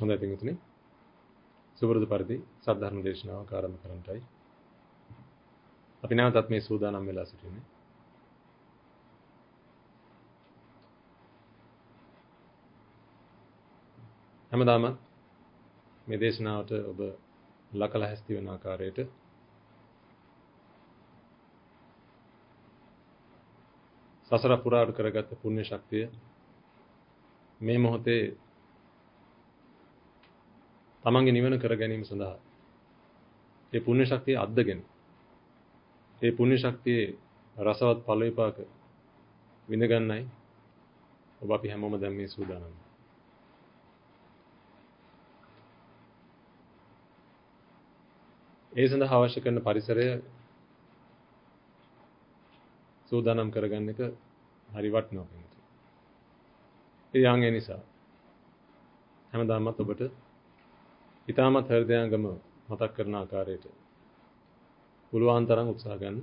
හොඳයි පින්වතුනි. සුවෘද පරිදි සද්ධර්ම දේශනාව ආරම්භ කරන්නටයි අපි නැවතත් මේ සූදානම් වෙලා සිටින්නේ. හැමදාම මේ දේශනාවට ඔබ ලකලා හැස්ති වෙන ආකාරයට සසර පුරාට කරගත් පුණ්‍ය ශක්තිය මේ මොහොතේ තමන්ගේ නිවන කර ගැනීම සඳහා ඒ පුණ්‍ය ශක්තිය අද්දගෙන ඒ පුණ්‍ය ශක්තියේ රසවත් ඵල විපාක විඳ ගන්නයි ඔබ අපි හැමෝම දැන් මේ සූදානම්. ඒ සඳහා අවශ්‍ය කරන පරිසරය සූදානම් කරගන්න එක හරි වටිනවා කෙනෙක්. ඒ යන්නේ නිසා හැමදාමත් ඔබට ඊටමත් හෘදයාංගම මතක් කරන ආකාරයට පුළුවන් තරම් උත්සාහ ගන්න.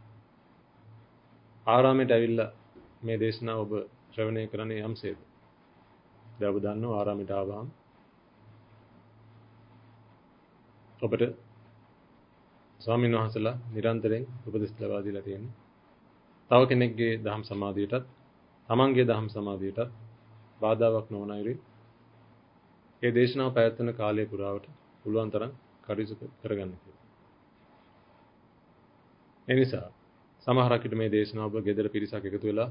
ආරාමයට ඇවිල්ලා මේ දේශනාව ඔබ ශ්‍රවණය කරන්නේ යම්සේද? දැන් ඔබ දන්නවා ආරාමයට ආවම ඔබට ස්වාමීන් වහන්සේලා නිරන්තරයෙන් උපදෙස් ලබා දීලා තියෙනවා. තව කෙනෙක්ගේ දහම් සමාධියටත් තමන්ගේ දහම් සමාධියටත් බාධාවක් නොවන අයුරින් මේ දේශනාව පැවැත්වෙන කාලය පුරාවට පුළුවන් තරම් කටයුතු කරගන්න කියලා. ඒ නිසා සමහරක් විට මේ දේශනාව ඔබ ගෙදර පිරිසක් එකතු වෙලා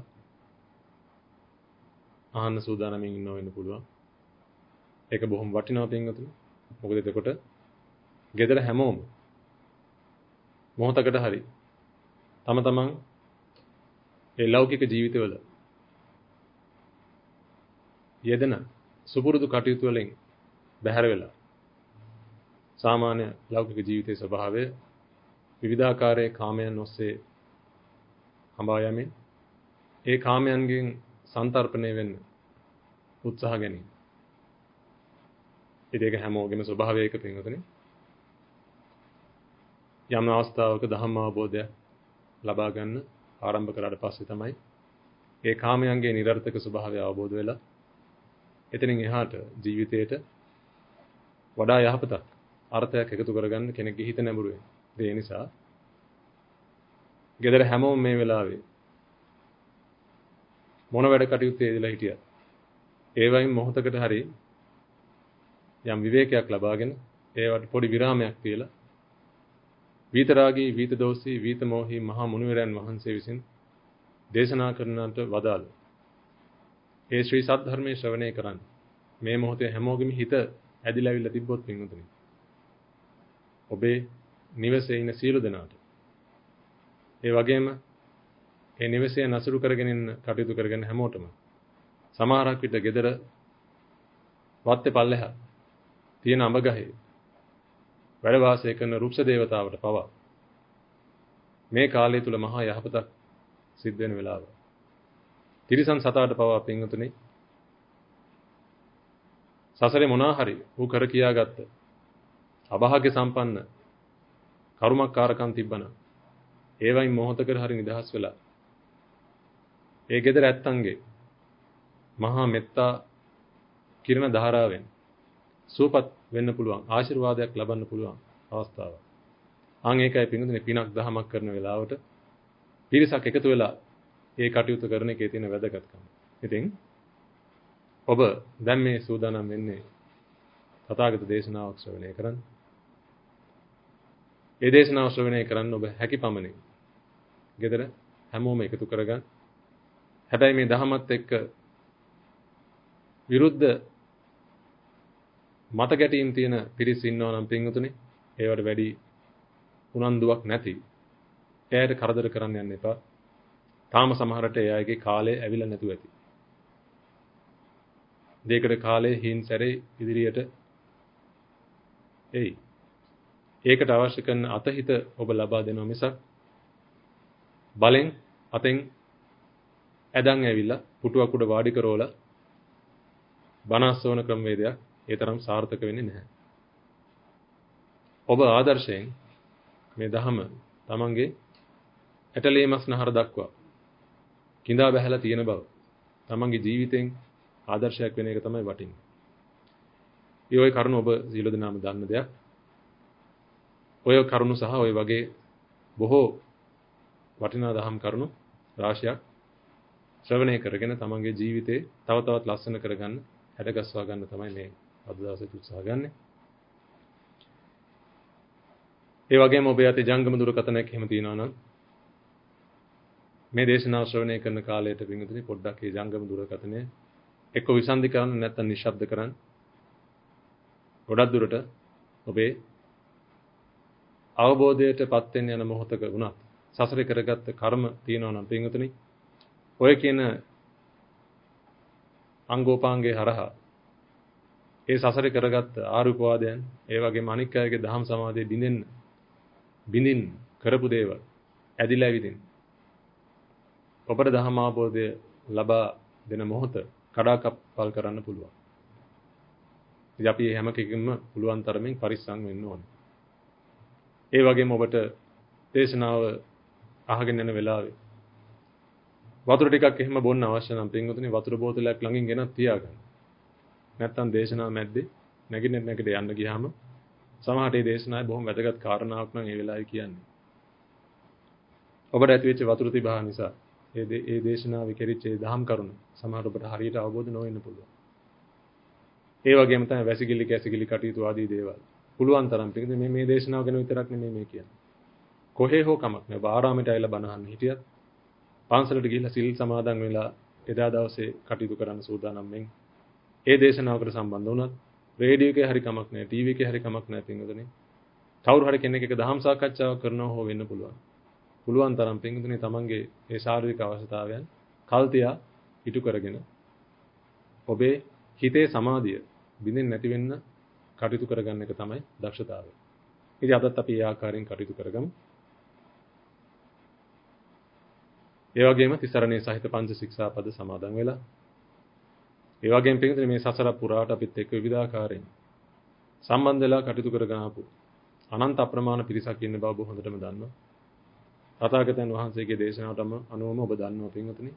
අහන්න සූදානම්ින් ඉන්නව වෙන්න පුළුවන්. ඒක බොහොම වටිනවා පින්වතුනි. මොකද එතකොට ගෙදර හැමෝම මොහොතකට හරි තම තමන් ඒ ලෞකික ජීවිතවල යෙදෙන සුපුරුදු කටයුතු වලින් බැහැර වෙලා සාමාන්‍ය ලෞකික ජීවිතයේ ස්වභාවය විවිධාකාරයේ කාමයන් ඔස්සේ හඹා යමින් ඒ කාමයන්ගෙන් සංතරපණය වෙන්න උත්සාහ ගැනීම. ඒක හැමෝගෙම ස්වභාවයක පින්වතුනි. යම් අවස්ථාවක ධම්ම අවබෝධය ලබා ගන්න ආරම්භ කරාට පස්සේ තමයි ඒ කාමයන්ගේ නිර්ර්ථක ස්වභාවය අවබෝධ වෙලා එතනින් එහාට ජීවිතයට වඩා යහපතක් අර්ථයක් එකතු කරගන්න කෙනෙක්ගේ හිත නැඹුරු වෙනවා. ඒ නිසා ගෙදර හැමෝම මේ වෙලාවේ මොන වැඩ කටයුතු යෙදලා හිටියත් ඒ වයින් මොහොතකට හරි යම් විවේකයක් ලබාගෙන ඒවට පොඩි විරාමයක් තියලා විතරාගී විතදෝසී විතමෝහී මහා මුනිවරයන් වහන්සේ විසින් දේශනා කරනට වදාළ ඒ ශ්‍රී සද්ධර්මයේ ශ්‍රවණය කරන්න මේ මොහොතේ හැමෝගෙම හිත ඇදිලාවිල්ලා තිබ්බොත් පින්වතුනි ඔබේ නිවසේ ඉන්න සියලු දෙනාට ඒ වගේම ඒ නිවසේ නසුරු කරගෙන ඉන්න කටයුතු කරගෙන හැමෝටම සමහරක් විට gedara වත්තේ පල්ලෙහා තියෙන අඹ ගහේ වැඩ වාසය කරන රුක්ෂ දේවතාවට පවා මේ කාලය තුල මහා යහපතක් සිද්ධ වෙන වෙලාව. තිරිසන් සතාට පවා පින්වතුනි සසරේ මොනවා හරි ඌ කර කියාගත්ත අභාග්‍ය සම්පන්න කර්මකාරකම් තිබ්බනම් ඒවයින් මොහොතකට හරි නිදහස් වෙලා ඒ gedara ඇත්තන්ගේ මහා මෙත්තා කිරණ ධාරාවෙන් සුවපත් වෙන්න පුළුවන් ආශිර්වාදයක් ලබන්න පුළුවන් අවස්ථාවක්. ආන් ඒකයි පින්වතුනි පිනක් දහමක් කරන වෙලාවට පිරිසක් එකතු වෙලා ඒ කටයුතු කරන එකේ තියෙන වැදගත්කම. ඉතින් ඔබ දැන් මේ සූදානම් වෙන්නේ තථාගත දේශනාවක් ශ්‍රවණය කරන්න. ඒ දේශනාව ශ්‍රවණය කරන්න ඔබ හැකි පමණින් ගෙදර හැමෝම එකතු කරගන්න. හැබැයි මේ දහමත් එක්ක විරුද්ධ මත ගැටීම් තියෙන පිරිස් ඉන්නවා නම් පින්වතුනි ඒවට වැඩි උනන්දුවක් නැති. එයාට කරදර කරන්න යන්න එපා. තාම සමහරට එයාගේ කාලය ඇවිල්ලා නැතුව ඇති. දෙයකට කාලේ හින් සැරේ ඉදිරියට එයි. ඒකට අවශ්‍ය කරන අතහිත ඔබ ලබා දෙනවා මිසක් බලෙන් අතෙන් ඇදන් ඇවිල්ලා පුටුවක් උඩ වාඩි කරවලා බනස්සවන ක්‍රමවේදයක් ඒ තරම් සාර්ථක වෙන්නේ නැහැ. ඔබ ආදර්ශයෙන් මේ ධහම තමන්ගේ ඇටලේ මස්නහර දක්වා කිඳා බහැලා තියෙන බව තමන්ගේ ජීවිතෙන් ආදර්ශයක් වෙන එක තමයි වටින්නේ. ඒ ඔය කරුණ ඔබ සියලු දෙනාම දන්න දෙයක්. ඔය කරුණු සහ ඔය වගේ බොහෝ වටිනා දහම් කරුණු රාශියක් ශ්‍රවණය කරගෙන තමන්ගේ ජීවිතේ තව තවත් ලස්සන කරගන්න, හැඩගස්වා ගන්න තමයි මේ අද දවසේ උත්සාහ ගන්නෙ. ඒ වගේම ඔබ යතේ ජංගම දුරකථනයක් එහෙම තියෙනවා නම් මේ දේශනාව ශ්‍රවණය කරන කාලයට පිටුතුනි පොඩ්ඩක් මේ ජංගම දුරකථනය එක්ක විසන්ධි කරන්න නැත්නම් නිශ්ශබ්ද කරන්න. ගොඩක් දුරට ඔබේ අවබෝධයටපත් වෙන්න යන මොහොතක වුණත් සසරේ කරගත්ත කර්ම තියෙනවා නම් පිටුතුනි ඔය කියන අංගෝපාංගේ හරහා ඒ සසරේ කරගත්ත ආරූපවාදයන් ඒ වගේම අනික් අයගේ දහම් සමාධිය බින්දින් කරපු දේවල් ඇදිලා විදින් ඔබට දහම අවබෝධය ලබා දෙන මොහොත කඩාකප්පල් කරන්න පුළුවන්. ඉතින් අපි හැම කෙනෙක්ම පුළුවන් තරමින් පරිස්සම් වෙන්න ඕනේ. ඒ වගේම ඔබට දේශනාව අහගෙන යන වෙලාවේ වතුර ටිකක් එහෙම බොන්න අවශ්‍ය නම් පින්වතුනි වතුර බෝතලයක් ළඟින් ගෙනත් තියාගන්න. නැත්තම් දේශනාව මැද්දේ නැගිට යන්න ගියාම සමහරට මේ දේශනාවේ බොහොම වැදගත් කාරණාවක් නම් ඒ වෙලාවේ කියන්නේ. ඔබට ඇතිවෙච්ච වතුර තිබහා නිසා ඒ දේශනාවේ කෙරිච්ච ඒ දහම් කරුණ සමහර ඔබට හරියට අවබෝධ නොවෙන්න පුළුවන්. ඒ වගේම තමයි වැසිකිලි කැසිකිලි කටයුතු ආදී දේවල්. පුළුවන් තරම් පිටින් මේ දේශනාව ගැන විතරක් නෙමෙයි මේ කියන්නේ. කොහේ හෝ කමක් නෑ. ආරාමයට ඇවිල්ලා බණ අහන්න හිටියත් පාන්සලට ගිහිල්ලා සිල් සමාදන් වෙලා එදා දවසේ කටයුතු කරන්න සූදානම් වෙන්න. ඒ දේශනාවකට සම්බන්ධ වුණත් රේඩියෝ එකේ හරි කමක් නෑ, ටීවී එකේ හරි කමක් නෑ පින්වතුනි. කවුරු හරි කෙනෙක් එක දහම් සාකච්ඡාවක් කරනවා හෝ වෙන්න පුළුවන්. පුළුවන් තරම් පින්වතුනි තමන්ගේ ඒ ශාරීරික අවශ්‍යතාවයන් කල්තියා ඉටු කරගෙන ඔබේ හිතේ සමාධිය බින්දෙන්නේ නැති වෙන්න කටයුතු කරගන්න එක තමයි දක්ෂතාවය. ඉතින් අදත් අපි ඒ ආකාරයෙන් කටයුතු කරගමු. ඒ වගේම තිසරණේ සහිත පංච ශික්ෂාපද සමාදන් වෙලා ඒ වගේම පිටින් මේ සසර පුරාට අපිත් එක්ක විවිධාකාරයෙන් සම්බන්ධ වෙලා කටයුතු කරගෙන ආපු අනන්ත අප්‍රමාණ පිරිසක් ඉන්න බව හොඳටම දන්නවා. තථාගතයන් වහන්සේගේ දේශනාවටම අනුවම ඔබ දන්නවා පින්වතුනි.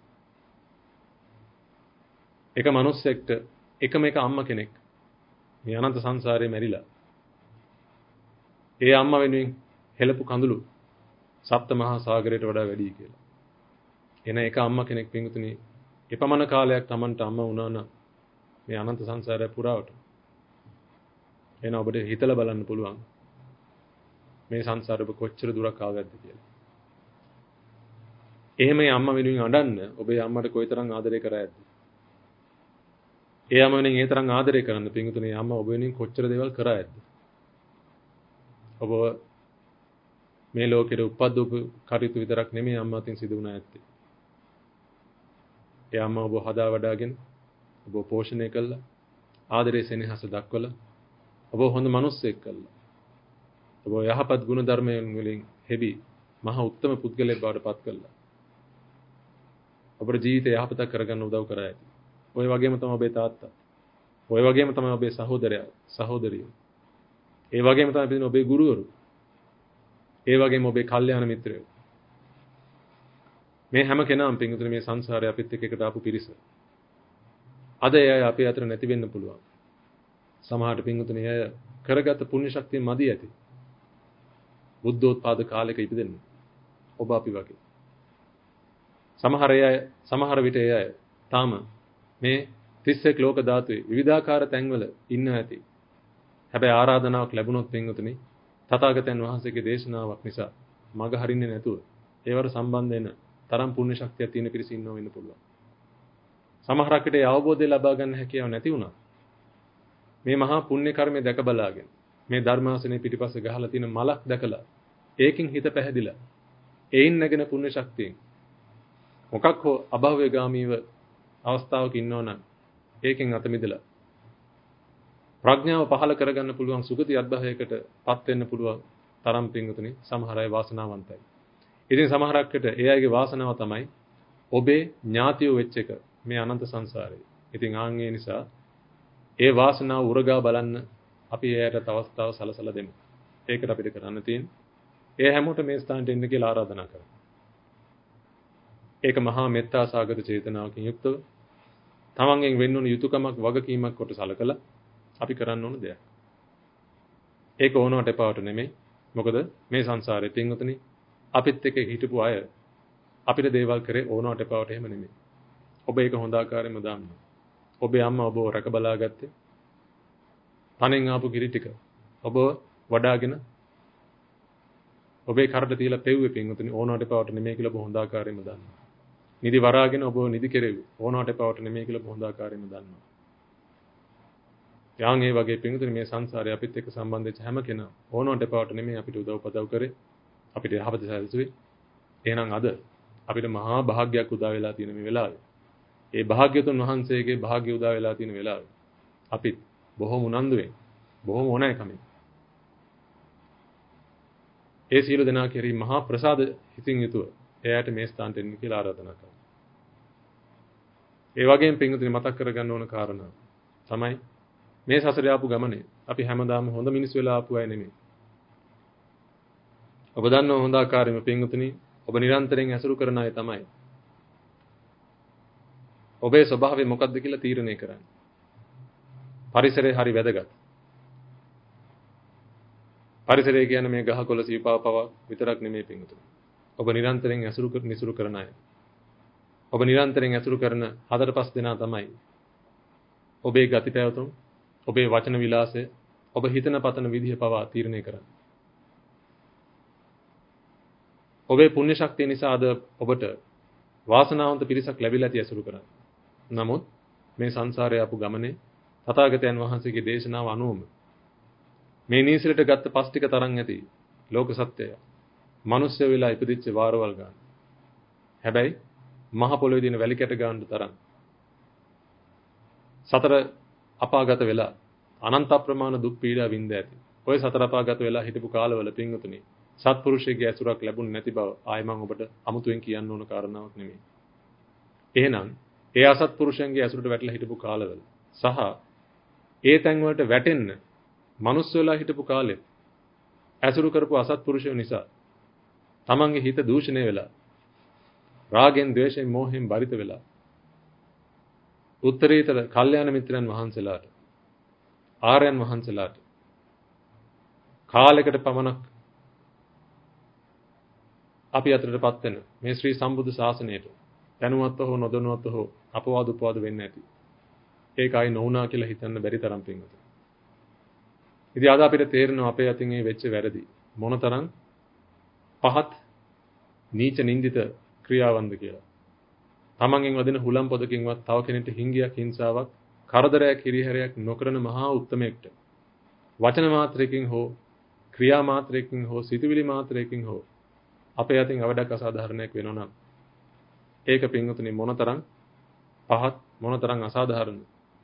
එක මිනිස්සෙක්ට එකම එක අම්මා කෙනෙක් මේ අනන්ත සංසාරේ මැරිලා ඒ අම්මා වෙනුවෙන් හෙළපු කඳුළු සප්ත මහා සාගරයට වඩා වැඩි කියලා. එන එක අම්මා කෙනෙක් පින්වතුනි එපමණ කාලයක් Tamanට අම්මා වුණා නම් මේ අනන්ත සංසාරය පුරාවට එන ඔබට හිතලා බලන්න පුළුවන් මේ සංසාරෙ ඔබ කොච්චර දුරක් ආවද කියලා. එහෙම මේ අම්මා වෙනුවෙන් අඬන්න ඔබේ අම්මට කොයිතරම් ආදරය කරා ඇද්ද? ඒ අම්මා වෙනුවෙන් ඒ තරම් ආදරය කරන්න පින්වතුනි අම්මා ඔබ වෙනුවෙන් කොච්චර දේවල් කරා ඇද්ද? ඔබ මේ ලෝකෙට උපද්දපු කටයුතු විතරක් නෙමෙයි අම්මා අතින් සිදු වුණා ඇත්තේ. ඒ අම්මා ඔබ හදා වඩාගෙන ඔබ පෝෂණය කළා ආදරේ සෙනෙහස දක්වලා ඔබ හොඳ මිනිස්සෙක් කළා. ඔබ යහපත් ගුණ ධර්මයන් වලින් හෙබි මහ උත්තම පුද්ගලයෙක් බවට පත් කළා. ඔබේ ජීවිතය යහපතක් කරගන්න උදව් කරා ඇති. ඔය වගේම තමයි ඔබේ තාත්තා. ඔය වගේම තමයි ඔබේ සහෝදරයා, සහෝදරියෝ. ඒ වගේම තමයි පිටින් ඔබේ ගුරුවරු. ඒ වගේම ඔබේ කල්යාණ මිත්‍රයෝ. මේ හැම කෙනාම පින්වතුනි මේ සංසාරේ අපිත් එක්ක එකට ආපු පිරිස. අද එය අපේ අතර නැති වෙන්න පුළුවන්. සමහරට පින්වතුනි එය කරගත් පුණ්‍ය ශක්තිය මදි ඇති. බුද්ධෝත්පාද කාලයක ඉපදෙන්න. ඔබ අපි වගේ. සමහර විට එය තාම මේ 31 ලෝක ධාතුවේ විවිධාකාර තැන්වල ඉන්න ඇති. හැබැයි ආරාධනාවක් ලැබුණොත් පින්වතුනි තථාගතයන් වහන්සේගේ දේශනාවක් නිසා මග හරින්නේ නැතුව ඒවට සම්බන්ධ වෙන තරම් පුණ්‍ය ශක්තියක් තියෙන පිරිස ඉන්නව වෙන්න පුළුවන්. සමහරක් විට ඒ අවබෝධය ලබා ගන්න හැකියාව නැති වුණා. මේ මහා පුණ්‍ය කර්මය දැක බලාගෙන මේ ධර්මාසනේ පිටිපස්සේ ගහලා තියෙන මලක් දැකලා ඒකින් හිත පැහැදිලා ඒයින් නැගෙන පුණ්‍ය ශක්තියෙන් මොකක් හෝ අභව්‍යගාමීව අවස්ථාවක ඉන්නවනම් ඒකෙන් අත මිදලා ප්‍රඥාව පහළ කරගන්න පුළුවන් සුගති අත්භවයකට පත් වෙන්න පුළුවන් තරම් පින්වතුනි සමහර අය වාසනාවන්තයි. ඉතින් සමහරක්කට ඒ අයගේ වාසනාව තමයි ඔබේ ඥාතියෝ වෙච්ච එක මේ අනන්ත සංසාරේ. ඉතින් ආන් ඒ නිසා ඒ වාසනාව උරගා බලන්න අපි එයාට අවස්ථාව සලසලා දෙමු. ඒකට අපිට කරන්න තියෙන්නේ ඒ හැමෝටම මේ ස්ථානට එන්න කියලා ආරාධනා කරනවා. ඒක මහා මෙත්තා සාගත චේතනාවකින් යුක්තව තමන්ගෙන් වෙන්න ඕන යුතුයකමක් වගකීමක් කොට සලකලා අපි කරන්න ඕන දෙයක්. ඒක ඕනවට එපාවට නෙමෙයි. මොකද මේ සංසාරේ පින්වතුනි අපිත් එක්ක හිටපු අය අපිට දේවල් කරේ ඕනවට එපාවට එහෙම නෙමෙයි. ඔබ ඒක හොඳ ආකාරයෙන්ම දන්නවා. ඔබේ අම්මා ඔබව රැක බලාගත්තේ. තනෙන් ආපු කිරි ටික ඔබ වඩාගෙන ඔබේ කරට තියලා පෙව්වේ පින්වතුනි ඕනවට එපාවට නෙමෙයි කියලා ඔබ හොඳ ආකාරයෙන්ම දන්නවා. නිදි වරාගෙන ඔබ නිදි කෙරෙව්වේ ඕනවට එපාවට නෙමෙයි කියලා ඔබ හොඳ ආකාරයෙන්ම දන්නවා. යාන් ඒ වගේ පින්වතුනි මේ සංසාරේ අපිත් එක්ක සම්බන්ධ වෙච්ච හැම කෙනා ඕනවට එපාවට නෙමෙයි අපිට උදව් පදව් කරේ. අපිට යහපත සැලසුවේ. එහෙනම් අද අපිට මහා භාග්යක් උදා වෙලා තියෙන මේ වෙලාවේ. ඒ භාග්‍යතුන් වහන්සේගේ භාග්‍ය උදා වෙලා තියෙන වෙලාවේ අපිත් බොහොම උනන්දුවෙන් බොහොම ඕනෑකමින් ඒ සියලු දෙනා කෙරෙහි මහා ප්‍රසාද හිතින් යුතුව එයාට මේ ස්ථානට එන්න කියලා ආරාධනා කරනවා. ඒ වගේම පින්වතුනි මතක් කරගන්න ඕන කාරණා තමයි මේ සසරේ ආපු ගමනේ අපි හැමදාම හොඳ මිනිස් වෙලා ආපු අය නෙමෙයි. ඔබ දන්නව හොඳ ආකාරයෙන්ම පින්වතුනි ඔබ නිරන්තරයෙන් ඇසුරු කරන අය තමයි. ඔබේ ස්වභාවය මොකක්ද කියලා තීරණය කරන්නේ. පරිසරය හරි වැදගත්. පරිසරය කියන්නේ මේ ගහකොළ සීපාපව විතරක් නෙමෙයි පින්වතුනි. ඔබ නිරන්තරයෙන් ඇසුරු කරන අය. ඔබ නිරන්තරයෙන් ඇසුරු කරන 4-5 දෙනා තමයි ඔබේ ගති පැවතුම්, ඔබේ වචන විලාසය, ඔබ හිතන පතන විදිහ පවා තීරණය කරන්නේ. ඔබේ පුණ්‍ය ශක්තිය නිසා අද ඔබට වාසනාවන්ත පිරිසක් ලැබිලා ඇති ඇසුරු කරන්න. නමුත් මේ සංසාරයේ ආපු ගමනේ තථාගතයන් වහන්සේගේ දේශනාව අනුවම මේ නීසලට ගත්ත පස් ටික තරම් ඇති ලෝක සත්‍යය. මිනිස්සු වෙලා ඉපදිච්ච වාරවල් ගන්න. හැබැයි මහ පොළොවේ දින වැලි කැට ගන්න තරම් සතර අපාගත වෙලා අනන්ත ප්‍රමාණ දුක් පීඩා විඳ ඇති. ඔය සතර අපාගත වෙලා හිටපු කාලවල පින්වතුනි සත්පුරුෂයෙක්ගේ ඇසුරක් ලැබුණ නැති බව ආයි මම ඔබට අමුතුවෙන් කියන්න ඕන කාරණාවක් නෙමෙයි. එහෙනම් ඒ අසත්පුරුෂයන්ගේ ඇසුරට වැටලා හිටපු කාලවල සහ ඒ තැන් වලට වැටෙන්න මනුස්ස වෙලා හිටපු කාලෙත් ඇසුරු කරපු අසත්පුරුෂයෝ නිසා තමන්ගේ හිත දූෂණය වෙලා රාගෙන්, ද්වේෂයෙන්, මෝහයෙන් බරිත වෙලා උත්තරීතර කල්යාණ මිත්‍රයන් වහන්සේලාට ආර්යයන් වහන්සේලාට කාලයකට පමණක් අපි අතරටපත් වෙන මේ ශ්‍රී සම්බුද්ධ ශාසනයට දැනුවත්ව හෝ නොදැනුවත්ව හෝ අපවාද උපවාද වෙන්නේ නැති. ඒකයි නොවුනා කියලා හිතන්න බැරි තරම් පින්වතුනි. ඉතින් අද අපිට තේරෙනවා අපේ අතින් මේ වෙච්ච වැරදි මොනතරම් පහත් නීච නින්දිත ක්‍රියාවන්ද කියලා. තමන්ගෙන් වදින හුලම් පොදකින්වත් තව කෙනෙක්ට හිංගියක් හිංසාවක් කරදරයක් හිරිහැරයක් නොකරන මහා උත්තමයෙක්ට වචන මාත්‍රයකින් හෝ ක්‍රියා මාත්‍රයකින් හෝ සිතුවිලි මාත්‍රයකින් හෝ අපේ අතින් අවඩක් අසාධාරණයක් වෙනවා නම් ඒක පින්වතුනි මොනතරම් පහත් මොනතරම් අසාධාරණ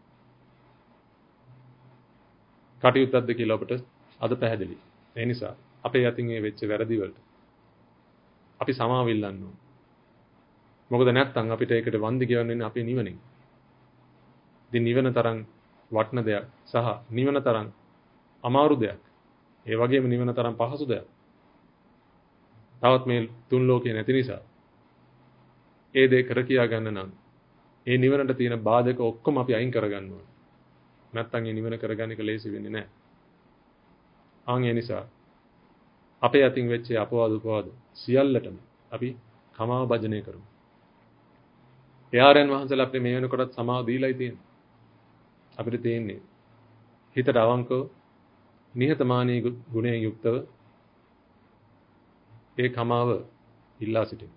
කටයුත්තක්ද කියලා අපට අද පැහැදිලි. ඒ නිසා අපේ අතින් මේ වෙච්ච වැරදි වලට අපි සමාව ඉල්ලන්න ඕන. මොකද නැත්තම් අපිට ඒකට වන්දි කියවන්නේ අපේ නිවනින්. ඉතින් නිවන තරම් වටින දෙයක් සහ නිවන තරම් අමාරු දෙයක්. ඒ වගේම නිවන තරම් පහසු දෙයක්. තවත් මේ තුන් ලෝකේ නැති නිසා ඒ දේ කර කියා ගන්න නම් ඒ නිවනට තියෙන බාධක ඔක්කොම අපි අයින් කරගන්න ඕන. නැත්තම් ඒ නිවන කරගන්න එක ලේසි වෙන්නේ නැහැ. ආන් ඒ නිසා අපේ අතින් වෙච්ච අපවාද උපවාද සියල්ලටම අපි කමාව භජනය කරමු. යාරයන් වහන්සේලා අපිට මේ වෙනකොටත් සමාව දීලායි තියෙන්නේ. අපිට තියෙන්නේ හිතට අවංකව නිහතමානී ගුණයෙන් යුක්තව ඒ කමාව ඉල්ලා සිටින්න.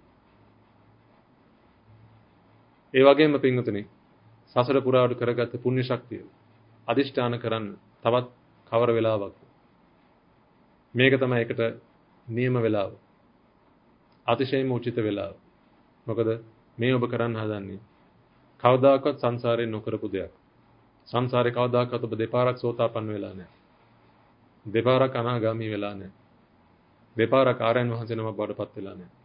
ඒ වගේම පින්වතුනි සසර පුරාවට කරගත්ත පුණ්‍ය ශක්තිය අදිෂ්ඨාන කරන්න තවත් කවර වෙලාවක් මේක තමයි එකට නියම වෙලාව. අතිශයින්ම උචිත වෙලාව. මොකද මේ ඔබ කරන්න හදන්නේ කවදාකවත් සංසාරේ නොකරපු දෙයක්. සංසාරේ කවදාකවත් ඔබ දෙපාරක් සෝතාපන්න වෙලා නැහැ. දෙපාරක් අනාගාමී වෙලා නැහැ. දෙපාරක් ආර්යයන් වහන්සේ නමක් බවටපත් වෙලා නැහැ.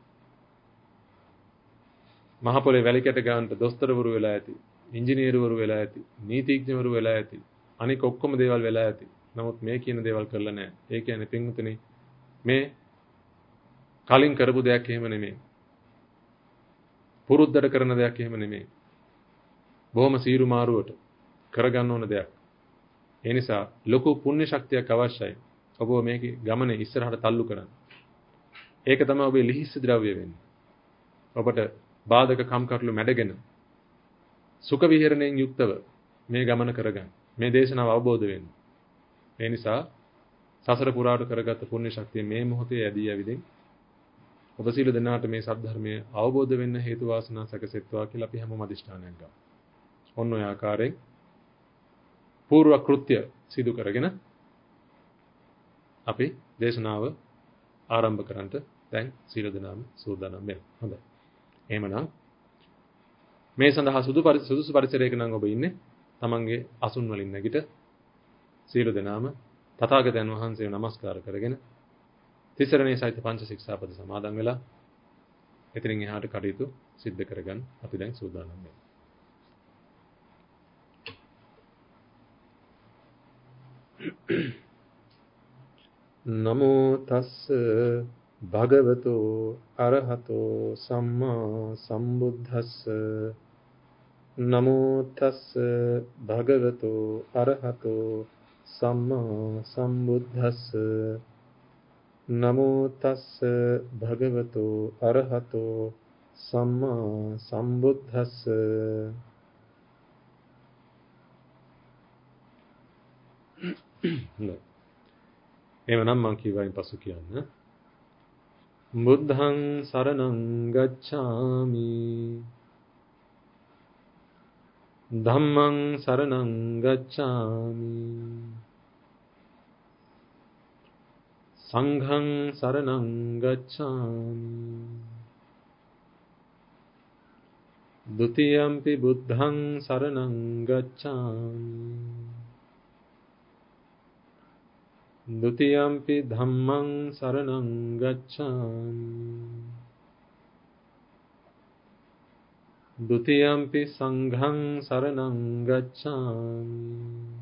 මහ පොළේ වැලි කැට ගන්නට දොස්තරවරු වෙලා ඇති, ඉංජිනේරුවරු වෙලා ඇති, නීතිඥවරු වෙලා ඇති, අනික ඔක්කොම දේවල් වෙලා ඇති. නමුත් මේ කියන දේවල් කරලා නැහැ. ඒ කියන්නේ පින්වතුනි මේ කලින් කරපු දෙයක් එහෙම නෙමෙයි. පුරුද්දට කරන දෙයක් එහෙම නෙමෙයි. බොහොම සීරු මාරුවට කරගන්න ඕන දෙයක්. ඒ නිසා ලොකු පුණ්‍ය ශක්තියක් අවශ්‍යයි. ඔබ මේකේ ගමනේ ඉස්සරහට තල්ලු කරන්න. ඒක තමයි ඔබේ ලිහිස්ස ද්‍රව්‍ය වෙන්නේ. ඔබට බාධක කම්කටොළු මැඩගෙන සුඛ විහරණයෙන් යුක්තව මේ ගමන කරගන්න. මේ දේශනාව අවබෝධ වෙන්න. ඒ නිසා සසර පුරාට කරගත් පුණ්‍ය ශක්තිය මේ මොහොතේ ඇදී ඇවිදින් ඔබ සියලු දෙනාට මේ සද්ධර්මයේ අවබෝධ වෙන්න හේතු වාසනා සැකසෙත්වා කියලා අපි හැමෝම අදිෂ්ඨානයක් ගමු. ඔන්න ඔය ආකාරයෙන් පූර්ව කෘත්‍ය සිදු කරගෙන අපි දේශනාව ආරම්භ කරන්නට දැන් සියලු දෙනාම සූදානම් වෙනවා. හොඳයි. එහෙමනම් මේ සඳහා සුදුසු පරිසරයක නම් ඔබ ඉන්නේ. තමන්ගේ අසුන් වලින් නැගිට සියලු දෙනාම තථාගතයන් වහන්සේව නමස්කාර කරගෙන තිසරණේ සහිත පංච ශික්ෂාපද සමාදන් වෙලා එතනින් එහාට කටයුතු සිද්ධ කරගන්න අපි දැන් සූදානම් වෙනවා. නමෝ තස්ස භගවතෝ අරහතෝ සම්මා සම්බුද්දස්ස නමෝ තස්ස භගවතෝ අරහතෝ සම්මා සම්බුද්දස්ස නමෝ තස්ස භගවතෝ අරහතෝ සම්මා සම්බුද්දස්ස එවනම් මං කියවයින් පසු කියන්න. බුද්ධං සරණං ගච්ඡාමි ධම්මං සරණං ගච්ඡාමි සංඝං සරණං ගච්ඡාමි ဒ ුතියම්පි බුද්ධං සරණං ගච්ඡාමි ဒ ුතියම්පි ධම්මං සරණං ගච්ඡාමි ဒ ුතියම්පි සංඝං සරණං ගච්ඡාමි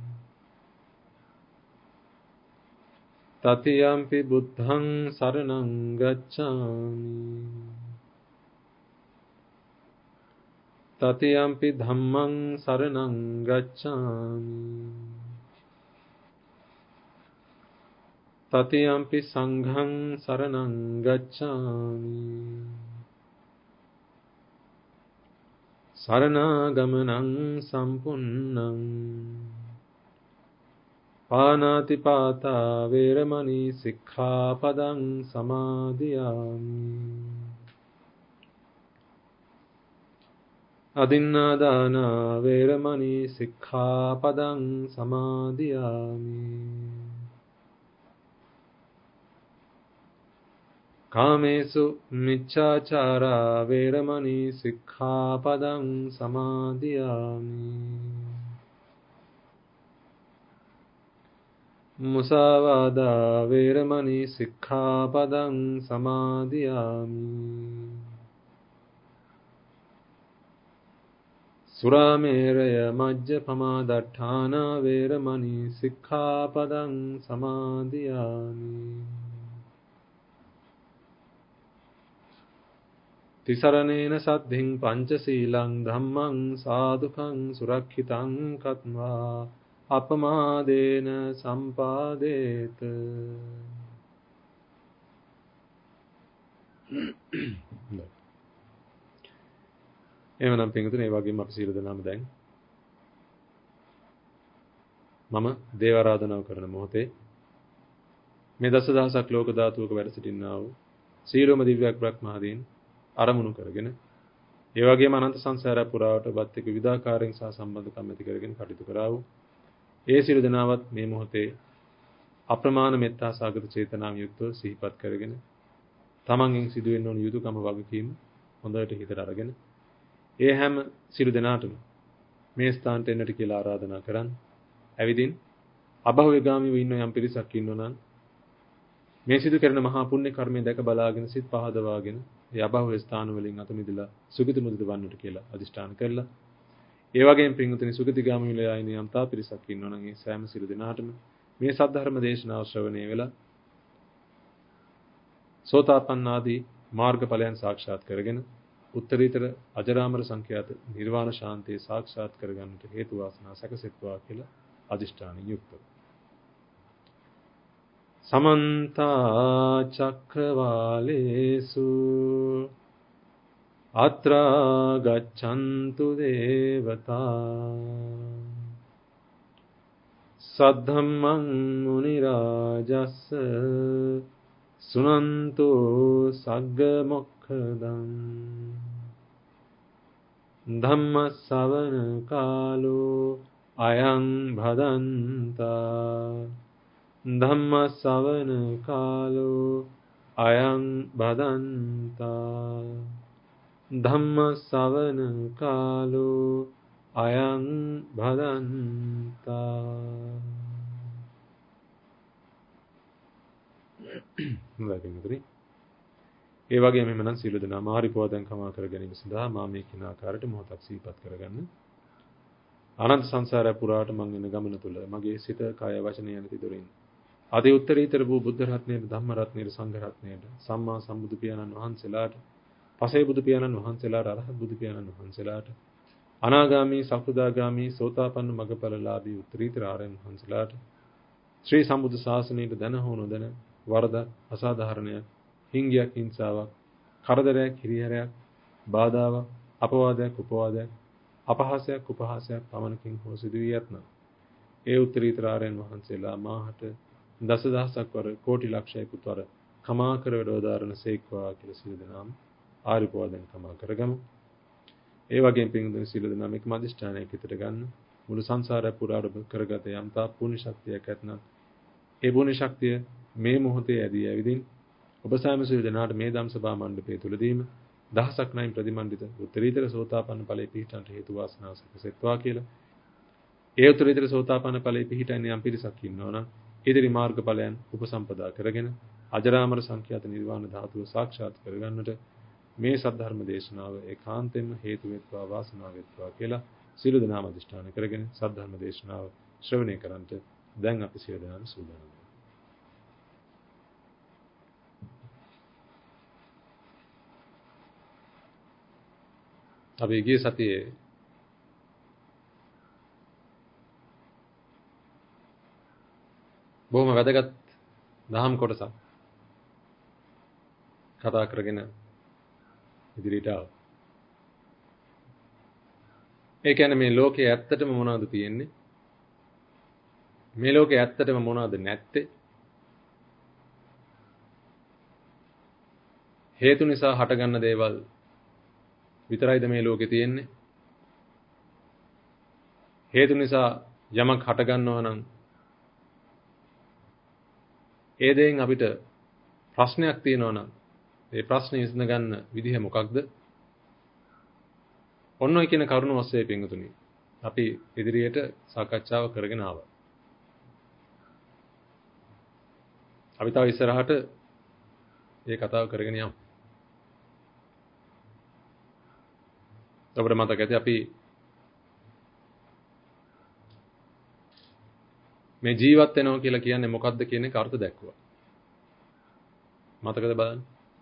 တတိယံ පි බුද්ධං සරණං ගච්ඡාමි တတိယံ පි ධම්මං සරණං ගච්ඡාමි တတိယံ පි සංඝං සරණං ගච්ඡාමි สารณගමනං සම්පුන්නං පානාති පාතා වේරමණී සික්ඛාපදං සමාදියාමි අදින්නාදාන වේරමණී සික්ඛාපදං සමාදියාමි කාමේසු මිච්ඡාචාරා වේරමණී සික්ඛාපදං සමාදියාමි මුසාවාදා වේරමණී සික්ඛාපදං සමාදියාමි සුරාමේරය මජ්ජපමා දට්ඨානා වේරමණී සික්ඛාපදං සමාදියාමි තිසරණේන සද්ධින් පංචශීලං ධම්මං සාදුකං සුරක්ෂිතං කତ୍වා අපමාදේන සම්පාදේත එවනම් පින්තුනේ ඒ වගේම අපි සීල දනාම දැන් මම දේව ආරාධනාව කරන මොහොතේ මේ දසදහසක් ලෝක ධාතුවක වැඩ සිටින්නා වූ සීලොම දිව්‍යක් බ්‍රහ්මාදීන් අරමුණු කරගෙන ඒ වගේම අනන්ත සංසාරය පුරාවට ඔබත් එක්ක විවිධාකාරයෙන් සහ සම්බන්ධකම් ඇති කරගෙන කටයුතු කරා වූ ඒ සියලු දෙනාවත් මේ මොහොතේ අප්‍රමාණ මෙත්තා සාගත චේතනාවෙන් යුක්තව සිහිපත් කරගෙන තමන්ගෙන් සිදුවෙන්න ඕන යුතුයකම වගකීම් හොඳට හිතට අරගෙන ඒ හැම සියලු දෙනාටම මේ ස්ථානට එන්නට කියලා ආරාධනා කරන් ඇවිදින් අභව්‍යගාමීව ඉන්න යම් පිරිසක් ඉන්නවනම් මේ සිදු කරන මහා පුණ්‍ය කර්මය දැක බලාගෙන සිත් පහදවාගෙන ඒ අභව්‍ය ස්ථාන වලින් අත මිදලා සුගති මුදිත වන්නට කියලා අදිෂ්ඨාන කරලා ඒ වගේම පින්වතුනි සුගතිගාමී වෙලා ඉන්න යම් තා පිරිසක් ඉන්නවනම් ඒ සෑම සිළු දෙනාටම මේ සද්ධර්ම දේශනාව ශ්‍රවණය වෙලා සෝතාපන්න ආදී මාර්ගඵලයන් සාක්ෂාත් කරගෙන උත්තරීතර අජරාමර සංඛ්‍යාත නිර්වාණ ශාන්තිය සාක්ෂාත් කරගන්නට හේතු වාසනා සැකසෙත්වා කියලා අදිෂ්ඨානින් යුක්තව. සමන්ත චක්කවාලේසු අත්‍රා ගච්ඡන්තු දේවතා සද්ධම්මං මුනි රාජස්ස සුනන්තෝ සග්ග මොක්ඛදං ධම්ම ශ්‍රවණ කාලෝ අයං භදන්තා ධම්ම ශ්‍රවණ කාලෝ අයං භදන්තා ධම්ම ශ්‍රවණ කාලෝ අයං භදන්තා. ඒ වගේම එමනම් සීල දනා මාරි පොදෙන් කමා කර ගැනීම සඳහා මා මේ කින ආකාරයට මොහොතක් සිහිපත් කරගන්න. අනන්ත සංසාරය පුරාට මං වෙන ගමන තුල මගේ සිත, කය, වචනය යන තිදොරින් අති උත්තරීතර වූ බුද්ධ රත්නයේ, ධම්ම රත්නයේ, සංඝ රත්නයේ, සම්මා සම්බුදු පියාණන් වහන්සේලාට, පසේ බුදු පියාණන් වහන්සේලාට, අරහත් බුදු පියාණන් වහන්සේලාට, අනාගාමී, සකෘදාගාමී, සෝතාපන්න මග්ගඵලලාභී උත්තරීතර ආර්යයන් වහන්සේලාට, ශ්‍රී සම්බුද්ධ ශාසනයට දැන හෝ නොදැන වරදක්, අසාධාරණයක්, හිංගියක්, හිංසාවක්, කරදරයක්, හිරිහැරයක්, බාධාවක්, අපවාදයක්, උපවාදයක්, අපහාසයක්, උපහාසයක් පමණකින් හෝ සිදු වී ඇතනම් ඒ උත්තරීතර ආර්යයන් වහන්සේලා මාහට දසදහසක් වර, කෝටි ලක්ෂයකුත් වර කමා කර වඩවදාරණ සේක්වා කියලා සියලු දෙනාම ආරි පොදෙන් කමා කරගමු. ඒ වගේම පින්දුන සියලු දෙනාම එකම අධිෂ්ඨානයක් හිතට ගන්න. මුළු සංසාරය පුරාට කරගත යම් තා පුණ්‍ය ශක්තියක් ඇතනම් ඒ පුණ්‍ය ශක්තිය මේ මොහොතේ ඇදී ඇවිදින් ඔබ සෑම සියලු දෙනාට මේ ධම්සභා මණ්ඩපය තුලදීම දහසක් නයින් ප්‍රතිමන්විත උත්තරීතර සෝතාපන්න ඵලයේ පිහිටන්ට හේතු වාසනා සකසෙත්වා කියලා. ඒ උත්තරීතර සෝතාපන්න ඵලයේ පිහිටන්නේ යම් පිරිසක් ඉන්නවා නම් ඉදිරි මාර්ගඵලයන් උපසම්පදා කරගෙන අජරාමර සංඛ්‍යාත නිර්වාණ ධාතුව සාක්ෂාත් කරගන්නට මේ සද්ධර්ම දේශනාව ඒකාන්තයෙන්ම හේතු වෙත්වා වාසනාව වෙත්වා කියලා සියලු දෙනාම අධිෂ්ඨාන කරගෙන සද්ධර්ම දේශනාව ශ්‍රවණය කරන්ට දැන් අපි සියලු දෙනාම සූදානම්. අපි ගිය සතියේ බොහොම වැදගත් දහම් කොටසක් කතා කරගෙන ඉදිරියට ආවා. ඒ කියන්නේ මේ ලෝකයේ ඇත්තටම මොනවද තියෙන්නේ? මේ ලෝකයේ ඇත්තටම මොනවද නැත්තේ? හේතු නිසා හටගන්න දේවල් විතරයිද මේ ලෝකේ තියෙන්නේ? හේතු නිසා යමක් හටගන්නවා නම් ඒ දෙයින් අපිට ප්‍රශ්නයක් තියෙනවා නම් ඒ ප්‍රශ්නේ විසඳ ගන්න විදිහ මොකක්ද? ඔන්න ඔය කියන කරුණ ඔස්සේ පින්තුනි අපි ඉදිරියට සාකච්ඡාව කරගෙන ආවා. අපි තව ඉස්සරහට මේ කතාව කරගෙන යමු. ඔබට මතක ඇති අපි මේ ජීවත් වෙනවා කියලා කියන්නේ මොකක්ද කියන එක අර්ථ දැක්වුවා. මතකද බලන්න?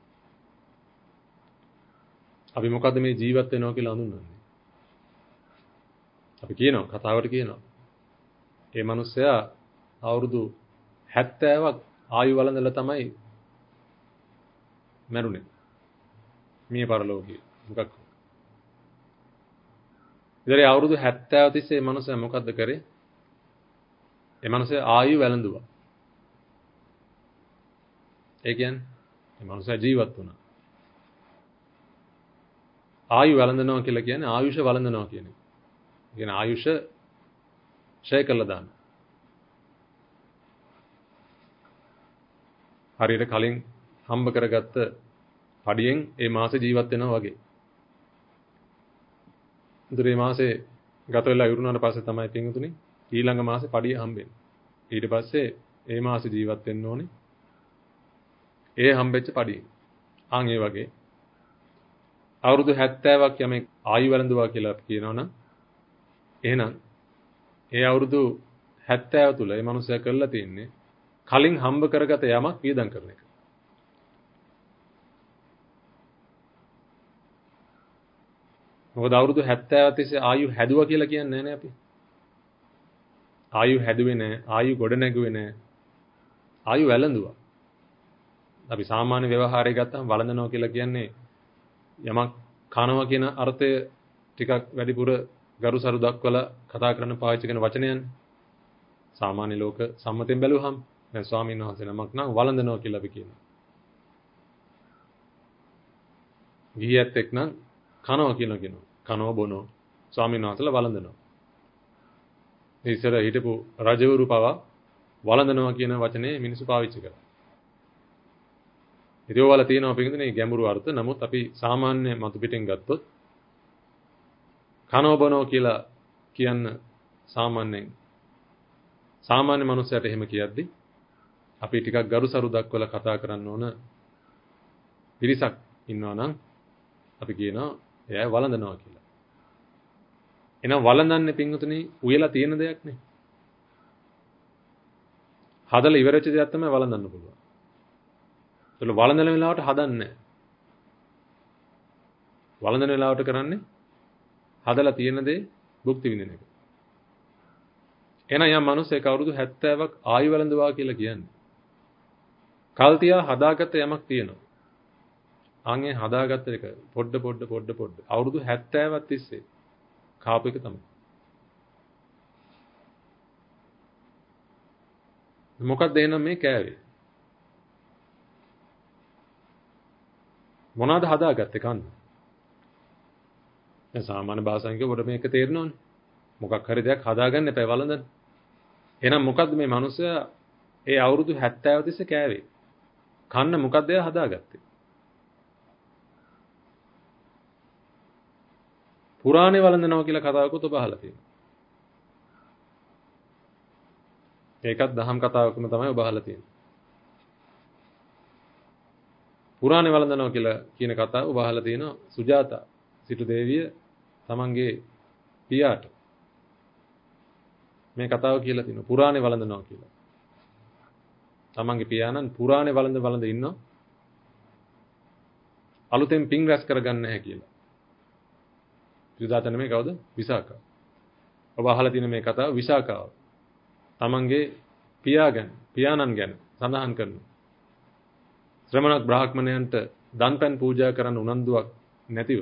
අපි මොකද්ද මේ ජීවත් වෙනවා කියලා හඳුන්වන්නේ? අපි කියනවා කතාවට කියනවා. මේ මිනිස්සයා අවුරුදු 70ක් ආයු වළඳලා තමයි මැරුණේ. මිය පරලෝකයේ. මොකක්? ඉතින් අවුරුදු 70 තිස්සේ මේ මිනිස්සයා මොකද්ද කරේ? මේ මිනිස්සයා ආයු වැළඳුවා. ඒ කියන්නේ මේ මිනිස්සයා ජීවත් වුණා. ආයු වළඳනවා කියලා කියන්නේ ආයුෂ වළඳනවා කියන එක. ඒ කියන්නේ ආයුෂ ෂය කළා දාන්න. හරියට කලින් හම්බ කරගත්ත පඩියෙන් ඒ මාසේ ජීවත් වෙනවා වගේ. ඉතින් මේ මාසේ ගත වෙලා ඉවරුනාට පස්සේ තමයි පින්තුනේ ඊළඟ මාසේ පඩිය හම්බෙන්නේ. ඊට පස්සේ ඒ මාසේ ජීවත් වෙන්න ඕනේ. ඒ හම්බෙච්ච පඩිය. ආන් ඒ වගේ අවුරුදු 70ක් යමෙක් ආයු වැළඳුවා කියලා අපි කියනවනම් එහෙනම් ඒ අවුරුදු 70 තුල මේ මනුස්සයා කරලා තියෙන්නේ කලින් හම්බ කරගත යමක් වියදම් කරන එක. මොකද අවුරුදු 70 තිස්සේ ආයු හැදුවා කියලා කියන්නේ නැහැ නේ අපි. ආයු හැදුවේ නැහැ. ආයු ගොඩ නැගුවේ නැහැ. ආයු වැළඳුවා. අපි සාමාන්‍ය ව්‍යවහාරය ගත්තම වළඳනවා කියලා කියන්නේ යමක් කනවා කියන අර්ථය ටිකක් වැඩිපුර ගරුසරු දක්වලා කතා කරන පාවිච්චි කරන වචනයන්නේ. සාමාන්‍ය ලෝක සම්මතයෙන් බැලුවහම දැන් ස්වාමීන් වහන්සේ නමක් නම් වළඳනවා කියලා අපි කියනවා. ගිහියත් එක්ක නම් කනවා කියනවා. කනවා බොනවා. ස්වාමීන් වහන්සේලා වළඳනවා. ඉතින් ඉස්සර හිටපු රජවරු පවා වළඳනවා කියන වචනේ මිනිස්සු පාවිච්චි කරා. ඉතින් ඔයාල තියෙනවා පිටින් ගැඹුරු අර්ථ. නමුත් අපි සාමාන්‍ය මතු පිටින් ගත්තොත් කනවා බොනවා කියලා කියන්න සාමාන්‍ය මනුස්සයට එහෙම කියද්දි අපි ටිකක් ගරුසරු දක්වලා කතා කරන්න ඕන පිරිසක් ඉන්නවා නම් අපි කියනවා එයා වළඳනවා කියලා. එහෙනම් වළඳන්නේ පින්වතුනි උයලා තියෙන දෙයක් නේ. හදලා ඉවරච්ච දෙයක් තමයි වළඳන්න පුළුවන්. ඒක වළඳන වෙලාවට හදන්නේ නැහැ. වළඳන වෙලාවට කරන්නේ හදලා තියෙන දේ භුක්ති විඳින එක. එහෙනම් යම් මිනිස්සෙක් අවුරුදු 70ක් ආයු වළඳුවා කියලා කියන්නේ. කල් තියා හදාගත්ත යමක් තියෙනවා. ආන්ගේ හදාගත්ත එක පොඩ අවුරුදු 70ක් තිස්සේ කාපු එක තමයි. මොකක්ද එහෙනම් මේ කෑවේ? මොනවාද හදාගත්තේ කන්න? දැන් සාමාන්‍ය භාෂාවෙන් කියනකොට මේක තේරෙනවනේ. මොකක් හරි දෙයක් හදාගන්න එපා වළඳන්න. එහෙනම් මොකද්ද මේ මිනිස්සයා ඒ අවුරුදු 70 තිස්සේ කෑවේ? කන්න මොකද්ද එයා හදාගත්තේ? පුරාණේ වළඳනවා කියලා කතාවකුත් ඔබ අහලා තියෙනවා. ඒකත් දහම් කතාවකම තමයි ඔබ අහලා තියෙන්නේ. පුරාණේ වළඳනවා කියලා කියන කතාව ඔබ අහලා තියෙනවා සුජාතා සිටු දේවිය තමන්ගේ පියාට මේ කතාව කියලා තිනවා පුරාණේ වළඳනවා කියලා. තමන්ගේ පියාණන් පුරාණේ වළඳ ඉන්නවා. අලුතෙන් පින් රැස් කරගන්න නැහැ කියලා. සුජාතා නෙමෙයි කවුද? විසාකා. ඔබ අහලා තියෙන මේ කතාව විසාකාව. තමන්ගේ පියාණන් ගැන සඳහන් කරනවා. ශ්‍රමණ බ්‍රාහ්මණයන්ට දන්පැන් පූජා කරන්න උනන්දුවක් නැතිව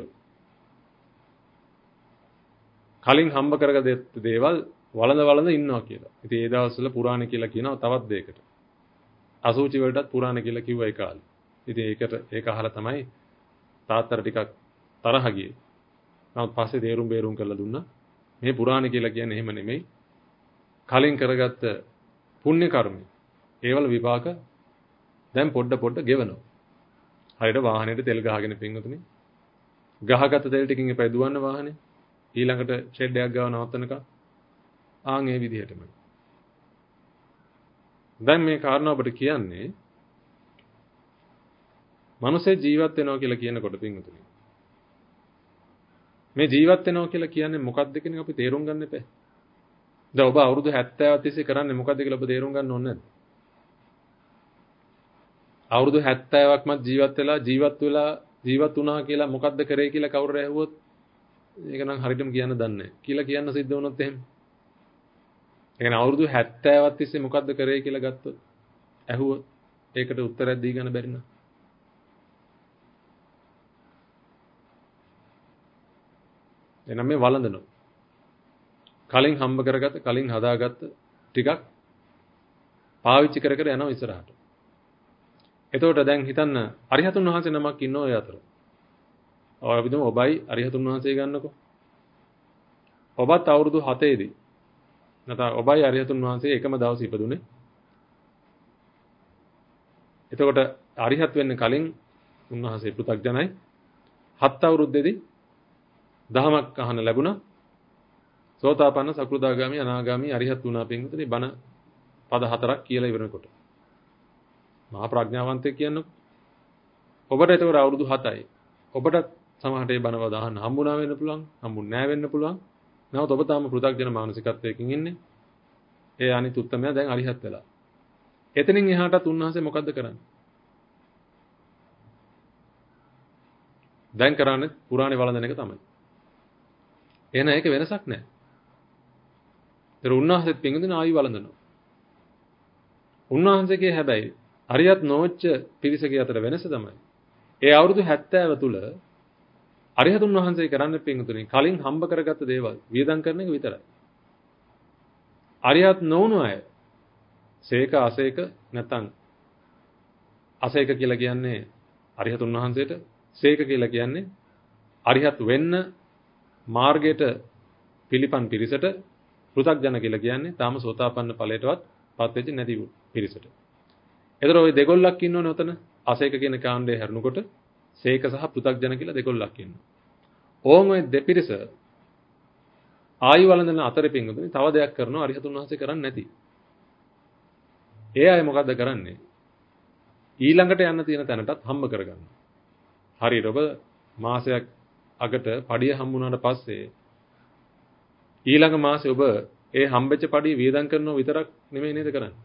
කලින් හම්බ කරගත්ත දේවල් වළඳ ඉන්නවා කියලා. ඉතින් ඒ දවස්වල පුරාණ කියලා කියනවා තවත් දෙයකට. අසුචි වලටත් පුරාණ කියලා කිව්වා ඒ කාලේ. ඉතින් ඒක අහලා තමයි තාත්තට ටිකක් තරහ ගියේ. නමුත් පස්සේ දේරුම් බේරුම් කරලා දුන්නා. මේ පුරාණ කියලා කියන්නේ එහෙම නෙමෙයි. කලින් කරගත්ත පුණ්‍ය කර්ම. ඒවල විපාක දැන් පොඩ ගෙවනවා. හරියට වාහනේට තෙල් ගහගෙන පින්වතුනි. ගහගත්ත තෙල් ටිකකින් එපා දුවන්න වාහනේ. ඊළඟට ෂෙඩ් එකක් ගාව නවත්තනකම් ආන් ඒ විදිහටම. දැන් මේ කාරණා ඔබට කියන්නේ මනුස්සේ ජීවත් වෙනවා කියලා කියනකොට පින්වතුනි. මේ ජීවත් වෙනවා කියලා කියන්නේ මොකක්ද කියන එක අපි තේරුම් ගන්න එපා. දැන් ඔබ අවුරුදු 70ක් තිස්සේ කරන්නේ මොකද්ද කියලා ඔබ තේරුම් ගන්න ඕනේ නැද්ද? අවුරුදු 70ක්ම ජීවත් වුණා කියලා මොකද්ද කරේ කියලා කවුරු ඇහුවොත් ඒක නම් හරියටම කියන්න දන්නේ නැහැ. කියලා කියන්න සිද්ධ වුණොත් එහෙම. ඒ කියන්නේ අවුරුදු 70ක් තිස්සේ මොකද්ද කරේ කියලා ගත්තොත් ඇහුවොත් ඒකට උත්තරයක් දී ගන්න බැරි නෑ. එනම් මේ වළඳනවා. කලින් හම්බ කරගත්ත, කලින් හදාගත්ත ටිකක් පාවිච්චි කර යනවා ඉස්සරහට. එතකොට දැන් හිතන්න අරිහතුන් වහන්සේ නමක් ඉන්නවා ඔය අතර. අපි දුමු ඔබයි අරිහතුන් වහන්සේ ගන්නකො. ඔබත් අවුරුදු 7 දී නැත්නම් ඔබයි අරිහතුන් වහන්සේ එකම දවසේ ඉපදුනේ. එතකොට අරිහත් වෙන්න කලින් උන්වහන්සේ පෘථග්ජනයි 7 අවුරුද්දේදී දහමක් අහන්න ලැබුණා. සෝතාපන්න, සකෘදාගාමි, අනාගාමි, අරිහත් වුණා පින්විතනේ බණ පද 4ක් කියලා ඉවරනකොට. මහා ප්‍රඥාවන්තයෙක් කියන්නකො. ඔබට ඒතකොට අවුරුදු 7යි. ඔබට සමහරට මේ බණ වද අහන්න හම්බුණා වෙන්න පුළුවන්, හම්බුන්නේ නැහැ වෙන්න පුළුවන්. නමුත් ඔබ තාම පෘථග්ජන මානසිකත්වයකින් ඉන්නේ. ඒ අනිත් උත්තමයා දැන් අරිහත් වෙලා. එතනින් එහාටත් උන්වහන්සේ මොකද්ද කරන්නේ? දැන් කරන්නේ පුරාණේ වළඳන එක තමයි. එහෙනම් ඒක වෙනසක් නැහැ. ඒතර උන්වහන්සේත් පිංගුතුනි ආයු වළඳනවා. උන්වහන්සේගේ හැබැයි අරියත් නොවච්ච පිරිසකේ අතර වෙනස තමයි. ඒ අවුරුදු 70 තුල අරිහතුන් වහන්සේ කරන්න පිංගුතුනි කලින් හම්බ කරගත්ත දේවල් වියදම් කරන එක විතරයි. අරියත් නොවුණු අය සේක අසේක නැත්නම් අසේක කියලා කියන්නේ අරිහතුන් වහන්සේට, සේක කියලා කියන්නේ අරිහත් වෙන්න මාර්ගයට පිළිපන් පිරිසට, පෘථග්ජන කියලා කියන්නේ තාම සෝතාපන්න ඵලයටවත් පත් වෙච්ච නැති පිරිසට. එතකොට ওই දෙගොල්ලක් ඉන්නවනේ උතන. අසේක කියන කාණ්ඩේ හැරුණකොට සේක සහ පෘථග්ජන කියලා දෙගොල්ලක් ඉන්නවා. ඕන් ওই දෙපිරිස ආයු වළඳන අතරේ පිංගුතුනි තව දෙයක් කරනවා අරිහතුන් වහන්සේ කරන්නේ නැති. ඒ අය මොකද්ද කරන්නේ? ඊළඟට යන්න තියෙන තැනටත් හම්බ කරගන්න. හරියට ඔබ මාසයක් අගට පඩිය හම්බුනාට පස්සේ ඊළඟ මාසේ ඔබ ඒ හම්බෙච්ච පඩිය වියදම් කරනව විතරක් නෙමෙයි නේද කරන්නේ?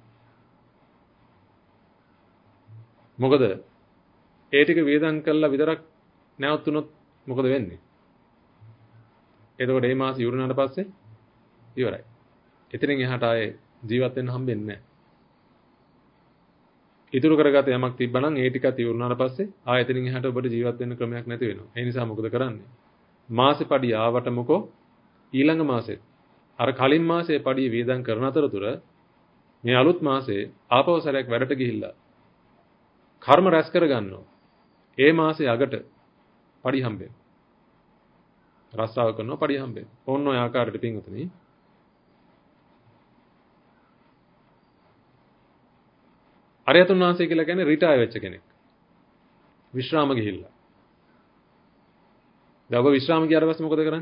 මොකද ඒ ටික වියදම් කළා විතරක් නැවතුනොත් මොකද වෙන්නේ? එතකොට මේ මාසෙ ඉවරනාට පස්සේ ඉවරයි. එතනින් එහාට ආයේ ජීවත් වෙන්න හම්බෙන්නේ නැහැ. ඉතුරු කරගත යමක් තිබ්බනම් ඒ ටිකත් ඉවරනාට පස්සේ ආයෙ එතනින් එහාට ඔබට ජීවත් වෙන්න ක්‍රමයක් නැති වෙනවා. ඒ නිසා මොකද කරන්නේ? මාසෙ පඩිය ආවට මොකෝ ඊළඟ මාසෙත් අර කලින් මාසයේ පඩිය වියදම් කරන අතරතුර මේ අලුත් මාසයේ ආපහු සැරයක් වැඩට ගිහිල්ලා කර්ම රැස් කරගන්නවා. ඒ මාසයේ අගට පඩි හම්බෙන්නේ. රස්සාව කරනවා පඩිය හම්බෙන්නේ. ඕන්න ඔය ආකාරයට පින්වතුනි. අරියතුන් වහන්සේ කියලා කියන්නේ රිටයර් වෙච්ච කෙනෙක්. විශ්‍රාම ගිහිල්ලා. දැන් ඔබ විශ්‍රාම ගියාට පස්සේ මොකද කරන්නේ?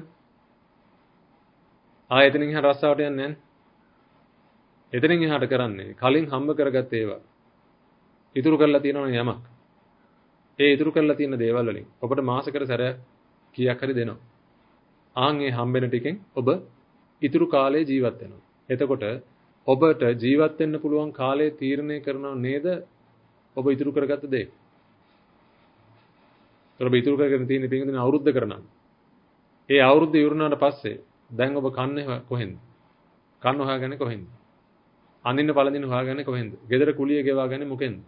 එතනින් එහාට රස්සාවට යන්නේ නැහැ. එතනින් එහාට කරන්නේ කලින් හම්බ කරගත්ත ඒවා. ඉතුරු කරලා තියෙනවනේ යමක්. ඒ ඉතුරු කරලා තියෙන දේවල් වලින් ඔබට මාසෙකට සැරයක් කීයක් හරි දෙනවා. ඒ හම්බෙන ටිකෙන් ඔබ ඉතුරු කාලේ ජීවත් වෙනවා. එතකොට ඔබට ජීවත් වෙන්න පුළුවන් කාලය තීරණය කරනව නේද ඔබ ඉතුරු කරගත්ත දේ. ඔබ ඉතුරු කරගෙන තියෙන පින්දින අවුරුද්ද කරනවා. ඒ අවුරුද්ද ඉවරනාට පස්සේ දැන් ඔබ කන්නේ කොහෙන්ද? කන්න හොයාගන්නේ කොහෙන්ද? අඳින්න පළඳින්න හොයාගන්නේ කොහෙන්ද? ගෙදර කුලිය ගෙවාගන්නේ මොකෙන්ද?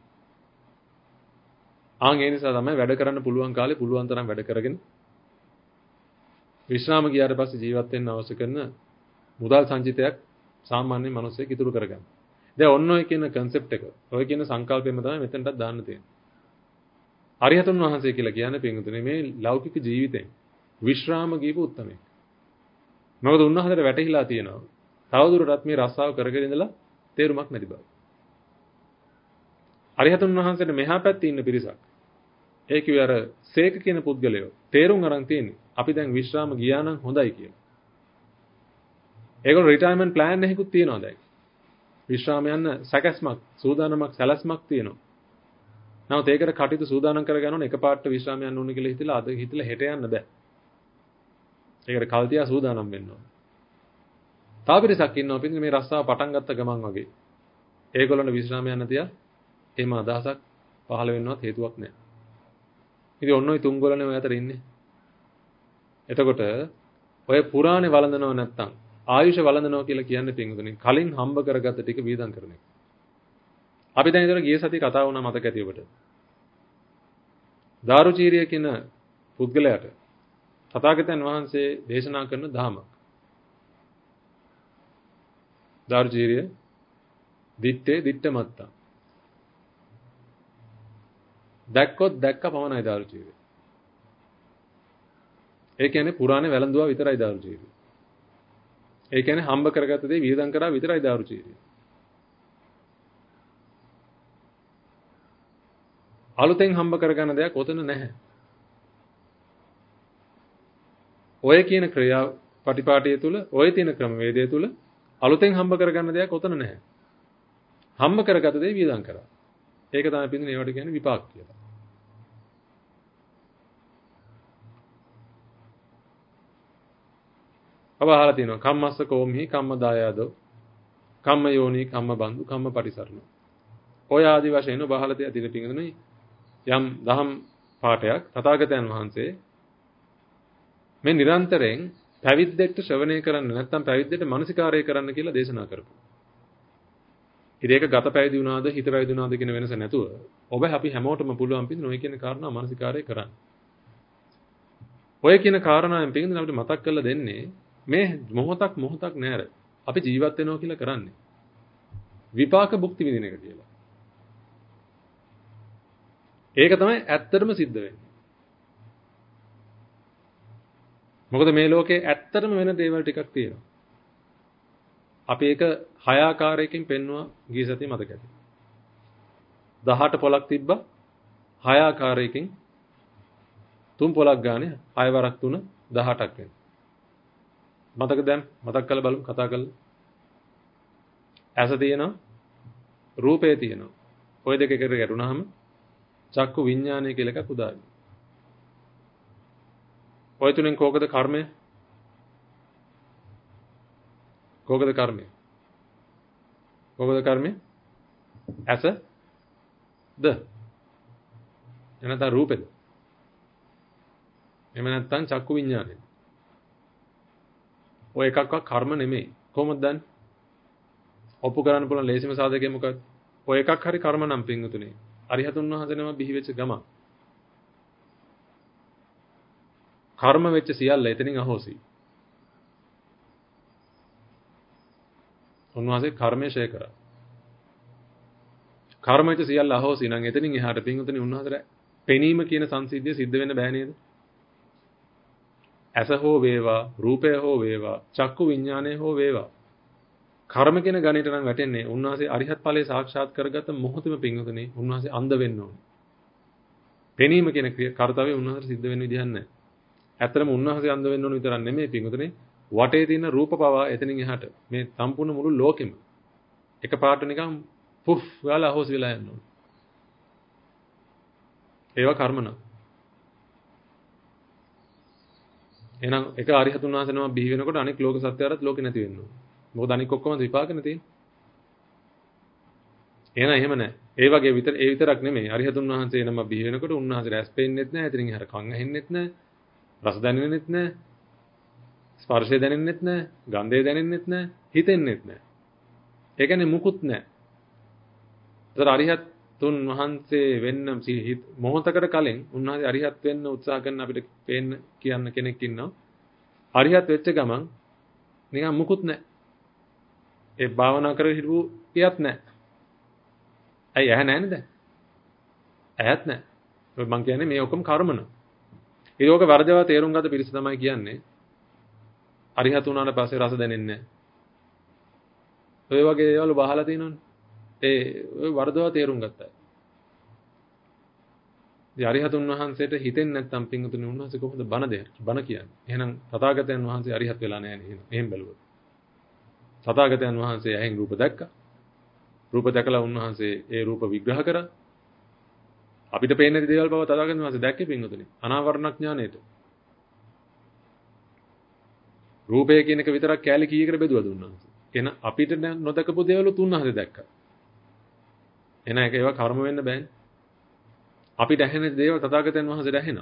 ඒ නිසා තමයි වැඩ කරන්න පුළුවන් කාලේ පුළුවන් තරම් වැඩ කරගෙන විශ්‍රාම ගියාට පස්සේ ජීවත් වෙන්න අවශ්‍ය කරන මුදල් සංචිතයක් සාමාන්‍ය මිනිස්සෙක් ඉතුරු කරගන්න. දැන් ඔන්න ඔය කියන concept එක, ඔය කියන සංකල්පෙම තමයි මෙතනටත් දාන්න තියෙන්නේ. අරිහතුන් වහන්සේ කියලා කියන්නේ පින්වතුනි මේ ලෞකික ජීවිතෙන් විශ්‍රාම ගිහපු උත්තමයෙක්. මොකද උන්වහන්සේට වැටහිලා තියෙනවා. තවදුරටත් මේ රස්සාව කරගෙන ඉඳලා තේරුමක් නැති බව. අරිහතුන් වහන්සේට මෙහා පැත්තේ ඉන්න පිරිසක්. ඒ කිව්වේ අර සේක කියන පුද්ගලයෝ තේරුම් අරන් තියෙන්නේ. අපි දැන් විශ්‍රාම ගියා නම් හොඳයි කියලා. ඒගොල්ලෝ රිටයර්මන්ට් ප්ලෑන් එකකුත් තියෙනවා දැන්. විශ්‍රාම යන්න සැකස්මක්, සූදානමක්, සැලැස්මක් තියෙනවා. නමුත් ඒකට කටයුතු සූදානම් කරගන්න ඕනේ එකපාරට විශ්‍රාම යන්න ඕනේ කියලා හිතලා අද හිතලා හෙට යන්න බෑ. ඒකට කල් තියා සූදානම් වෙන්න ඕනේ. තව පිරිසක් ඉන්නවා පිටින් මේ රස්සාව පටන් ගත්ත ගමන් වගේ. ඒගොල්ලන්ට විශ්‍රාම යන්න තියා එහෙම අදහසක් පහළ වෙන්නවත් හේතුවක් නැහැ. ඉතින් ඔන්න ඔය තුන්ගොල්ලනේ ඔය අතර ඉන්නේ. එතකොට ඔය පුරාණේ වළඳනව නැත්තම් ආයුෂ වළඳනවා කියලා කියන්නේ පින්වතුනි කලින් හම්බ කරගත්ත ටික වියදම් කරන එක. අපි දැන් ඉතල ගිය සතියේ කතා වුණා මතක ඇති ඔබට. දාරුචීරිය කියන පුද්ගලයාට තථාගතයන් වහන්සේ දේශනා කරන ධර්මයක්. දාරුචීරිය දිත්තේ දිත්තමත්තා. දැක්කොත් දැක්ක පමණයි දාරුචීරිය. ඒ කියන්නේ පුරාණේ වැළඳුවා විතරයි දාරුචීරිය. ඒ කියන්නේ හම්බ කරගත්ත දේ වියදම් කරා විතරයි දාරුචීරිය. අලුතෙන් හම්බ කරගන්න දෙයක් ඔතන නැහැ. ඔය කියන ක්‍රියා පටිපාටිය තුල, ඔය තියෙන ක්‍රමවේදය තුල අලුතෙන් හම්බ කරගන්න දෙයක් ඔතන නැහැ. හම්බ කරගත්ත දේ වියදම් කරා. ඒක තමයි පිටින් ඒවට කියන්නේ විපාක කියලා. අප අහලා තියෙනවා කම්මස්ස කෝම්හි කම්මදායදෝ කම්ම යෝනි කම්ම බන්දු කම්ම පරිසරණ. ඔය ආදි වශයෙන් ඔබ අහලා තියෙන පිටින් යම් දහම් පාඨයක් තථාගතයන් වහන්සේ මේ නිරන්තරයෙන් පැවිද්දෙක්ට ශ්‍රවණය කරන්න නැත්නම් පැවිද්දෙට මානසිකාරය කරන්න කියලා දේශනා කරපු. ඉතින් ඒක ගත පැවිදි වුණාද හිත පැවිදි වුණාද කියන වෙනස නැතුව ඔබ අපි හැමෝටම පුළුවන් පිටින් ඔය කියන කාරණා මානසිකාරය කරන්න. ඔය කියන කාරණාවෙන් පිටින් අපිට මතක් කරලා දෙන්නේ මේ මොහොතක් නෑර අපි ජීවත් වෙනවා කියලා කරන්නේ. විපාක භුක්ති විඳින එක කියලා. ඒක තමයි ඇත්තටම සිද්ධ වෙන්නේ. මොකද මේ ලෝකේ ඇත්තටම වෙන දේවල් ටිකක් තියෙනවා. අපි ඒක 6 ආකාරයකින් පෙන්වුවා ගිය සතියේ මතක ඇති. 18 පොලක් තිබ්බා 6 ආකාරයකින් 3 පොලක් ගානේ 6 වරක් 3 18ක් වෙනවා. මතක දැන් මතක් කරලා බලමු කතා කරලා. ඇස තියෙනවා රූපය තියෙනවා. ওই දෙක එකට ගැටුණාම චක්කු විඥානය කියලා එකක් උදා වෙනවා. ඔය තුනෙන් කෝකද කර්මය? කෝකද කර්මය? කෝකද කර්මය? ඇස ද එනත රූපෙද? එහෙම නැත්නම් චක්කු විඥානය. ඔය එකක්වත් කර්ම නෙමෙයි. කොහොමද දන්නේ? ඔප්පු කරන්න පුළුවන් ලේසිම සාධකය මොකක්ද? ඔය එකක් හරි කර්ම නම් පින්තුනේ. අරිහතුන් වහන්සේ නම බිහි වෙච්ච ගම. කර්ම වෙච්ච සියල්ල එතනින් අහෝසි. උන්වහන්සේ කර්මය ෂය කරා. කර්ම වෙච්ච සියල්ල අහෝසි නම් එතනින් එහාට පින්තුනේ උන්වහන්සේට පෙනීම කියන සංසිද්ධිය සිද්ධ වෙන්න බෑ නේද? ඇස හෝ වේවා, රූපය හෝ වේවා, චක්කු විඥානය හෝ වේවා. කර්ම කියන ගණයට නම් වැටෙන්නේ උන්වහන්සේ අරිහත් ඵලයේ සාක්ෂාත් කරගත්ත මොහොතේම පින්වතුනි උන්වහන්සේ අන්ධ වෙන්න ඕනේ. පෙනීම කියන කාර්යය උන්වහන්සේට සිද්ධ වෙන්න විදිහක් නැහැ. ඇත්තටම උන්වහන්සේ අන්ධ වෙන්න ඕන විතරක් නෙමෙයි පින්වතුනි වටේ තියෙන රූප පවා එතනින් එහාට මේ සම්පූර්ණ මුළු ලෝකෙම එකපාරට නිකන් පුෆ් ගාලා අහෝස් වෙලා යනවා. ඒවා කර්ම නම්. එහෙනම් එක අරිහතුන් වහන්සේ නම බිහි වෙනකොට අනෙක් ලෝක සත්‍යයරත් ලෝකේ නැති වෙන්න ඕනේ. මොකද අනික ඔක්කොම විපාකනේ තියෙන්නේ. එහෙම නැහැ. ඒ වගේ විතරක් නෙමෙයි. අරිහතුන් වහන්සේ නම බිහි වෙනකොට උන්වහන්සේ රැස් පෙන්නෙත් නැහැ. එතනින් එහාට කන් ඇහෙන්නෙත් නැහැ. රස දැනෙන්නෙත් නැහැ. ස්පර්ශය දැනෙන්නෙත් නැහැ. ගන්ධය දැනෙන්නෙත් නැහැ. හිතෙන්නෙත් නැහැ. ඒ කියන්නේ මුකුත් නැහැ. ඒතර අරිහතුන් වහන්සේ වෙන්න මොහොතකට කලින් උන්වහන්සේ අරිහත් වෙන්න උත්සාහ කරන අපිට පේන්න කියන්න කෙනෙක් ඉන්නවා. අරිහත් වෙච්ච ගමන් නිකන් මුකුත් නැහැ. ඒ භාවනා කරගෙන හිටපු පියත් නැහැ. ඇයි ඇහැ නැහැ නේද? ඇහත් නැහැ. මම කියන්නේ මේ ඔක්කොම කර්මන. ඒක ඕක වර්ධව තේරුම් ගන්න පිළිස තමයි කියන්නේ. අරිහත් වුණාට පස්සේ රස දැනෙන්නේ නැහැ. ඔය වගේ ඒවලු බහලා තියෙනවනේ. ඔය වර්ධව තේරුම් ගත්තා. ඉතින් අරිහතුන් වහන්සේට හිතෙන්නේ නැත්නම් පින්තුනේ උන්වහන්සේ කොහොමද බණ කියන්නේ? එහෙනම් තථාගතයන් වහන්සේ අරිහත් වෙලා නැහැ නේද? එහෙම බැලුවොත්. තථාගතයන් වහන්සේ ඇහෙන් රූප දැක්කා. රූප දැකලා උන්වහන්සේ ඒ රූප විග්‍රහ කරා. අපිට පේන දේවල් බව තථාගතයන් වහන්සේ දැක්කේ පින්වතුනි. අනාවරණ ඥාණයට. රූපය කියන එක විතරක් කැලේ කීයකට බෙදුවද උන්වහන්සේ? එහෙනම් අපිට නොදකපු දේවල් උන්වහන්සේ දැක්කා. එහෙනම් ඒවා කර්ම වෙන්න බෑනේ. අපිට ඇහෙන දේවල් තථාගතයන් වහන්සේට ඇහෙනවා.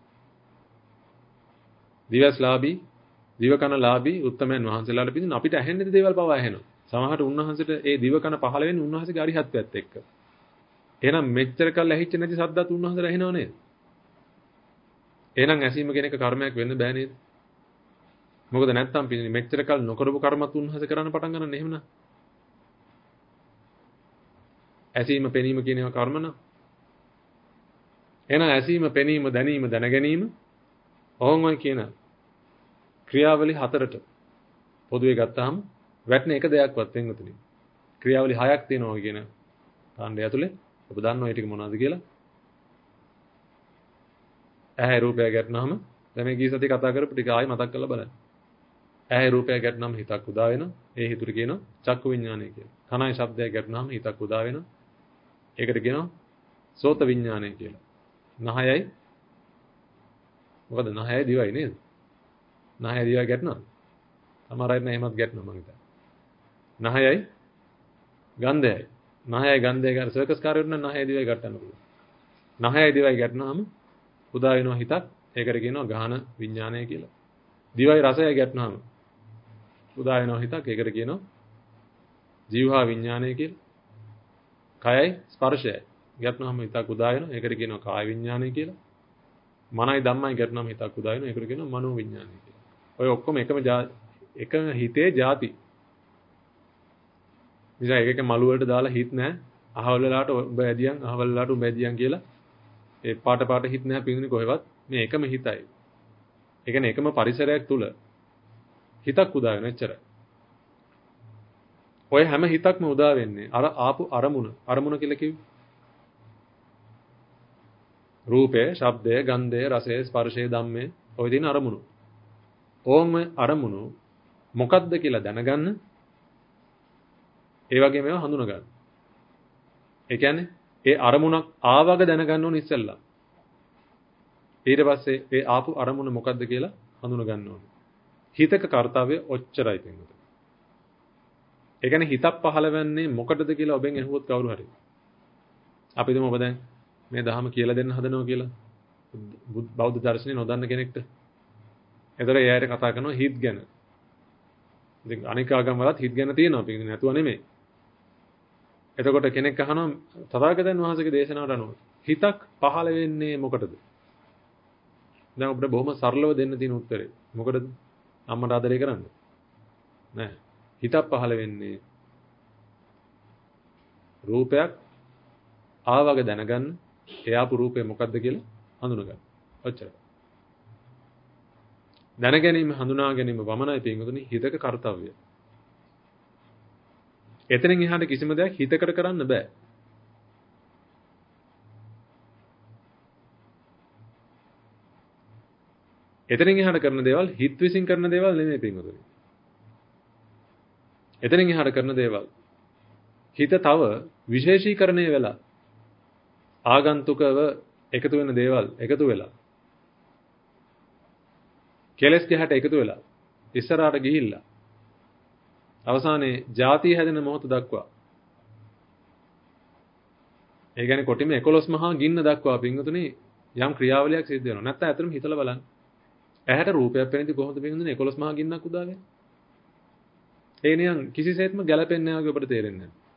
දිවස්ලාභී, දිවකනලාභී උත්තමයන් වහන්සේලාට පිටින් අපිට ඇහෙන දේවල් පවා ඇහෙනවා. සමහරට උන්වහන්සේට ඒ දිවකන පහළ වෙන්නේ උන්වහන්සේගේ අරිහත්ත්වයට එක්ක. එහෙනම් මෙච්චර කල් ඇහිච්ච නැති සද්දත් උන්වහන්සේට ඇහෙනව නේද? එහෙනම් ඇසීම කියන එක කර්මයක් වෙන්න බෑ නේද? මොකද නැත්තම් පිටින් මෙච්චර කල් නොකරපු කර්මත් උන්වහන්සේ කරන්න පටන් ගන්නනේ එහෙමනම්. ඇසීම, පෙනීම කියන ඒවා කර්ම න ะ. එහෙනම් ඇසීම, පෙනීම, දැනීම, දැනගැනීම ඔවුන්වයි කියන ක්‍රියාවලි හතරට පොදුවේ ගත්තාම වැටෙන එක දෙයක්වත් වෙන්වතුනි. ක්‍රියාවලි 6ක් තියෙනවා කියන කාණ්ඩය ඇතුලේ ඔබ දන්නවා ඒ ටික මොනවද කියලා. ඇහැ රූපය ගැටුනහම දැන් මේ ගිය සතියේ කතා කරපු ටික ආයෙ මතක් කරලා බලන්න. ඇහැ රූපය ගැටුනහම හිතක් උදා වෙනවා. ඒ හිතුර කියනවා චක්කු විඥානය කියලා. කනයි ශබ්දය ගැටුනහම හිතක් උදා වෙනවා. ඒකට කියනවා සෝත විඥානය කියලා. නහයයි මොකද නහයයි දිවයි නේද? නහයයි දිවයි ගැටුණා. සමහර අය එහෙමත් ගැටුණා මං හිතා. නහයයි ගන්ධයයි. නහයයි ගන්ධය ගන්න සර්කස් කාර්යවල නම් නහයයි දිවයි ගැටන්න පුළුවන්. නහයයි දිවයි ගැටුණාම උදා වෙනවා හිතක්. ඒකට කියනවා ගාහන විඥානය කියලා. දිවයි රසයයි ගැටුනහම උදා වෙනවා හිතක්. ඒකට කියනවා ජීවහා විඥානය කියලා. කයයි ස්පර්ශයයි ගැටුනහම හිතක් උදා වෙනවා. ඒකට කියනවා කාය විඥානය කියලා. මනයි ධම්මයි ගැටුනහම හිතක් උදා වෙනවා. ඒකට කියනවා මනෝ විඥානය කියලා. ඔය ඔක්කොම එකම හිතේ ಜಾති. නිසා එක මළු වලට දාලා හිත නැහැ. අහවල් වෙලාවට උඹ ඇදියන්, අහවල් වෙලාවට උඹ ඇදියන් කියලා ඒ පාට හිත නැහැ පින්දුනේ කොහෙවත්. මේ එකම හිතයි. ඒ කියන්නේ එකම පරිසරයක් තුල හිතක් උදා වෙන එච්චරයි. ඔය හැම හිතක්ම උදා වෙන්නේ අර ආපු අරමුණ කියලා කිව්වේ. රූපය, ශබ්දය, ගන්ධය, රසය, ස්පර්ශය, ධම්මය ඔය දින අරමුණු. ඕම අරමුණු මොකක්ද කියලා දැනගන්න. ඒ වගේම ඒවා හඳුනා ගන්න. ඒ කියන්නේ ඒ අරමුණක් ආවග දැනගන්න ඕනේ ඉස්සෙල්ලා. ඊට පස්සේ ඒ ආපු අරමුණ මොකක්ද කියලා හඳුනා ගන්න ඕනේ. හිතක කාර්යය ඔච්චරයි තියෙන්නේ. ඒ කියන්නේ හිතක් පහළ වෙන්නේ මොකටද කියලා ඔබෙන් අහුවොත් කවුරු හරි. අපි හිතමු ඔබ දැන් මේ ධහම කියලා දෙන්න හදනවා කියලා. බෞද්ධ දර්ශනේ නොදන්න කෙනෙක්ට. එතකොට ඒ අයට කතා කරනවා හිත ගැන. ඉතින් අනික ආගම් වලත් හිත ගැන තියෙනවා. අපි නැතුව නෙමෙයි. එතකොට කෙනෙක් අහනවා තථාගතයන් වහන්සේගේ දේශනාවට අනුව හිතක් පහළ වෙන්නේ මොකටද? දැන් ඔබට බොහොම සරලව දෙන්න තියෙන උත්තරේ මොකටද? අම්මට ආදරය කරන්න. නෑ. හිතක් පහළ වෙන්නේ රූපයක් ආවග දැනගන්න. එයාපු රූපය මොකක්ද කියලා හඳුනගන්න. ඔච්චරයි. දැන ගැනීම හඳුනා ගැනීම වමනයි පින්වතුනි හිතක කාර්යය. එතනින් එහාට කිසිම දෙයක් හිතකට කරන්න බෑ. එතනින් එහාට කරන දේවල් හිත විසින් කරන දේවල් නෙමෙයි පින්වතුනි. එතනින් එහාට කරන දේවල් හිත තව විශේෂීකරණය වෙලා ආගන්තුකව එකතු වෙන දේවල් එකතු වෙලා කෙලස් දිහාට එකතු වෙලා ඉස්සරහට ගිහිල්ලා අවසානයේ ಜಾති හැදෙන මොහොත දක්වා ඒ කියන්නේ කොටිම 11 මහා ගින්න දක්වා පින්වතුනි යම් ක්‍රියාවලියක් සිද්ධ වෙනවා. නැත්නම් ඇත්තටම හිතලා බලන්න. ඇහැට රූපයක් පෙනෙද්දි කොහොමද පින්වතුනි 11 මහා ගින්නක් උදා වෙන්නේ? ඒ නියම් කිසිසේත්ම ගැලපෙන්නේ නැහැ වගේ ඔබට තේරෙන්නේ නැහැ.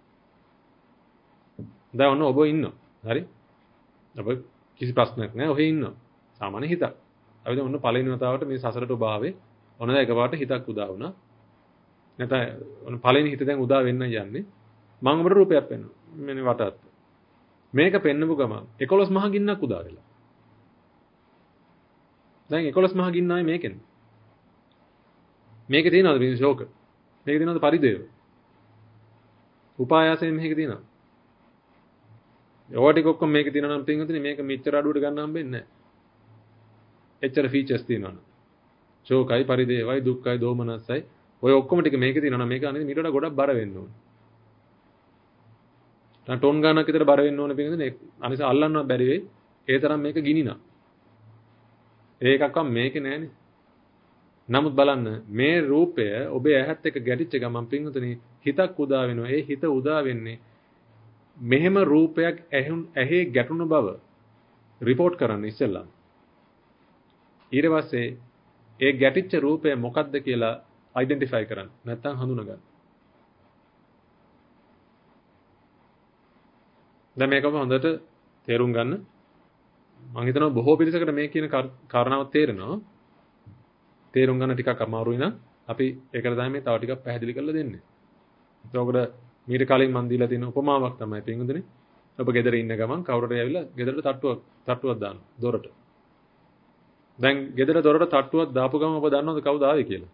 දැන් ඔන්න ඔබ ඉන්නවා. හරි? ඔබ කිසි ප්‍රශ්නයක් නැහැ. ඔහේ ඉන්නවා. සාමාන්‍ය හිතක්. අපි දැන් ඔන්න පළවෙනි වතාවට මේ සසරට ඔබ ආවේ. ඔන්න දැන් එකපාරට හිතක් උදා වුණා. නැත්නම් ඔන්න පළවෙනි හිත දැන් උදා වෙන්න යන්නේ. මම ඔබට රූපයක් පෙන්වනවා. මෙන්න වටත්. මේක පෙන්නපු ගමන් 11 මහා ගින්නක් උදා වෙලා. දැන් 11 මහා ගින්න ආයේ මේකෙන්. මේකේ තියෙනවද මේ ශෝක? මේකේ තියෙනවද පරිදේව? උපායාසයෙන් මේකේ තියෙනවද? ඒවා ටික ඔක්කොම මේකේ තියෙනවා නම් පින්වතුනි මේක මෙච්චර අඩුවට ගන්න හම්බෙන්නේ නැහැ. එච්චර ෆීචර්ස් තියෙනවනේ. ශෝකයි පරිදේවයි දුක්ඛයි දෝමනස්සයි ඔය ඔක්කොම ටික මේකේ තියෙනවා නම් මේක අනිත් මීට වඩා ගොඩක් බර වෙන්න ඕනේ. දැන් ටෝන් ගන්නක් විතර බර වෙන්න ඕනේ පින්වතුනි. අනිස අල්ලන්නවත් බැරි වෙයි. ඒ තරම් මේක ගිනිනා. ඒකක්වත් මේකේ නෑනේ. නමුත් බලන්න මේ රූපය ඔබේ ඇහත් එක්ක ගැටිච්ච ගමන් පින්වතුනි හිතක් උදා වෙනවා. ඒ හිත උදා වෙන්නේ මෙහෙම රූපයක් ඇහි ගැටුණු බව රිපෝට් කරන්න ඉස්සෙල්ලා. ඊට පස්සේ ඒ ගැටිච්ච රූපය මොකක්ද කියලා අයිඩෙන්ටිෆයි කරන්න. නැත්නම් හඳුනා ගන්න. දැන් මේක හොඳට තේරුම් ගන්න. මම හිතනවා බොහෝ පිරිසකට මේ කියන කාරණාව තේරෙනවා. තේරුම් ගන්න ටිකක් අමාරුයි නම් අපි ඒකට තමයි මේ තව ටිකක් පැහැදිලි කරලා දෙන්නේ. එතකොට මීට කලින් මම දීලා තියෙන උපමාවක් තමයි පින්වතුනි. ඔබ ගෙදර ඉන්න ගමන් කවුරුහරි ඇවිල්ලා ගෙදරට තට්ටුවක් දානවා දොරට. දැන් ගෙදර දොරට තට්ටුවක් දාපු ගමන් ඔබ දන්නවද කවුද ආවේ කියලා?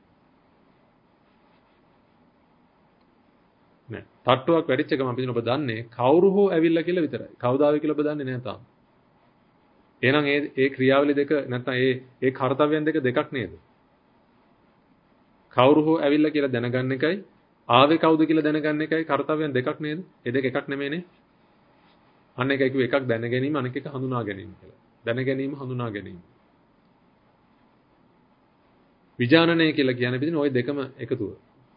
නෑ. තට්ටුවක් වැඩිච්ච ගමන් පිටින් ඔබ දන්නේ කවුරු හෝ ඇවිල්ලා කියලා විතරයි. කවුද ආවේ කියලා ඔබ දන්නේ නෑ තාම. එහෙනම් ඒ ක්‍රියාවලිය දෙක නැත්නම් ඒ කාර්යයන් දෙකක් නේද? කවුරු හෝ ඇවිල්ලා කියලා දැනගන්න එකයි ආවේ කවුද කියලා දැනගන්න එකයි කාර්යයන් දෙකක් නේද? ඒ දෙක එකක් නෙමෙයිනේ. අන්න එකයි කිව්ව එකක් දැන ගැනීම අනෙක් එක හඳුනා ගැනීම කියලා. දැන ගැනීම හඳුනා ගැනීම. විඥානනය කියලා කියන්නේ පිටින් ওই දෙකම එකතුව.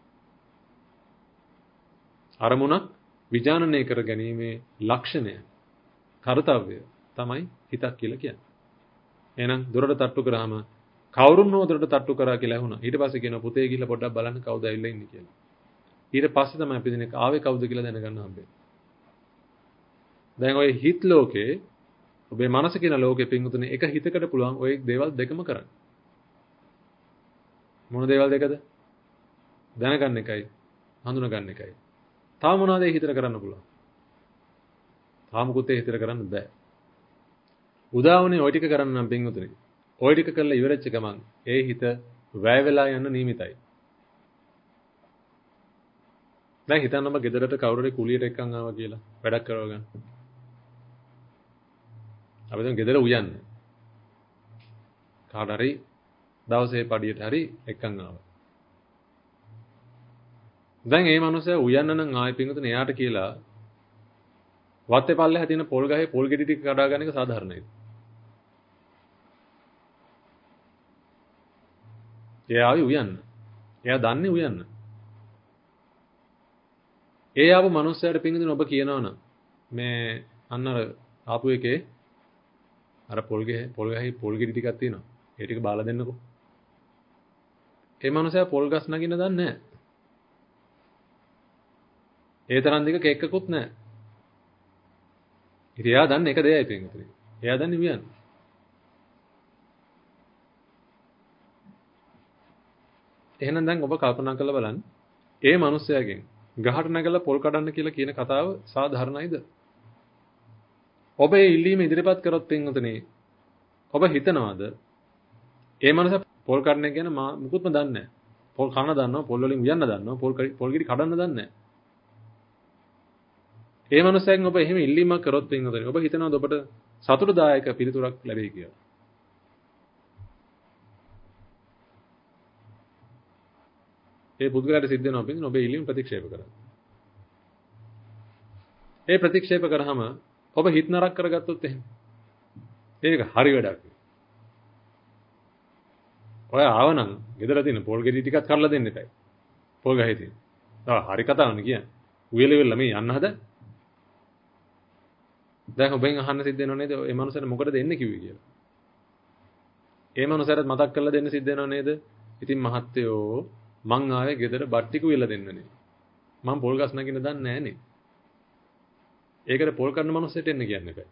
අරමුණක් විඥානනය කර ගැනීමේ ලක්ෂණය කාර්යය තමයි හිතක් කියලා කියන්නේ. එහෙනම් දොරට තට්ටු කරාම කවුරුන් හොදට තට්ටු කරා කියලා ඇහුණා. ඊට පස්සේ කියනවා පුතේ ගිහලා පොඩ්ඩක් බලන්න කවුද ඇවිල්ලා ඉන්නේ කියලා. ඊට පස්සේ තමයි අපි දිනේ ආවේ කවුද කියලා දැනගන්න හම්බෙන්නේ. දැන් ওই හිත් ලෝකේ ඔබේ මනස කියන ලෝකේ පිංගුතුනේ එක හිතකට පුළුවන් ওই දේවල් දෙකම කරන්න. මොන දේවල් දෙකද? දැනගන්න එකයි හඳුනා ගන්න එකයි. තාම මොනවද ඒ හිතට කරන්න පුළුවන්? තාම කුතේ හිතට කරන්න බෑ. උදාවනේ ওই ටික කරන්න නම් පිංගුතුනේ. ওই ටික කරලා ඉවරෙච්ච ගමන් ඒ හිත වැය වෙලා යන්න නියමිතයි. දැන් හිතන්න ඔබ ගෙදරට කවුරු හරි කුලියට එක්කන් ආවා කියලා වැඩක් කරව ගන්න. අපි දැන් ගෙදර උයන්න. කාට හරි දවසේ පඩියට හරි එක්කන් ආවා. දැන් මේ මනුස්සයා උයන්න නම් ආයෙ පිංගුතුනේ එයාට කියලා වත්තේ පල්ලෙහා තියෙන පොල් ගහේ පොල් ගෙඩි ටික කඩා ගන්න එක සාධාරණයි. එයා ආවේ උයන්න. එයා දන්නේ උයන්න. ඒ ආපු මනුස්සයාට පිංගුතුනේ ඔබ කියනවනම් මේ අන්න අර ආපු එකේ අර පොල් ගහේ පොල් ගෙඩි ටිකක් තියෙනවා. ඒ ටික බාලා දෙන්නකෝ. ඒ මනුස්සයා පොල් ගස් නගින්න දන්නේ නැහැ. ඒ තරම් දෙක කෙක්කකුත් නැහැ. ඉතින් එයා දන්නේ එක දෙයයි පිංගුතුනේ. එයා දන්නේ උයන්න. එහෙනම් දැන් ඔබ කල්පනා කරලා බලන්න. ඒ මනුස්සයාගෙන් ගහට නැගලා පොල් කඩන්න කියලා කියන කතාව සාධාරණයිද? ඔබ ඒ ඉල්ලීම ඉදිරිපත් කරොත් පින්වතුනි ඔබ හිතනවාද ඒ මනුස්සයා පොල් කඩන එක ගැන මුකුත්ම දන්නේ නැහැ. පොල් කන දන්නවා, පොල් වලින් උයන්න දන්නවා, පොල් ගෙඩි කඩන්න දන්නේ නැහැ. ඒ මනුස්සයෙන් ඔබ එහෙම ඉල්ලීමක් කරොත් පින්වතුනි ඔබ හිතනවාද ඔබට සතුටුදායක පිළිතුරක් ලැබෙයි කියලා? ඒ පුද්ගලයාට සිද්ධ වෙනවා පින්වතුනි ඔබේ ඉල්ලීම ප්‍රතික්ෂේප කරන්න. ඒ ප්‍රතික්ෂේප කරාම ඔබ හිත නරක කරගත්තොත් එහෙම. ඒක හරි වැඩක්. ඔය ආවනම් ගෙදර තියෙන පොල් ගෙඩි ටිකක් කරලා දෙන්න එපා. පොල් ගහේ තියෙන. හරි කතාවනේ කියන්නේ. උයලෙවිල්ල මේ යන්න හද. දැන් ඔබෙන් අහන්න සිද්ධ වෙනව නේද? මේ මනුස්සයාට මොකටද එන්නේ කිව්වේ කියලා. ඒ මනුස්සයාට මතක් කරලා දෙන්න සිද්ධ වෙනව නේද? ඉතින් මහත්තයෝ මං ආවේ ගෙදර බට්ටිකු වෙලා දෙන්නනේ. මං පොල් ගස් නගින්න දන්නේ නැහනේ. ඒකට පොල් කන්න මනුස්සයට එන්න කියන්නේ නැහැ.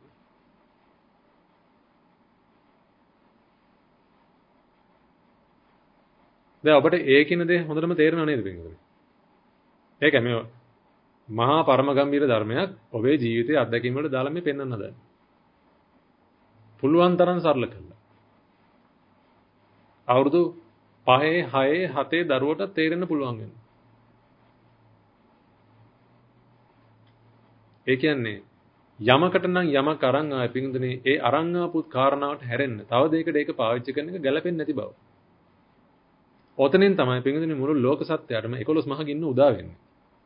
දැන් ඔබට ඒ කියන දේ හොඳටම තේරෙනව නේද පින්වතුනි? ඒක මේ මහා පරම ගම්බීර ධර්මයක් ඔබේ ජීවිතයේ අත්දැකීම් වල දාලා මේ පෙන්වන්න හදන්නේ. පුළුවන් තරම් සරල කළා. අවුරුදු 5 6 7 දරුවට තේරෙන්න පුළුවන් වෙනවා. ඒ කියන්නේ යමකට නම් යමක් අරන් ආයේ පින්වතුනි ඒ අරන් ආපු කාරණාවට හැරෙන්න තව දෙයකට ඒක පාවිච්චි කරන එක ගැළපෙන්නේ නැති බව. ඔතනින් තමයි පින්වතුනි මුළු ලෝක සත්‍යයටම 11 මහ ගින්න උදා වෙන්නේ.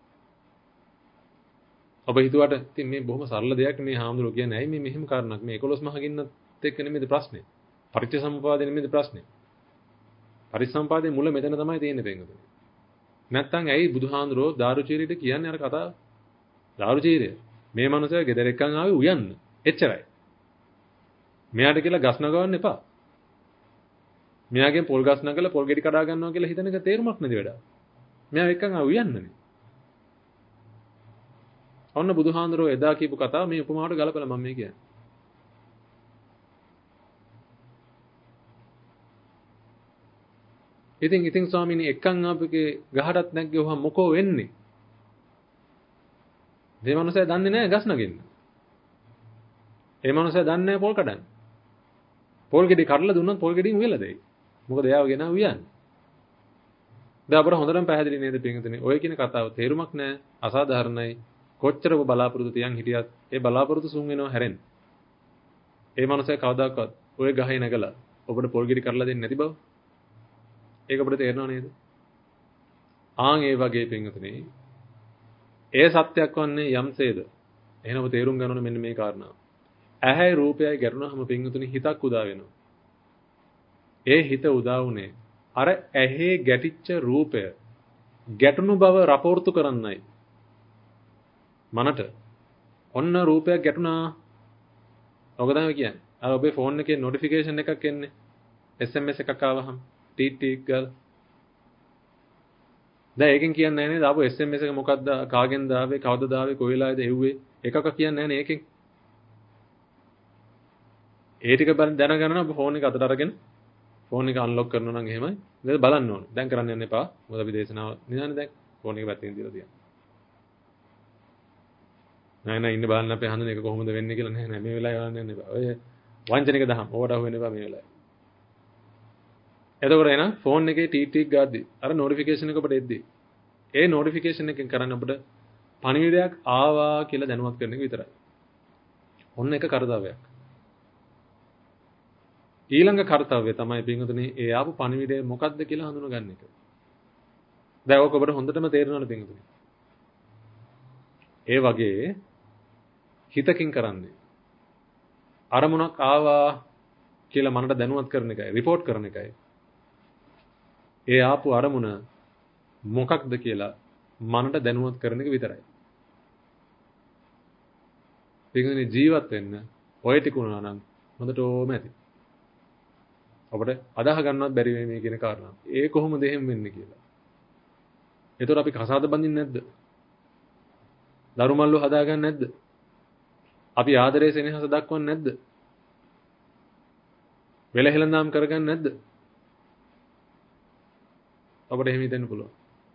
ඔබ හිතුවට ඉතින් මේ බොහොම සරල දෙයක් මේ හාමුදුරුවෝ කියන්නේ ඇයි මේ මෙහෙම කාරණාවක් මේ 11 මහ ගින්නත් එක්ක නෙමෙයිද ප්‍රශ්නේ. පටිච්චසමුපාදේ නෙමෙයිද ප්‍රශ්නේ. පරිසම්පාදේ මුල මෙතන තමයි තියෙන්නේ පින්වතුනි. නැත්තම් ඇයි බුදුහාමුදුරුවෝ දාරුචීරියට කියන්නේ අර කතාව? දාරුචීරිය මේ මනුස්සයා ගෙදර එක්කන් ආවේ උයන්න. එච්චරයි. මෙයාට කියලා ගස් නගවන්න එපා. මෙයාගෙන් පොල් ගස් නගලා පොල් ගෙඩි කඩා ගන්නවා කියලා හිතන එක තේරුමක් නැති වැඩක්. මෙයා එක්කන් ආවේ උයන්නනේ. ඔන්න බුදුහාඳුරෝ එදා කියපු කතාව මේ උපමාවට ගලපලා මම මේ කියන්නේ. ඉතින් ස්වාමීනි එක්කන් ආපුගේ ගහටත් නැග්ගුවහම මොකෝ වෙන්නේ? මේ මනුස්සයා දන්නේ නැහැ ගස් නගින්න. ඒ මනුස්සයා දන්නේ නැහැ පොල් කඩන්න. පොල් ගෙඩි කඩලා දුන්නොත් පොල් ගෙඩින් උයලා දෙයි. මොකද එයාව ගෙනා උයන්නේ. දැන් අපර හොඳටම පැහැදිලි නේද පින්වතුනි? ඔය කියන කතාව තේරුමක් නැහැ, අසාධාරණයි. කොච්චර ඔබ බලාපොරොත්තු තියන් හිටියත් ඒ බලාපොරොත්තු සුන් වෙනවා හැරෙන්න. ඒ මනුස්සයා කවදාකවත් ඔය ගහේ නැගලා ඔබට පොල් ගෙඩි කරලා දෙන්නේ නැති බව. ඒක ඔබට තේරෙනව නේද? ආන් ඒ වගේ පින්වතුනි ඒ සත්‍යයක් වන්නේ යම්සේද. එහෙනම් ඔබ තේරුම් ගන්න ඕනේ මෙන්න මේ කාරණාව. ඇහැයි රූපයයි ගැටුණාම පින්වතුනි හිතක් උදා වෙනවා. ඒ හිත උදා වුනේ අර ඇහි ගැටිච්ච රූපය ගැටුණු බව රපෝර්තු කරන්නයි. මනට ඔන්න රූපයක් ගැටුණා. ඔක තමයි කියන්නේ. අර ඔබේ ෆෝන් එකේ නොටිෆිකේෂන් එකක් එන්නේ. SMS එකක් ආවහම ටීට් ටීට් ගාලා. දැන් ඒකෙන් කියන්නේ නැහැ නේද? ආපු SMS එක මොකක්ද? කාගෙන්ද ආවේ? කවදද ආවේ? කොයි වෙලාවේද එව්වේ? එකක කියන්නේ නැහැ නේ ඒකෙන්. ඒ ටික දැනගන්න නම් ෆෝන් එක අතට අරගෙන ෆෝන් එක අන්ලොක් කරනවා නම් එහෙමයි. නේද බලන්න ඕනේ. දැන් කරන්න යන්න එපා. මොකද අපි දේශනාව නිදානේ දැන් ෆෝන් එක පැත්තකින් තියලා තියන්න. නෑ ඉන්න බලන්න අපේ හඳුන එක කොහොමද වෙන්නේ කියලා නෑ මේ වෙලාවේ බලන්න යන්න එපා. ඔය වංචනික දහම් ඕවට අහු වෙන්න එපා මේ වෙලාවේ. එතකොට එන ෆෝන් එකේ ටීට් ටීට් ගාද්දි අර නොටිෆිකේෂන් එක ඔබට එද්දි ඒ නොටිෆිකේෂන් එකෙන් කරන්න ඔබට පණිවිඩයක් ආවා කියලා දැනුවත් කරන එක විතරයි. ඔන්න එක කාර්යයක්. ඊළඟ කාර්යය තමයි පින්වතුනි ඒ ආපු පණිවිඩය මොකක්ද කියලා හඳුනගන්න එක. දැන් ඔක ඔබට හොඳටම තේරෙනවනේ පින්වතුනි. ඒ වගේ හිතකින් කරන්නේ අරමුණක් ආවා කියලා මනට දැනුවත් කරන එකයි රිපෝට් කරන එකයි. ඒ ආපු අරමුණ මොකක්ද කියලා මනට දැනුවත් කරන එක විතරයි. පින්වතුනි ජීවත් වෙන්න ඔය ටික උනා නම් හොඳටම ඇති. අපිට අදාහ ගන්නවත් බැරි වෙයි මේ කියන කාරණා. ඒ කොහොමද එහෙම වෙන්නේ කියලා. ඒතකොට අපි කසාද බඳින්නේ නැද්ද? දරුමල්ලු හදාගන්නේ නැද්ද? අපි ආදරයේ සෙනෙහස දක්වන්නේ නැද්ද? වෙලහෙලඳාම් කරගන්නේ නැද්ද? අපිට එහෙම හිතෙන්න පුළුවන්.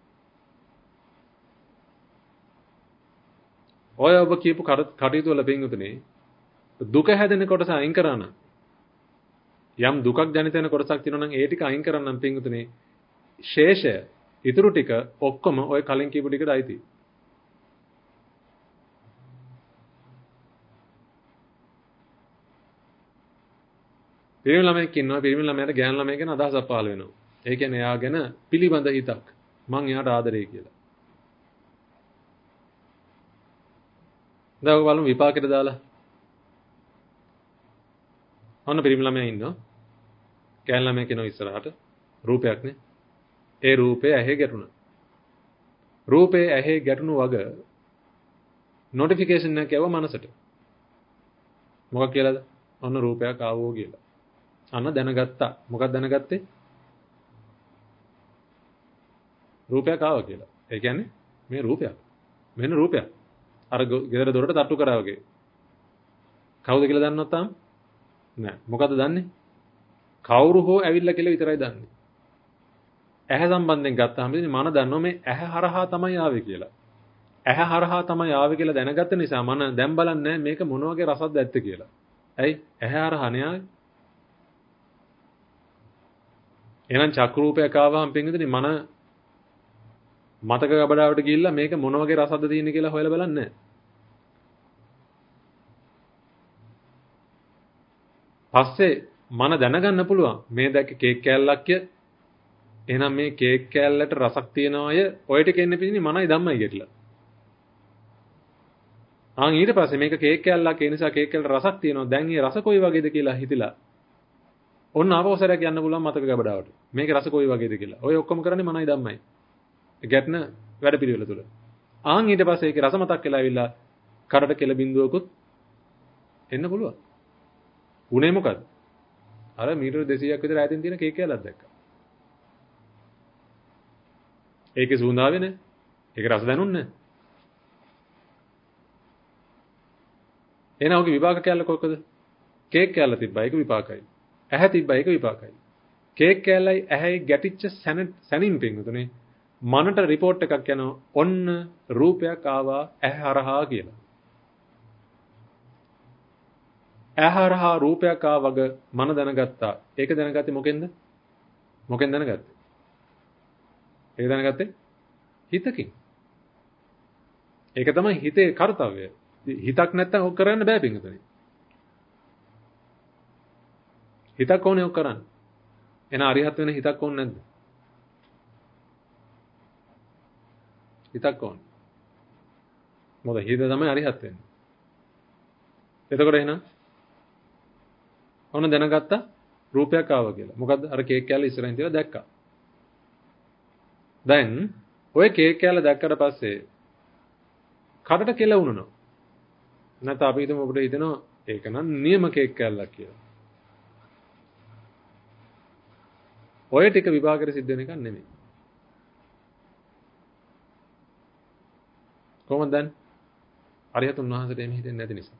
ඔය ඔබ කියපු කටයුතු වල පින්වතුනි දුක හැදෙන කොටස අයින් කරා නම් යම් දුකක් ජනිත වෙන කොටසක් තියෙනවා නම් ඒ ටික අයින් කරන්නම් පින්වතුනි ශේෂය ඉතුරු ටික ඔක්කොම ඔය කලින් කියපු ටිකට අයිති. පිරිමි ළමයෙක් ඉන්නවා පිරිමි ළමයාට ගෑනු ළමයෙක් ගැන අදහසක් පහළ වෙනවා. ඒ කියන්නේ එයා ගැන පිළිබඳ හිතක් මං එයාට ආදරෙයි කියලා. දැන් ඔය බලමු විපාකෙට දාලා. අන්න පිරිමි ළමයා ඉන්නවා. ගෑනු ළමයෙක් කෙනා ඉස්සරහට රූපයක් නේ. ඒ රූපේ ඇහි ගැටුණා. රූපේ ඇහි ගැටුණු වග නොටිෆිකේෂන් එකක් යව මනසට. මොකක් කියලාද? අන්න රූපයක් ආවෝ කියලා. අන්න දැනගත්තා. මොකක්ද දැනගත්තේ? රූපයක් ආවා කියලා. ඒ කියන්නේ මේ රූපයක්. මෙන්න රූපයක්. අර ගෙදර දොරට තට්ටු කරා වගේ. කවුද කියලා දන්නවද තාම? නෑ. මොකද්ද දන්නේ? කවුරු හෝ ඇවිල්ලා කියලා විතරයි දන්නේ. ඇහැ සම්බන්ධයෙන් ගත්තාම ඉතින් මන දන්නවා මේ ඇහැ හරහා තමයි ආවේ කියලා. ඇහැ හරහා තමයි ආවේ කියලා දැනගත්ත නිසා මන දැන් බලන්නේ මේක මොන වගේ රසක්ද ඇත්ත කියලා. ඇයි? ඇහැ හරහා නේ ආවේ. එහෙනම් චක්කු රූපයක් ආවම පින්විතනේ මන මතක ගබඩාවට ගිහිල්ලා මේක මොන වගේ රසක්ද තියෙන්නේ කියලා හොයලා බලන්නේ නැහැ. පස්සේ මන දැනගන්න පුළුවන් මේ දැක්ක කේක් කෑල්ලක් කිය. එහෙනම් මේ කේක් කෑල්ලට රසක් තියන අය ඔය ටික එන්නේ පිටින් මනයි ධම්මයි කියලා. ආන් ඊට පස්සේ මේක කේක් කෑල්ලක් ඒ නිසා කේක් කෑල්ලට රසක් තියෙනවා. දැන් මේ රස කොයි වගේද කියලා හිතලා ඔන්න ආපෝසරයක් යන්න පුළුවන් මතක ගබඩාවට. මේකේ රස කොයි වගේද කියලා. ඔය ඔක්කොම කරන්නේ මනයි ධම්මයි. ගැටන වැඩ පිළිවෙල තුල. ආන් ඊට පස්සේ ඒකේ රස මතක් වෙලා ඇවිල්ලා කරට කෙල බිඳුවකුත් එන්න පුළුවන්. උනේ මොකද්ද? අර මීටර 200ක් විතර ඈතින් තියෙන කේක් කෑල්ලක් දැක්කා. ඒකේ සුවඳ ආවේ නැහැ. ඒක රස දැනුන්නේ නැහැ. එහෙනම් ඔගේ විපාක කෑල්ල කොකද? කේක් කෑල්ල තිබ්බා ඒක විපාකයි. ඇහැ තිබ්බා ඒක විපාකයි. කේක් කෑල්ලයි ඇහැයි ගැටිච්ච සැනින් පින්වතුනේ මනට report එකක් යනවා ඔන්න රූපයක් ආවා ඇහැ හරහා කියලා. ඇහැ හරහා රූපයක් ආවග මන දැනගත්තා. ඒක දැනගත්තේ මොකෙන්ද? මොකෙන් දැනගත්තේ? ඒක දැනගත්තේ හිතකින්. ඒක තමයි හිතේ කාර්යය. හිතක් නැත්තම් ඔක් කරන්න බෑ පින්වතුනේ. හිතක් ඕනේ ඔක් කරන්න. එන අරිහත් වෙන හිතක් ඕනේ නැද්ද? හිතක් ඕනේ. මොකද හිත තමයි අරිහත් වෙන්නේ. එතකොට එහෙනම් ඔන්න දැනගත්තා රූපයක් ආවා කියලා. මොකද්ද? අර කේක් කෑල්ල ඉස්සරහින් තියලා දැක්කා. දැන් ඔය කේක් කෑල්ල දැක්කට පස්සේ කඩට කෙල වුණනවා. නැත්නම් අපි හිතමු ඔබට හිතෙනවා ඒක නම් නියම කේක් කෑල්ලක් කියලා. ඔය ටික විපාකෙට සිද්ධ වෙන එකක් නෙමෙයි. කොහොමද දැන්? අරිහතුන් වහන්සේට එමෙ හිතෙන්නේ නැති නිසා.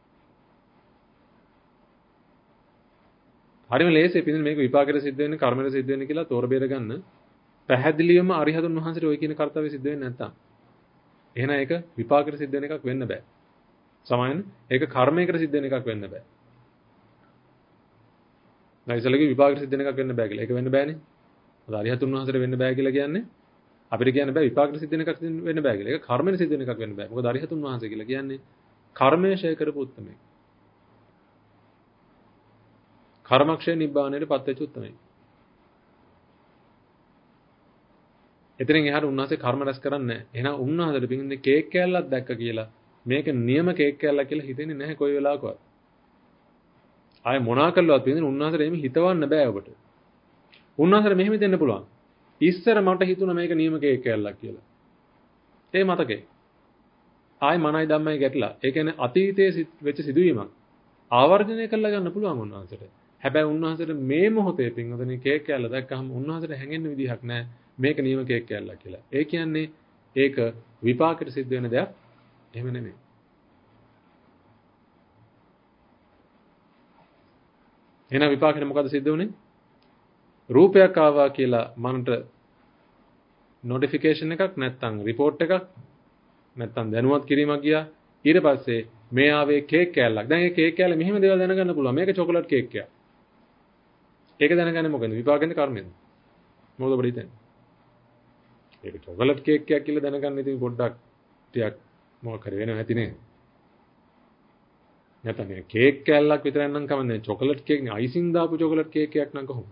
හරිම ලේසියි පිටින් මේක විපාකෙට සිද්ධ වෙන්නේ කර්මෙට සිද්ධ වෙන්නේ කියලා තෝර බේර ගන්න. පැහැදිලිවම අරිහතුන් වහන්සේට ඔය කියන කාර්යය සිද්ධ වෙන්නේ නැත්තම්. එහෙනම් ඒක විපාකෙට සිද්ධ වෙන එකක් වෙන්න බෑ. සමායන ඒක කර්මයකට සිද්ධ වෙන එකක් වෙන්න බෑ. නැයිසලගේ විපාකෙට සිද්ධ වෙන එකක් වෙන්න බෑ කියලා. ඒක වෙන්න බෑනේ. මොකද අරිහතුන් වහන්සේට වෙන්න බෑ කියලා කියන්නේ අපිට කියන්න බෑ විපාකෙට සිද්ධ වෙන එකක් වෙන්න බෑ කියලා. ඒක කර්මෙට සිද්ධ වෙන එකක් වෙන්න බෑ. මොකද අරිහතුන් වහන්සේ කියලා කියන්නේ කර්මය ඡය කරපු උත්තමයෙක්. කර්මක්ෂය නිබ්බාණයට පත් වෙච්ච උත්තමයෙක්. එතනින් එහාට උන්වහන්සේ කර්ම රැස් කරන්නේ නැහැ. එහෙනම් උන්වහන්සේට පිටින් කේක් කෑල්ලක් දැක්ක කියලා මේක නියම කේක් කෑල්ලක් කියලා හිතෙන්නේ නැහැ කොයි වෙලාවකවත්. ආයේ මොනා කළවත් පිටින් උන්වහන්සේට එහෙම හිතවන්න බෑ ඔබට. උන්වහන්සේට මෙහෙම දෙන්න පුළුවන්. ඉස්සර මට හිතුණා මේක නියම කේක් කෑල්ලක් කියලා. ඒ මතකේ. ආයේ මනයි ධම්මයි ගැටලා. ඒ කියන්නේ අතීතයේ වෙච්ච සිදුවීමක් ආවර්ජනය කරලා ගන්න පුළුවන් උන්වහන්සේට. හැබැයි උන්වහන්සේට මේ මොහොතේ පින්වදනේ කේක් කෑල්ල දැක්කහම උන්වහන්සේට හැඟෙන්න විදිහක් නැහැ. මේක නියම කේක් කෑල්ලක් කියලා. ඒ කියන්නේ ඒක විපාකෙට සිද්ධ වෙන දෙයක් එහෙම නෙමෙයි. එහෙනම් විපාකෙට මොකද සිද්ධ වුනේ? රූපයක් ආවා කියලා මනට නොටිෆිකේෂන් එකක් නැත්තම් රිපෝට් එකක් නැත්තම් දැනුවත් කිරීමක් ගියා. ඊට පස්සේ මේ ආවේ කේක් කෑල්ලක්. දැන් මේ කේක් කෑල්ල මෙහෙම දේවල් දැනගන්න පුළුවන්. මේක චොකලට් කේක් එකක්. ඒක දැනගන්නේ මොකද? විපාකෙන්ද කර්මෙන්ද? මොකද ඔබට හිතෙන්නේ? ඒක චොකලට් කේක් එකක් කියලා දැනගන්න ඉතින් පොඩ්ඩක් ටිකක් මොකක් හරි වෙනව ඇති නේද? නැත්නම් මේ කේක් කෑල්ලක් විතරක් නම් කමන්නේ. චොකලට් කේක් නේ අයිසිං දාපු චොකලට් කේක් එකක් නම් කොහොමද?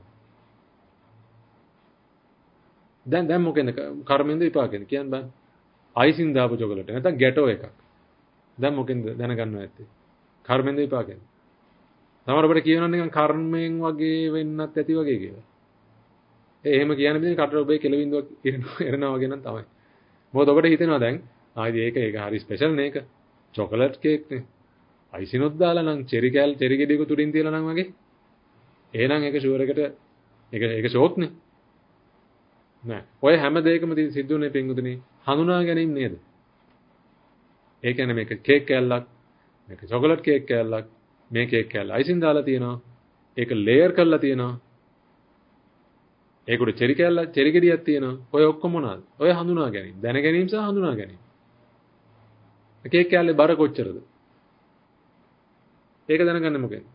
දැන් මොකෙන්ද කර්මෙන්ද විපාකෙන්ද කියන්න බෑ. අයිසිං දාපු චොකලට් නැත්නම් ගැටෝ එකක්. දැන් මොකෙන්ද දැනගන්නව ඇත්තේ? කර්මෙන්ද විපාකෙන්ද? සමහර ඔබට කියනවා නිකන් කර්මයෙන් වගේ වෙන්නත් ඇති වගේ කියලා. එහෙම කියන්නේ බින්ද කටර ඔබේ කෙලවින්දුවක් ඉරනවා වගේ නම් තමයි. මොකද ඔබට හිතෙනවා දැන් ආයිත් ඒක හරි ස්පෙෂල් නේක. චොකලට් කේක් නේ. අයිසිනුත් දාලා නම් චෙරි ගෙඩියක තුඩින් තියලා නම් වගේ. එහෙනම් ඒක ෂුවර් එකට ඒක ෂෝක් නේ. නෑ. ඔය හැම දෙයකම සිද්ධුනේ පින්දුනේ හඳුනා ගැනීම නේද? ඒ කියන්නේ මේක කේක් කෑල්ලක්, මේක චොකලට් කේක් කෑල්ලක්, මේ කේක් කෑල්ල අයිසින් දාලා තියෙනවා. ඒක ලේයර් කරලා තියෙනවා. ඒකට චෙරි ගෙඩියක් තියෙනවා. ඔය ඔක්කොම මොනවාද? ඔය හඳුනා ගැනීම. දැන ගැනීම සහ හඳුනා ගැනීම. කේක් කෑල්ලේ බර කොච්චරද? ඒක දැනගන්න මොකෙන්ද?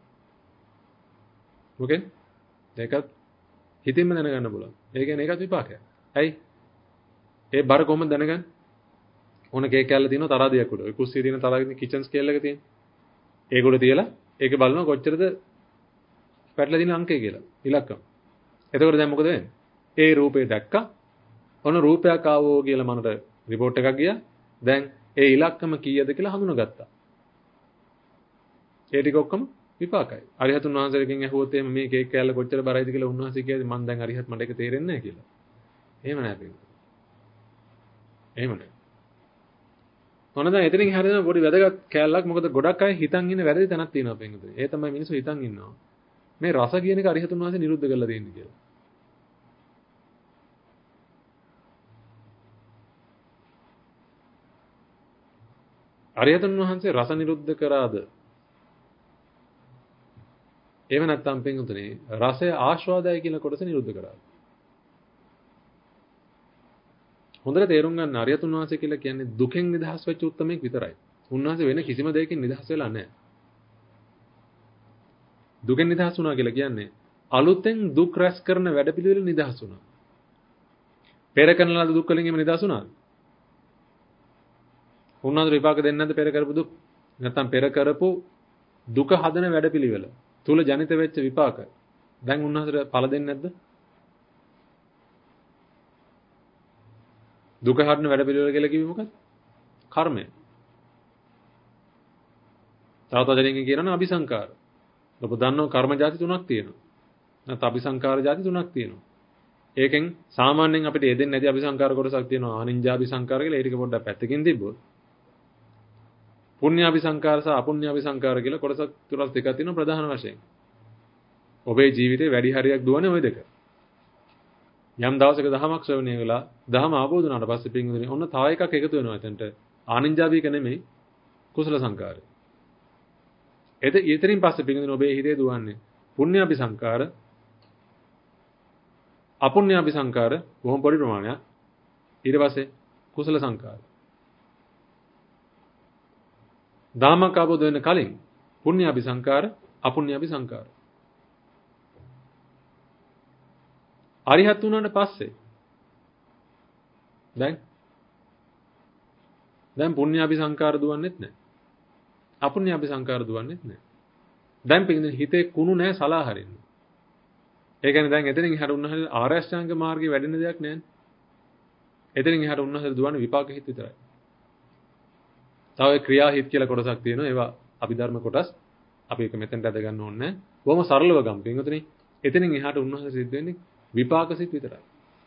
ඒකත් හිතින්ම දැනගන්න පුළුවන්. ඒ කියන්නේ ඒකත් විපාකයක්. ඇයි? ඒ බර කොහොමද දැනගන්නේ? ඕන කේක් කෑල්ල තියෙනවා තරහදියක් උඩ. ඔය කුස්සියේ තියෙන තරහකින් කිචන් ස්කේල් එක තියෙන. ඒක උඩ තියලා ඒක බලනවා කොච්චරද පැටලලා තියෙන අංකය කියලා. ඉලක්කම. එතකොට දැන් මොකද වෙන්නේ? ඒ රූපේ දැක්කා. ඔන්න රූපයක් ආවෝ කියලා මනට රිපෝට් එකක් ගියා. දැන් ඒ ඉලක්කම කීයද කියලා හඳුනාගත්තා. ඒ ටික ඔක්කොම විපාකයි. අරිහතුන් වහන්සේගෙන් ඇහුවොත් එහෙම මේ කේක් කෑල්ල කොච්චර බරයිද කියලා උන්වහන්සේ කියයි මම දැන් අරිහත් මට ඒක තේරෙන්නේ නැහැ කියලා. එහෙම නෑ පිටු. එහෙම නෑ. මොනද එතනින් හරියන පොඩි වැදගත් කෑල්ලක් මොකද ගොඩක් අය හිතන් ඉන්නේ වැරදි තැනක් තියෙනවා පිටු. ඒ තමයි මිනිස්සු හිතන් ඉන්නවා. මේ රස කියන එක අරිහතුන් වහන්සේ නිරුද්ධ කරලා දෙන්නේ කියලා. අරිහතුන් වහන්සේ රස නිරුද්ධ කරාද? එහෙම නැත්නම් පින්තුනේ රසය ආස්වාදයි කියන කොටස නිරුද්ධ කරාද? හොඳට තේරුම් ගන්න අරිහතුන් වහන්සේ කියලා කියන්නේ දුකෙන් නිදහස් වෙච්ච උත්තමයෙක් විතරයි. උන්වහන්සේ වෙන කිසිම දෙයකින් නිදහස් වෙලා නැහැ. දුකෙන් නිදහස් වුණා කියලා කියන්නේ අලුතෙන් දුක් රැස් කරන වැඩපිළිවෙල නිදහස් වුණා. පෙර කරන ලද දුක් වලින් එම නිදහස් වුණාද? උන්වහන්සේ විපාක දෙන්නේ නැද්ද පෙර කරපු දුක්? නැත්නම් පෙර කරපු දුක හදන වැඩපිළිවෙල තුල ජනිත වෙච්ච විපාක. දැන් උන්වහන්සේට ඵල දෙන්නේ නැද්ද? දුක හදන වැඩපිළිවෙල කියලා කිව්වේ මොකක්ද? කර්මය. තවතදකින් කියනවා අபிසංකාර. ඔබ දන්නවා කර්ම જાති තුනක් තියෙනවා. නැත්නම් අபிසංකාර જાති තුනක් තියෙනවා. ඒකෙන් සාමාන්‍යයෙන් අපිට යෙදෙන්නේ නැති අபிසංකාර කොටසක් තියෙනවා. ආනින්ජාபிසංකාර කියලා. ඒ ටික පොඩ්ඩක් පැත්තකින් තිබ්බොත්. පුණ්‍යාபிසංකාර සහ අපුණ්‍යාபிසංකාර කියලා කොටස් තුනක් දෙකක් තියෙනවා ප්‍රධාන වශයෙන්. ඔබේ ජීවිතේ වැඩි හරියක් දුවන්නේ ওই දෙක. යම් දවසක දහමක් ශ්‍රවණය කළා දහම ආબોධ වුණාට පස්සේ පින්වතුනි ඔන්න තව එකක් එකතු වෙනවා එතනට ආනින්ජාබීක නෙමෙයි කුසල සංකාරය. එතනින් පස්සේ පින්වතුනි ඔබේ හිතේ දුවන්නේ පුණ්‍යාභි සංකාර අපුණ්‍යාභි සංකාර බොහොම පොඩි ප්‍රමාණයක්. ඊට පස්සේ කුසල සංකාර. දහමක් ආબોධ වෙන්න කලින් පුණ්‍යාභි සංකාර අපුණ්‍යාභි සංකාර. අරිහත් වුණාට පස්සේ දැන් පුණ්‍යාභි සංකාර දුවන්නේත් නැහැ. අපුණ්‍යාභි සංකාර දුවන්නේත් නැහැ. දැන් පිටින් හිතේ කුණු නැහැ සලා හරින්න. ඒ කියන්නේ දැන් එතනින් එහාට උන්වහන්සේ ආර්ය අෂ්ටාංග මාර්ගයේ වැඩෙන දෙයක් නැහැ. එතනින් එහාට උන්වහන්සේ දුවන්නේ විපාක හිත විතරයි. තව ක්‍රියා හිත කියලා කොටසක් තියෙනවා. ඒවා අභිධර්ම කොටස්. අපි ඒක මෙතෙන්ට අද ගන්න ඕනේ නැහැ. බොහොම සරලව ගමු. පින්වතුනි එතනින් එහාට උන්වහන්සේ සිද්ධ වෙන්නේ විපාක සිත් විතරයි.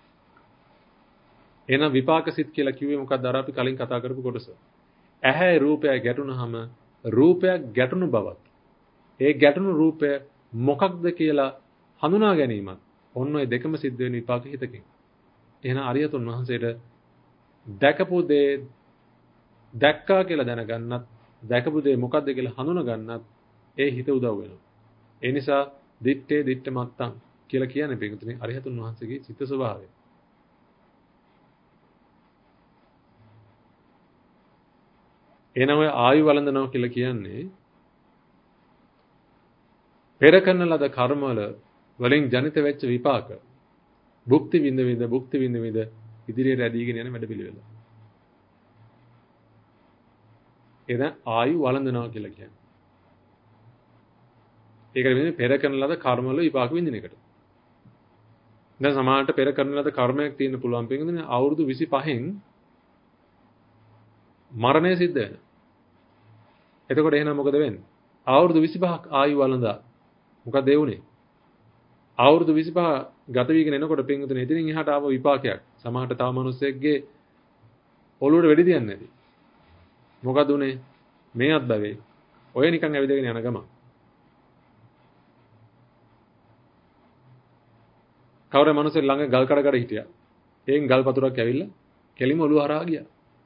එහෙනම් විපාක සිත් කියලා කිව්වේ මොකක්ද? අර අපි කලින් කතා කරපු කොටස. ඇහැ රූපය ගැටුනහම රූපයක් ගැටුණු බවක්. ඒ ගැටුණු රූපය මොකක්ද කියලා හඳුනා ගැනීමත් ඔන්න ඔය දෙකම සිද්ධ වෙන විපාක හිතකින්. එහෙනම් අරියතුන් වහන්සේට දැකපු දේ දැක්කා කියලා දැනගන්නත් දැකපු දේ මොකක්ද කියලා හඳුනා ගන්නත් ඒ හිත උදව් වෙනවා. ඒ නිසා දිත්තේ දිත්ත මත්තං කියලා කියන්නේ පිටුතුනේ අරිහතුන් වහන්සේගේ චිත්ත ස්වභාවය. එනම ආයු වළඳනවා කියලා කියන්නේ පෙර කරන ලද කර්මවල වලින් ජනිත වෙච්ච විපාක භුක්ති විඳ ඉදිරියට ඇදීගෙන යන වැඩපිළිවෙල. එන ආයු වළඳනවා කියලා කියන්නේ. ඒකට වෙන්නේ පෙර කරන ලද කර්මවල විපාක විඳින එකට. දැන් සමහරට පෙර කරන ලද කර්මයක් තියෙන්න පුළුවන් පිටින් අවුරුදු 25න් මරණය සිද්ධ වෙනවා. එතකොට එහෙනම් මොකද වෙන්නේ? අවුරුදු 25ක් ආයු වළඳා. මොකද ඒ වුනේ? අවුරුදු 25 ගත වීගෙන එනකොට පින්වතුනි එතනින් එහාට ආව විපාකයක්. සමහරට තව මිනිස්සෙක්ගේ ඔළුවට වෙඩි තියන්නේ නැති. මොකද උනේ? මේ අත්දැවේ. ඔය නිකන් ඇවිදගෙන යන ගම. කවුරු මිනිස්සෙක් ළඟ ගල් කඩ හිටියා. එයින් ගල් පතුරක් ඇවිල්ලා කෙලිම ඔළුව හරහා ගියා.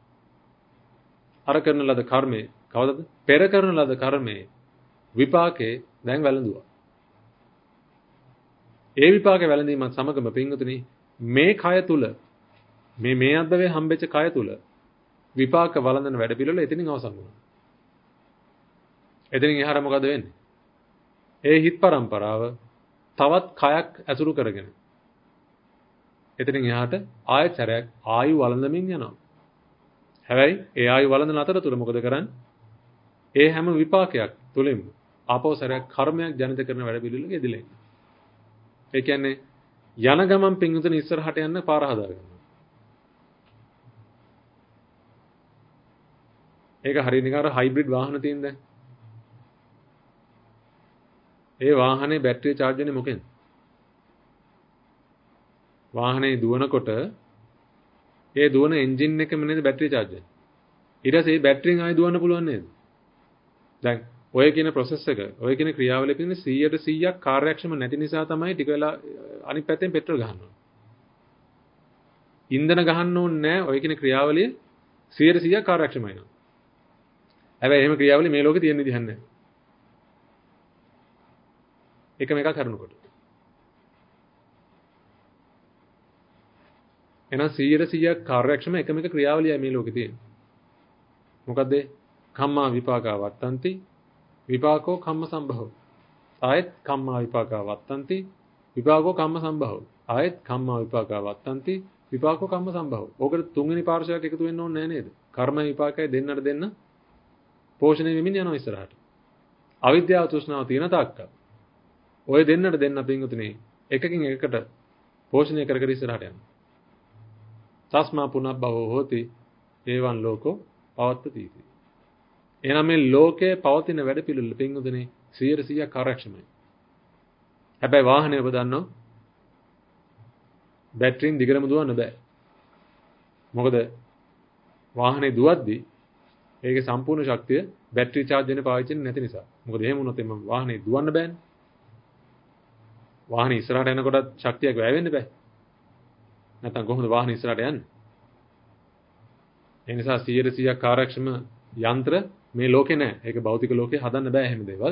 අර කරන ලද කර්මයේ කවදද? පෙර කරන ලද කර්මයේ විපාකේ දැන් වැළඳුවා. ඒ විපාකේ වැළඳීමත් සමගම පින්වතුනි මේ කය තුල මේ අද්දවේ හම්බෙච්ච කය තුල විපාක වළඳන වැඩ පිළිවෙල එතනින් අවසන් වුණා. එතනින් එහාට මොකද වෙන්නේ? ඒ හිත් පරම්පරාව තවත් කයක් ඇසුරු කරගෙන එතනින් එහාට ආයත් සැරයක් ආයු වළඳමින් යනවා. හැබැයි ඒ ආයු වළඳන අතරතුර මොකද කරන්නේ? ඒ හැම විපාකයක් තුලින්ම ආපහු සැරයක් කර්මයක් ජනිත කරන වැඩ පිළිවෙලක යෙදෙලා ඉන්නවා. ඒ කියන්නේ යන ගමන් පින්විතන ඉස්සරහට යන්න පාර හදාගන්නවා. ඒක හරියට නිකන් අර හයිබ්‍රිඩ් වාහන තියෙන දැන්. ඒ වාහනේ බැටරිය charge වෙන්නේ මොකෙන්ද? වාහනේ දුවනකොට ඒ දුවන එන්ජින් එකම නේද බැටරිය charge වෙන්නේ. ඊට පස්සේ මේ බැටරියෙන් ආයෙ දුවන්න පුළුවන් නේද? දැන් ඔය කියන process එක, ඔය කියන ක්‍රියාවලිය පිළිබඳ 100% කාර්යක්ෂම නැති නිසා තමයි ටික වෙලා අනිත් පැත්තෙන් පෙට්‍රල් ගහනවා. ඉන්ධන ගහන්න ඕනේ නැහැ. ඔය කියන ක්‍රියාවලිය 100% කාර්යක්ෂමයි නෝ. හැබැයි එහෙම ක්‍රියාවලිය මේ ලෝකේ තියෙන විදිහක් නැහැ. එකම එකක් කරනකොට. එහෙනම් 100% කාර්යක්ෂම එකම එක ක්‍රියාවලියයි මේ ලෝකේ තියෙන්නේ. මොකද කම්මා විපාකා වත්තන්ති විපාකෝ කම්ම සම්භව. ආයත් කම්මා විපාකා වත්තන්ති විපාකෝ කම්ම සම්භව. ආයත් කම්මා විපාකා වත්තන්ති විපාකෝ කම්ම සම්භව. ඕකට තුන්වෙනි පාර්ශවයක් එකතු වෙන්න ඕනේ නැහැ නේද? කර්ම විපාකයි දෙන්නට දෙන්න පෝෂණය වෙමින් යනවා ඉස්සරහට. අවිද්‍යාව තෘෂ්ණාව තියෙන තාක්කල් ඔය දෙන්නට දෙන්න පින්වතුනි එකකින් එකකට පෝෂණය කර කර ඉස්සරහට යනවා. තස්මා පුනබ්බවෝ හෝති ඒවං ලෝකෝ පවත්තති. එහෙනම් මේ ලෝකයේ පවතින වැඩ පිළිවෙල පින්වතුනි 100% කාර්යක්ෂමයි. හැබැයි වාහනේ ඔබ දන්නව බැටරියෙන් දිගටම දුවන්න බෑ. මොකද වාහනේ දුවද්දි ඒකේ සම්පූර්ණ ශක්තිය බැටරි charge වෙන පාවිච්චි නැති නිසා. මොකද එහෙම වුණොත් එම වාහනේ දුවන්න බෑනේ. වාහනේ ඉස්සරහට යනකොට ශක්තියක් වැය වෙන්න බෑ. නැත්නම් කොහොමද වාහන ඉස්සරහට යන්නේ? ඒ නිසා 100% කාර්යක්ෂම යන්ත්‍ර මේ ලෝකේ නැහැ. ඒක භෞතික ලෝකේ හදන්න බෑ එහෙම දේවල්.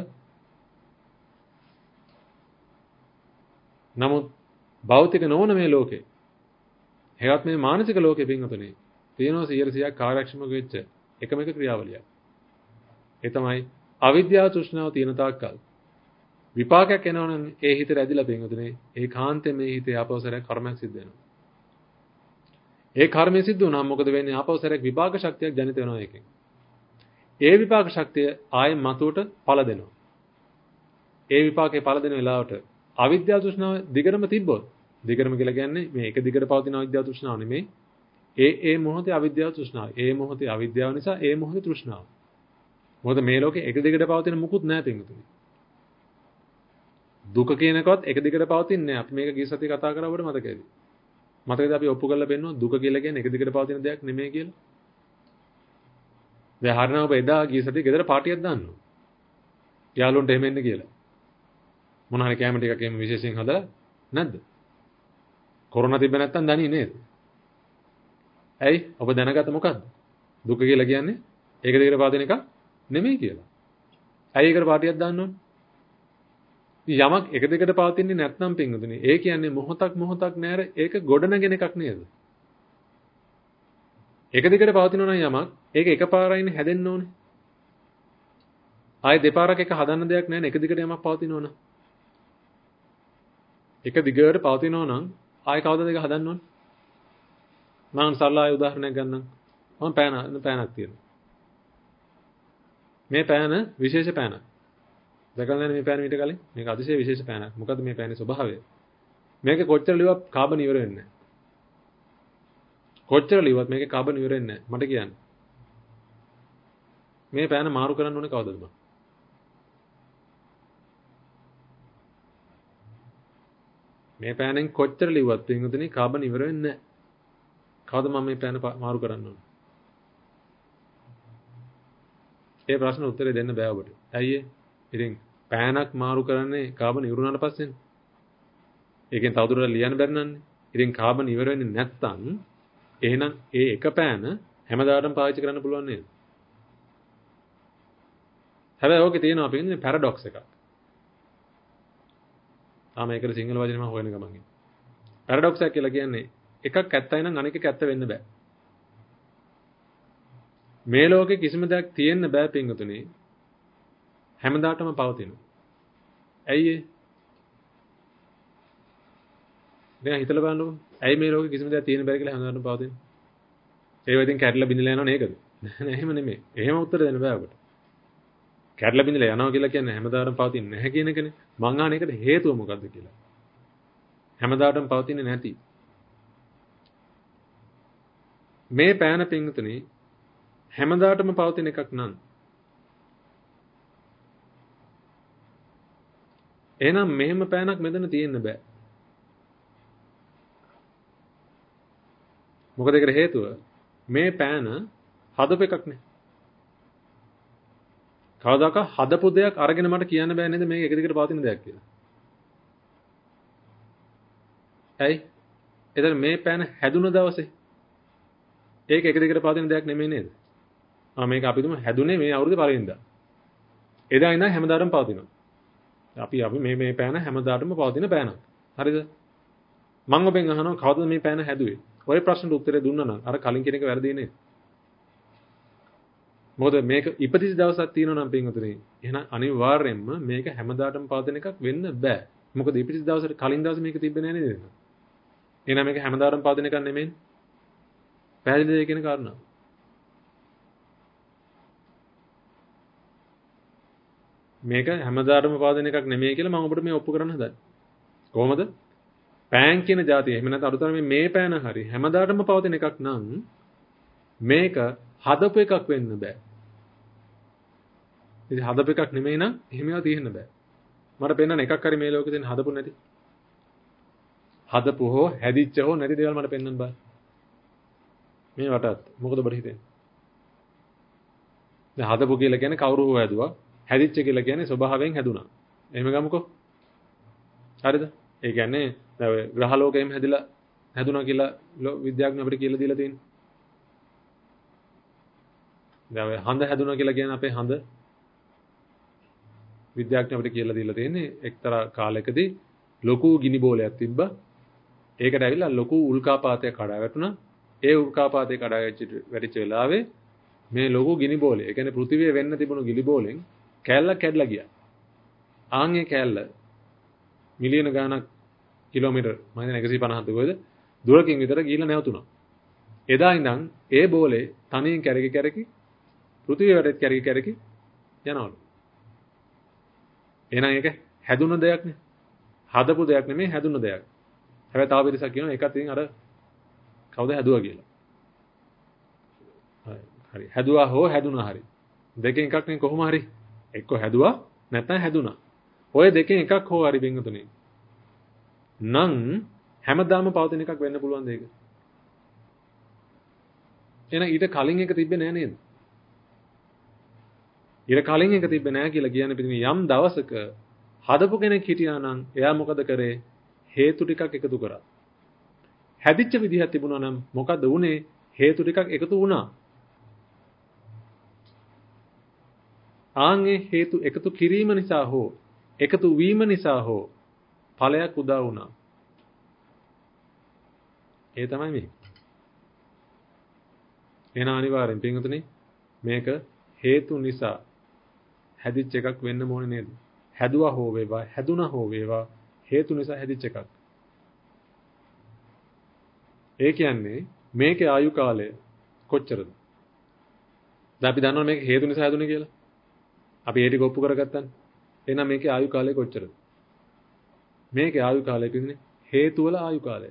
නමුත් භෞතික නොවන මේ ලෝකේ හේවත් මේ මානසික ලෝකෙ පින්වතුනි තියෙනවා 100% කාර්යක්ෂම වෙච්ච එකම එක ක්‍රියාවලියක්. ඒ තමයි අවිද්‍යාව තෘෂ්ණාව තියෙන තාක්කල් විපාකයක් එනවනම් ඒ හිතට ඇදිලා පින්වතුනි ඒකාන්තයෙන් මේ හිතේ ආපෞසරයක් කර්මයක් සිද්ධ වෙනවා. ඒ කර්මය සිද්ධ වුණාම මොකද වෙන්නේ? ආපෞසරයක් විපාක ශක්තියක් ජනිත වෙනවා එකෙන්. ඒ විපාක ශක්තිය ආයෙ මතුවට ඵල දෙනවා. ඒ විපාකේ ඵල දෙන වෙලාවට අවිද්‍යාව තෘෂ්ණාව දිගටම තිබ්බොත් දිගටම කියලා කියන්නේ මේ එක දිගට පවතින අවිද්‍යාව තෘෂ්ණාව නෙමෙයි. ඒ මොහොතේ අවිද්‍යාව තෘෂ්ණාව. ඒ මොහොතේ අවිද්‍යාව නිසා ඒ මොහොතේ තෘෂ්ණාව. මොකද මේ ලෝකේ එක දිගට පවතින මුකුත් නැහැ පින්වතුනි. දුක කියනකවත් එක දිගට පවතින්නේ නැහැ. අපි මේක ගිය සතියේ කතා කරා ඔබට මතකයිද? මතකද අපි ඔප්පු කරලා බෙන්නුවා දුක කියලා කියන්නේ එක දිගට පවතින දෙයක් නෙමෙයි කියලා. දැන් හරිනම් ඔබ එදා ගිය සතියේ ගෙදර පාටියක් දාන්නවා. යාළුවන්ට එහෙම එන්න කියලා. මොන හරි කැම ටිකක් එහෙම විශේෂයෙන් හදලා නැද්ද? කොරෝනා තිබ්බ නැත්තම් දණී නේද? ඇයි? ඔබ දැනගත්ත මොකද්ද? දුක කියලා කියන්නේ ඒක දිගට පවතින එකක් නෙමෙයි කියලා. ඇයි ඒකට පාටියක් දාන්න ඕනේ? යමක් එක දිගට පවතින්නේ නැත්නම් පින්වතුනි ඒ කියන්නේ මොහොතක් නෑර ඒක ගොඩනගෙන එකක් නේද? එක දිගට පවතිනවා නම් යමක් ඒක එකපාරයිනේ හැදෙන්න ඕනේ. ආයේ දෙපාරක් එක හදන්න දෙයක් නෑනේ එක දිගට යමක් පවතිනවා නම්. එක දිගට පවතිනවා නම් ආයේ කවදද ඒක හදන්න ඕනේ? මම සරලයි උදාහරණයක් ගන්නම්. මම පෑනක් තියෙනවා. මේ පෑන විශේෂ පෑනක්. දැකලා නැහැ මේ පෑන මීට කලින්? මේක අතිශය විශේෂ පෑනක්. මොකද මේ පෑනේ ස්වභාවය? මේක කොච්චර ලිව්වත් කාබන් ඉවර වෙන්නේ නැහැ. කොච්චර ලිව්වත් මේකේ කාබන් ඉවර වෙන්නේ නැහැ. මට කියන්න. මේ පෑන මාරු කරන්න ඕනේ කවදද මම? මේ පෑනෙන් කොච්චර ලිව්වත් පින්වතුනි කාබන් ඉවර වෙන්නේ නැහැ. කවද මම මේ පෑන මාරු කරන්න ඕනේ? ඒ ප්‍රශ්න උත්තරේ දෙන්න බෑ ඔබට. ඇයි ඒ? ඉතින් පෑනක් මාරු කරන්නේ කාබන් ඉවරුනාට පස්සේනේ. ඒකෙන් තවදුරටත් ලියන්න බැරි නන්නේ. ඉතින් කාබන් ඉවර වෙන්නේ නැත්තම් එහෙනම් ඒ එක පෑන හැමදාටම පාවිච්චි කරන්න පුළුවන් නේද? හැබැයි ඕකේ තියෙනවා අපි කියන්නේ පැරඩොක්ස් එකක්. තාම ඒකට සිංහල වචනේ මම හොයන ගමන් ඉන්නේ. පැරඩොක්ස් එක කියලා කියන්නේ එකක් ඇත්තයි නම් අනෙක ඇත්ත වෙන්න බෑ. මේ ලෝකේ කිසිම දෙයක් තියෙන්න බෑ පින්වතුනි. හැමදාටම පවතිනවා. ඇයි ඒ? දැන් හිතලා බලන්නකො. ඇයි මේ ලෝකේ කිසිම දෙයක් තියෙන්න බෑ කියලා හැමදාටම පවතින්නේ? ඒ වෙදින් කැඩලා බිඳලා යනව නේද? නෑ එහෙම නෙමෙයි. එහෙම උත්තර දෙන්න බෑ ඔබට. කැඩලා බිඳලා යනවා කියලා කියන්නේ හැමදාටම පවතින්නේ නැහැ කියන එකනේ. මං අහන එකට හේතුව මොකද්ද කියලා. හැමදාටම පවතින්නේ නැති. මේ පෑන පින්වතුනි හැමදාටම පවතින එකක් නං. එහෙනම් මෙහෙම පෑනක් මෙතන තියෙන්න බෑ. මොකද ඒකට හේතුව මේ පෑන හදපු එකක් නේ. කවදාක හදපු දෙයක් අරගෙන මට කියන්න බෑ නේද මේක එක දිගට පවතින දෙයක් කියලා. ඇයි? එතන මේ පෑන හැදුන දවසේ ඒක එක දිගට පවතින දෙයක් නෙමෙයි නේද? මේක අපි තුමු හැදුනේ මේ අවුරුද්දේ පළවෙනිදා. එදා ඉඳන් හැමදාටම පවතිනවා. අපි මේ පෑන හැමදාටම පවතින පෑනක්. හරිද? මම ඔබෙන් අහනවා කවදද මේ පෑන හැදුවේ? ඔය ප්‍රශ්නට උත්තරේ දුන්නා නම් අර කලින් කෙනෙක් වැරදි නේද? මොකද මේක ඉපදිච්ච දවසක් තියෙනවා නම් පින්වතුනි එහෙනම් අනිවාර්යයෙන්ම මේක හැමදාටම පවතින එකක් වෙන්න බෑ. මොකද ඉපදිච්ච දවසට කලින් දවසේ මේක තිබ්බේ නෑ නේද? එහෙනම් මේක හැමදාටම පවතින එකක් නෙමෙයි. පැහැදිලිද කියන කාරණාව? මේක හැමදාටම පවතින එකක් නෙමෙයි කියලා මම ඔබට මේ ඔප්පු කරන්න හදන්නේ. කොහොමද? පෑන් කියන જાතිය. එහෙම නැත්නම් අරුතරම මේ පෑන හරි හැමදාටම පවතින එකක් නම් මේක හදපු එකක් වෙන්න බෑ. ඉතින් හදපු එකක් නෙමෙයි නම් එහෙම ඒවා තියෙන්න බෑ. මට පෙන්නන්න එකක් හරි මේ ලෝකෙ තියෙන හදපු නැති. හදපු හෝ හැදිච්ච හෝ නැති දේවල් මට පෙන්නන්න බෑ. මේ වටත් මොකද ඔබට හිතෙන්නේ? දැන් හදපු කියලා කියන්නේ කවුරු හෝ හැදුවා. හැදිච්ච කියලා කියන්නේ ස්වභාවයෙන් හැදුනා. එහෙම ගමුකෝ. හරිද? ඒ කියන්නේ දැන් ග්‍රහ ලෝකෙම හැදිලා හැදුනා කියලා විද්‍යාඥයෝ අපිට කියලා දීලා තියෙන්නේ. දැන් ඔය හඳ හැදුනා කියලා කියන්නේ අපේ හඳ විද්‍යාඥයෝ අපිට කියලා දීලා තියෙන්නේ එක්තරා කාලයකදී ලොකු ගිනි බෝලයක් තිබ්බා. ඒකට ඇවිල්ලා ලොකු උල්කාපාතයක් කඩා වැටුණා. ඒ උල්කාපාතේ කඩා වැටිච්ච වෙලාවේ මේ ලොකු ගිනි බෝලේ, ඒ කියන්නේ පෘථිවිය වෙන්න තිබුණු ගිනි බෝලෙන් කැල්ලක් කැඩලා ගියා. ආන්ගේ කැල්ල මිලියන ගාණක් කිලෝමීටර් මම හිතන්නේ 150ක් දුරද දුරකින් විතර ගිහිල්ලා නැවතුණා. එදා ඉඳන් ඒ බෝලේ තනියෙන් කැරකි පෘථිවිය වටේත් කැරකි යනවලු. එහෙනම් ඒක හැදුන දෙයක් නේ. හදපු දෙයක් නෙමෙයි හැදුන දෙයක්. හැබැයි තව පිරිසක් කියනවා ඒකත් ඉතින් අර කවුද හැදුවා කියලා. හරි. හැදුවා හෝ හැදුනා හරි. දෙකෙන් එකක් නේ කොහොම හරි. එක්ක හැදුවා නැත්නම් හැදුනා. ඔය දෙකෙන් එකක් හෝ හරි බින්දුනේ. නම් හැමදාම පවතින එකක් වෙන්න පුළුවන් දෙයක. එහෙනම් ඊට කලින් එක තිබ්බේ නෑ නේද? ඊට කලින් එක තිබ්බේ නෑ කියලා කියන්නේ පිටින් යම් දවසක හදපු කෙනෙක් හිටියා නම් එයා මොකද කරේ? හේතු ටිකක් එකතු කරා. හැදිච්ච විදිහක් තිබුණා නම් මොකද වුනේ? හේතු ටිකක් එකතු වුණා. ආන්ගේ හේතු එකතු කිරීම නිසා හෝ එකතු වීම නිසා හෝ ඵලයක් උදා වුණා. ඒ තමයි මේ. එන අනිවාර්යෙන් පින්වතුනි මේක හේතු නිසා හැදිච්ච එකක් වෙන්න ඕනේ නේද? හැදුවා හෝ වේවා හැදුනා හෝ වේවා හේතු නිසා හැදිච්ච එකක්. ඒ කියන්නේ මේකේ ආයු කාලය කොච්චරද? දැන් අපි දන්නවා මේක හේතු නිසා හැදුනේ කියලා. අපි ඒ ටික ඔප්පු කරගත්තානේ. එහෙනම් මේකේ ආයු කාලය කොච්චරද? මේකේ ආයු කාලය කියන්නේ හේතු වල ආයු කාලය.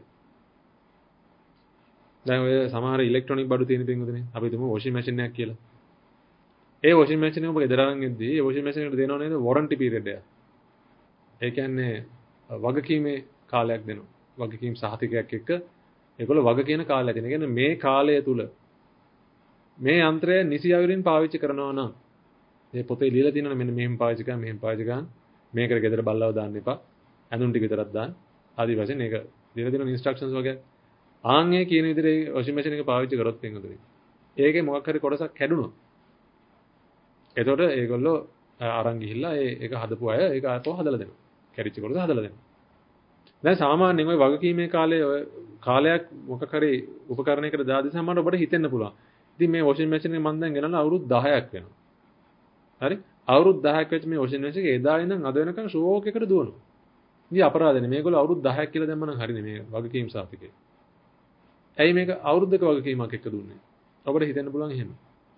දැන් ඔය සමහර ඉලෙක්ට්‍රොනික බඩු තියෙන පින්වතුනේ අපි හිතමු වොෂින් මැෂින් එකක් කියලා. ඒ වොෂින් මැෂින් එක ඔබ ගෙදර අරන් එද්දී ඒ වොෂින් මැෂින් එකට දෙනව නේද වොරන්ටි පීරියඩ් එක. ඒ කියන්නේ වගකීමේ කාලයක් දෙනවා. වගකීම් සහතිකයක් එක්ක ඒගොල්ලෝ වග කියන කාලයක් දෙන. ඒ කියන්නේ මේ කාලය තුල මේ යන්ත්‍රය නිසි අයුරින් පාවිච්චි කරනවා නම් මේ පොතේ ලියලා තියෙනවා මෙන්න මෙහෙම පාවිච්චි කරන්න මෙහෙම පාවිච්චි කරන්න මේකට ගෙදර බල්ලව දාන්න එපා. ඇඳුම් ටික විතරක් දාන්න. ආදි වශයෙන් ඒක ලියලා තියෙන ඉන්ස්ට්‍රක්ෂන්ස් වගේ ආන්ගේ කියන විදිහට වොෂින් මැෂින් එක පාවිච්චි කරොත් එංගොතේ. ඒකේ මොකක් හරි කොටසක් කැඩුනොත්. එතකොට ඒගොල්ලෝ අරන් ගිහිල්ලා ඒක හදපු අය ඒක ආපහු හදලා දෙනවා. කැඩිච්ච කොටස හදලා දෙනවා. දැන් සාමාන්‍යයෙන් ওই වගකීමේ කාලේ ඔය කාලයක් මොකක් හරි උපකරණයකට දාදි සමහර ඔබට හිතෙන්න පුළුවන්. ඉතින් මේ වොෂින් මැෂින් එක මම දැන් ගෙනල්ලා අවුරුදු 10ක් වෙනවා. හරි? අවුරුදු 10ක් වෙච්ච මේ වොෂින් මැෂින් එක එදා ඉඳන් අද වෙනකන් ෂෝක් එකට දුවනවා. ඉතින් අපරාධනේ මේගොල්ලෝ අවුරුදු 10ක් කියලා දැම්ම නම් හරිනේ මේ වගකීම් සාතිකේ. ඇයි මේක අවුරුද්දක වගකීමක් එක්ක දුන්නේ? ඔබට හිතෙන්න පුළුවන් එහෙම.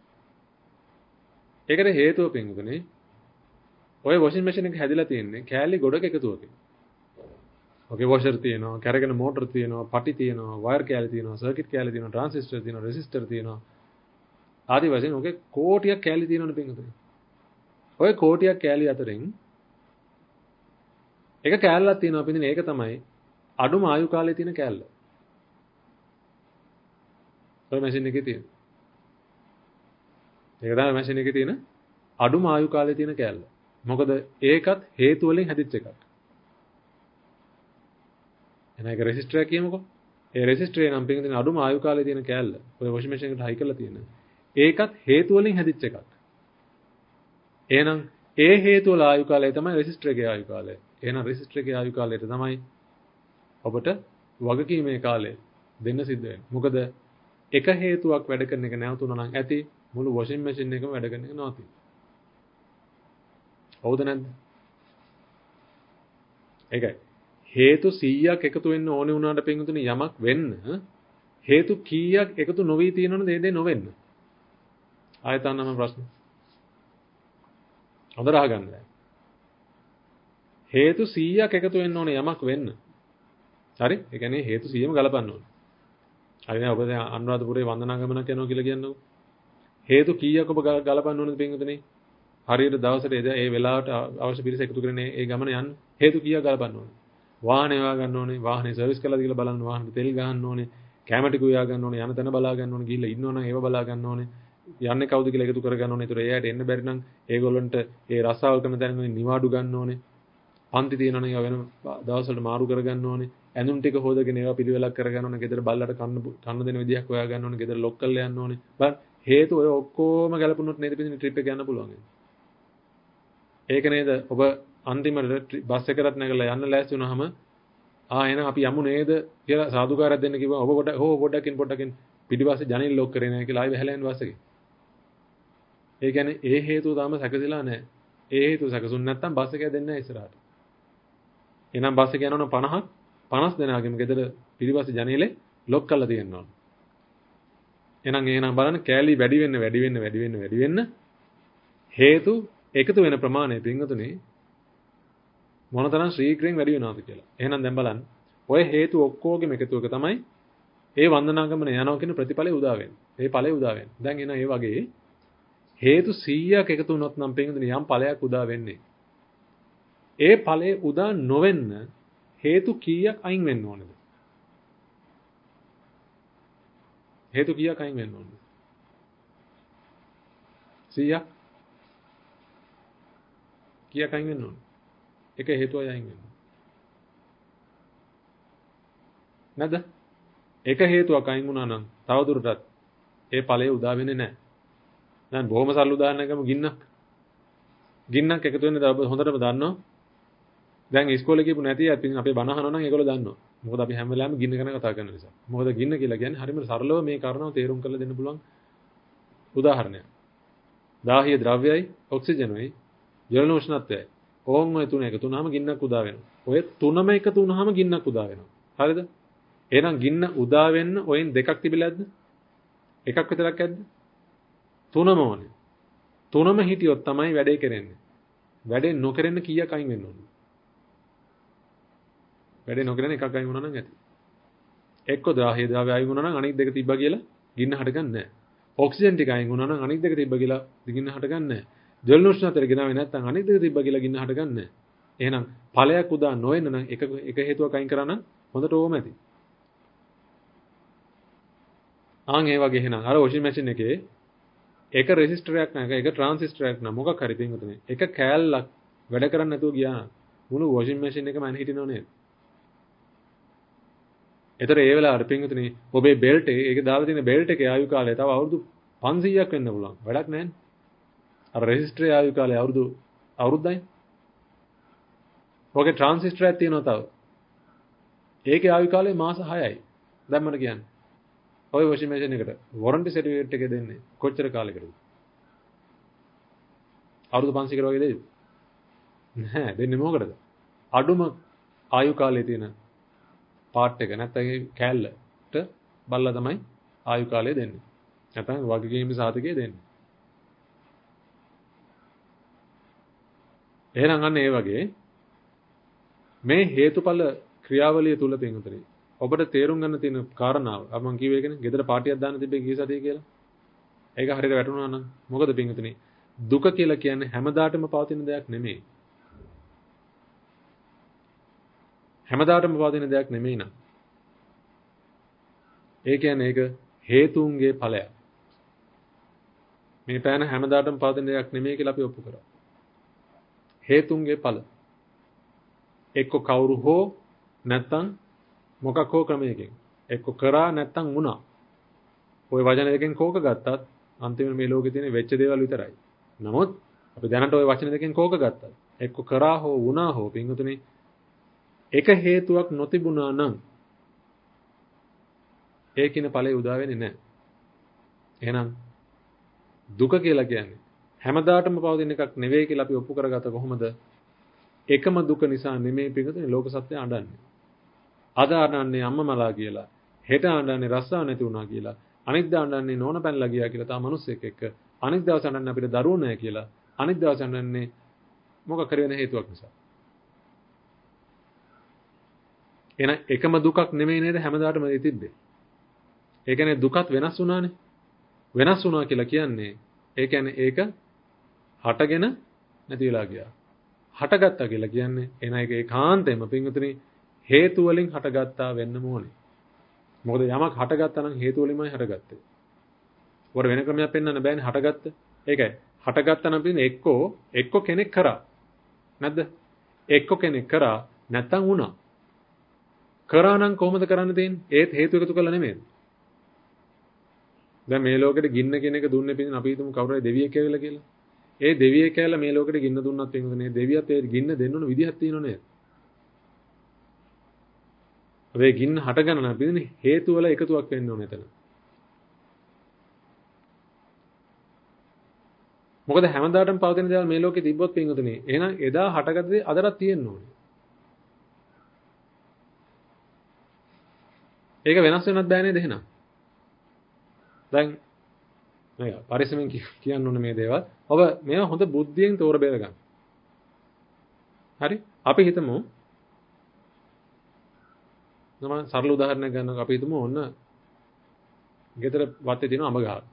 ඒකට හේතුව පින්වතුනි ඔය වොෂින් මැෂින් එක හැදිලා තියෙන්නේ කෑලි ගොඩක එකතුවකින්. ඔකේ වොෂර් තියෙනවා, කැරගෙන මෝටර තියෙනවා, පටි තියෙනවා, වයර් කෑලි තියෙනවා, සර්කිට් කෑලි තියෙනවා, ට්‍රාන්සිස්ටර් තියෙනවා, රෙසිස්ටර් තියෙනවා. ආදි වශයෙන් ඔකේ කෝටියක් කෑලි තියෙනවනේ පින්වතුනි. ඔය කෝටියක් කෑලි අතරින් එක කෑල්ලක් තියෙනවා පින්වතුනි ඒක තමයි අඩුම ආයු කාලයේ තියෙන කෑල්ල. ඔය මැෂින් එකේ තියෙන. ඒක තමයි මැෂින් එකේ තියෙන අඩුම ආයු කාලයේ තියෙන කෑල්ල. මොකද ඒකත් හේතු වලින් හැදිච්ච එකක්. එහෙනම් ඒක රෙසිස්ටර් එක කියමුකෝ. ඒ රෙසිස්ටරේ නම් පිටින් අඩුම ආයු කාලයේ තියෙන කෑල්ල. ඔය වොෂින් මැෂින් එකට හයි කරලා තියෙන. ඒකත් හේතු වලින් හැදිච්ච එකක්. එහෙනම් ඒ හේතු වල ආයු කාලය තමයි රෙසිස්ටර් එකේ ආයු කාලය. එහෙනම් රෙසිස්ටර් එකේ ආයු කාලයට තමයි ඔබට වගකීමේ කාලය දෙන්න සිද්ධ වෙන්නේ. මොකද එක හේතුවක් වැඩ කරන එක නැවතුණා නම් ඇති මුළු වොෂින් මැෂින් එකම වැඩ කරන එක නවතියි. හවුද නැද්ද? ඒකයි. හේතු 100ක් එකතු වෙන්න ඕනේ වුණාට පින්වතුනි යමක් වෙන්න හේතු කීයක් එකතු නොවි තියෙනවද ඒ දේ නොවෙන්න? ආයතනම ප්‍රශ්න. හොඳට අහගන්න. හේතු 100ක් එකතු වෙන්න ඕනේ යමක් වෙන්න. හරි? ඒ කියන්නේ හේතු 100ම ගලපන්න ඕනේ. හරි නේද? ඔබ දැන් අනුරාධපුරේ වන්දනා ගමනක් යනවා කියලා කියන්නකො. හේතු කීයක් ඔබ ගලපන්න ඕනද පින්වතුනි? හරියට දවසට ඒ වෙලාවට අවශ්‍ය පිරිස එකතු කරගෙන ඒ ගමන යන්න හේතු කීයක් ගලපන්න ඕනේ? වාහනේ හොයා ගන්න ඕනේ, වාහනේ සර්විස් කරලාද කියලා බලන්න, වාහනේ තෙල් ගහන්න ඕනේ, කැමටි කුයා ගන්න ඕනේ, යන තැන බලා ගන්න ඕනේ, ගිහිල්ලා ඉන්නවනම් ඒව බලා ගන්න ඕනේ. යන්නේ කවුද කියලා එකතු කර ගන්න ඕනේ. ඒතර එයාට එන්න බැරි නම් ඒගොල්ලන්ට ඒ රස්සාව කරන තැන නිවාඩු ගන්න ඕනේ. පන්ති තියෙනවනම් ඒවා වෙන දවස් වලට මාරු කර ගන්න ඕනේ. ඇඳුම් ටික හොදගෙන ඒවා පිළිවෙලක් කරගන්න ඕනේ. ගෙදර බල්ලට කන්න දෙන විදිහක් හොයා ගන්න ඕනේ. ගෙදර ලොක් කරලා යන්න ඕනේ. බලන්න හේතු ඔය ඔක්කොම ගැලපුණොත් නේද පිටින් ට්‍රිප් එක යන්න පුළුවන්. ඒක නේද ඔබ අන්තිමට බස් එකකට නැගලා යන්න ලෑස්ති වුණාම එහෙනම් අපි යමු නේද කියලා සාදුකාරයක් දෙන්න කිව්වා. ඔබ පොඩ්ඩකින් පිටිපස්සේ ජනෙල් ලොක් කරේ නැහැ කියලා ආයෙ වැහලා යන බස් එකේ. ඒ කියන්නේ ඒ හේතුව තාම සැකසিলা නැහැ. ඒ හේතුව සැකසුන් නැත්තම් බස් එක දෙන්නේ නැහැ ඉස්සරහට. එහෙනම් බස් එක යනවනම් 50 දෙනාගෙම ගෙදර පිටිපස්සේ ජනේලේ ලොක් කරලා තියෙනවා. එහෙනම් බලන්න කෑලි වැඩි වෙන්න හේතු එකතු වෙන ප්‍රමාණය පින්වතුනි මොනතරම් ශීඝ්‍රයෙන් වැඩි වෙනවද කියලා. එහෙනම් දැන් බලන්න ඔය හේතු ඔක්කොගෙම එකතුවක තමයි ඒ වන්දනාගමන යනවා කියන ප්‍රතිඵලය උදා වෙන්නේ. ඒ ඵලය උදා වෙන්නේ. දැන් එන ඒ වගේ හේතු 100ක් එකතු වුණොත් නම් පින්වතුනි යම් ඵලයක් උදා වෙන්නේ. ඒ ඵලය උදා නොවෙන්න හේතු කීයක් අයින් වෙන්න ඕනද? හේතු කීයක් අයින් වෙන්න ඕනද? 100ක් කීයක් අයින් වෙන්න ඕනද? එක හේතුවයි අයින් වෙන්න. නැද්ද? එක හේතුවක් අයින් වුණා නම් තවදුරටත් ඒ ඵලය උදා වෙන්නේ නැහැ. දැන් බොහොම සරල උදාහරණයකම ගින්නක් එකතු වෙන්නේ ඔබ හොඳටම දන්නවා. දැන් ඉස්කෝලේ කියපු නැති අතින් අපේ බණ අහනවා නම් ඒගොල්ලෝ දන්නවා. මොකද අපි හැම වෙලාවෙම ගින්න ගැන කතා කරන නිසා. මොකද ගින්න කියලා කියන්නේ හරියම සරලව මේ කාරණාව තේරුම් කරලා දෙන්න පුළුවන් උදාහරණයක්. දාහීය ද්‍රව්‍යයි ඔක්සිජනුයි ජලන උෂ්ණත්වයයි. ඕන් ඔය තුන එකතු වුනහම ගින්නක් උදා වෙනවා. ඔය තුනම එකතු වුනහම ගින්නක් උදා වෙනවා. හරිද? එහෙනම් ගින්න උදා වෙන්න ඔයෙන් දෙකක් තිබිලාද? එකක් විතරක් ඇද්ද? තුනම ඕනේ. තුනම හිටියොත් තමයි වැඩේ කරන්නේ. වැඩේ නොකරන්න කීයක් අයින් වෙන්න ඕනේ? වැඩේ නොකරන එකක් අයින් වුණා නම් ඇති. එක්ක දාහීය ද්‍රව්‍ය අයින් වුණා නම් අනිත් දෙක තිබ්බා කියලා ගින්න හටගන්නේ නැහැ. ඔක්සිජන් ටික අයින් වුණා නම් අනිත් දෙක තිබ්බා කියලා ගින්න හටගන්නේ නැහැ. ජල උෂ්ණත්වයට ගෙනාවේ නැත්නම් අනිත් දෙක තිබ්බා කියලා ගින්න හටගන්නේ නැහැ. එහෙනම් ඵලයක් උදා නොවෙන්න නම් එක හේතුවක් අයින් කරා නම් හොඳට ඕම ඇති. ඒ වගේ එහෙනම් අර වොෂින් මැෂින් එකේ එක රෙසිස්ටරයක් නැහැ එක ට්‍රාන්සිස්ටරයක් නැහැ මොකක් හරි පින්වතුනි එක කෑල්ලක් වැඩ කරන්නේ නැතුව ගියා මුළු වොෂින් මැෂින් එකම අන හිටිනව නේද? ඒතර ඒ වෙලාවට පින්වතුනි ඔබේ බෙල්ට් ඒක දාලා තියෙන බෙල්ට් එකේ ආයු කාලය තව අවුරුදු 500ක් වෙන්න පුළුවන්. වැඩක් නැහැ. අර රෙසිස්ටරේ ආයු කාලය අවුරුද්දයි. ඔගේ ට්‍රාන්සිස්ටරයක් තියෙනවා තව. ඒකේ ආයු කාලය මාස 6යි. දැන් මට කියන්න. ඔය වොෂින් මැෂින් එකට වොරන්ටි සර්ටිෆිකේට් එක දෙන්නේ කොච්චර කාලයකටද? අවුරුදු 500කට වගේ දෙයිද? නැහැ දෙන්නේ මොකටද? අඩුම ආයු කාලයේ තියෙන පාර්ට් එක නැත්නම් ඒ කෑල්ලට බල්ලා තමයි ආයු කාලය දෙන්නේ. නැත්නම් වගකීම් සාධකයේ දෙන්නේ. එහෙනම් අන්න ඒ වගේ මේ හේතුඵල ක්‍රියාවලිය තුල පින්වතුනි ඔබට තේරුම් ගන්න තියෙන කාරණාව මම කිව්වේ ඒකනේ ගෙදර පාටියක් දාන්න තිබ්බේ ගිය සතියේ කියලා. ඒක හරියට වැටුණා නම් මොකද පින්වතුනි දුක කියලා කියන්නේ හැමදාටම පවතින දෙයක් නෙමෙයි. හැමදාටම පවතින දෙයක් නෙමෙයි නං. ඒ කියන්නේ ඒක හේතුන්ගේ ඵලයක්. මේ පෑන හැමදාටම පවතින දෙයක් නෙමෙයි කියලා අපි ඔප්පු කරා. හේතුන්ගේ ඵල. එක්ක කවුරු හෝ නැත්තම් මොකක් හෝ ක්‍රමයකින් එක්ක කරා නැත්තම් වුණා. ওই වචන දෙකෙන් කෝක ගත්තත් අන්තිමට මේ ලෝකේ තියෙන වෙච්ච දේවල් විතරයි. නමුත් අපි දැනට ওই වචන දෙකෙන් කෝක ගත්තත් එක්ක කරා හෝ වුණා හෝ පින්වතුනි එක හේතුවක් නොතිබුණා නම් ඒකින ඵලෙ උදා වෙන්නේ නැහැ. එහෙනම් දුක කියලා කියන්නේ හැමදාටම පවතින එකක් නෙවෙයි කියලා අපි ඔප්පු කරගත්ත කොහොමද? එකම දුක නිසා නෙමෙයි පිටුනේ ලෝක සත්‍ය අඬන්නේ. අද අඬන්නේ අම්මමලා කියලා. හෙට අඬන්නේ රස්සාව නැති වුණා කියලා. අනිද්දා අඬන්නේ නෝන පැනලා ගියා කියලා තා මිනිස්සෙක් එක්ක. අනිත් දවස් අඬන්නේ අපිට දරුවෝ නැහැ කියලා. අනිත් දවස් අඬන්නේ මොකක් හරි වෙන හේතුවක් නිසා. එහෙනම් එකම දුකක් නෙමෙයි නේද හැමදාටම තිබ්බේ. ඒ කියන්නේ දුකත් වෙනස් වුණානේ. වෙනස් වුණා කියලා කියන්නේ ඒ කියන්නේ ඒක හටගෙන නැති වෙලා ගියා. හටගත්තා කියලා කියන්නේ එන එක ඒකාන්තයෙන්ම පින්වතුනි හේතු වලින් හටගත්තා වෙන්න ඕනේ. මොකද යමක් හටගත්තා නම් හේතු වලින්මයි හටගත්තේ. වර වෙන ක්‍රමයක් පෙන්වන්න බෑනේ හටගත්ත. ඒකයි. හටගත්තා නම් පින්නේ එක්ක කෙනෙක් කරා. නැද්ද? එක්ක කෙනෙක් කරා නැත්තම් වුණා. කරා නම් කොහොමද කරන්න තියෙන්නේ? ඒත් හේතු එකතු කළා නෙමෙයි. දැන් මේ ලෝකෙට ගින්න කියන එක දුන්නේ පිටින් අපි හිතමු කවුරු හරි දෙවියෙක් කියලා කියලා. ඒ දෙවියෙක් කියලා මේ ලෝකෙට ගින්න දුන්නත් පිටින් දෙවියත් ඒ ගින්න දෙන්න ඕන විදිහක් තියෙනව නේද? ඒ ගින්න හට ගන්න නම් පිටින් හේතු වල එකතුවක් වෙන්න ඕනේ එතන. මොකද හැමදාටම පවතින දේවල් මේ ලෝකේ තිබ්බොත් පිටින් එහෙනම් එදා හටගත්ත දේ අදටත් තියෙන්න ඕනේ. ඒක වෙනස් වෙන්නත් බෑ නේද එහෙනම්? දැන් නේද පරිස්සමෙන් කියන්න ඕනේ මේ දේවල්. ඔබ මේවා හොඳ බුද්ධියෙන් තෝර බේර ගන්න. හරි? අපි හිතමු මම සරල උදාහරණයක් ගන්නවා. අපි හිතමු ඔන්න ගෙදර වත්තේ තියෙන අඹ ගහ.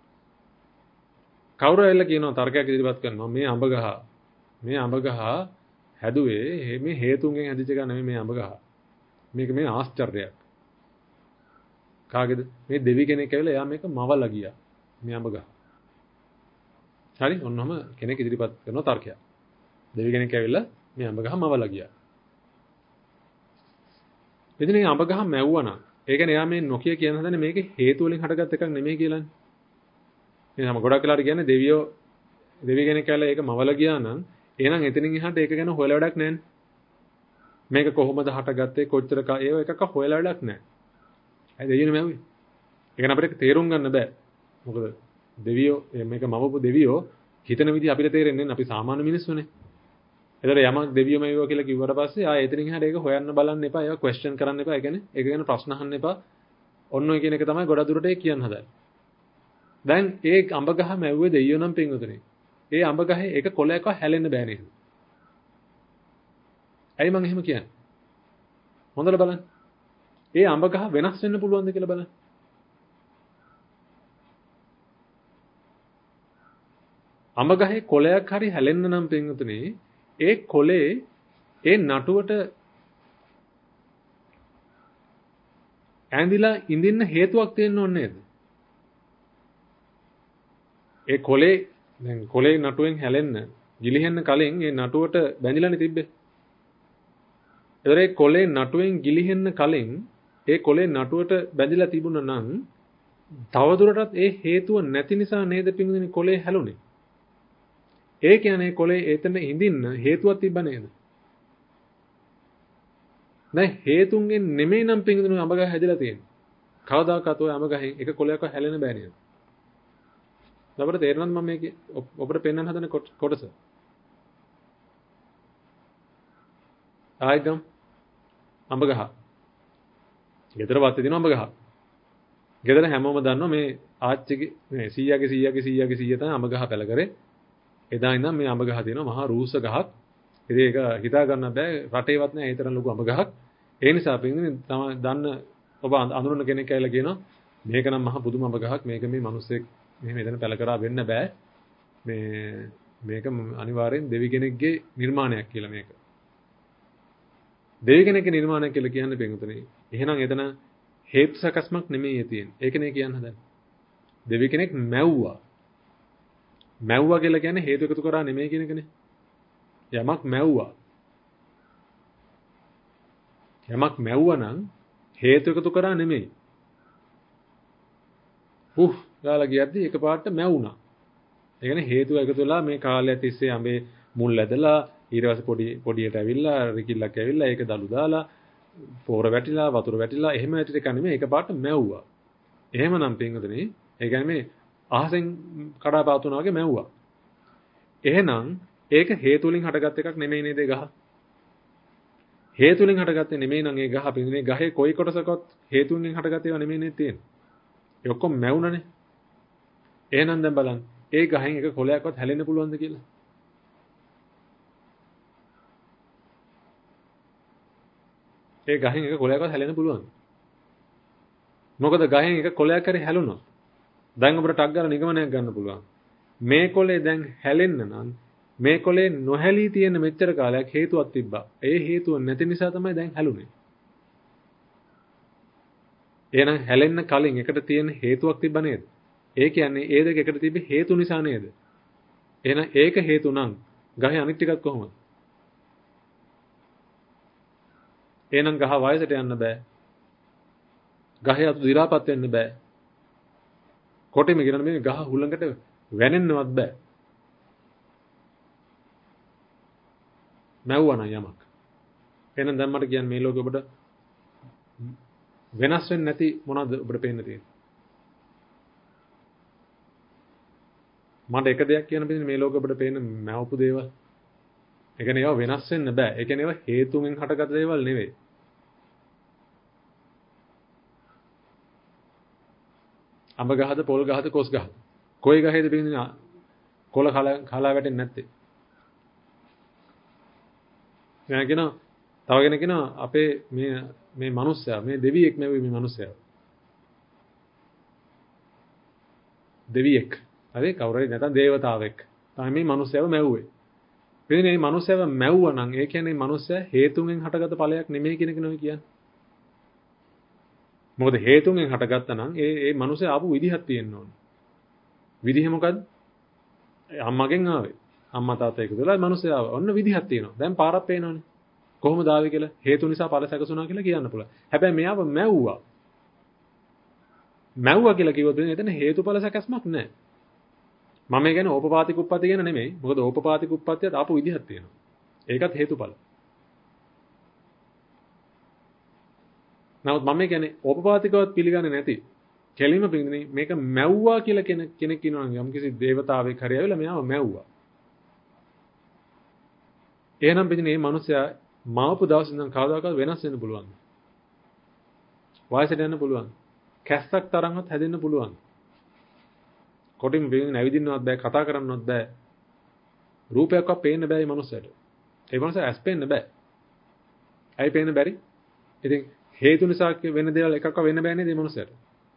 කවුරු ඇවිල්ලා කියනවා තර්කයක් ඉදිරිපත් කරනවා මේ අඹ ගහ හැදුවේ මේ හේතුන්ගෙන් හැදිච්ච එක නෙමෙයි මේ අඹ ගහ. මේක මේ ආශ්චර්යයක්. කාගේද? මේ දෙවි කෙනෙක් ඇවිල්ලා එයා මේක මවලා ගියා. මේ අඹ ගහ. හරි? ඔන්නම කෙනෙක් ඉදිරිපත් කරන තර්කයක්. දෙවි කෙනෙක් ඇවිල්ලා මේ අඹ ගහ මවලා ගියා. එදින මේ අඹ ගහ මැව්වනම් ඒ කියන්නේ එයා මේ නොකිය කියන හදන්නේ මේක හේතු වලින් හටගත් එකක් නෙමෙයි කියලානේ. එහෙනම් ගොඩක් වෙලාට කියන්නේ දෙවි කෙනෙක් ඇවිල්ලා ඒක මවලා ගියා නම් එහෙනම් එතනින් එහාට ඒක ගැන හොයලා වැඩක් නැහැ. මේක කොහොමද හටගත්තේ කොච්චර ඒව එකක් හොයලා වැඩක් නැහැ. ඇයි දෙවියනේ මැව්වේ? ඒක අපිට තේරුම් ගන්න බෑ. මොකද දෙවියෝ මේක මවපු දෙවියෝ හිතන විදිහ අපිට තේරෙන්නේ නැහැ. අපි සාමාන්‍ය මිනිස්සුනේ. ඒතර යමක් දෙවියෝ මැව්වා කියලා කිව්වට පස්සේ ආයෙ එතනින් එහාට ඒක හොයන්න බලන්න එපා. ඒක ක්වෙස්චන් කරන්න එපා. ඒ කියන්නේ ඒක ගැන ප්‍රශ්න අහන්න එපා. ඔන්න ඔය කියන එක තමයි ගොඩ දුරට ඒ කියන්න හදන්නේ. දැන් ඒ අඹ ගහ මැව්වේ දෙයියෝ නම් පින්වතුනි. ඒ අඹ ගහේ එක කොළයක්ව හැලෙන්න බෑ නේද? ඇයි මං එහෙම කියන්නේ? හොඳට බලන්න. ඒ අඹ ගහ වෙනස් වෙන්න පුළුවන්ද කියලා බලන්න. අඹ ගහේ කොළයක් හරි හැලෙන්න නම් පින්වතුනි ඒ කොළේ ඒ නටුවට ඇඳිලා ඉඳින්න හේතුවක් තියෙන්න ඕනේ නේද? ඒ කොළේ නටුවෙන් හැලෙන්න ගිලිහෙන්න කලින් ඒ නටුවට බැඳිලානේ තිබ්බේ. ඒතර ඒ කොළේ නටුවෙන් ගිලිහෙන්න කලින් ඒ කොළේ නටුවට බැඳිලා තිබුණා නම් තවදුරටත් ඒ හේතුව නැති නිසා නේද පින්වතුනි කොළේ හැලුනේ. ඒ කියන්නේ කොළේ එතන ඉඳින්න හේතුවක් තිබ්බ නේද? දැන් හේතුන්ගෙන් නෙමෙයි නම් පින්වතුනි අඹ ගහ හැදිලා තියෙන්නේ. කවදාකවත් ඔය අඹ ගහෙන් එක කොළයක්වත් හැලෙන්න බෑ නේද? අපිට තේරෙනවද මම මේක ඔබට පෙන්වන්න හදන කොටස? ආයෙත් අඹ ගහ. ගෙදර වත්තේ තියෙන අඹ ගහ. ගෙදර හැමෝම දන්නවා මේ ආච්චිගේ මේ සීයාගේ සීයා තමයි අඹ ගහ පැල කරේ. එදා ඉඳන් මේ අඹ ගහ තියෙනවා මහා රූස ගහක්. ඉතින් ඒක හිතා ගන්න බෑ රටේවත් නෑ ඒ තරම් ලොකු අඹ ගහක්. ඒ නිසා පින්වතුනි තමයි දන්න ඔබ අඳුරන කෙනෙක් ඇවිල්ලා කියනවා මේක නම් මහා පුදුම අඹ ගහක්. මේක මේ මිනිස්සෙක් මෙහෙම එතන පැල කරා වෙන්න බෑ. මේක අනිවාර්යෙන් දෙවි කෙනෙක්ගේ නිර්මාණයක් කියලා මේක. දෙවි කෙනෙක්ගේ නිර්මාණයක් කියලා කියන්නේ පින්වතුනි. එහෙනම් එතන හේතු සකස්මක් නෙමෙයි තියෙන්නේ. ඒකනේ කියන්න හදන්නේ. දෙවි කෙනෙක් මැව්වා. මැව්වා කියලා කියන්නේ හේතු එකතු කරා නෙමෙයි කියන එකනේ. යමක් මැව්වා. යමක් මැව්වා නම් හේතු එකතු කරා නෙමෙයි. ගාලා ගියද්දි එකපාරට මැවුණා. ඒ කියන්නේ හේතුව එකතු වෙලා මේ කාලය තිස්සේ අඹේ මුල් ඇදලා ඊට පස්සේ පොඩියට ඇවිල්ලා රිකිල්ලක් ඇවිල්ලා ඒක දළු දාලා පොර වැටිලා වතුර වැටිලා එහෙම වැටිට එක නෙමෙයි එකපාරට මැව්වා. එහෙමනම් පින්වතුනි ඒ කියන්නේ මේ අහසෙන් කඩාපාතුනා වගේ මැව්වා. එහෙනම් ඒක හේතු වලින් හටගත් එකක් නෙමෙයි නේද ඒ ගහ? හේතු වලින් හටගත්තේ නෙමෙයි නම් ඒ ගහ පින්වතුනි ගහේ කොයි කොටසකවත් හේතුන්ගෙන් හටගත් ඒවා නෙමෙයි නේද තියෙන්නේ. ඒ ඔක්කොම මැවුණනේ. එහෙනම් දැන් බලන්න ඒ ගහෙන් එක කොළයක්වත් හැලෙන්න පුළුවන්ද කියලා? ඒ ගහෙන් එක කොළයක්වත් හැලෙන්න පුළුවන්ද? මොකද ගහෙන් එක කොළයක් හරි හැලුණා. දැන් අපිට ටක් ගාලා නිගමනයක් ගන්න පුළුවන්. මේ කොළේ දැන් හැලෙන්න නම් මේ කොළේ නොහැලී තියෙන මෙච්චර කාලයක් හේතුවක් තිබ්බා. ඒ හේතුව නැති නිසා තමයි දැන් හැලුනේ. එහෙනම් හැලෙන්න කලින් එකට තියෙන හේතුවක් තිබ්බ නේද? ඒ කියන්නේ ඒ දෙක එකට තිබ්බේ හේතු නිසා නේද? එහෙනම් ඒක හේතු නම් ගහේ අනිත් ටිකක් කොහොමද? එහෙනම් ගහ වයසට යන්න බෑ. ගහේ අතු දි รา පත් වෙන්න බෑ. කොටිම කියන මේ ගහ හුලඟට වැනෙන්නවත් බෑ. මැව්වනම් යමක්. එහෙනම් දැන් මට කියන්න මේ ලෝකෙ ඔබට වෙනස් වෙන්නේ නැති මොනවද ඔබට පේන්න තියෙන්නේ? මට එක දෙයක් කියන්න බෑ මේ ලෝකෙ ඔබට පේන මැවපු දේවල්. ඒ කියන්නේ ඒවා වෙනස් වෙන්න බෑ. ඒ කියන්නේ ඒවා හේතුන්ගෙන් හටගත් දේවල් නෙවෙයි. අඹ ගහද පොල් ගහද කොස් ගහද? කොයි ගහේද පිටින් කොළ කලා වැටෙන්නේ නැත්තේ? මම කියනවා තව කෙනෙක් කියනවා අපේ මේ මිනිස්සයා මේ දෙවියෙක් නෙවෙයි මේ මිනිස්සයා. දෙවියෙක්. හරි කවුරුයි නැත්නම් දේවතාවෙක්. තමයි මේ මිනිස්සයව මැව්වේ. ඉතින් මේ මිනිස්සයව මැව්වා නම් ඒ කියන්නේ මිනිස්සයා හේතුන්ගෙන් හටගත් ඵලයක් නෙමෙයි කියන එක නෙවෙයි කියන්නේ. මොකද හේතුන්ගෙන් හටගත්තා නම් ඒ මිනිස්සයා ආපු විදිහක් තියෙන්න ඕනේ. විදිහ මොකද්ද? අම්මගෙන් ආවේ. අම්මා තාත්තා එකතු වෙලා මිනිස්සයා ආවා. ඔන්න විදිහක් තියෙනවා. දැන් පාරක් පේනවනේ. කොහොමද ආවේ කියලා හේතු නිසා ඵල සැකසුණා කියලා කියන්න පුළුවන්. හැබැයි මෙයාව මැව්වා. මැව්වා කියලා කිව්වොත් එතන හේතුඵල සැකස්මක් නැහැ. මම කියන්නේ ඕපපාතික උප්පත්ති කියන නෙමෙයි. මොකද ඕපපාතික උප්පත්තියට ආපු විදිහක් තියෙනවා. ඒකත් හේතුඵල. නමුත් මම කියන්නේ ඕපපාතිකවත් පිළිගන්නේ නැති. කෙලින්ම පිළිගන්නේ මේක මැව්වා කියලා කෙනෙක් කියනවා නම් යම්කිසි දේවතාවෙක් හරි ඇවිල්ලා මෙයාව මැව්වා. එහෙනම් පිටින් මේ මිනිස්සයා මාවපු දවස් ඉඳන් කවදාකවත් වෙනස් වෙන්න පුළුවන්. වයසට යන්න පුළුවන්. කැස්සක් තරම්වත් හැදෙන්න පුළුවන්. කොටින් වෙන ඇවිදින්නවත් බෑ, කතා කරන්නවත් බෑ. රූපයක්වත් පේන්න බෑ මේ මනුස්සයට. ඒ මනුස්සයා ඇස් පේන්න බෑ. ඇයි පේන්න බැරි? ඉතින් හේතු නිසා වෙන දේවල් එකක්වත් වෙන්න බෑ නේද මේ මනුස්සයට?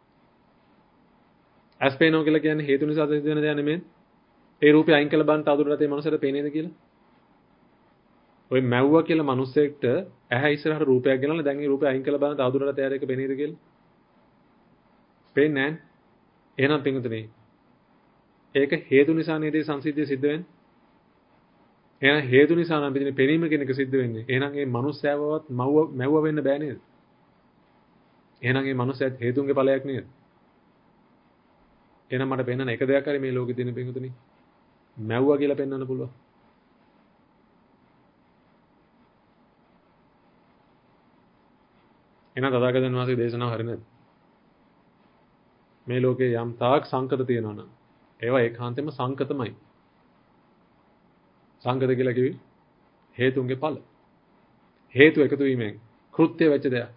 ඇස් පේනවා කියලා කියන්නේ හේතු නිසා සිදුවෙන දෙයක් නෙමෙයි. ඒ රූපය අයින් කළ බලන්න තවදුරටත් මේ මනුස්සයට පේන්නේද කියලා? ඔය මැව්වා කියලා මිනිස්සෙක්ට ඇහැ ඉස්සරහට රූපයක් ගෙනල්ලා දැන් මේ රූපය අයින් කළ බලන්න තවදුරටත් එයාට ඒක පේන්නේද කියලා? පේන්නේ නැහැ. එහෙනම් පින්විතනේ ඒක හේතු නිසා නේද සංසිද්ධිය සිද්ධ වෙන්නේ? එහෙනම් හේතු නිසා නම් පිටින් පෙනීම කෙනෙක් සිද්ධ වෙන්නේ. එහෙනම් මේ මනුස්සයවවත් මැව්ව වෙන්න බෑ නේද? එහෙනම් මේ මනුස්සයත් හේතුන්ගේ ඵලයක් නේද? එහෙනම් මට පෙන්වන්න එක දෙයක් හරි මේ ලෝකෙ තියෙන පින්විතනේ මැව්වා කියලා පෙන්වන්න පුළුවන්. එහෙනම් තථාගතයන් වහන්සේගේ දේශනාව හරි නේද? මේ ලෝකේ යම් තාක් සංකත තියෙනවා නම් ඒවා ඒකාන්තයෙන්ම සංකතමයි. සංකත කියලා කිව්වේ හේතුන්ගේ ඵල. හේතු එකතු වීමෙන් කෘත්‍ය වෙච්ච දෙයක්.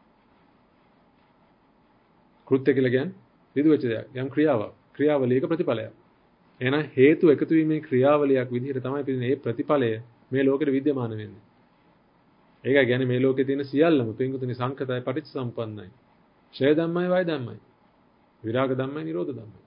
කෘත්‍ය කියලා කියන්නේ සිදු වෙච්ච දෙයක්. යම් ක්‍රියාවක්. ක්‍රියාවලියක ප්‍රතිඵලයක්. එහෙනම් හේතු එකතු වීමේ ක්‍රියාවලියක් විදිහට තමයි පිළිනේ මේ ප්‍රතිඵලය මේ ලෝකෙට विद्यमान වෙන්නේ. ඒකයි කියන්නේ මේ ලෝකේ තියෙන සියල්ලම පින්කුතුනි සංකතයි පටිච්චසම්පන්නයි. ඡය ධම්මයි වය ධම්මයි. විරාග ධම්මයි නිරෝධ ධම්මයි.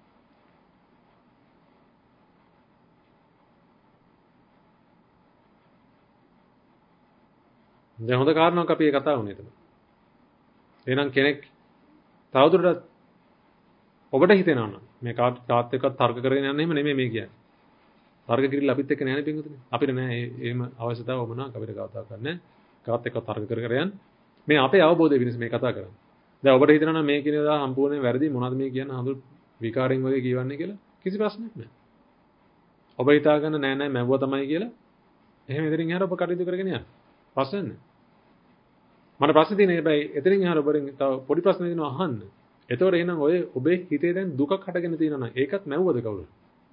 දැන් හොඳ කාරණාවක් අපි කතා වුණේ එතන. එහෙනම් කෙනෙක් තවදුරටත් ඔබට හිතෙනවා නම් මේ කාත් එක්ක තර්ක කරගෙන යන්න එහෙම නෙමෙයි මේ කියන්නේ. තර්ක කිරිල්ල අපිත් එක්ක නෑනේ පින්වතුනි. අපිට නෑ එහෙම අවශ්‍යතාව වමනාවක් අපිට කතා කරන්න. කාත් එක්ක තර්ක කර යන්න. මේ අපේ අවබෝධය වෙනස මේ කතා කරන්නේ. දැන් ඔබට හිතෙනවා නම් මේ කියන දා සම්පූර්ණයෙන් වැරදි මොනවද මේ කියන්නේ හඳු විකාරයෙන් වගේ කියවන්නේ කියලා කිසි ප්‍රශ්නයක් නෑ. ඔබ හිතා ගන්න නෑ මැව්වා තමයි කියලා. එහෙම එතනින් එහාට ඔබ කටයුතු කරගෙන යන්න. ප්‍රශ්න නෑ. මට ප්‍රශ්න තියෙන්නේ හැබැයි එතනින් එහාට ඔබෙන් තව පොඩි ප්‍රශ්න දෙනවා අහන්න. එතකොට එහෙනම් ඔය ඔබේ හිතේ දැන් දුකක් හටගෙන තියෙනවා නම් ඒකත් මැව්වද කවුරුද?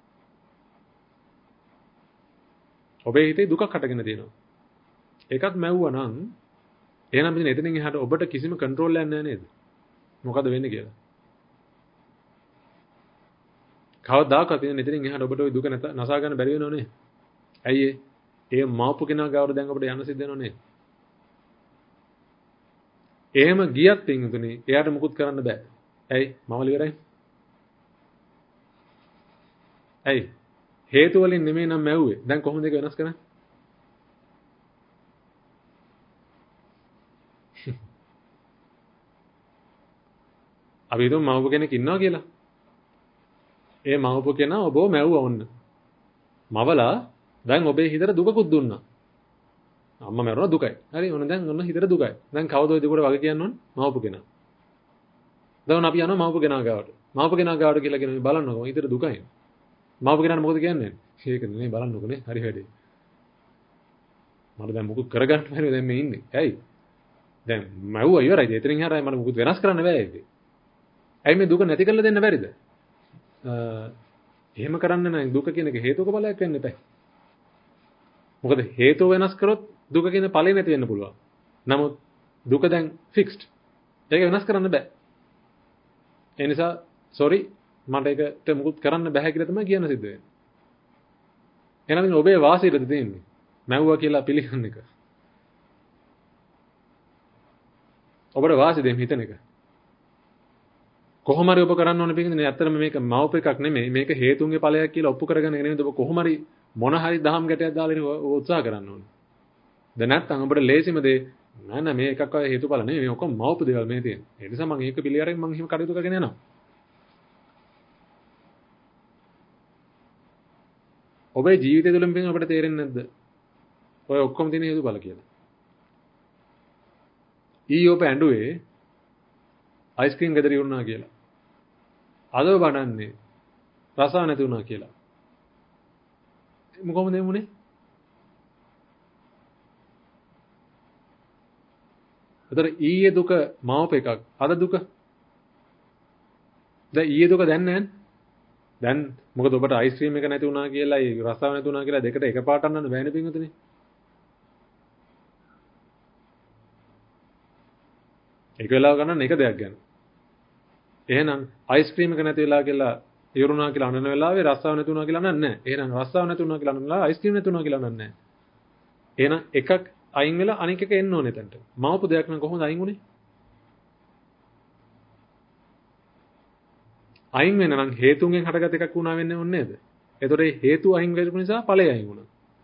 ඔබේ හිතේ දුකක් හටගෙන තියෙනවා. ඒකත් මැව්වා නම් එහෙනම් මෙතන එතනින් එහාට ඔබට කිසිම කන්ට්‍රෝල් එකක් නැහැ නේද? මොකද වෙන්නේ කියලා. කවදාකවත් එතනින් එහාට ඔබට ওই දුක නසා ගන්න බැරි වෙනව නේ. ඇයි ඒ මාපු කෙනා ගාවට දැන් ඔබට යන්න සිද්ධ වෙනව නේද? එහෙම ගියත් පින්තුනේ එයාට මුකුත් කරන්න බෑ. ඇයි? මවල ඉවරයි. ඇයි? හේතු වලින් නෙමෙයි නම් මැව්වේ. දැන් කොහොමද ඒක වෙනස් කරන්නේ? අපි හිතමු මවපු කෙනෙක් ඉන්නවා කියලා. ඒ මවපු කෙනා ඔබව මැව්වා වොන්න. මවලා දැන් ඔබේ හිතට දුකකුත් දුන්නා. අම්මා මැරුණා දුකයි. හරි ඔන්න දැන් ඔන්න හිතට දුකයි. දැන් කවුද ඔය දුකට වගේ කියන්න ඕන? මවපු කෙනා. දැන් අපි යනවා මවපු කෙනා ගාවට. මවපු කෙනා ගාවට කියලා කියන මේ බලන්නකො හිතට දුකයි. මවපු කෙනාට මොකද කියන්නේ? ඒක නේ බලන්නකො නේ හරි වැඩේ. මට දැන් මොකද කරගන්න බැරිව දැන් මේ ඉන්නේ. ඇයි? දැන් මැව්වා ඉවරයි. එතනින් හරයි මට මොකද වෙනස් කරන්න බෑ ඒක. ඇයි මේ දුක නැති කරලා දෙන්න බැරිද? එහෙම කරන්න නම් දුක කියන එක හේතුක ඵලයක් වෙන්න එපා. මොකද හේතුව වෙනස් කරොත් දුක කියන ඵලෙ නැති වෙන්න පුළුවන්. නමුත් දුක දැන් ෆික්ස්ඩ්. ඒක වෙනස් කරන්න බෑ. ඒ නිසා sorry මට ඒකට මුකුත් කරන්න බෑ කියලා තමයි කියන්න සිද්ධ වෙන්නේ. එහෙනම් ඔබේ වාසියටද තියෙන්නේ. මැව්වා කියලා පිළිගන්න එක. ඔබට වාසිය දෙන්න හිතන එක. කොහොම හරි ඔබ කරන්න ඕනේ පිටින් ඇත්තටම මේක මවප එකක් නෙමෙයි මේක හේතුන්ගේ ඵලයක් කියලා ඔප්පු කරගෙන නෙමෙයි ඔබ කොහොම හරි මොන හරි දහම් ගැටයක් දාලා උත්සාහ කරන්න ඕනේ. දැන් නැත්තම් ඔබට ලේසිම දේ නෑ මේ එකක් අය හේතුඵල නෙමෙයි මේ ඔක්කොම මවපු දේවල් මේ තියෙන්නේ. ඒ නිසා මම ඒක පිළිඅරගෙන මම එහෙම කටයුතු කරගෙන යනවා. ඔබේ ජීවිතය තුළින් පිටින් ඔබට තේරෙන්නේ නැද්ද? ඔය ඔක්කොම තියෙන හේතුඵල කියලා. ඔබ ඇඬුවේ අයිස්ක්‍රීම් ගෙදර ඉවුණා කියලා. අදව බණන්නේ රසාව නැති වුණා කියලා. මොකමද එමුනේ? ඒතර ඊයේ දුක මාවප එකක්. අද දුක. දැන් ඊයේ දුක දැන් නැහැ. දැන් මොකද ඔබට අයිස්ක්‍රීම් එක නැති වුණා කියලා, ඒ රසාව නැති වුණා කියලා දෙකට එකපාරට අන්නන්න බෑනේ පින්වතුනි. එක වෙලාව ගන්න එක දෙයක් ගන්න. එහෙනම් අයිස්ක්‍රීම් එක නැති වෙලා කියලා ඉවරුණා කියලා අනන වෙලාවේ රස්සාව නැති වුණා කියලා නෑ. එහෙනම් රස්සාව නැති වුණා කියලා අනන වෙලාවේ අයිස්ක්‍රීම් නැති වුණා කියලා නෑ. එහෙනම් එකක් අයින් වෙලා අනික එක එන්න ඕනේ එතනට. මවපු දෙයක් නම් කොහොමද අයින් වුනේ? අයින් වෙන නම් හේතුන්ගෙන් හටගත් එකක් වුණා වෙන්නේ ඕනේ නේද? එතකොට මේ හේතු අයින් වෙච්ච නිසා ඵලය අයින් වුණා.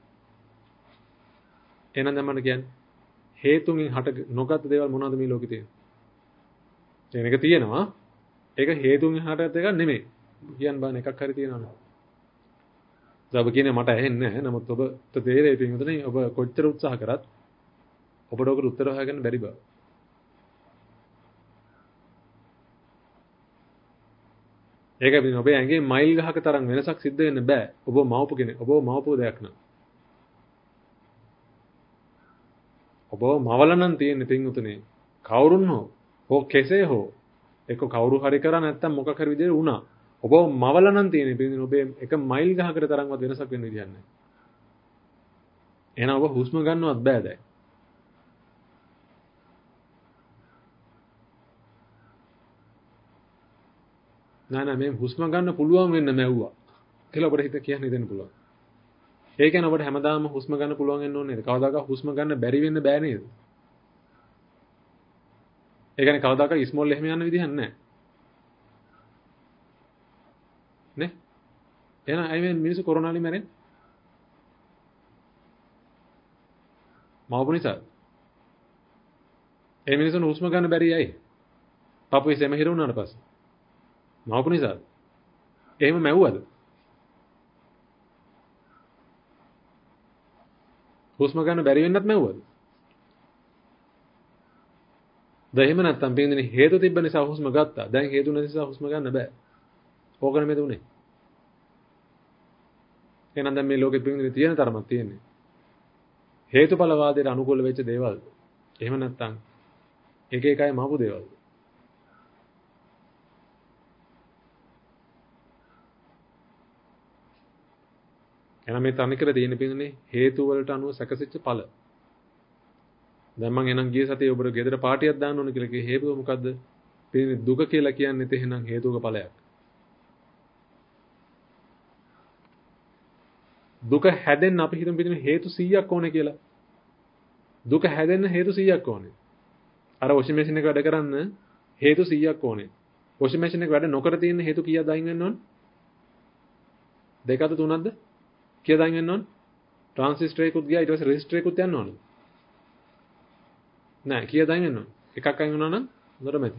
එහෙනම් දැන් මම කියන්නේ හේතුන්ගෙන් හට නොගත් දේවල් මොනවද මේ ලෝකේ තියෙන්නේ? ඒක තියෙනවා. ඒක හේතුන්ගෙන් හටගත් එකක් නෙමෙයි. කියන්න බෑ එකක් හරි තියෙනවනේ. ඔබ කියන්නේ මට ඇහෙන්නේ නැහැ. නමුත් ඔබට තේරෙයි පින්වතුනි ඔබ කොච්චර උත්සාහ කරත් ඔබට ඔකට උත්තර හොයාගන්න බැරි බව. ඒක පිටින් ඔබේ ඇඟේ මයිල් ගහක තරම් වෙනසක් සිද්ධ වෙන්න බෑ. ඔබ මවපු කෙනෙක්. ඔබ මවපු දෙයක් නෑ. ඔබ මවල නම් තියෙන්නේ පින්වතුනි. කවුරුන් හෝ කෙසේ හෝ එක්ක කවුරු හරි කරා නැත්තම් මොකක් හරි විදිහට වුණා. ඔබ මවල නම් තියෙන්නේ පින්වතුනි ඔබේ එක මයිල් ගහකට තරම්වත් වෙනසක් වෙන්න විදිහක් නෑ. එහෙනම් ඔබ හුස්ම ගන්නවත් බෑ දැන්. නෑ මේ හුස්ම ගන්න පුළුවන් වෙන්න මැව්වා කියලා ඔබට හිත කියන්න හිතෙන්න පුළුවන්. ඒ කියන්නේ ඔබට හැමදාම හුස්ම ගන්න පුළුවන් වෙන්න ඕනේ නේද? කවදාකවත් හුස්ම ගන්න බැරි වෙන්න බෑ නේද? ඒ කියන්නේ කවදාකවත් ඉස්මෝල් එහෙම යන්න විදිහක් නැහැ. නේ? එහෙනම් අය මේ මිනිස්සු කොරෝනා වලින් මැරෙන්නේ? මවපු නිසා. ඒ මිනිස්සුන් හුස්ම ගන්න බැරි අය. පපුවේ සෙම හිර වුණාට පස්සේ. මවපු නිසා. එහෙම මැව්වද? හුස්ම ගන්න බැරි වෙන්නත් මැව්වද? දැන් එහෙම නැත්තම් පින්දිනේ හේතු තිබ්බ නිසා හුස්ම ගත්තා. දැන් හේතු නැති නිසා හුස්ම ගන්න බෑ. ඕකනේ මේ දුන්නේ. එහෙනම් දැන් මේ ලෝකෙ පින්දිනේ තියෙන තරමක් තියෙන්නේ. හේතුඵල වාදයට අනුකූල වෙච්ච දේවල්. එහෙම නැත්තම් එක එක අය මවපු දේවල්. එහෙනම් මේ තනිකර තියෙන පින්දිනේ හේතු වලට අනුව සැකසෙච්ච ඵල. දැන් මම එනම් ගිය සතියේ ඔබට ගෙදර පාටියක් දාන්න ඕන කියලා කිව්වේ හේතුව මොකද්ද? පින්දිනේ දුක කියලා කියන්නේ තේහෙනම් හේතුක ඵලයක්. දුක හැදෙන්න අපි හිතමු පිටින් හේතු 100ක් ඕනේ කියලා. දුක හැදෙන්න හේතු 100ක් ඕනේ. අර වොෂින් මැෂින් එක වැඩ කරන්න හේතු 100ක් ඕනේ. වොෂින් මැෂින් එක වැඩ නොකර තියෙන හේතු කීයද අයින් වෙන්න ඕනේ? දෙකද තුනක්ද? කීයද අයින් වෙන්න ඕනේ? ට්‍රාන්සිස්ටර් එකකුත් ගියා ඊට පස්සේ රෙසිස්ටර් එකකුත් යන්න ඕනේ. නෑ කීයද අයින් වෙන්න ඕනේ? එකක් අයින් වුණා නම් හොඳට මැති.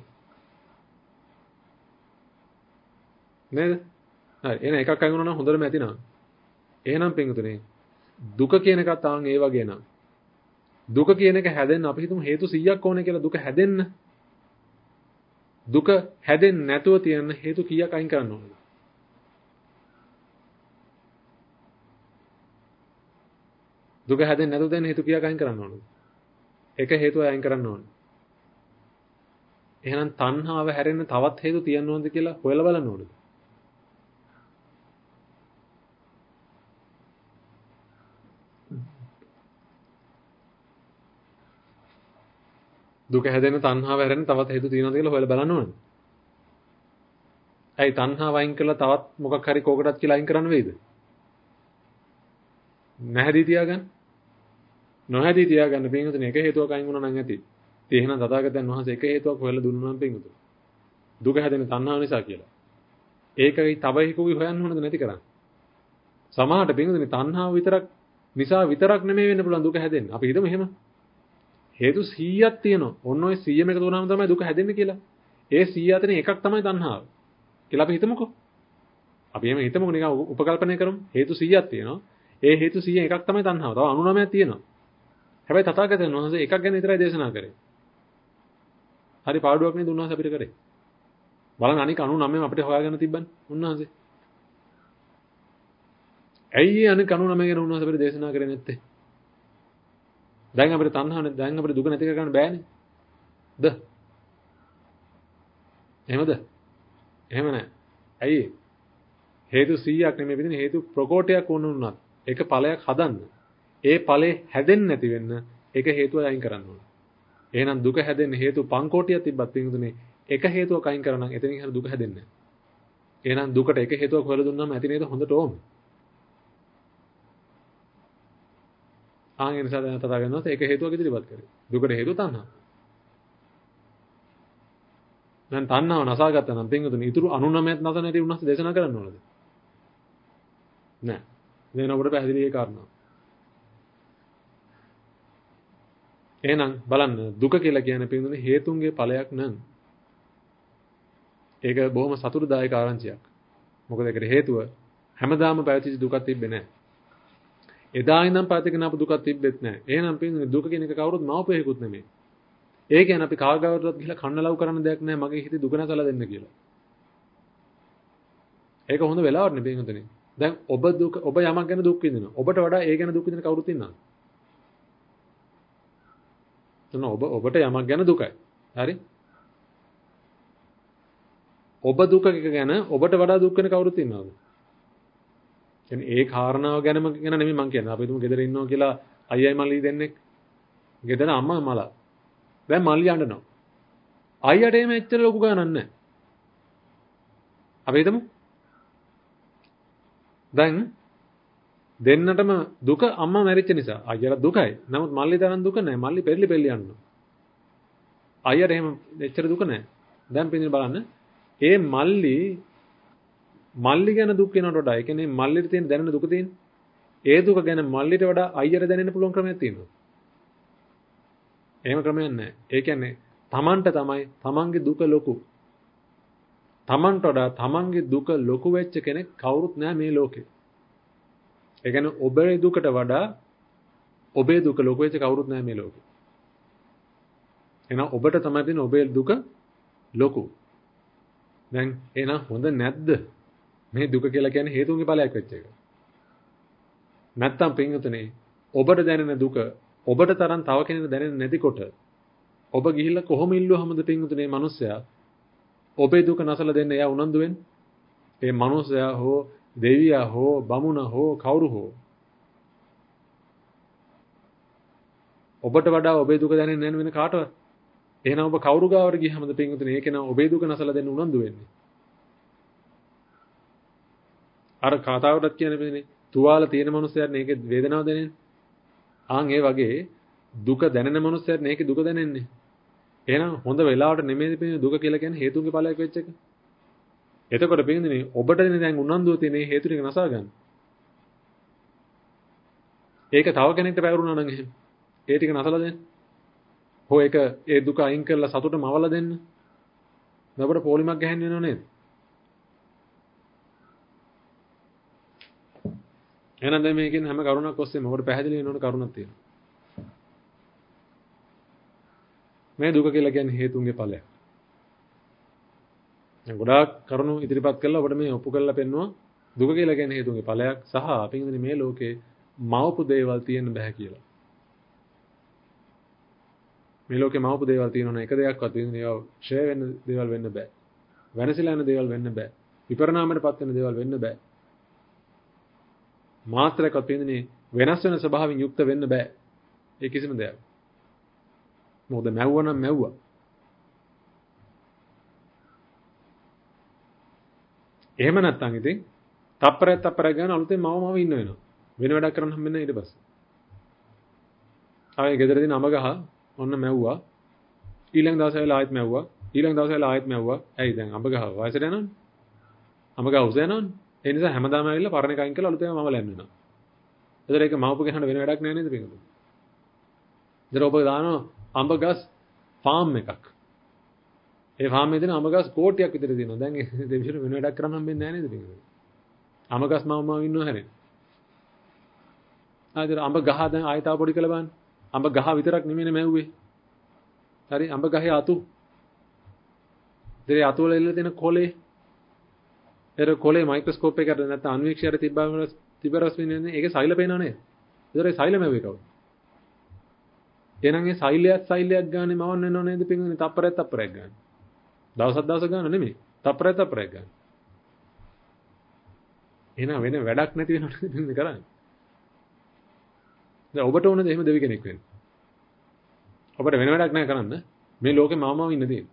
නේද? හරි. එහෙනම් එකක් අයින් වුණා නම් හොඳට මැතිනවා. එහෙනම් පින්තුනේ දුක කියන එකත් ආන් ඒ වගේ නං. දුක කියන එක හැදෙන්න අපි හිතමු හේතු 100ක් ඕනේ කියලා දුක හැදෙන්න. දුක හැදෙන්නේ නැතුව තියෙන හේතු කීයක් අයින් කරන්න ඕනද? දුක හැදෙන්නේ නැතුව තියෙන හේතු කීයක් අයින් කරන්න ඕනද? එක හේතුව අයින් කරන්න ඕනේ. එහෙනම් තණ්හාව හැරෙන්න තවත් හේතු තියන්න ඕනද කියලා හොයලා බලන්න ඕනද? දුක හැදෙන්න තණ්හාව හැරෙන්න තවත් හේතු තියනවද කියලා හොයලා බලන්න ඕනද? ඇයි තණ්හාව අයින් කරලා තවත් මොකක් හරි කෝකටත් කියලා අයින් කරන්න වෙයිද? නැහැදී තියාගන්න. නොහැදී තියාගන්න පින්වතුනි එක හේතුවක් අයින් වුණා නම් ඇති. ඉතින් එහෙනම් තථාගතයන් වහන්සේ එක හේතුවක් හොයලා දුන්නා නම් පින්වතුනි. දුක හැදෙන තණ්හාව නිසා කියලා. ඒකයි තව එකකුයි හොයන්න ඕනද නැති කරන්නේ. සමහරට පින්වතුනි තණ්හාව විතරක් නිසා විතරක් නෙමෙයි වෙන්න පුළුවන් දුක හැදෙන්නේ. අපි හිතමු එහෙම. හේතු 100ක් තියෙනවා. ඔන්න ඔය 100ම එකතු වුණාම තමයි දුක හැදෙන්නේ කියලා. ඒ 100 අතරින් එකක් තමයි තණ්හාව. කියලා අපි හිතමුකෝ. අපි එහෙම හිතමුකෝ නිකන් උපකල්පනය කරමු. හේතු 100ක් තියෙනවා. ඒ හේතු 100න් එකක් තමයි තණ්හාව. තව 99ක් තියෙනවා. හැබැයි තථාගතයන් වහන්සේ එකක් ගැන විතරයි දේශනා කරේ. හරි පාඩුවක් නේද උන්වහන්සේ අපිට කරේ. බලන්න අනික 99ම අපිට හොයාගන්න තිබ්බනේ උන්වහන්සේ. ඇයි අනික 99 ගැන උන්වහන්සේ අපිට දේශනා කරේ නැත්තේ? දැන් අපිට තණ්හාවනේ දැන් අපිට දුක නැති කරගන්න බෑනේ. ද? එහෙමද? එහෙම නැහැ. ඇයි? හේතු 100ක් නෙමෙයි පිටින් හේතු ප්‍රකෝටයක් වුණොත් ඒක ඵලයක් හදන්න. ඒ ඵලේ හැදෙන්නේ නැති වෙන්න ඒක හේතුව අයින් කරන්න ඕන. එහෙනම් දුක හැදෙන්න හේතු පංකෝටියක් තිබ්බත් පිටුනේ එක හේතුවක් අයින් කරා නම් එතනින් හරිය දුක හැදෙන්නේ නැහැ. එහෙනම් දුකට එක හේතුවක් හොයලා දුන්නාම ඇති නේද හොඳට ඕම. ආන් ඒ නිසා දැන් තථාගතයන් වහන්සේ එක හේතුවක් ඉදිරිපත් කරේ. දුකට හේතුව තණ්හාව. දැන් තණ්හාව නසාගත්තා නම් පින්වතුනි ඊතුරු 99ත් නැත නැති උන්වහන්සේ දේශනා කරන්න ඕනද? නෑ. දැන් අපිට පැහැදිලි ඒ කාරණා. එහෙනම් බලන්න දුක කියලා කියන්නේ පින්වතුනි හේතුන්ගේ ඵලයක් නං. ඒක බොහොම සතුටුදායක ආරංචියක්. මොකද ඒකට හේතුව හැමදාම පැවතිච්ච දුකක් තිබ්බේ නෑ. එදා ඉඳන් පැවතිගෙන ආපු දුකක් තිබ්බෙත් නෑ. එහෙනම් පින්වතුනි දුක කියන එක කවුරුත් මවපෙහෙකුත් නෙමෙයි. ඒ කියන්නේ අපි කාගාවටවත් ගිහලා කන්නලව් කරන්න දෙයක් නෑ මගේ හිතේ දුක නැසලා දෙන්න කියලා. ඒක හොඳ වෙලාවක් නෙවෙයි පින්වතුනි. දැන් ඔබ යමක් ගැන දුක් විඳිනවා. ඔබට වඩා ඒ ගැන දුක් විඳින කවුරුත් ඉන්නවද? ඔබට යමක් ගැන දුකයි. හරි? ඔබ දුක ගැන ඔබට වඩා දුක් වෙන කවුරුත් ඉන්නවද? කියන්නේ ඒ කාරණාව ගැන නෙමෙයි මං කියන්නේ. අපි හිතමු ගෙදර ඉන්නවා කියලා අයියයි මල්ලි දෙන්නෙක්. ගෙදර අම්මා මලා. දැන් මල්ලි අඬනවා. අයියට එහෙම එච්චර ලොකු ගානක් නැහැ. අපි හිතමු. දැන් දෙන්නටම දුක අම්මා මැරිච්ච නිසා. අයියට දුකයි. නමුත් මල්ලි තරම් දුක නැහැ. මල්ලි පෙරලි යනවා. අයියට එහෙම එච්චර දුක නැහැ. දැන් පිටින් බලන්න. ඒ මල්ලි ගැන දුක් වෙනවට වඩා ඒ කියන්නේ මල්ලිට තියෙන දැනෙන දුක තියෙන. ඒ දුක ගැන මල්ලිට වඩා අයියට දැනෙන්න පුළුවන් ක්‍රමයක් තියෙනවා. එහෙම ක්‍රමයක් නැහැ. ඒ කියන්නේ තමන්ට තමයි තමන්ගේ දුක ලොකු. තමන්ට වඩා තමන්ගේ දුක ලොකු වෙච්ච කෙනෙක් කවුරුත් නැහැ මේ ලෝකේ. ඒ කියන්නේ ඔබේ දුකට වඩා ඔබේ දුක ලොකු වෙච්ච කවුරුත් නැහැ මේ ලෝකේ. එහෙනම් ඔබට තමයි තියෙන ඔබේ දුක ලොකු. දැන් එහෙනම් හොඳ නැද්ද? මේ දුක කියලා කියන්නේ හේතුන්ගේ ඵලයක් වෙච්ච එක. නැත්තම් පින්වතුනේ ඔබට දැනෙන දුක ඔබට තරම් තව කෙනෙකුට දැනෙන්නේ නැතිකොට ඔබ ගිහිල්ලා කොහොම ඉල්ලුවහමද පින්වතුනේ මිනිස්සයා ඔබේ දුක නැසලා දෙන්න එයා උනන්දු වෙන්නේ? ඒ මිනිස්සයා හෝ දෙවියා හෝ බමුණ හෝ කවුරු හෝ ඔබට වඩා ඔබේ දුක දැනෙන්නේ නැන වෙන කාටවත්. එහෙනම් ඔබ කවුරු ගාවට ගියහමද පින්වතුනේ ඒක නම් ඔබේ දුක නැසලා දෙන්න උනන්දු වෙන්නේ? අර කතාවටත් කියන්නේ තුවාල තියෙන මනුස්සයරට මේකේ වේදනාව දැනෙන්නේ. ආන් ඒ වගේ දුක දැනෙන මනුස්සයරට මේකේ දුක දැනෙන්නේ. එහෙනම් හොඳ වෙලාවට නෙමෙයි පින්නේ දුක කියලා කියන්නේ හේතුන්ගේ ඵලයක් වෙච්ච එක. එතකොට පින්නේ ඔබට දැන් උනන්දුව තියෙන මේ හේතු ටික නසා ගන්න. ඒක තව කෙනෙක්ට පැවරුණා නම් එහෙම. ඒ ටික නසලා දෙන්න. හෝ ඒක ඒ දුක අයින් කරලා සතුටම අවලා දෙන්න. ඔබට පොලිමක් ගහන්න වෙනව නේද? එහෙනම් දැන් මේකෙන් හැම කරුණක් ඔස්සේම ඔබට පැහැදිලි වෙන ඕන කරුණක් තියෙනවා. මේ දුක කියලා කියන්නේ හේතුන්ගේ ඵලයක්. දැන් ගොඩාක් කරුණු ඉදිරිපත් කළා ඔබට මේ ඔප්පු කරලා පෙන්නුවා දුක කියලා කියන්නේ හේතුන්ගේ ඵලයක් සහ අපින් මේ ලෝකේ මවපු දේවල් තියෙන්න බෑ කියලා. මේ ලෝකේ මවපු දේවල් තියෙනවා එක දෙයක්වත් තියෙන ඒවා ෂේ වෙන්න දේවල් වෙන්න බෑ. වෙනසලා යන දේවල් වෙන්න බෑ. විපරණාමයටපත් වෙන දේවල් වෙන්න බෑ. මාත්‍රයක්වත් තියෙන්නේ වෙනස් වෙන ස්වභාවයෙන් යුක්ත වෙන්න බෑ. ඒ කිසිම දෙයක්. මොකද මැව්වා නම් මැව්වා. එහෙම නැත්නම් ඉතින් තප්පරයක් ගන්න අලුතෙන් මවමව ඉන්න වෙනවා. වෙන වැඩක් කරන්න හම්බෙන්නේ ඊට පස්සේ. ආයේ ගෙදරදී නම ගහ ඔන්න මැව්වා. ඊළඟ දවසේ වෙලා ආයෙත් මැව්වා. ඊළඟ දවසේ වෙලා ආයෙත් මැව්වා. ඇයි දැන් අඹ ගහ වයසට යනවනේ. අඹ ගහ උස යනවනේ. ඒ නිසා හැමදාම ඇවිල්ලා පරණ එකකින් කියලා අලුතෙන් මම ලැන් වෙනවා. ඒතර ඒක මවපු ගහන්න වෙන වැඩක් නෑ නේද පිටුද? ඒතර ඔබ දානවා අඹ ගස් ෆාම් එකක්. ඒ ෆාම් එකේ තියෙන අඹ ගස් කෝටියක් විතර තියෙනවා. දැන් ඒ දෙවියන් වෙන වැඩක් කරන්න හම්බෙන්නේ නෑ නේද පිටුද? අඹ ගස් මම ඉන්නව හැරෙන්න. ආයෙත් අඹ ගහ දැන් ආයෙත් පොඩි කළ බලන්න. අඹ ගහ විතරක් නෙමෙයි මැව්වේ. හරි අඹ ගහේ අතු. ඉතින් අතු වල ඉල්ල තියෙන කොලේ. ඒතර කොලේ මයික්‍රොස්කෝප් එකකට නැත්නම් අන්වීක්ෂණයට තිබ්බරස් වෙන්නේ ඒකේ සෛල පේනව නේද? ඒතර ඒ සෛල මැව්වේ කවුද? එහෙනම් ඒ සෛලයක් ගානේ මවන්න වෙනව නේද පින්වතුනි තප්පරයක් ගන්න. දවස් ගන්න නෙමෙයි. තප්පරයක් ගන්න. එහෙනම් වෙන වැඩක් නැති වෙනවද කරන්නේ? දැන් ඔබට ඕනද එහෙම දෙවි කෙනෙක් වෙන්න? ඔබට වෙන වැඩක් නැහැ කරන්න. මේ ලෝකේ මවමව ඉන්න තියෙන්නේ.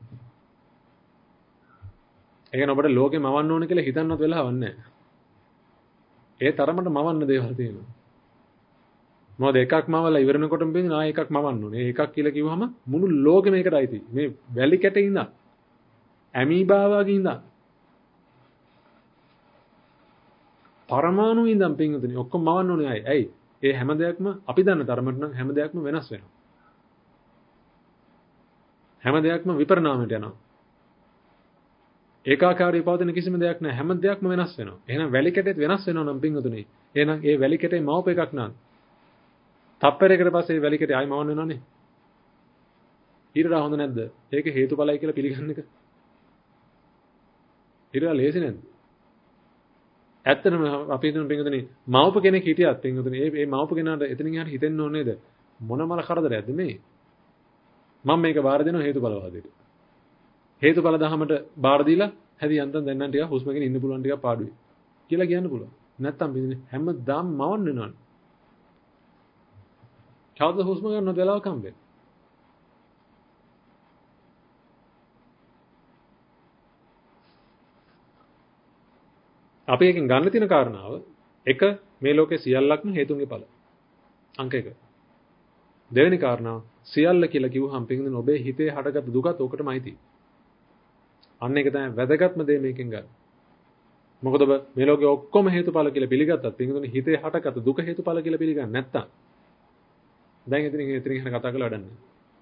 ඒ කියන්නේ ඔබට ලෝකේ මවන්න ඕන කියලා හිතන්නවත් වෙලාවක් නැහැ. ඒ තරමට මවන්න දේවල් තියෙනවා. මොකද එකක් මවලා ඉවරනකොටම බින්දින ආයෙ එකක් මවන්න ඕනේ. ඒ එකක් කියලා කිව්වහම මුළු ලෝකෙම ඒකට අයිති. මේ වැලි කැටේ ඉඳන් ඇමීබා වගේ ඉඳන් පරමාණු ඉඳන් පින්වතුනි ඔක්කොම මවන්න ඕනේ ආයෙ. ඇයි? ඒ හැම දෙයක්ම අපි දන්න තරමට නම් හැම දෙයක්ම වෙනස් වෙනවා. හැම දෙයක්ම විපරණාමයට යනවා. ඒකාකාරී පවතින කිසිම දෙයක් නැහැ. හැම දෙයක්ම වෙනස් වෙනවා. එහෙනම් වැලි කැටේත් වෙනස් වෙනවා නම් පින්වතුනි. එහෙනම් ඒ වැලි කැටේ මවප එකක් නෑ. තප්පරයකට පස්සේ වැලි කැටේ ආයි මවන්න වෙනවනේ. ඊටට හොඳ නැද්ද? ඒක හේතුඵලයි කියලා පිළිගන්න එක. ඊටට ලේසි නැද්ද? ඇත්තටම අපි හිතන පින්වතුනි මවප කෙනෙක් හිටියත් පින්වතුනි මේ මවප කෙනාට එතනින් එහාට හිතෙන්න ඕනේ නේද? මොන මල කරදරයක්ද මේ? මම මේක බාර දෙනවා හේතුඵලවාදයට. හේතුඵල දහමට බාර දීලා හැදි යන්තම් දැන් නම් ටිකක් හුස්මකින් ඉන්න පුළුවන් ටිකක් පාඩුයි කියලා කියන්න පුළුවන්. නැත්තම් පිටින් හැමදාම මවන්න වෙනවනේ. කවද හුස්ම ගන්නවත් වෙලාවක හම්බෙන්නේ. අපි එකෙන් ගන්න තියෙන කාරණාව එක මේ ලෝකේ සියල්ලක්ම හේතුන්ගේ ඵල. අංක 1. දෙවෙනි කාරණාව සියල්ල කියලා කිව්වහම පිටින් ඔබේ හිතේ හටගත් දුකත් ඔකටමයි තියෙන්නේ. අන්න ඒක තමයි වැදගත්ම දේ මේකෙන් ගන්න. මොකද ඔබ මේ ලෝකේ ඔක්කොම හේතුඵල කියලා පිළිගත්තත් පින්දුනේ හිතේ හටගත් දුක හේතුඵල කියලා පිළිගන්නේ නැත්තම් දැන් එතනින් එහාට කතා කරලා වැඩක් නැහැ.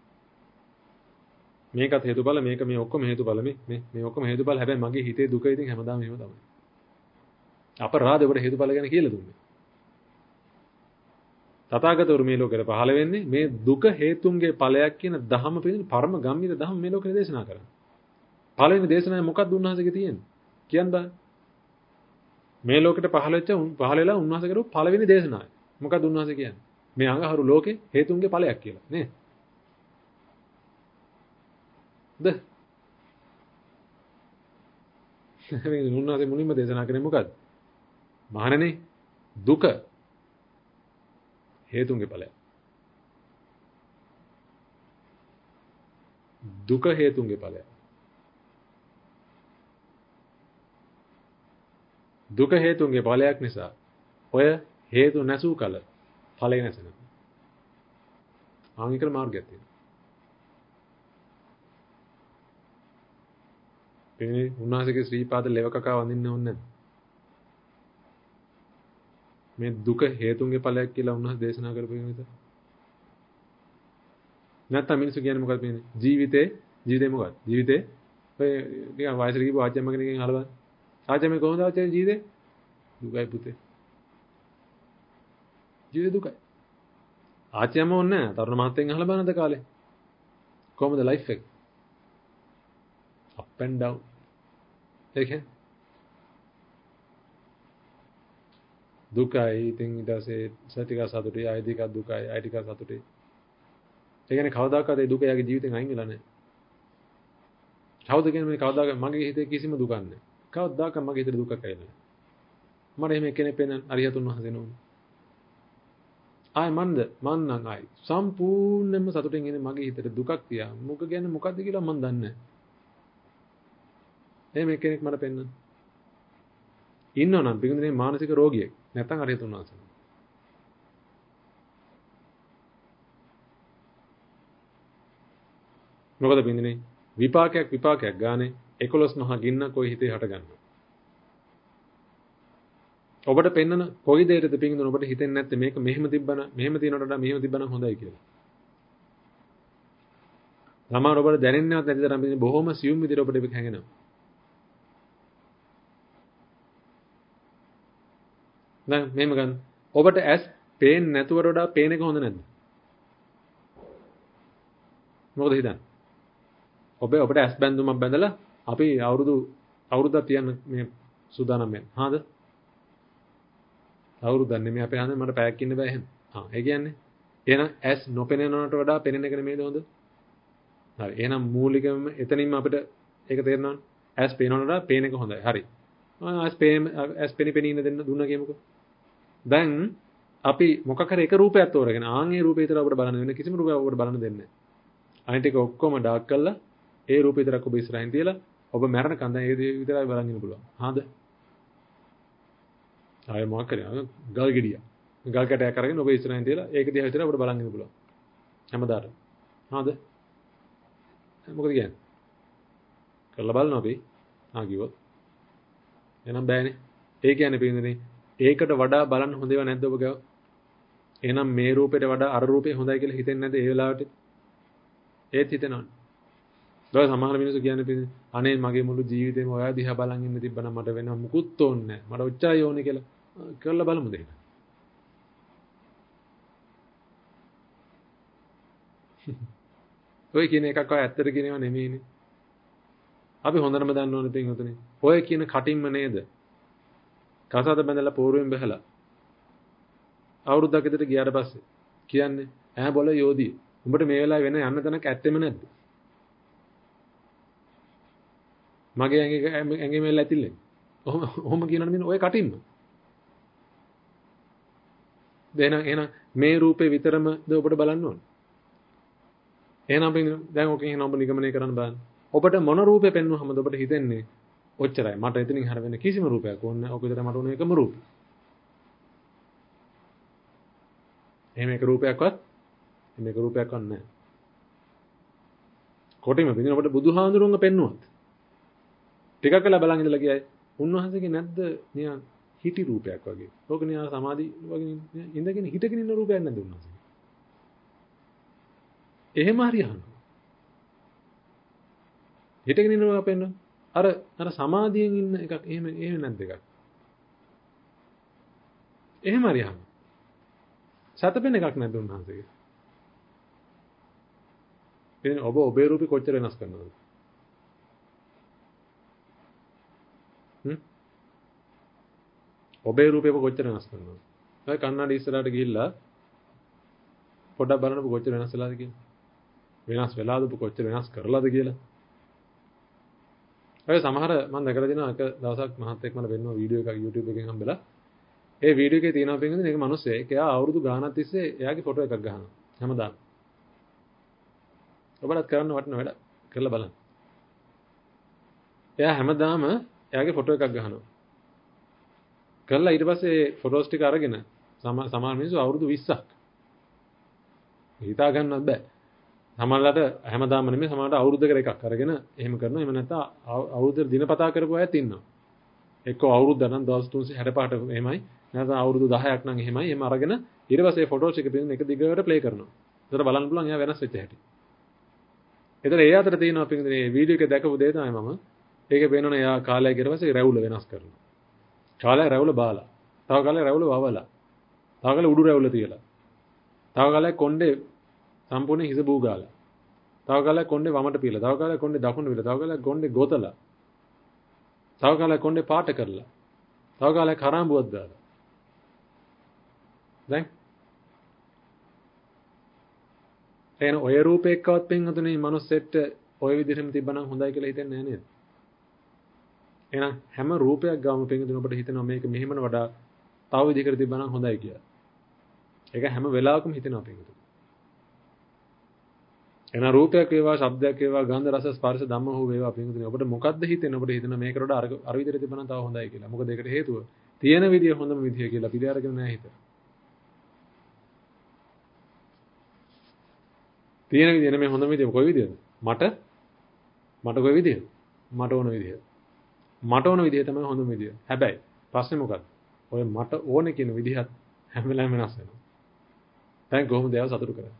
මේකත් හේතුඵල මේක මේ ඔක්කොම හේතුඵල මේ ඔක්කොම හේතුඵල හැබැයි මගේ හිතේ දුක ඉතින් හැමදාම එහෙම තමයි. අපරාධ ඔබට හේතුඵල ගැන කියලා දුන්නේ. තථාගතවරු මේ ලෝකෙට පහළ වෙන්නේ මේ දුක හේතුන්ගේ ඵලයක් කියන ධහම පිළිබඳ පරම ගම්මිත ධහම මේ ලෝකෙට දේශනා කරන්නේ. පළවෙනි දේශනාවේ මොකක්ද උන්වහන්සේගේ තියෙන්නේ? කියන්න බෑ. මේ ලෝකෙට පහළ වෙලා උන්වහන්සේ කරපු පළවෙනි දේශනාවයි. මොකක්ද උන්වහන්සේ කියන්නේ? මේ අඟහරු ලෝකේ හේතුන්ගේ ඵලයක් කියලා නේ. මේ උන්වහන්සේ මුලින්ම දේශනා කරන්නේ මොකක්ද? මහණෙනි දුක හේතුන්ගේ ඵලයක්. දුක හේතුන්ගේ ඵලයක්. දුක හේතුන්ගේ ඵලයක් නිසා ඔය හේතු නැසූ කල ඵලය නැසෙනවා. ආංගික මාර්ගයක් තියෙනවා. එන්නේ උන්වහන්සේගේ ශ්‍රී පාද ලෙවකකා වඳින්න ඕනේ නැද්ද? මේ දුක හේතුන්ගේ ඵලයක් කියලා උන්වහන්සේ දේශනා කරපු එක නිසා. නැත්තම් මිනිස්සු කියන්නේ මොකක්ද මේ ජීවිතේ මොකක්ද? ජීවිතේ ඔය නිකන් වයසට ගිහපු ආච්චිම කෙනකින් අහලා බලන්න. ආච්චි මේ කොහොමද ආච්චි ජීවිතේ? දුකයි පුතේ. ජීවිතේ දුකයි. ආච්චිම ඕනේ නැහැ. තරුණ මහත්තයෙන් අහලා බලන්නද කාලේ. කොහොමද ලයිෆ් එක? up and down. ඒක දුකයි ඉතින් ඊට පස්සේ සතික සතුටුයි ආයතික දුකයි ආයතික සතුටුයි. ඒ කියන්නේ කවදාකවත් ඒ දුක යාගේ ජීවිතෙන් අයින් වෙලා නැහැ. කවුද කියන්නේ මේ කවදාකවත් මගේ හිතේ කිසිම දුකක් නැහැ. කවදාකවත් මගේ හිතේ දුකක් ඇවිල්ලා නැහැ. මට එහෙම කෙනෙක් පෙන්නන්න අරියතුන් වහන්සේ නෝන. ආයි මන් නම් ආයි සම්පූර්ණයෙන්ම සතුටින් ඉන්නේ මගේ හිතේ දුකක් තියා. මොක කියන්නේ මොකද්ද කියලා මන් දන්නේ නැහැ. එහෙම කෙනෙක් මට පෙන්නන්න. ඉන්නවනම් පිටුනේ මානසික රෝගියෙක්. නැත්තම් අරියතුන් වහන්සේ. මොකද පින්දිනේ විපාකයක් ගානේ 11 මහා ගින්න කොයි හිතේ හට ගන්නවා. ඔබට පෙන්නන කොයි දෙයකද පින්දින ඔබට හිතෙන්නේ නැත්තේ මේක මෙහෙම තිබ්බන මෙහෙම තියනට වඩා මෙහෙම තිබ්බනම් හොඳයි කියලා. ළමාර ඔබට දැනෙන්නේවත් නැති තරම් පින්දිනේ බොහොම සියුම් විදිහට ඔබට ඒක හැඟෙනවා. දැන් මෙහෙම ගන්න. ඔබට ඇස් පේන්නේ නැතුවට වඩා පේන එක හොඳ නැද්ද? මොකද හිතන්නේ? ඔබට ඇස් බැඳුමක් බැඳලා අපි අවුරුද්දක් තියන්න මේ සූදානම් වෙන. හාද? අවුරුද්දක් නෙමෙයි අපේ හන්ද මට පැයක් ඉන්න බෑ එහෙම. ඒ කියන්නේ එහෙනම් ඇස් නොපෙනෙනවට වඩා පෙනෙන එක නෙමෙයිද හොඳ? හරි. එහෙනම් මූලිකවම එතනින්ම අපිට ඒක තේරෙනවනේ. ඇස් පේනවට වඩා පේන එක හොඳයි. හරි. ඇස් පෙනි ඉන්න දෙන්න දුන්නා කියමුකෝ. දැන් අපි මොකක් හරි එක රූපයක් තෝරගෙන ආන්ගේ රූපේ විතර අපිට බලන්න වෙන කිසිම රූපයක් අපිට බලන්න දෙන්නේ නැහැ. අනිත් එක ඔක්කොම ඩාර්ක් කරලා ඒ රූපේ විතරක් ඔබ ඉස්සරහින් තියලා ඔබ මරණකම් දැන් ඒ විතරයි බලන් ඉන්න පුළුවන්. හාද? ආයෙ මොකක් කරේ? ගල් ගෙඩිය. ගල් කැටයක් අරගෙන ඔබ ඉස්සරහින් තියලා ඒක දිහා විතර අපිට බලන් ඉන්න පුළුවන්. හැමදාට. හාද? මොකද කියන්නේ? කරලා බලනවා අපි. කිව්වොත්. එහෙනම් බෑනේ. ඒ කියන්නේ පින්දනේ ඒකට වඩා බලන්න හොඳ ඒවා නැද්ද ඔබ ගාව? එහෙනම් මේ රූපෙට වඩා අර රූපේ හොඳයි කියලා හිතෙන්නේ නැද්ද ඒ වෙලාවට? ඒත් හිතෙනවනේ. දැන් සමහර මිනිස්සු කියන්නේ අනේ මගේ මුළු ජීවිතේම ඔයා දිහා බලන් ඉන්න තිබ්බනම් මට වෙන මුකුත් ඕනේ නැහැ. මට ඔච්චරයි ඕනේ කියලා. කරලා බලමු දෙන්න. ඔය කියන එකක් ඔය ඇත්තට කියනවා නෙමෙයිනේ. අපි හොඳටම දන්න ඕනේ පින්වතුනි. ඔය කියන කටින්ම නේද? කසාද බැඳලා පෝරුවෙන් බහලා අවුරුද්දක් විතර ගියාට පස්සේ කියන්නේ ඈ බොල යෝධිය. උඹට මේ වෙලාවේ වෙන යන්න තැනක් ඇත්තෙම නැද්ද? මගේ ඇඟේ මෙල්ල ඇතිල්ලේ. ඔහොම කියනවනේ මෙන්න ඔය කටින්ම. එහෙනම් මේ රූපේ විතරමද ඔබට බලන්න ඕනේ. එහෙනම් දැන් ඔකෙන් එහෙනම් ඔබ නිගමනය කරන්න බලන්න. ඔබට මොන රූපේ පෙන්වුවමද ඔබට හිතෙන්නේ? ඔච්චරයි. මට එතනින් හර වෙන කිසිම රූපයක් ඕනේ නැහැ. ඔක විතර මට ඕනේ එකම රූපේ. එහෙම එක රූපයක්වත් නැහැ. කොටිම බින්දින ඔබට බුදුහාඳුරුන්ව පෙන්නුවත්. ටිකක් වෙලා බලන් ඉඳලා කියයි. උන්වහන්සේගේ නැද්ද නිකන් හිටි රූපයක් වගේ. ඕක නිකන් සමාධි වගේ ඉඳගෙන හිටගෙන ඉන්න රූපයක් නැද්ද උන්වහන්සේ? එහෙම හරියනවා. හිටගෙන ඉන්න රූපයක් පෙන්වන්න. අර සමාධියෙන් ඉන්න එකක් එහෙම නැද්ද එකක්? එහෙම හරියනවා. සතපෙන එකක් නැද්ද උන්වහන්සේගේ? එහෙනම් ඔබ ඔබේ රූපේ කොච්චර වෙනස් කරනවද? ඔබේ රූපේ කොච්චර වෙනස් කරනවද? ඔය කන්නඩි ඉස්සරහට ගිහිල්ලා පොඩ්ඩක් බලන්න කොච්චර වෙනස් වෙලාද කියලා. වෙනස් වෙලාද කොච්චර වෙනස් කරලාද කියලා. ඔය සමහර මම දැකලා දිනවා එක දවසක් මහත්තයෙක් මට වෙන්න වීඩියෝ එකක් YouTube එකෙන් හම්බෙලා. ඒ වීඩියෝ එකේ තියෙනවා පින්වදින එක මිනිස්සෙක් එයා අවුරුදු ගාණක් තිස්සේ එයාගේ ෆොටෝ එකක් ගහනවා. හැමදාම. ඔබලත් කරන්න වටින වැඩ කරලා බලන්න. එයා හැමදාම එයාගේ ෆොටෝ එකක් ගහනවා. කරලා ඊට පස්සේ ෆොටෝස් ටික අරගෙන සමහර මිනිස්සු අවුරුදු 20ක් හිතා ගන්නවත් බෑ. සමහරලාට හැමදාම නෙමෙයි සමහරලාට අවුරුද්දකට එකක් අරගෙන එහෙම කරනවා. එහෙම නැත්නම් අවුරුද්දේ දිනපතා කරපු අයත් ඉන්නවා. එක්ක අවුරුද්ද නම් දවස් 365ට එහෙමයි. නැත්නම් අවුරුදු 10ක් නම් එහෙමයි. එහෙම අරගෙන ඊට පස්සේ ෆොටෝස් ටික පිටින් එක දිගට ප්ලේ කරනවා. ඒතර බලන්න පුළුවන් එයා වෙනස් වෙච්ච හැටි. ඒතර ඒ අතර තියෙනවා පිටින් මේ වීඩියෝ එකේ දැකපු දේ තමයි මම. ඒකේ පේනවනේ එයා කාලයක් ඊට පස්සේ රැවුල වෙනස් කරනවා. කාලයක් රැවුල බාලා. තව කාලයක් රැවුල වවලා. තව කාලයක් උඩු රැවුල තියලා. තව කාලයක් කොණ්ඩේ සම්පූර්ණ හිස බූ ගාලා. තව කාලයක් කොණ්ඩේ වමට පියලා. තව කාලයක් කොණ්ඩේ දකුණට පියලා. තව කාලයක් කොණ්ඩේ ගොතලා. තව කාලයක් කොණ්ඩේ පාට කරලා. තව කාලයක් හරාඹුවක් දාලා. දැන් එන ඔය රූපයකවත් පින්වතුනි මනුස්සෙට ඔය විදිහටම තිබ්බනම් හොඳයි කියලා හිතන්නේ නැහැ නේද? එහෙනම් හැම රූපයක් ගාම පින්වතුනි ඔබට හිතෙනවා මේක මෙහෙමන වඩා තව විදිහකට තිබ්බනම් හොඳයි කියලා. ඒක හැම වෙලාවකම හිතෙනවා පින්වතුනි. එන රූපයක් වේවා, ශබ්දයක් වේවා, ගන්ධ රස ස්පර්ශ ධම්ම හෝ වේවා පින්වතුනි ඔබට මොකද්ද හිතෙන්නේ? ඔබට හිතෙන මේකට වඩා අර විදිහට තිබ්බනම් තව හොඳයි කියලා. මොකද ඒකට හේතුව තියෙන විදිය හොඳම විදිය කියලා පිළි අරගෙන නැහැ හිත. තියෙන විදිය නෙමෙයි හොඳම විදිය කොයි විදියද? මට කොයි විදියද? මට ඕන විදිය. මට ඕන විදිය තමයි හොඳම විදිය. හැබැයි ප්‍රශ්නේ මොකක්ද? ඔය මට ඕනේ කියන විදිහත් හැම වෙලාවෙම වෙනස් වෙනවා. දැන් කොහොමද ඒව සතුටු කරන්නේ?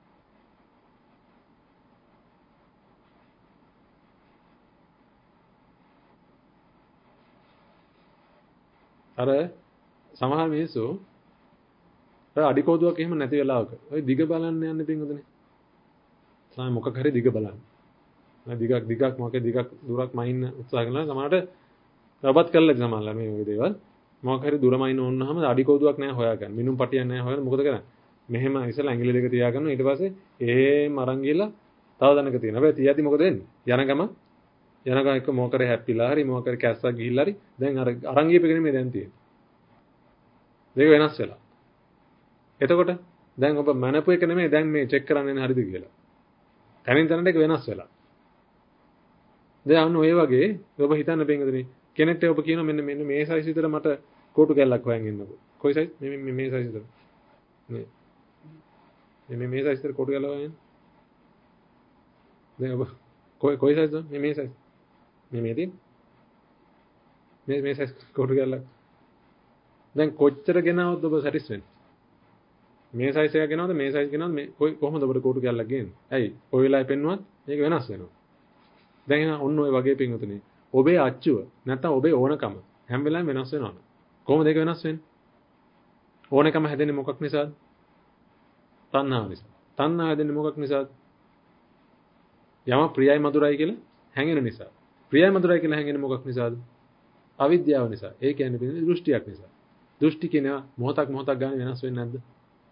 අර සමහර මිනිස්සු අඩි කෝදුවක් එහෙම නැති වෙලාවක ඔය දිග බලන්න යන්නේ පින්වතුනි. සමහර මොකක් හරි දිග බලන්න. දිගක් මොකද දිගක් දුරක් මයින්න උත්සාහ කරනවා සමහරට රබත් කරලා ඉතින් සමහරලා මේ වගේ දේවල් මොකක් හරි දුර මයින්න ඕනනහම අඩි කෝදුවක් නැහැ හොයාගන්න. මිනුම් පටියක් නැහැ හොයන්න මොකද කරන්නේ? මෙහෙම ඉස්සලා ඇඟිලි දෙක තියාගන්න ඊට පස්සේ එහෙම අරන් ගිහලා තව දණක තියෙනවා. හැබැයි තියද්දි මොකද වෙන්නේ? යන ගම එක මොකරේ හැප්පිලා හරි මොකරේ කැස්සක් ගිහිල්ලා හරි දැන් අර අරන් ගියපෙක නෙමෙයි දැන් තියෙන්නේ. දෙක වෙනස් වෙලා. එතකොට දැන් ඔබ මනපු එක නෙමෙයි දැන් මේ චෙක් කරන්නේ හරිද කියලා. තනින් තනට එක වෙනස් වෙලා. දැන් අන්න ඔය වගේ ඔබ හිතන්න බෙන්ගදනේ කෙනෙක්ට ඔබ කියනවා මෙන්න මේ සයිස් විතර මට කෝටු කැල්ලක් හොයන් ඉන්නකෝ. කොයි සයිස්? මේ සයිස් විතර. මේ සයිස් විතර කෝටු කැල්ල හොයන්. දැන් ඔබ කොයි සයිස්ද? මේ සයිස්. මේ තියෙන. මේ සයිස් කෝටු කැල්ලක්. දැන් කොච්චර ගෙනවද ඔබ සැටිස් වෙන්නේ? මේ සයිස් එක ගෙනවද මේ සයිස් ගෙනවද මේ කොහොමද ඔබට කෝටු කැල්ලක් ගේන්නේ? ඇයි? ඔය වෙලාවේ පෙන්නුවත් මේක වෙනස් වෙනවා. දැන් එහෙනම් ඔන්න ඔය වගේ පින්වතුනි ඔබේ අච්චුව නැත්තම් ඔබේ ඕනකම හැම වෙලාවෙම වෙනස් වෙනවා. කොහොමද ඒක වෙනස් වෙන්නේ? ඕනකම හැදෙන්නේ මොකක් නිසාද? තණ්හාව නිසා. තණ්හාව හැදෙන්නේ මොකක් නිසාද? යම ප්‍රියයි මధుරයි කියලා හැඟෙන නිසා. ප්‍රියයි මధుරයි කියලා හැඟෙන්නේ මොකක් නිසාද? අවිද්‍යාව නිසා. ඒ කියන්නේ පින්නේ දෘෂ්ටියක් නිසා. දෘෂ්ටි කියනවා මොහොතක් ගානේ වෙනස් වෙන්නේ නැද්ද?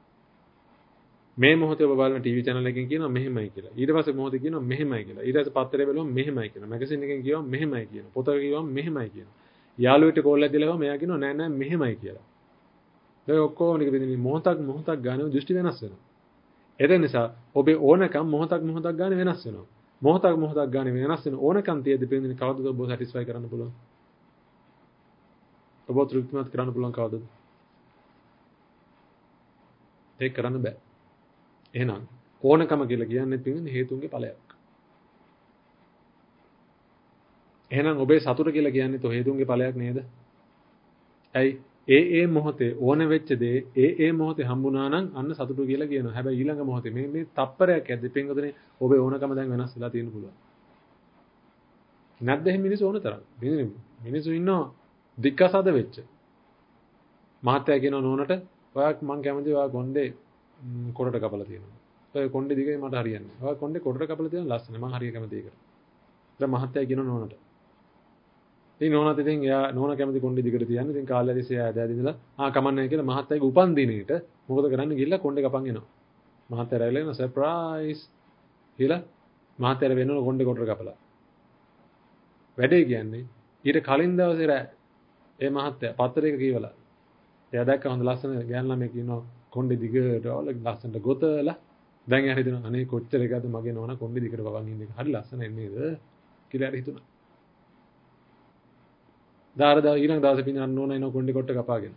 මේ මොහොතේ ඔබ බලන ටීවී channel එකකින් කියනවා මෙහෙමයි කියලා. ඊට පස්සේ මොහොතේ කියනවා මෙහෙමයි කියලා. ඊට පස්සේ පත්තරේ බලුවම මෙහෙමයි කියනවා. මැගසින් එකකින් කියවම මෙහෙමයි කියනවා. පොතක කියවම මෙහෙමයි කියනවා. යාළුවෙක්ට කෝල් එකක් දීලා මෙයා කියනවා නෑ මෙහෙමයි කියලා. ඒ ඔක්කොම නික බෙදෙන්නේ මොහොතක් ගානේ දෘෂ්ටි වෙනස් වෙනවා. ඒ නිසා ඔබේ ඕනකම් මොහොතක් ගානේ වෙනස් වෙනවා. මොහොතක් ගානේ වෙනස් වෙන ඕනකම් තියෙද්දි පිළිඳින කවදද ඔබ සැටිස්ෆයි කරන්න පුළුවන්? ඔබ තෘප්තිමත් කරන්න පුළුවන් කවදද? ඒක කරන්න බෑ. එහෙනම් ඕනකම කියලා කියන්නේ පිළිඳින හේතුන්ගේ ඵලයක්. එහෙනම් ඔබේ සතුට කියලා කියන්නේ તો හේතුන්ගේ ඵලයක් නේද? ඇයි? ඒ මොහොතේ ඕන වෙච්ච දේ ඒ මොහොතේ හම්බුණා නම් අන්න සතුටු කියලා කියනවා. හැබැයි ඊළඟ මොහොතේ මේ තප්පරයක් ඇද්දි පින්වතුනි ඔබේ ඕනකම දැන් වෙනස් වෙලා තියෙන්න පුළුවන්. නැද්ද එහෙම මිනිස්සු ඕන තරම්? මිනිස්සු ඉන්නවා දික්කසද වෙච්ච. මහත්තයා කියනවා නෝනට ඔයා මං කැමති ඔයා කොණ්ඩේ කොටට කපලා තියෙනවා. ඔය කොණ්ඩේ දිගේ මට හරියන්නේ. ඔයා කොණ්ඩේ කොටට කපලා තියෙන ලස්සන. මං හරිය කැමති ඒකට. දැන් මහත්තයා කියනවා නෝනට. ඉතින් නෝනාත් ඉතින් එයා නෝනා කැමති කොණ්ඩේ දිගට තියන්නේ. ඉතින් කාලය තිස්සේ ඇද ඉඳලා කමන්නේ කියලා මහත්තයාගේ උපන් දිනෙට මොකද කරන්නේ ගිහිල්ලා කොණ්ඩේ කපන් එනවා. මහත්තයා රැවිලා එනවා සර්ප්‍රයිස් කියලා මහත්තයා වෙනම කොණ්ඩේ කොටට කපලා. වැඩේ කියන්නේ ඊට කලින් දවසේ රෑ ඒ මහත්තයා පත්තරයක කියවලා එයා දැක්ක හොඳ ලස්සන ගෑන් ළමෙක් ඉන්නවා කොණ්ඩේ දිගට ඔල ලස්සනට ගොතලා දැන් එයා හිතනවා අනේ කොච්චර එකද මගේ නෝනා කොණ්ඩේ දිගට පවන් ඉන්නේ හරි ලස්සනයි නේද කියලා හිතුණා. දාරදා ඊළඟ දවසේ පින්නන්න නෝනා එනවා කොණ්ඩේ කොට කපාගෙන.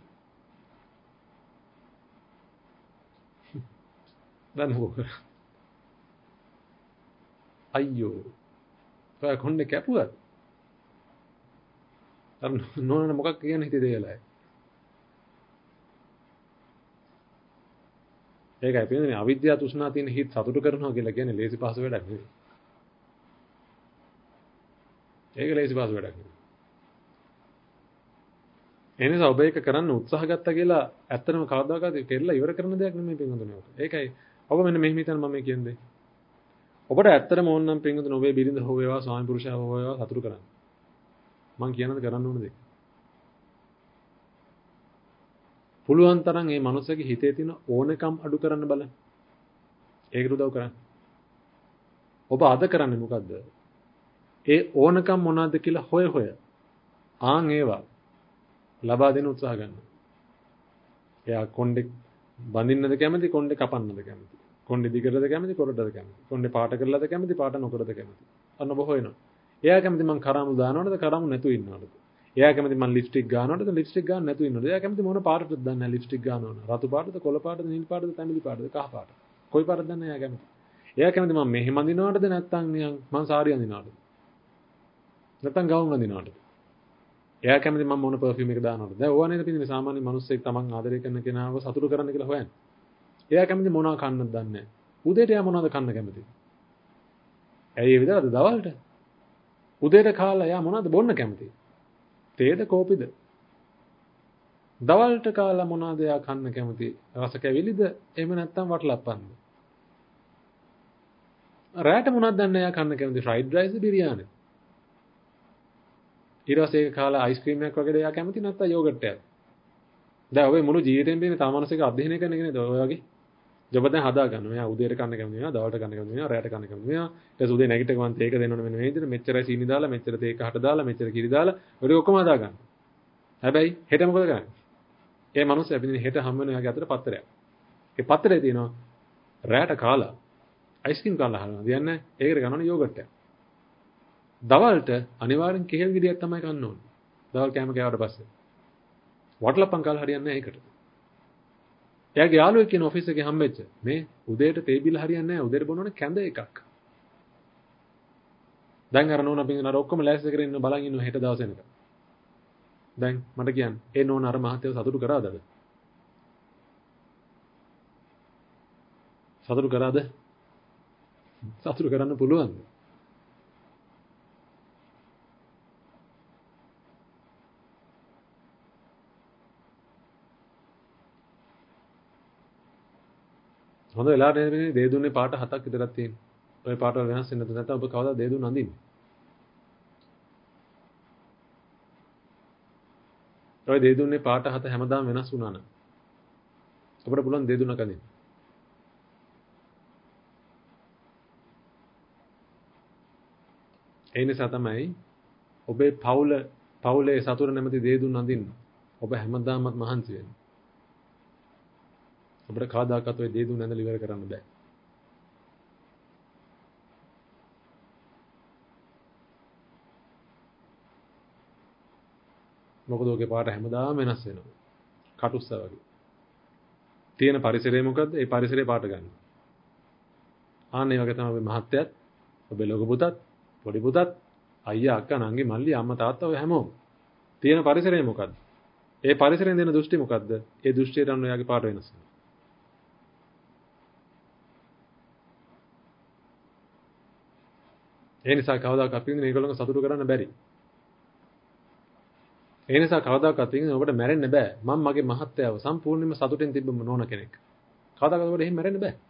දැන් මොකද? අයියෝ. ඔය කොණ්ඩේ කැපුවා. අර නෝනා මොකක් කියන්නේ හිතේ දෙයලා. ඒකයි පින්නේ අවිද්‍යාව තෘෂ්ණා තියෙන හිත සතුටු කරනවා කියලා කියන්නේ ලේසි පහසු වැඩක් නෙවෙයි. ඒක ලේසි පහසු වැඩක් නෙවෙයි. එනිසා ඔබ ඒක කරන්න උත්සාහ ගත්තා කියලා ඇත්තටම කවදාකවත් කෙරලා ඉවර කරන දෙයක් නෙමෙයි පින්වතුනි. ඒකයි ඔබ මෙන්න මෙහෙම හිතන්න මම කියන්නේ. ඔබට ඇත්තටම ඕන නම් පින්වතුනි ඔබේ බිරිඳ හෝ වේවා ස්වාමි පුරුෂයා හෝ වේවා සතුටු කරන්න. මං කියනද කරන්න ඕන දෙයක්. පුළුවන් තරම් මේ මනුස්සයාගේ හිතේ තියෙන ඕනකම් අඩු කරන්න බලන්න. ඒකට උදව් කරන්න. ඔබ අද කරන්නේ මොකද්ද? ඒ ඕනකම් මොනවද කියලා හොය ආන් ඒවා ලබා දෙන්න උත්සාහ ගන්න. එයා කොණ්ඩේ බඳින්නද කැමති කොණ්ඩේ කපන්නද කැමති. කොණ්ඩේ දිගටද කැමති කොරටද කැමති. කොණ්ඩේ පාට කරලාද කැමති පාට නොකරද කැමති. අන්න ඔබ හොයනවා. එයා කැමති මං කරාමු දානවද කරාමු නැතු ඉන්නවද? එයා කැමති මං ලිප්ස්ටික් ගන්නවද ලිප්ස්ටික් ගන්න නැතු ඉන්නවද? එයා කැමති මොන පාටද දන්නේ නැහැ ලිප්ස්ටික් ගන්නවද? රතු පාටද කොළ පාටද නිල් පාටද තැඹිලි පාටද කහ පාටද? කොයි පාටද දන්නේ එයා කැමති. එයා කැමති මං මෙහෙම අඳිනවද නැත්නම් නිකන් මං සාරි අඳිනවද? නැත්නම් ගවුම් අඳිනවද? එයා කැමති මම මොන පර්ෆියුම් එක දානවද? දැන් ඕවා නේද පිටින් සාමාන්‍ය මිනිස්සෙක් තමන් ආදරය කරන කෙනාව සතුටු කරන්න කියලා හොයන්නේ. එයා කැමති මොනවා කන්නද දන්නේ නැහැ. උදේට එයා මොනවද කන්න කැමති? ඇයි ඒ විතරද දවල්ට? උදේට කාලා එයා මොනවද බොන්න කැමති? තේද කෝපිද? දවල්ට කාලා මොනවද එයා කන්න කැමති? රස කැවිලිද? එහෙම නැත්නම් වටලප්පන්ද? රාට මොනවද දන්නේ එයා කන්න කැමති? ෆ්‍රයිඩ් රයිස්ද බිරියානි? ඊට පස්සේ ඒක කාලා අයිස්ක්‍රීම් එකක් වගේ දෙයක් කැමති නැත්නම් යෝගට් එකක්. දැන් ඔය මුළු ජීවිතේම තියෙන තාමනසික අධ්‍යයනය කරන එක නේද ඔය වගේ. ජොබ දැන් හදා ගන්න. මෙයා උදේට කන්න කැමති වෙනවා, දවල්ට කන්න කැමති වෙනවා, රාට කන්න කැමති වෙනවා. ඊට පස්සේ උදේ නැගිට ගමන් තේක දෙන්න ඕනේ මෙන්න මේ විදිහට. මෙච්චරයි සීනි දාලා, මෙච්චර තේක හට දාලා, මෙච්චර කිරි දාලා ඔය ඔක්කොම හදා ගන්න. හැබැයි හෙට මොකද කරන්නේ? ඒ මිනිස්සු අපිට හෙට හම් වෙන එයාගේ අතට පත්තරයක්. ඒ පත්තරේ තියෙනවා රාට කාලා අයිස්ක්‍රීම් කාලා හදනවා. කියන්නේ ඒකට ගන්නවනේ යෝගට් එක. දවල්ට අනිවාර්යෙන් කෙහෙල් ගෙඩියක් තමයි කන්න ඕනේ. දවල් කෑම කෑවට පස්සේ. වටලප්පන් කාලා හරියන්නේ නැහැ ඒකට. එයාගේ යාළුවෙක් කියන ඔෆිස් එකේ හම්බෙච්ච මේ උදේට තේ බිල හරියන්නේ නැහැ. උදේට බොනවනේ කැඳ එකක්. දැන් අර නෝනා පිටින් අර ඔක්කොම ලෑස්ති කරගෙන ඉන්න බලන් ඉන්න හෙට දවස් වෙනකම්. දැන් මට කියන්න ඒ නෝනා අර මහත්තයව සතුටු කරාද? සතුටු කරාද? සතුටු කරන්න පුළුවන්ද? හොඳ වෙලාවට නේද දේ දුන්නේ පාට 7ක් විතරක් තියෙනවා. ඔය පාට වල වෙනස් වෙන්නේ නැත්නම් ඔබ කවදා දේ දුන්න අඳින්නේ? ඔය දේ දුන්නේ පාට 7 හැමදාම වෙනස් වුණා නම් ඔබට පුළුවන් දේ දුන්නක් අඳින්න. ඒ නිසා තමයි ඔබේ පවුලේ සතුට නැමැති දේ දුන්න අඳින්න. ඔබ හැමදාමත් මහන්සි වෙන්නේ. ඔබට කවදාකවත් ඔය දේ දුන්න ඇඳලා ඉවර කරන්න බෑ. මොකද ඔගේ පාට හැමදාම වෙනස් වෙනවා. කටුස්සා වගේ. තියෙන පරිසරය මොකද්ද? ඒ පරිසරේ පාට ගන්න. ආන්නේ වගේ තමයි ඔබේ මහත්තයත්, ඔබේ ලොකු පුතත්, පොඩි පුතත්, අයියා, අක්කා, නංගි, මල්ලි, අම්මා, තාත්තා ඔය හැමෝම. තියෙන පරිසරය මොකද්ද? ඒ පරිසරයෙන් දෙන දෘෂ්ටි මොකද්ද? ඒ දෘෂ්ටියට අනුව එයාගේ පාට වෙනස් වෙනවා. ඒ නිසා කවදාකවත් අපි මේගොල්ලන්ව සතුටු කරන්න බැරි. ඒ නිසා කවදාකවත් ඔබට මැරෙන්න බෑ. මම මගේ මහත්තයාව සම්පූර්ණයෙන්ම සතුටෙන් තිබ්බම නෝන කෙනෙක්. කවදාකවත් ඔබට එහෙම මැරෙන්න බෑ.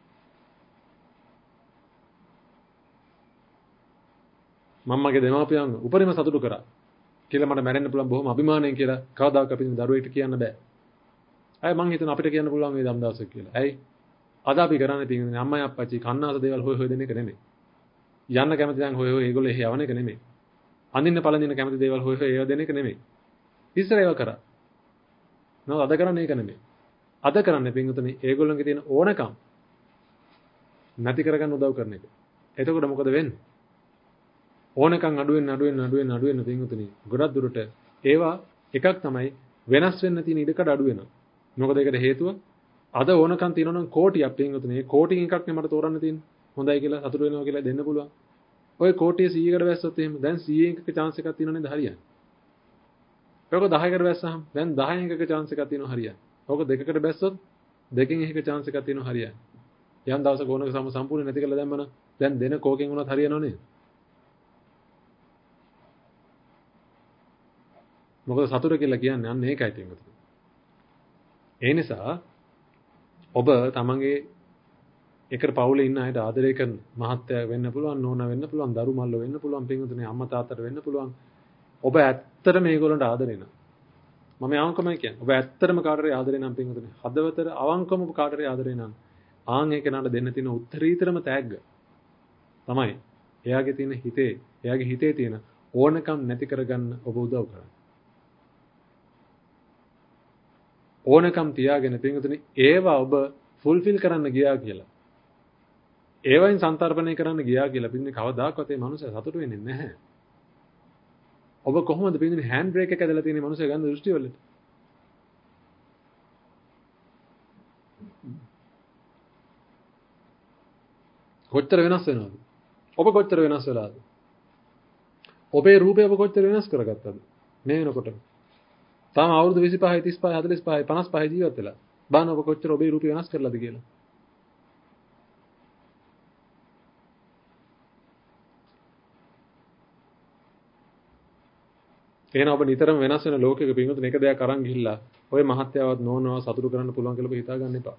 මම මගේ දෙමාපියන් උපරිම සතුටු කරා කියලා මට මැරෙන්න පුළුවන් බොහොම අභිමාණයෙන් කියලා කවදාකවත් අපි දරුවෙක්ට කියන්න බෑ. අය මං හිතන අපිට කියන්න පුළුවන් මේ දම් දවසක් කියලා. ඇයි? අද අපි කරන්නේ තියෙන්නේ අම්මයි අප්පච්චි කන්නාස දේවල් හොය හොය දෙන එක නෙමෙයි. යන්න කැමති දැන් හොය හොය ඒගොල්ලෝ එහෙ යවන එක නෙමෙයි. අඳින්න පළඳින්න කැමති දේවල් හොය හොය ඒව දෙන එක නෙමෙයි. ඉස්සර ඒව කරා. නෝ අද කරන්නේ ඒක නෙමෙයි. අද කරන්නේ පින්වතුනි ඒගොල්ලන්ගේ තියෙන ඕනකම් නැති කරගන්න උදව් කරන එක. එතකොට මොකද වෙන්නේ? ඕනකම් අඩු වෙන පින්වතුනි ගොඩක් දුරට ඒවා එකක් තමයි වෙනස් වෙන්න තියෙන ඉඩකඩ අඩු වෙනවා. මොකද ඒකට හේතුව අද ඕනකම් තියෙනවා නම් කෝටියක් පින්වතුනි. මේ කෝටියෙන් එකක් නේ මට තෝරන්න තියෙන්නේ. හොඳයි කියලා සතුට වෙනවා කියලා දෙන්න පුළුවන්. ඔය කෝටිය 100කට වැස්සොත් එහෙම දැන් 100න් එකක chance එකක් තියෙනව නේද හරියන්නේ. ඔක 10කට වැස්සහම දැන් 10න් එකක chance එකක් තියෙනවා හරියන්නේ. ඔක දෙකකට බැස්සොත් දෙකෙන් එකක chance එකක් තියෙනවා හරියන්නේ. යම් දවසක ඕනක සම්පූර්ණ නැති කරලා දැම්මම දැන් දෙන කෝකෙන් වුණත් හරියනව නේද? මොකද සතුට කියලා කියන්නේ අන්න ඒකයි තියෙන්නේ. ඒ නිසා ඔබ තමන්ගේ එකට පවුලේ ඉන්න අයට ආදරය කරන මහත්තයා වෙන්න පුළුවන්, නෝනා වෙන්න පුළුවන්, දරු මල්ලෝ වෙන්න පුළුවන්, පින්වතුනි අම්මා තාත්තට වෙන්න පුළුවන්. ඔබ ඇත්තට මේගොල්ලන්ට ආදරේ නම් මම අවංකවම කියන්නේ. ඔබ ඇත්තටම කාටරි ආදරේ නම් පින්වතුනි හදවතට අවංකවම ඔබ කාටරි ආදරේ නම් ආන් ඒක නඩ දෙන්න තියෙන උත්තරීතරම තෑග්ග තමයි එයාගේ තියෙන හිතේ, එයාගේ හිතේ තියෙන ඕනකම් නැති කරගන්න ඔබ උදව් කරන්න. ඕනකම් තියාගෙන පින්වතුනි ඒවා ඔබ ෆුල්ෆිල් කරන්න ගියා කියලා. ඒවයින් සන්තරපණය කරන්න ගියා කියලා පින්වතුනි කවදාකවත් ඒ මනුස්සයා සතුටු වෙන්නේ නැහැ. ඔබ කොහොමද පින්වතුනි හෑන්ඩ් බ්‍රේක් එක ඇදලා තියෙන මනුස්සයා ගන්න දෘෂ්ටි වලට? කොච්චර වෙනස් වෙනවද? ඔබ කොච්චර වෙනස් වෙලාද? ඔබේ රූපය ඔබ කොච්චර වෙනස් කරගත්තද? මේ වෙනකොට. තාම අවුරුදු 25, 35, 45, 55 ජීවත් වෙලා. බලන්න ඔබ කොච්චර ඔබේ රූපය වෙනස් කරලාද කියලා. එහෙනම් ඔබ නිතරම වෙනස් වෙන ලෝකයක පින්වතුනි එක දෙයක් අරන් ගිහිල්ලා ඔය මහත්යාවත් නෝනව සතුටු කරන්න පුළුවන් කියලා ඔබ හිතා ගන්න එපා.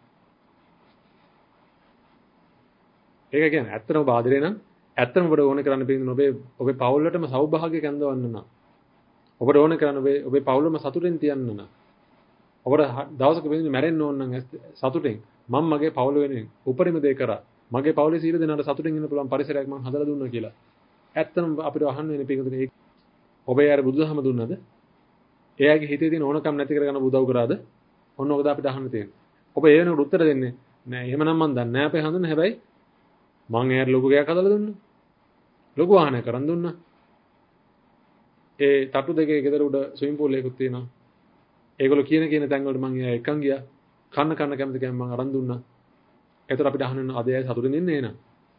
ඒක කියන්නේ ඇත්තටම ඔබ ආදරේ නම් ඇත්තටම ඔබට ඕනේ කරන්න පින්වතුනි ඔබේ පවුලටම සෞභාග්‍ය කැඳවන්න නම් ඔබට ඕනේ කරන්න ඔබේ පවුලම සතුටෙන් තියන්න නම් ඔබට දවසක පින්වතුනි මැරෙන්න ඕන නම් සතුටෙන් මම මගේ පවුල වෙනුවෙන් උපරිම දේ කරා. මගේ පවුලේ සීල දෙනාට සතුටින් ඉන්න පුළුවන් පරිසරයක් මම හදලා දුන්නා කියලා. ඇත්තටම අපිට අහන්න වෙන පින්වතුනි ඔබේ යාර බුදුදහම දුන්නද? එයාගේ හිතේ තියෙන ඕනකම් නැති කරගන්න උදව් කරාද? ඔන්න ඔකද අපිට අහන්න තියෙන්නේ. ඔබ ඒ වෙනකොට උත්තර දෙන්නේ නෑ. එහෙමනම් මම දන්නේ නෑ අපේ හඳුනන හැබැයි මං එයාට ලොකු ගයක් හදලා දුන්නා. ලොකු වාහනයක් කරන් දුන්නා. ඒ තට්ටු දෙකේ ගෙදර උඩ ස්විමින් pool එකකුත් තියෙනවා. ඒගොල්ලෝ කියන තැන් වලට මං එයා එක්කන් ගියා. කන්න කැමති කෑම මං අරන් දුන්නා. ඒතර අපිට අහන්න අද එයා සතුටින් ඉන්නේ නේද?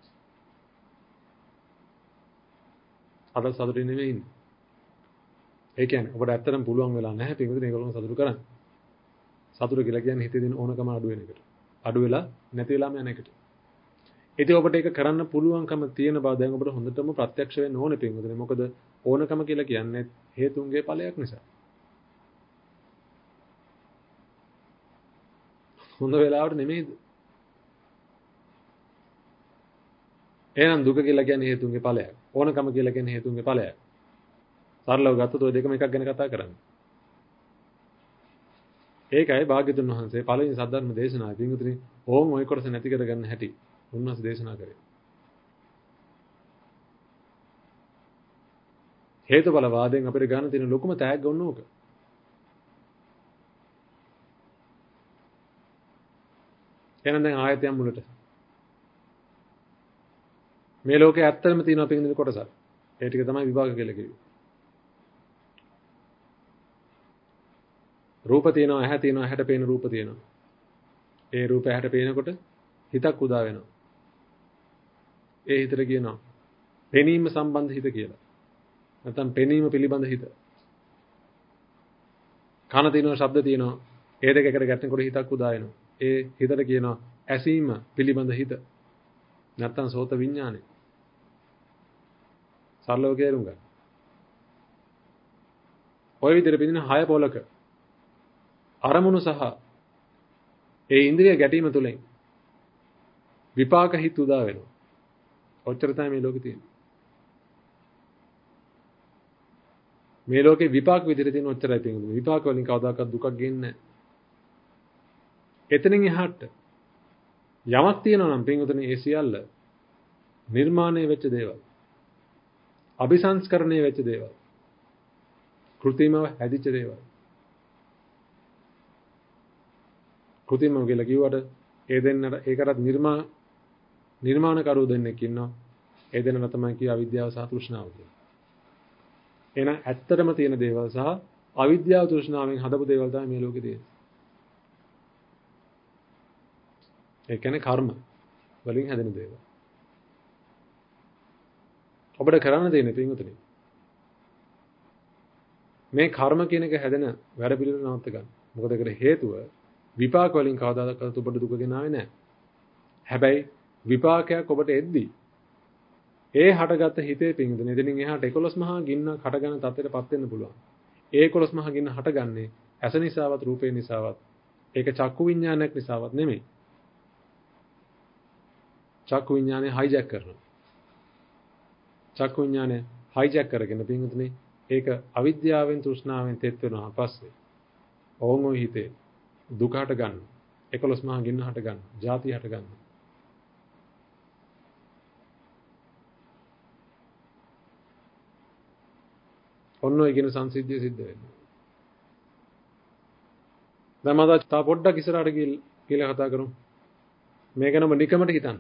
අද සතුටින් නෙමෙයි ඉන්නේ. ඒ කියන්නේ ඔබට ඇත්තටම පුළුවන් වෙලා නැහැ පින්වතුනි ඒගොල්ලෝ සතුටු කරන්න. සතුට කියලා කියන්නේ හිතේ දින ඕනකම අඩු වෙන එකට. අඩු වෙලා නැති වෙලාම යන එකට. ඉතින් ඔබට ඒක කරන්න පුළුවන්කම තියෙන බව දැන් ඔබට හොඳටම ප්‍රත්‍යක්ෂ වෙන්න ඕනේ පින්වතුනි. මොකද ඕනකම කියලා කියන්නේ හේතුන්ගේ ඵලයක් නිසා. හොඳ වෙලාවට නෙමෙයිද? එහෙනම් දුක කියලා කියන්නේ හේතුන්ගේ ඵලයක්. ඕනකම කියලා කියන්නේ හේතුන්ගේ ඵලයක්. සරලව ගත්තොත් ඔය දෙකම එකක් ගැන කතා කරන්නේ. ඒකයි භාග්‍යතුන් වහන්සේ පළවෙනි සද්ධර්ම දේශනාවේ පින්වතුනි ඕම් ඔය කොටස නැති කරගන්න හැටි උන්වහන්සේ දේශනා කරේ. හේතුඵල වාදයෙන් අපිට ගන්න තියෙන ලොකුම තෑග්ග ඔන්න ඕක. එහෙනම් දැන් ආයතයන් මුලට. මේ ලෝකේ ඇත්තම තියෙනවා පින්වතුනි කොටසක්. ඒ ටික තමයි විභාග කියලා කිව්වේ. රූප තියෙනවා, ඇහැ තියෙනවා, ඇහැට පේන රූප තියෙනවා. ඒ රූප ඇහැට පේනකොට හිතක් උදා වෙනවා. ඒ හිතට කියනවා පෙනීම සම්බන්ධ හිත කියලා. නැත්නම් පෙනීම පිළිබඳ හිත. කන තියෙනවා, ශබ්ද තියෙනවා. ඒ දෙක එකට ගැටෙනකොට හිතක් උදා වෙනවා. ඒ හිතට කියනවා ඇසීම පිළිබඳ හිත. නැත්නම් සෝත විඥානය. සරලව තේරුම් ගන්න. ඔය විදිහට පිළින 6 පොලක අරමුණු සහ ඒ ඉන්ද්‍රිය ගැටීම තුළින් විපාක හිත උදා වෙනවා. ඔච්චර තමයි මේ ලෝකේ තියෙන්නේ. මේ ලෝකේ විපාක විදිහට තියෙන ඔච්චරයි තියෙන්නේ. විපාක වලින් කවදාකවත් දුකක් ගේන්නේ නැහැ. එතනින් එහාට යමක් තියෙනවා නම් පින්වතුනි ඒ සියල්ල නිර්මාණය වෙච්ච දේවල්. අபிසංස්කරණය වෙච්ච දේවල්. කෘත්‍රිමව හැදිච්ච දේවල්. කෘත්‍රිමව කියලා කිව්වට ඒ දෙන්නට ඒකටත් නිර්මාණකරුවෝ දෙන්නෙක් ඉන්නවා. ඒ දෙන්නට තමයි කිය අවිද්‍යාව සහ තෘෂ්ණාව කියලා. එහෙනම් ඇත්තටම තියෙන දේවල් සහ අවිද්‍යාව තෘෂ්ණාවෙන් හදපු දේවල් තමයි මේ ලෝකේ තියෙන්නේ. ඒ කියන්නේ කර්ම වලින් හැදෙන දේවල්. ඔබට කරන්න දෙන්නේ පින්වතුනි. මේ කර්ම කියන එක හැදෙන වැඩ පිළිවෙල නවත්ත ගන්න. මොකද ඒකට හේතුව විපාක වලින් කවදාකවත් ඔබට දුක ගෙනාවේ නැහැ. හැබැයි විපාකයක් ඔබට එද්දී ඒ හටගත්ත හිතේ පින්වතුනි එතනින් එහාට 11 මහා ගින්නක් හටගන්න තත්ත්වයටපත් වෙන්න පුළුවන්. ඒ 11 මහා ගින්න හටගන්නේ ඇස නිසාවත් රූපේ නිසාවත් ඒක චක්කු විඤ්ඤාණයක් නිසාවත් නෙමෙයි. චක්කු විඥානය හයිජැක් කරනවා. චක්කු විඥානය හයිජැක් කරගෙන පින්වතුනි ඒක අවිද්‍යාවෙන් තෘෂ්ණාවෙන් තෙත් වෙනවා පස්සේ ඕන් ඔය හිතේ දුක හට ගන්නවා. 11 මහා ගින්න හට ගන්නවා. ජාති හට ගන්නවා. ඔන්න ඔය කියන සංසිද්ධිය සිද්ධ වෙනවා. දැන් මම තා පොඩ්ඩක් ඉස්සරහට කියලා කතා කරමු. මේක නම නිකමට හිතන්න.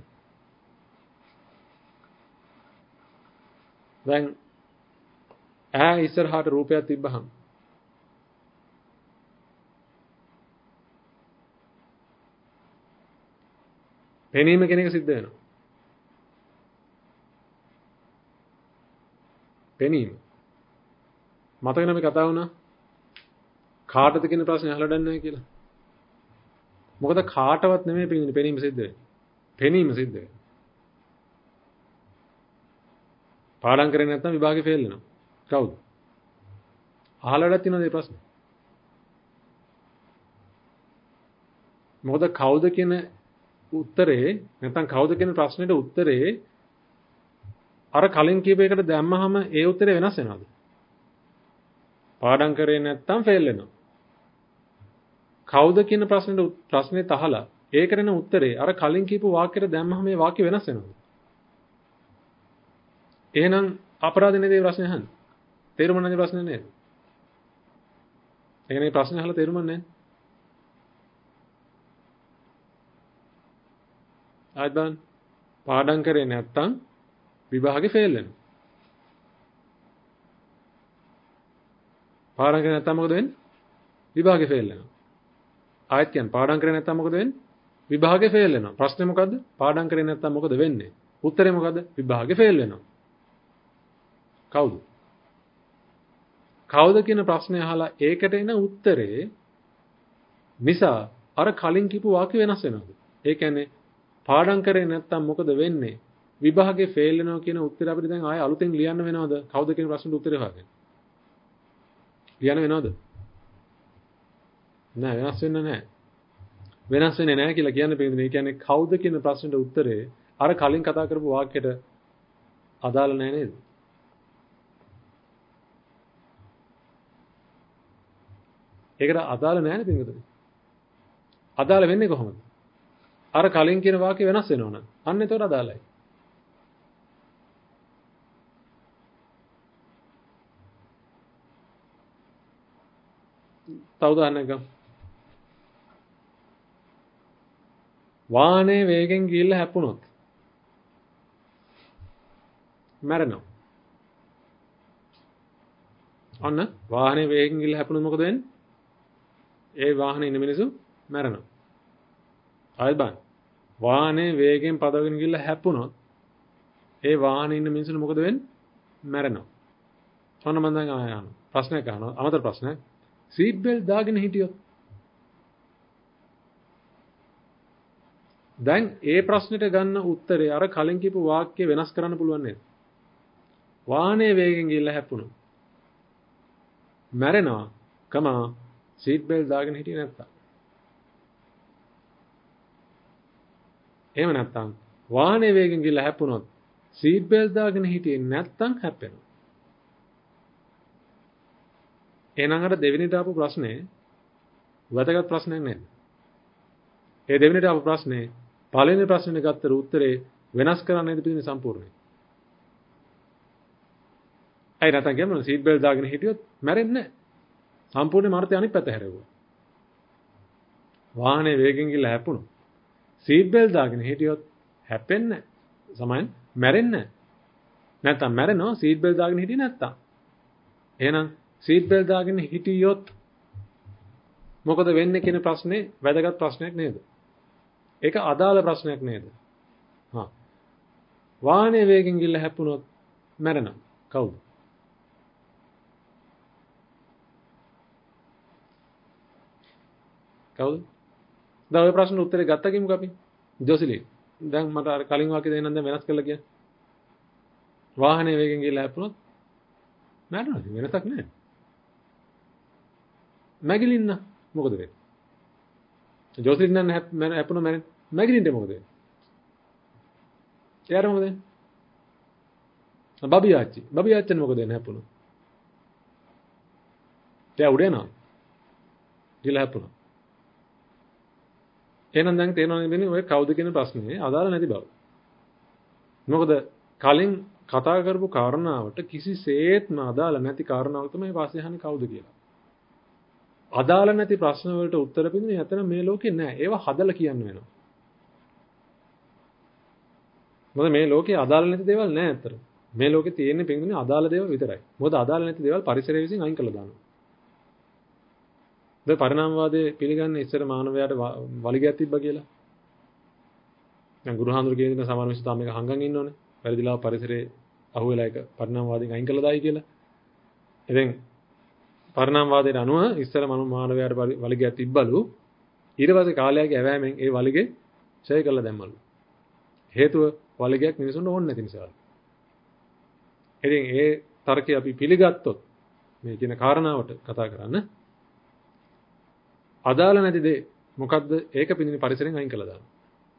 දැන් ඉස්සරහට රූපයක් තිබ්බහම පෙනීම කෙනෙක් සිද්ධ වෙනවා. පෙනීම. මතක නම් කතා වුණා. කාටද කියන ප්‍රශ්නේ අහලා දන්නේ නැහැ කියලා. මොකද කාටවත් නෙමෙයි පෙනීම සිද්ධ වෙන්නේ. පෙනීම සිද්ධ වෙන්නේ. පාඩම් කරේ නැත්නම් විභාගේ ෆේල් වෙනවා. කවුද? අහලා වැඩක් තියෙනවද මේ ප්‍රශ්නේ? මොකද කවුද කියන උත්තරේ නැත්නම් කවුද කියන ප්‍රශ්නෙට උත්තරේ අර කලින් කියප එකට දැම්මහම ඒ උත්තරේ වෙනස් වෙනවද? පාඩම් කරේ නැත්නම් ෆේල් වෙනවා. කවුද කියන ප්‍රශ්නේ තහලා ඒකට එන උත්තරේ අර කලින් කියපු වාක්‍යයට දැම්මහම මේ වාක්‍ය වෙනස් වෙනවද? එහෙනම් අපරාධ නේද මේ ප්‍රශ්නේ අහන්නේ? තේරුම නැති ප්‍රශ්නේ නේද? ඒ කියන්නේ ප්‍රශ්නේ අහලා තේරුම නැහැ. ආයතන පාඩම් කරේ නැත්නම් විභාගේ ෆේල් වෙනවා. පාඩම් කරේ නැත්නම් මොකද වෙන්නේ? විභාගේ ෆේල් වෙනවා. ආයත් කියන්නේ පාඩම් කරේ නැත්නම් මොකද වෙන්නේ? විභාගේ ෆේල් වෙනවා. ප්‍රශ්නේ මොකද්ද? පාඩම් කරේ නැත්නම් මොකද වෙන්නේ? උත්තරේ මොකද්ද? විභාගේ ෆේල් වෙනවා. කවුද? කවුද කියන ප්‍රශ්නේ අහලා ඒකට එන උත්තරේ නිසා අර කලින් කියපු වාක්‍ය වෙනස් වෙනවද? ඒ කියන්නේ පාඩම් කරේ නැත්නම් මොකද වෙන්නේ? විභාගේ ෆේල් වෙනවා කියන උත්තරය අපිට දැන් ආයෙ අලුතෙන් ලියන්න වෙනවද? කවුද කියන ප්‍රශ්නෙට උත්තරේ හොයන්න. ලියන්න වෙනවද? නෑ වෙනස් වෙන්නේ නෑ. වෙනස් වෙන්නේ නෑ කියලා කියන්නේ පිළිදෙන. ඒ කියන්නේ කවුද කියන ප්‍රශ්නෙට උත්තරේ අර කලින් කතා කරපු වාක්‍යයට අදාළ නෑ නේද? ඒකට අදාළ නෑනේ පිළිදෙන. අදාළ වෙන්නේ කොහොමද? අර කලින් කියන වාක්‍ය වෙනස් වෙනවනම් අන්න ඒතකොට අදාළයි. තව උදාහරණයක් ගමු. වාහනේ වේගෙන් ගිහිල්ලා හැප්පුණොත් මැරෙනවා. අන්න වාහනේ වේගෙන් ගිහිල්ලා හැප්පුණොත් මොකද වෙන්නේ? ඒ වාහනේ ඉන්න මිනිස්සු මැරෙනවා. ආයෙත් බලන්න. වාහනේ වේගෙන් පදවගෙන ගිහිල්ලා හැප්පුණොත් ඒ වාහනේ ඉන්න මිනිස්සුන්ට මොකද වෙන්නේ? මැරෙනවා. ඔන්න මම දැන් අහනවා. ප්‍රශ්නයක් අහනවා. අමතර ප්‍රශ්නයක්. සීට් බෙල්ට් දාගෙන හිටියොත් දැන් ඒ ප්‍රශ්නෙට ගන්න උත්තරේ අර කලින් කියපු වාක්‍ය වෙනස් කරන්න පුළුවන් නේද? වාහනේ වේගෙන් ගිහිල්ලා හැප්පුණොත් මැරෙනවා. කමා සීට් බෙල්ට් දාගෙන හිටියේ නැත්තම්. එහෙම නැත්තම් වාහනේ වේගෙන් ගිහිල්ලා හැප්පුණොත් සීට් බෙල්ට් දාගෙන හිටියේ නැත්තම් හැප්පෙනවා. එහෙනම් අර දෙවෙනිට ආපු ප්‍රශ්නේ වැදගත් ප්‍රශ්නයක් නේද? ඒ දෙවෙනිට ආපු ප්‍රශ්නේ පළවෙනි ප්‍රශ්නෙට ගත්තර උත්තරේ වෙනස් කරන්න නේද පිටින් සම්පූර්ණයි. අය නැත්තම් කියනවා සීට් බෙල්ට් දාගෙන හිටියොත් මැරෙන්නේ නැහැ. සම්පූර්ණ මාර්ගය අනිත් පැත්ත හැරෙවුවා. වාහනේ වේගෙන් ගිහලා හැප්පුණා. සීට් බෙල්ට් දාගෙන හිටියොත් හැප්පෙන්නේ නැහැ. සමහන් මැරෙන්නේ නැහැ. නැත්තම් මැරෙනවා සීට් බෙල්ට් දාගෙන හිටියේ නැත්තම්. එහෙනම් සීට් බෙල්ට් දාගෙන හිටියොත් මොකද වෙන්නේ කියන ප්‍රශ්නේ වැදගත් ප්‍රශ්නයක් නේද? ඒක අදාළ ප්‍රශ්නයක් නේද? හා. වාහනේ වේගෙන් ගිහලා හැප්පුණොත් මැරෙනවා. කවුද? කවුද? දැන් ඔය ප්‍රශ්න උත්තරේ ගත්තා කිමුකෝ අපි. ජොසිලි. දැන් මට අර කලින් වාක්‍ය දෙන්නම් දැන් වෙනස් කරලා කියන්න. වාහනේ වේගෙන් ගිහලා හැප්පුණොත් මැරෙනවා. වෙනසක් නැහැ. මැගිලින්න මොකද වෙන්නේ? ජොසිලි නම් හැප්පුණා මැරෙන්නේ. මැගිලින්න මොකද වෙන්නේ? එයාට මොකද වෙන්නේ? බබියාච්චන් මොකද වෙන්නේ හැප්පුණා? එයා උඩ යනවා. ගිහලා හැප්පුණා. එහෙනම් දැන් තේරෙනවද ඔය කවුද කියන ප්‍රශ්නේ අදාළ නැති බව. මොකද කලින් කතා කරපු කාරණාවට කිසිසේත්ම අදාළ නැති කාරණාවක් තමයි වාසිය අහන්නේ කවුද කියලා. අදාළ නැති ප්‍රශ්න වලට උත්තර පිළිගන්නේ නැතනම් මේ ලෝකේ නැහැ. ඒවා හදලා කියන්න වෙනවා. මොකද මේ ලෝකේ අදාළ නැති දේවල් නැහැ අතර. මේ ලෝකේ තියෙන්නේ පිළිගන්නේ අදාළ දේවල් විතරයි. මොකද අදාළ නැති දේවල් පරිසරය විසින් අයින් කළා දානවා. දැන් පරිණාමවාදයේ පිළිගන්නේ ඉස්සර මානවයාට වලිගයක් තිබ්බා කියලා. දැන් ගුරුහාඳුර කියන දේ සමහර මිනිස්සු තාම මේක හංගන් ඉන්නෝනේ. පරිදිලාව පරිසරයේ අහුවෙලා එක පරිණාමවාදයෙන් අයින් කළා දායි කියලා. ඉතින් පරිණාමවාදයට අනුව ඉස්සර මානවයාට වලිගයක් තිබ්බලු. ඊට පස්සේ කාලයක ඇවෑමෙන් ඒ වලිගේ ඡය කළා දැම්මලු. හේතුව වලිගයක් මිනිසුන්ට ඕනේ නැති නිසා. ඉතින් ඒ තර්කය අපි පිළිගත්තොත් මේ කියන කාරණාවට කතා කරන්න අදාළ නැති දේ මොකද්ද? ඒක පිළිඳින පරිසරයෙන් අයින් කළා දානවා.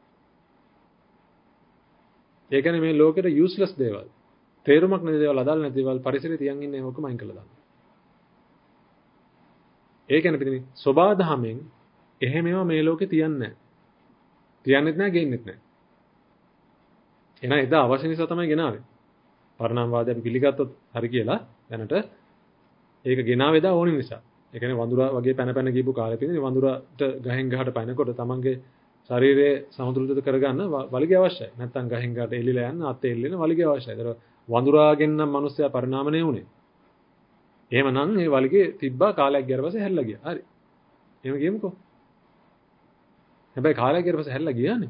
ඒ කියන්නේ මේ ලෝකෙට යූස්ලස් දේවල්, තේරුමක් නැති දේවල්, අදාළ නැති දේවල් පරිසරේ තියන් ඉන්නේ ඔක්කොම අයින් කළා දානවා. ඒ කියන්නේ පිළිඳින සබාධමෙන් එහෙම ඒවා මේ ලෝකේ තියන්නේ නැහැ. තියන්නෙත් නැහැ, ගේන්නෙත් නැහැ. එහෙනම් එදා අවශ්‍ය නිසා තමයි ගෙනාවේ. පරිණාමවාදය අපි පිළිගත්තොත් හරි කියලා දැනට ඒක ගෙනාවේ දා ඕනි නිසා. ඒ කියන්නේ වඳුරා වගේ පැන ගිහපු කාලෙ පිළිඳින වඳුරාට ගහෙන් ගහට පයින්නකොට තමන්ගේ ශරීරයේ සමතුලිතව කරගන්න වලිගය අවශ්‍යයි. නැත්නම් ගහෙන් ගහට එල්ලිලා යන්න අත් එල්ලෙන වලිගය අවශ්‍යයි. ඒතර වඳුරාගෙන් නම් මිනිස්සයා පරිණාමණය වුණේ. එහෙමනම් මේ වලිගය තිබ්බා කාලයක් ගියාට පස්සේ හැරිලා ගියා. හරි. එහෙම කියමුකෝ. හැබැයි කාලයක් ගියාට පස්සේ හැරිලා ගියානේ.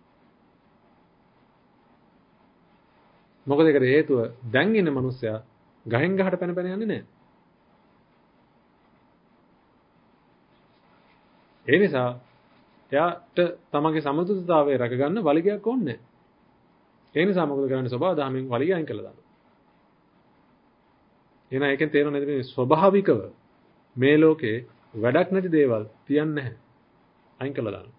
මොකද ඒකට හේතුව දැන් ඉන්න මිනිස්සයා ගහෙන් ගහට පැන යන්නේ නැහැ. ඒ නිසා එයාට තමන්ගේ සමතුලිතතාවය රැකගන්න වලිගයක් ඕනේ නැහැ. ඒ නිසා මොකද කරන්නේ? ස්වභාව දහමෙන් වලිගය අයින් කළා දානවා. එහෙනම් ඒකෙන් තේරෙන්නේ නැති මේ ස්වභාවිකව මේ ලෝකේ වැඩක් නැති දේවල් තියන්නේ නැහැ. අයින් කළා දානවා.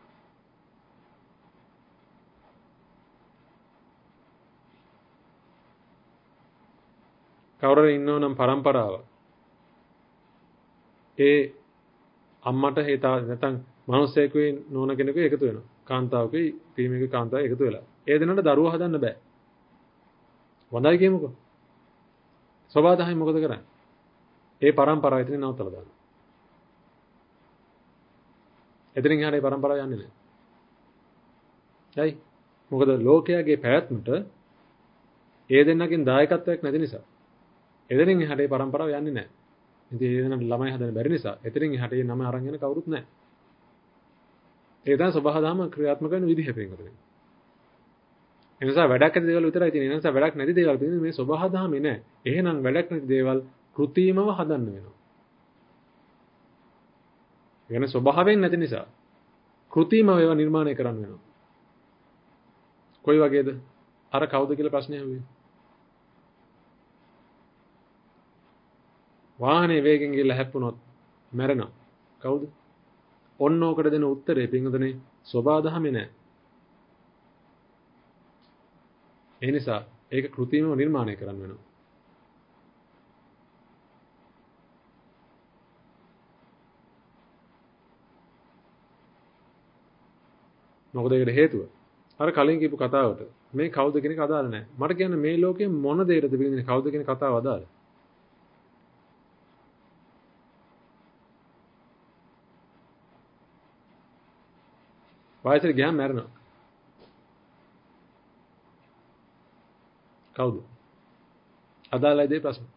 කවුරුහරි ඉන්නව නම් පරම්පරාව ඒ අම්මට හිතා නැත්නම් මිනිස්සෙකුයි නෝන කෙනෙකුයි එකතු වෙනවා. කාන්තාවකුයි පිරිමියෙකුයි කාන්තාවයි එකතු වෙලා. ඒ දෙන්නට දරුවෝ හදන්න බෑ. වඳයි කියමුකෝ. සබාදහයි මොකද කරන්නේ? ඒ පරම්පරාව එතනින් නවත්තලා දානවා. එතනින් එහාට ඒ පරම්පරාව යන්නේ නැහැ. ඇයි? මොකද ලෝකයාගේ පැවැත්මට ඒ දෙන්නකින් දායකත්වයක් නැති නිසා. එතනින් එහාට ඒ පරම්පරාව යන්නේ නැහැ. ඉතින් ඒ දෙන්නට ළමයි හදන්න බැරි නිසා එතනින් එහාට ඒ නම අරන් යන කවුරුත් නැහැ. ඒ තමයි සබහාදාම ක්‍රියාත්මක වෙන විදිහ පෙන්වන්නේ. ඒ නිසා වැඩක් නැති දේවල් විතරයි තියෙන්නේ. ඒ නිසා වැඩක් නැති දේවල් තියෙන්නේ මේ සබහාදාමේ නැහැ. එහෙනම් වැඩක් නැති දේවල් කෘත්‍රිමව හදන්න වෙනවා. ඒ කියන්නේ ස්වභාවයෙන් නැති නිසා කෘත්‍රිමව ඒවා නිර්මාණය කරන්න වෙනවා. කොයි වගේද? අර කවුද කියලා ප්‍රශ්නය ඇහුවේ. වාහනේ වේගෙන් ගිහලා හැප්පුණොත් මැරෙනවා. කවුද? ඔන්න ඕකට දෙන උත්තරේ පින්වතුනි සබාදහමේ නෑ. ඒ නිසා ඒක කෘත්‍රිමව නිර්මාණය කරන්න වෙනවා. මොකද ඒකට හේතුව? අර කලින් කියපු කතාවට මේ කවුද කියන එක අදාළ නැහැ. මට කියන්නේ මේ ලෝකේ මොන දෙයකටද පිළිගන්නේ කවුද කියන කතාව අදාළ. වයසට ගියාම මැරෙනවා. කවුද? අදාළයි දෙය ප්‍රශ්න.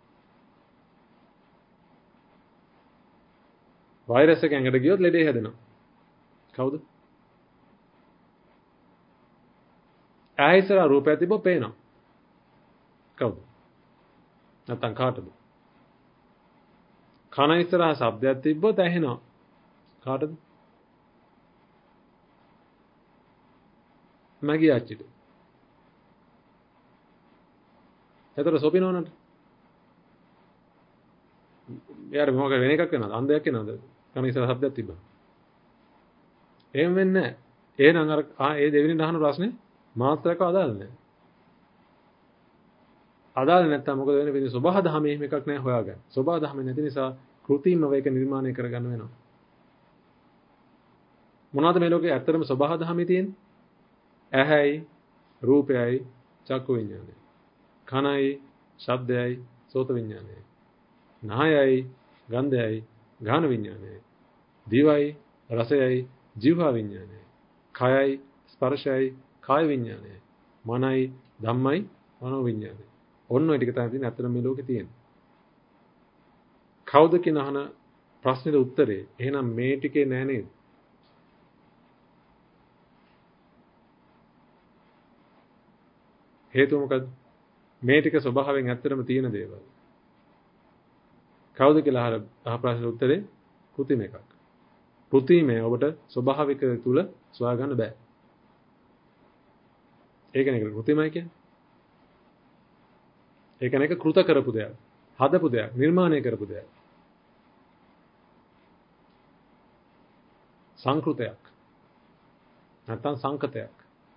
වෛරස් එක ඇඟට ගියොත් ලෙඩේ හැදෙනවා. කවුද? ඇහැ ඉස්සරහා රූපයක් තිබ්බොත් පේනවා. කවුද? නැත්තම් කාටද? කන ඉස්සරහා ශබ්දයක් තිබ්බොත් ඇහෙනවා. කාටද? මගේ අච්චිට. එතකොට සොපිනවනට. යාර මොකක් වෙන එකක් වෙනවද? අන්ධයක් වෙනවද? කන ඉස්සරහා ශබ්දයක් තිබ්බා. එහෙම වෙන්නේ නැහැ. එහෙනම් අර ඒ දෙවෙනි අහන ප්‍රශ්නේ මාත්‍රක අදාළ නැහැ. අදාළ නැත්තම් මොකද වෙන්නේ? මේ සබහා දහමේ එහෙම එකක් නැහැ හොයාගන්න. සබහා දහමේ නැති නිසා කෘතිමව ඒක නිර්මාණය කරගන්න වෙනවා. මොනවද මේ ලෝකේ ඇත්තටම සබහා දහමේ තියෙන්නේ? ඇහැයි, රූපයයි, චක්කු විඤ්ඤාණයයි. කනයි, ශබ්දයයි, සෝත විඤ්ඤාණයයි. නායයි, ගන්ධයයි, ගාන විඤ්ඤාණයයි. දිවයි, රසයයි, જીවහා විඤ්ඤාණයයි. කයයි, ස්පර්ශයයි, කාය විඤ්ඤාණයයි. මනයි, ධම්මයි, මනෝ විඤ්ඤාණයයි. ඔන්න ඔය ටික තමයි තියෙන්නේ ඇත්තටම මේ ලෝකේ තියෙන්නේ. කවුද කියන අහන ප්‍රශ්නෙට උත්තරේ එහෙනම් මේ ටිකේ නෑ නේද? හේතුව මොකද්ද? මේ ටික ස්වභාවයෙන් ඇත්තටම තියෙන දේවල්. කවුද කියලා අහ ප්‍රශ්නෙට උත්තරේ කෘතිම එකක්. කෘතිමේ ඔබට ස්වභාවික තුල සොයා ගන්න බෑ. ඒකනේ කෘතිමයි කියන්නේ. ඒක නෙක කෘත කරපු දෙයක්. හදපු දෙයක්, නිර්මාණය කරපු දෙයක්. සංකෘතයක්. නැත්නම් සංකතයක්.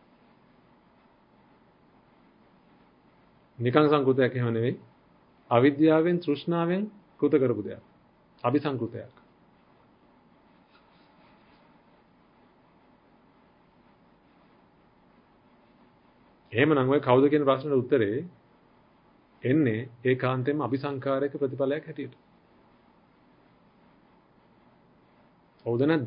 නිකං සංකෘතයක් එහෙම නෙවෙයි. අවිද්‍යාවෙන්, තෘෂ්ණාවෙන් කෘත කරපු දෙයක්. අபிසංකෘතයක්. එහෙමනම් ඔය කවුද කියන ප්‍රශ්නෙට උත්තරේ එන්නේ ඒකාන්තයෙන්ම අபிසංකාරයක ප්‍රතිඵලයක් හැටියට. හවුද නැද්ද?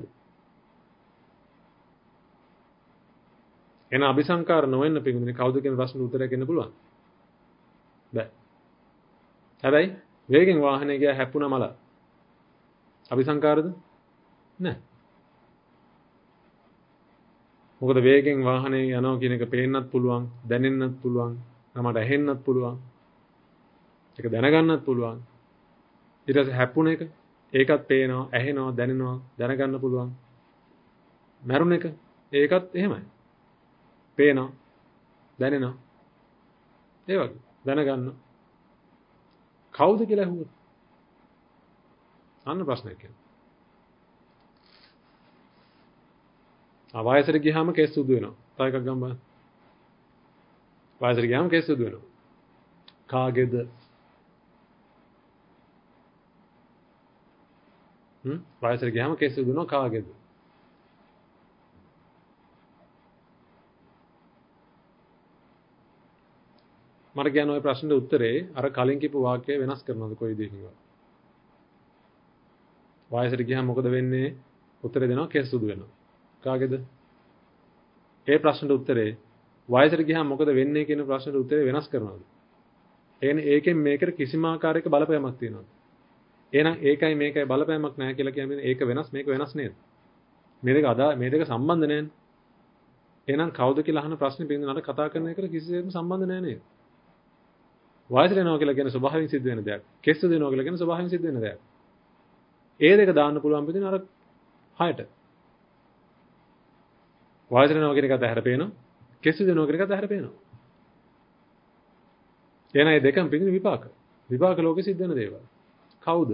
එන අபிසංකාර නොවෙන්න පිටුනේ කවුද කියන ප්‍රශ්නෙට උත්තරයක් දෙන්න පුළුවන්. බෑ. හැබැයි වේගෙන් වාහනේ ගියා හැප්පුණා මල. අபிසංකාරද? නෑ. මොකද වේගෙන් වාහනේ යනවා කියන එක පේන්නත් පුළුවන්, දැනෙන්නත් පුළුවන්, නමට ඇහෙන්නත් පුළුවන්. ඒක දැනගන්නත් පුළුවන්. ඊට පස්සේ හැප්පුණ එක ඒකත් පේනවා, ඇහෙනවා, දැනෙනවා, දැනගන්න පුළුවන්. මරුණ එක ඒකත් එහෙමයි. පේනවා, දැනෙනවා. ඒ වගේ දැනගන්න. කවුද කියලා අහුවොත් අන්න ප්‍රශ්නයක් එනවා. වයසට ගියාම කේස් සුදු වෙනවා. තව එකක් ගමු බලන්න. වයසට ගියාම කේස් සුදු වෙනවා. කාගේද? වයසට ගියාම කේස් සුදු වෙනවා කාගේද? මට කියන්න ওই ප්‍රශ්නෙට උත්තරේ අර කලින් කියපු වාක්‍යය වෙනස් කරනවද කොයි දෙයකින්වත්? වයසට ගියාම මොකද වෙන්නේ? උත්තරේ දෙනවා කේස් සුදු වෙනවා. කාගේද? ඒ ප්‍රශ්නෙට උත්තරේ වයසට ගියාම මොකද වෙන්නේ කියන ප්‍රශ්නෙට උත්තරේ වෙනස් කරනවද? එන්නේ ඒකෙන් මේකට කිසිම ආකාරයක බලපෑමක් තියෙනවද? එහෙනම් ඒකයි මේකයි බලපෑමක් නැහැ කියලා කියන්නේ ඒක වෙනස් මේක වෙනස් නේද? මේ දෙක සම්බන්ධ නැහැනේ. එහෙනම් කවුද කියලා අහන ප්‍රශ්නේ පිළිඳිනකට කතා කරන එකට කිසිසේත්ම සම්බන්ධ නැහැ නේද? වයසට යනවා කියලා කියන්නේ ස්වභාවයෙන් සිද්ධ වෙන දෙයක්. කෙස් දෙනවා කියලා කියන්නේ ස්වභාවයෙන් සිද්ධ වෙන දෙයක්. ඒ දෙක දාන්න පුළුවන් පිටින් අර 6ට. වයසට යනවා කියන එකත් ඇහැර පේනවා. කෙස් දෙනවා කියන එකත් ඇහැර පේනවා. එහෙනම් මේ දෙකම පිටින් විපාක. විපාක ලෝකෙ සිද්ධ වෙන දේවල්. කවුද?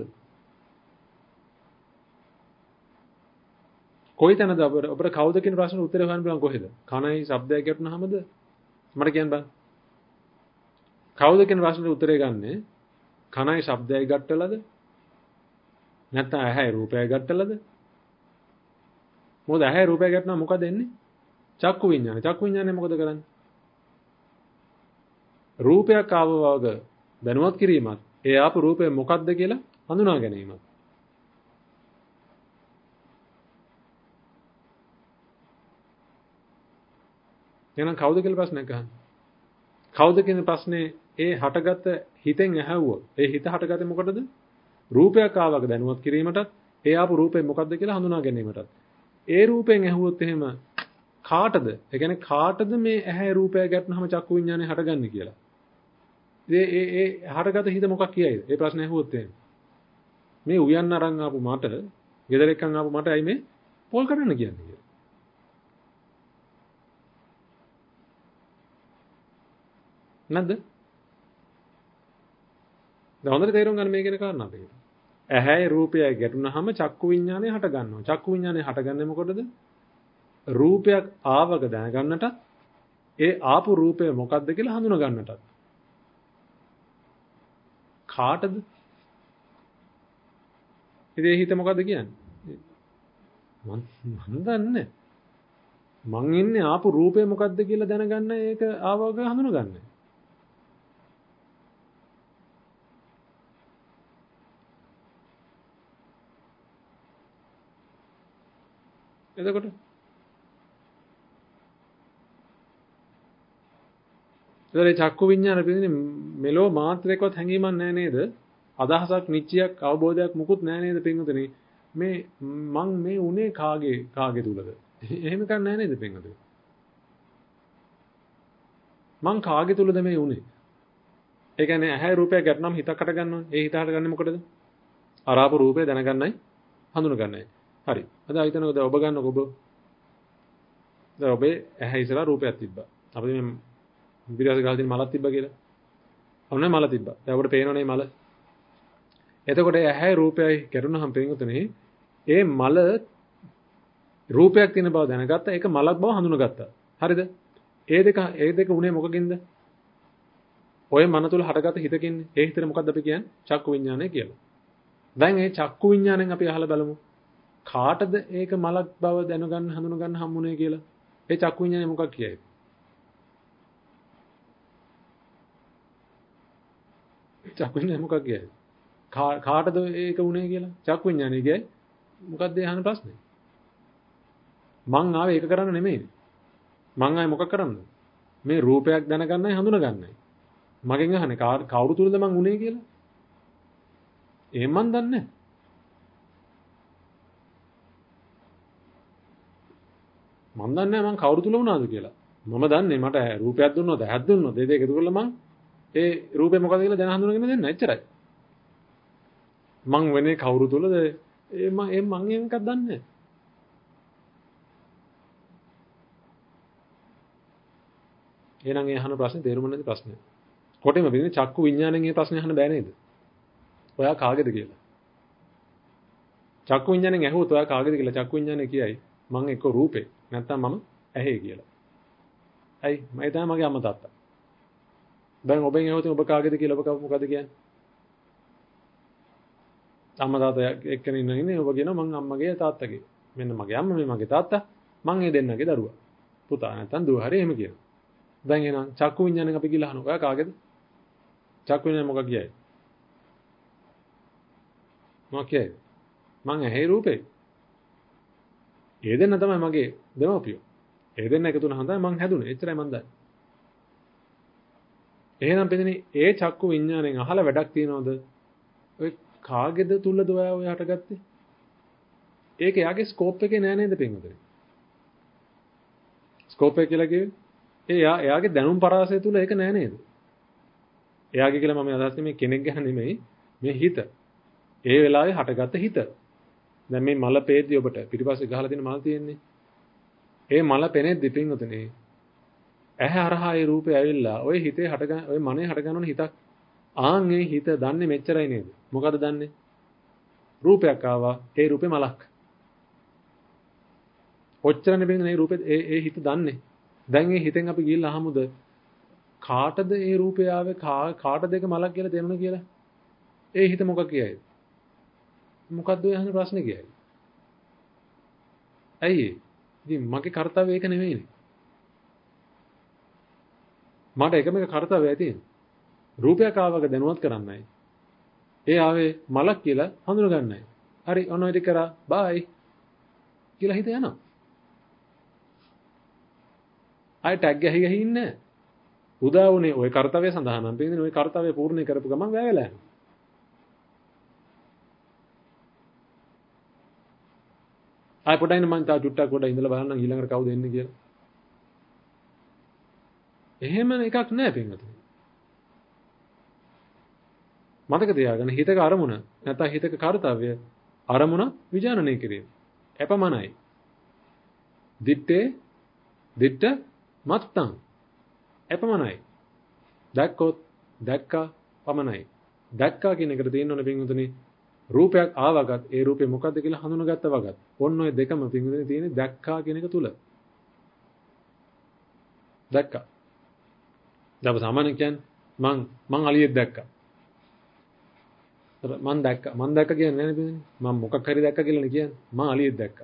කොයිතැනද අපිට කවුද කියන ප්‍රශ්නෙට උත්තර හොයන්න බලන්න කොහෙද? කනයි ශබ්දයක් ගැටුනහමද? මට කියන්න බෑ. කවුද කියන ප්‍රශ්නෙට උත්තරේ ගන්නෙ? කනයි ශබ්දයයි ගැට්ටලද? නැත්නම් ඇහැයි රූපයයි ගැට්ටලද? මොකද ඇහැයි රූපයයි ගැටුනම මොකද එන්නේ? චක්කු විඤ්ඤාණය. චක්කු විඤ්ඤාණය මොකද කරන්නේ? රූපයක් ආව වගේ දැනුවත් කිරීමත් ඒ ආපු රූපය මොකක්ද කියලා හඳුනා ගැනීමත්. එහෙනම් කවුද කියලා ප්‍රශ්නයක් අහන්න. කවුද කියන ප්‍රශ්නේ ඒ හටගත හිතෙන් ඇහැවුවොත් ඒ හිත හටගත්තේ මොකටද? රූපයක් ආවක දැනුවත් කිරීමටත් ඒ ආපු රූපේ මොකක්ද කියලා හඳුනා ගැනීමටත්. ඒ රූපෙන් ඇහුවොත් එහෙම කාටද? ඒ කියන්නේ කාටද මේ ඇහැ රූපය ගැටුනහම චක්කු විඤ්ඤාණය හටගන්නේ කියලා. ඒ හටගත හිත මොකක් කියයිද? ඒ ප්‍රශ්නේ ඇහුවොත් එහෙම. මේ උයන්න අරන් ආපු මට, ගෙදර එක්කන් ආපු මට ඇයි මේ පොල් කඩන්න කියන්නේ කියලා. නැද්ද? දැන් හොඳට තේරුම් ගන්න මේ කියන කාරණා දෙක. ඇහැයි රූපයයි ගැටුනහම චක්කු විඤ්ඤාණය හට ගන්නවා. චක්කු විඤ්ඤාණය හටගන්නේ මොකටද? රූපයක් ආවක දැනගන්නටත් ඒ ආපු රූපය මොකද්ද කියලා හඳුනා ගන්නටත්. කාටද? ඉතින් හිත මොකද්ද කියන්නේ? මම දන්නේ. මං ඉන්නේ ආපු රූපය මොකද්ද කියලා දැනගන්න ඒක ආවෝග හඳුනා ගන්න. එතකොට ඒතරේ චක්කු විඤ්ඤාණ පිළිදෙන මෙලෝ මාත්‍රයකවත් හැඟීමක් නැහැ නේද? අදහසක් නිශ්චයක් අවබෝධයක් මුකුත් නැහැ නේද පින්වතුනි? මේ මං මේ උනේ කාගේ තුලද? එහෙම කන්නේ නැහැ නේද පින්වතුනි? මං කාගේ තුලද මේ උනේ? ඒ කියන්නේ ඇහැ රූපයක් ගැටනම් හිතක් හට ගන්නවා. ඒ හිත හටගන්නේ මොකටද? අරාපු රූපය දැනගන්නයි හඳුනගන්නයි. හරි. අද හිතනකො දැන් ඔබ ගන්නකො ඔබ. දැන් ඔබේ ඇහැ ඉස්සරහා රූපයක් තිබ්බා. අපි මේ විරාස ගහලා තියෙන මලක් තිබ්බා කියලා. ඔන්න මල තිබ්බා. දැන් ඔබට පේනවනේ මල. එතකොට ඇහැ රූපයයි ගැටුණාම පේනොතනේ ඒ මල රූපයක් තියෙන බව දැනගත්තා. ඒක මලක් බව හඳුනගත්තා. හරිද? ඒ දෙක උනේ මොකකින්ද? ඔය මන තුල හටගත්ත හිතකින්නේ. ඒ හිතේ මොකද්ද අපි කියන්නේ? චක්කු විඤ්ඤාණය කියලා. දැන් මේ චක්කු විඤ්ඤාණයෙන් අපි අහලා බලමු. කාටද ඒක මලක් බව දැනගන්න හඳුනගන්න හම්බුනේ කියලා? ඒ චක්කු විඤ්ඤාණය මොකක් කියයිද? චක්කු විඤ්ඤාණය මොකක් කියයිද? කාටද ඒක උනේ කියලා? චක්කු විඤ්ඤාණය කියයි. මොකක්ද ඒ අහන ප්‍රශ්නේ? මං ආවේ ඒක කරන්න නෙමෙයි. මං ආයේ මොකක් කරන්නද? මේ රූපයක් දැනගන්නයි හඳුනගන්නයි. මගෙන් අහන්නේ කවුරු තුලද මං උනේ කියලා? එහෙම මං දන්නේ නැහැ. මං දන්නේ නැහැ මං කවුරු තුල වුණාද කියලා. මම දන්නේ මට රූපයක් දුන්නොත් ඇහක් දුන්නොත් ඒ දෙක එකතු කරලා මං ඒ රූපේ මොකද කියලා දැන හඳුනගෙන දෙන්න එච්චරයි. මං වෙන්නේ කවුරු තුලද මං එකක් දන්නේ නැහැ. එහෙනම් ඒ අහන ප්‍රශ්නේ තේරුම නැති ප්‍රශ්නයක්. කොටෙම බින්නේ චක්කු විඤ්ඤාණයෙන් මේ ප්‍රශ්නේ අහන්න බෑ නේද? ඔයා කාගේද කියලා. චක්කු විඤ්ඤාණයෙන් ඇහුවොත් ඔයා කාගේද කියලා චක්කු විඤ්ඤාණය කියයි මං එක්ක රූපේ නැත්තම් මම ඇහි කියලා. ඇයි? මම තමයි මගේ අම්මා තාත්තා. දැන් ඔබෙන් ඇහුවොත් ඔබ කාගේද කියලා ඔබ මොකද කියන්නේ? අම්මා තාත්තා එක්කෙනෙක් ඉන්නේ ඔබ කියනවා මං අම්මගේ තාත්තගේ. මෙන්න මගේ අම්මා මේ මගේ තාත්තා මං ඒ දෙන්නගේ දරුවා. පුතා නැත්තම් දුව හරි එහෙම කියනවා. දැන් එහෙනම් චක්කු විඤ්ඤාණයෙන් අපි කියලා අහනවා. ඔයා කාගේද? චක්කු විඤ්ඤාණය මොකක් කියයි? මොකක් කියයි? මං ඇහි රූපේ. ඒ දෙන්න තමයි මගේ දෙමව්පියෝ. ඒ දෙන්න එකතු වුණා හන්දා මං හැදුනේ. එච්චරයි මං දන්නේ. එහෙනම් පිටිනේ ඒ චක්කු විඤ්ඤාණයෙන් අහලා වැඩක් තියනවද? ඔය කාගේද තුලද ඔයා ඔය හටගත්තේ? ඒක යාගේ ස්කෝප් එකේ නෑ නේද පින්වතුනි? ස්කෝප් එක කියලා කිව්වේ එයාගේ දැනුම් පරාසය තුල ඒක නෑ නේද? එයාගේ කියලා මම අදහස් මේ කෙනෙක් ගැන නෙමෙයි මේ හිත. ඒ වෙලාවේ හටගත්ත හිත. දැන් මේ මල පේද්දි ඔබට පිටිපස්සේ ගහලා තියෙන මල් තියෙන්නේ. ඒ මල පෙනෙද්දි පින්වතුනි ඇහැ හරහා ඒ රූපේ ඇවිල්ලා ඔය හිතේ හටගන්න ඔය මනේ හටගන්නන හිතක් ආන් ඒ හිත දන්නේ මෙච්චරයි නේද? මොකද දන්නේ? රූපයක් ආවා ඒ රූපේ මලක්. ඔච්චරනේ පින්වතුනි ඒ රූපේ ඒ හිත දන්නේ. දැන් ඒ හිතෙන් අපි ගිහිල්ලා අහමුද කාටද ඒ රූපය ආවේ කාටද ඒක මලක් කියලා තේරුණා කියලා? ඒ හිත මොකක් කියයිද? මොකද්ද ඔය අහන ප්‍රශ්නේ කියයි? ඇයි ඒ? ඉතින් මගේ කාර්යය ඒක නෙමෙයිනේ. මට එකම කාර්යය තියෙන්නේ. රූපයක් ආවක දැනුවත් කරන්නයි. ඒ ආවේ මලක් කියලා හඳුනගන්නයි. හරි ඔන්න ඔය ටික කරා බයි කියලා හිත යනවා. ආය ටැග් ගහි ඉන්නේ නැහැ. උදා වුණේ ওই කාර්යය සඳහා නම් පිටින් ওই කාර්යය පූර්ණ කරපු ගමන් වැය වෙලා යනවා. ආය පොඩ්ඩක් මම තා චුට්ටක් පොඩ්ඩක් ඉඳලා බලන්න ඊළඟට කවුද එන්නේ කියලා. එහෙම එකක් නැහැ පින්වතුනි. මතක තියාගන්න හිතක අරමුණ නැත්නම් හිතක කාර්යය අරමුණ විඥානනය කිරීම. එපමණයි. දිට්ඨ මත්තං එපමණයි. දැක්කොත් දැක්කා පමණයි. දැක්කා කියන එකට තියෙනවනේ පින්වතුනි රූපයක් ආවගත් ඒ රූපේ මොකද්ද කියලා හඳුනගත්තා වගත්. ඔන්න ඔය දෙකම පින්වතුනි තියෙන්නේ දැක්කා කියන එක තුල. දැක්කා. දැන් සාමාන්‍යයෙන් කියන්නේ මං අලියෙක් දැක්කා. මං දැක්ක කියන්නේ නේද? මං මොකක් හරි දැක්ක කියලානේ කියන්නේ. මං අලියෙක් දැක්කා.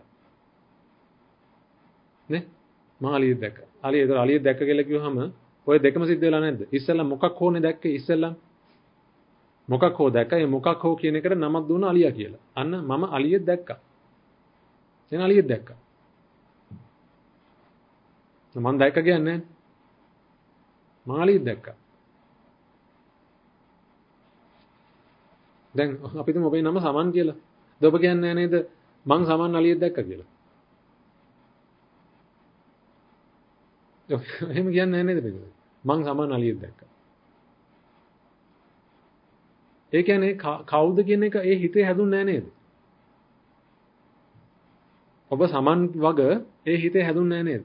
නේ? මං අලියෙක් දැක්කා. අලියෙක් දැක්ක කියලා කිව්වහම ඔය දෙකම සිද්ධ වෙලා නැද්ද? ඉස්සෙල්ලා මොකක් හෝනේ දැක්කේ ඉස්සෙල්ලා? මොකක් හෝ දැක්කා. ඒ මොකක් හෝ කියන එකට නමක් දුන්නා අලියා කියලා. අන්න මම අලියෙක් දැක්කා. එන අලියෙක් දැක්කා. මං දැක්ක කියන්නේ මං අලියෙක් දැක්කා. දැන් අපි තුමු ඔබේ නම සමන් කියලා. ඔබ කියන්නේ නේද මං සමන් අලියෙක් දැක්කා කියලා. එහෙම කියන්නේ නේද මේක? මං සමන් අලියෙක් දැක්කා. ඒ කියන්නේ කවුද කියන එක ඒ හිතේ හැදුන්නේ නැහැ නේද? ඔබ සමන් වග ඒ හිතේ හැදුන්නේ නැහැ නේද?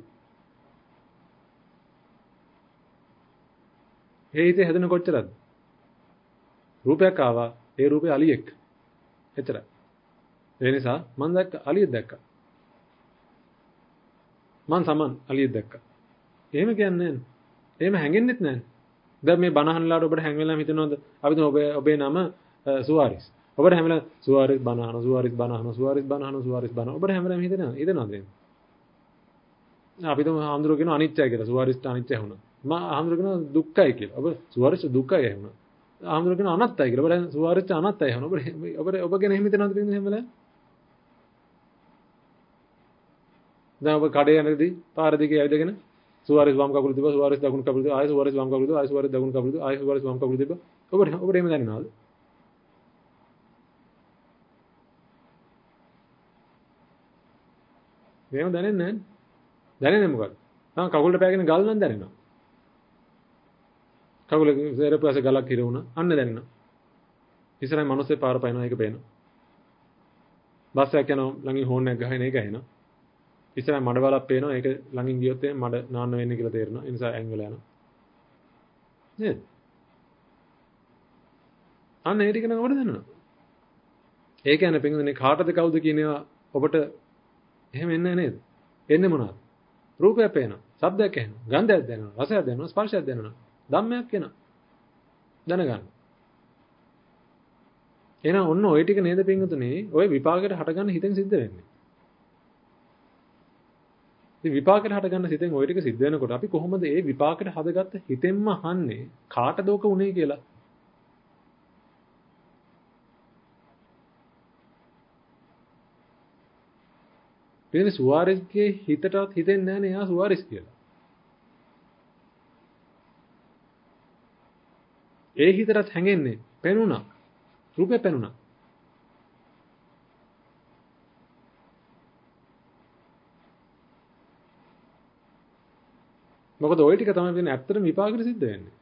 ඒ හිතේ හැදෙන කොච්චරද? රූපයක් ආවා ඒ රූපේ අලියෙක්. එතරම්. ඒ නිසා මං දැක්ක අලියෙක් දැක්කා. මං සමන් අලියෙක් දැක්කා. එහෙම කියන්නේ නැහැ. එහෙම හැංගෙන්නෙත් නැහැ. දැන් මේ බණ අහනලාට ඔබට හැං වෙලාම හිතනවද? අපි තුමු ඔබේ නම සුවාරිස්. ඔබට හැම වෙලාවෙම සුවාරිස් බණ අහන සුවාරිස් බණ අහන සුවාරිස් බණ අහන සුවාරිස් බණ. ඔබට හැම වෙලාවෙම හිතෙනවද? අපි තුමු ආන්දරෝ කියන අනිත්‍යයි කියලා. සුවාරිස්ට අනිත්‍ය වුණා. ආන්දරෝ කියන දුක්ඛයි කියලා. ඔබ සුවාරිස් දුක්ඛයි වුණා. ආන්දරෝ කියන අනත්තයි කියලා. ඔබ සුවාරිස් අනත්තයි වුණා. ඔබ ගැන එහෙම හිතනවද පින්ද හැම වෙලාවෙම? දැන් ඔබ කඩේ යනදී පාර දිගේ ඇවිදගෙන සුවාරිස් වම් කකුල තිබ්බා සුවාරිස් දකුණු කකුල තිබ්බා ආයෙ සුවාරිස් වම් කකුල තිබ්බා ආයෙ සුවාරිස් දකුණු කකුල තිබ්බා ආයෙ සුවාරිස් වම් කකුල තිබ්බා ඔබට එහෙම දැනෙනවද? එහෙම දැනෙන්නේ නැහැ. දැනෙන්නේ මොකක්ද? කකුලට පෑගෙන ගල් නම් දැනෙනවා. කකුලේ සෙරපුවස ගලක් හිර වුණා අන්න දැනෙනවා. ඉස්සරහින් මිනිස්සේ පාර පයින්නවා ඒක පේනවා. බස් එකක් යනවා ළඟින් හෝන් එකක් ගහගෙන ඒක ඇහෙනවා. ඉස්සරහින් මඩ වලක් පේනවා ඒක ළඟින් ගියොත් එහෙනම් මඩ නාන්න වෙන්නේ කියලා තේරෙනවා. ඒ නිසා ඇන් වෙලා යනවා. නේද? අන්න ඒ ටික නම් ඔබට දැනෙනවා. ඒ කියන්නේ පින්වතුනි කාටද කවුද කියන ඒවා ඔබට එහෙම එන්නේ නේද? එන්නේ මොනවද? රූපයක් පේනවා, ශබ්දයක් ඇහෙනවා, ගන්ධයක් දැනෙනවා, රසයක් දැනෙනවා, ස්පර්ශයක් දැනෙනවා, ධම්මයක් එනවා. දැනගන්න. එහෙනම් ඔන්න ওই ටික නේද පින්වතුනි ඔය විපාකයට හටගන්න හිතෙන් සිද්ධ වෙන්නේ. ඉතින් විපාකයට හටගන්න හිතෙන් ওই ටික සිද්ධ වෙනකොට අපි කොහොමද ඒ විපාකයට හදගත්ත හිතෙන්ම අහන්නේ කාටද ඕක උනේ කියලා? පිටින් සුවාරිස්ගේ හිතටත් හිතෙන්නේ නැහැ නේ එයා සුවාරිස් කියලා. ඒ හිතටත් හැංගෙන්නේ පෙනුණා. රූපේ පෙනුණා. මොකද ওই ටික තමයි වෙන්නේ ඇත්තටම විපාකෙට සිද්ධ වෙන්නේ.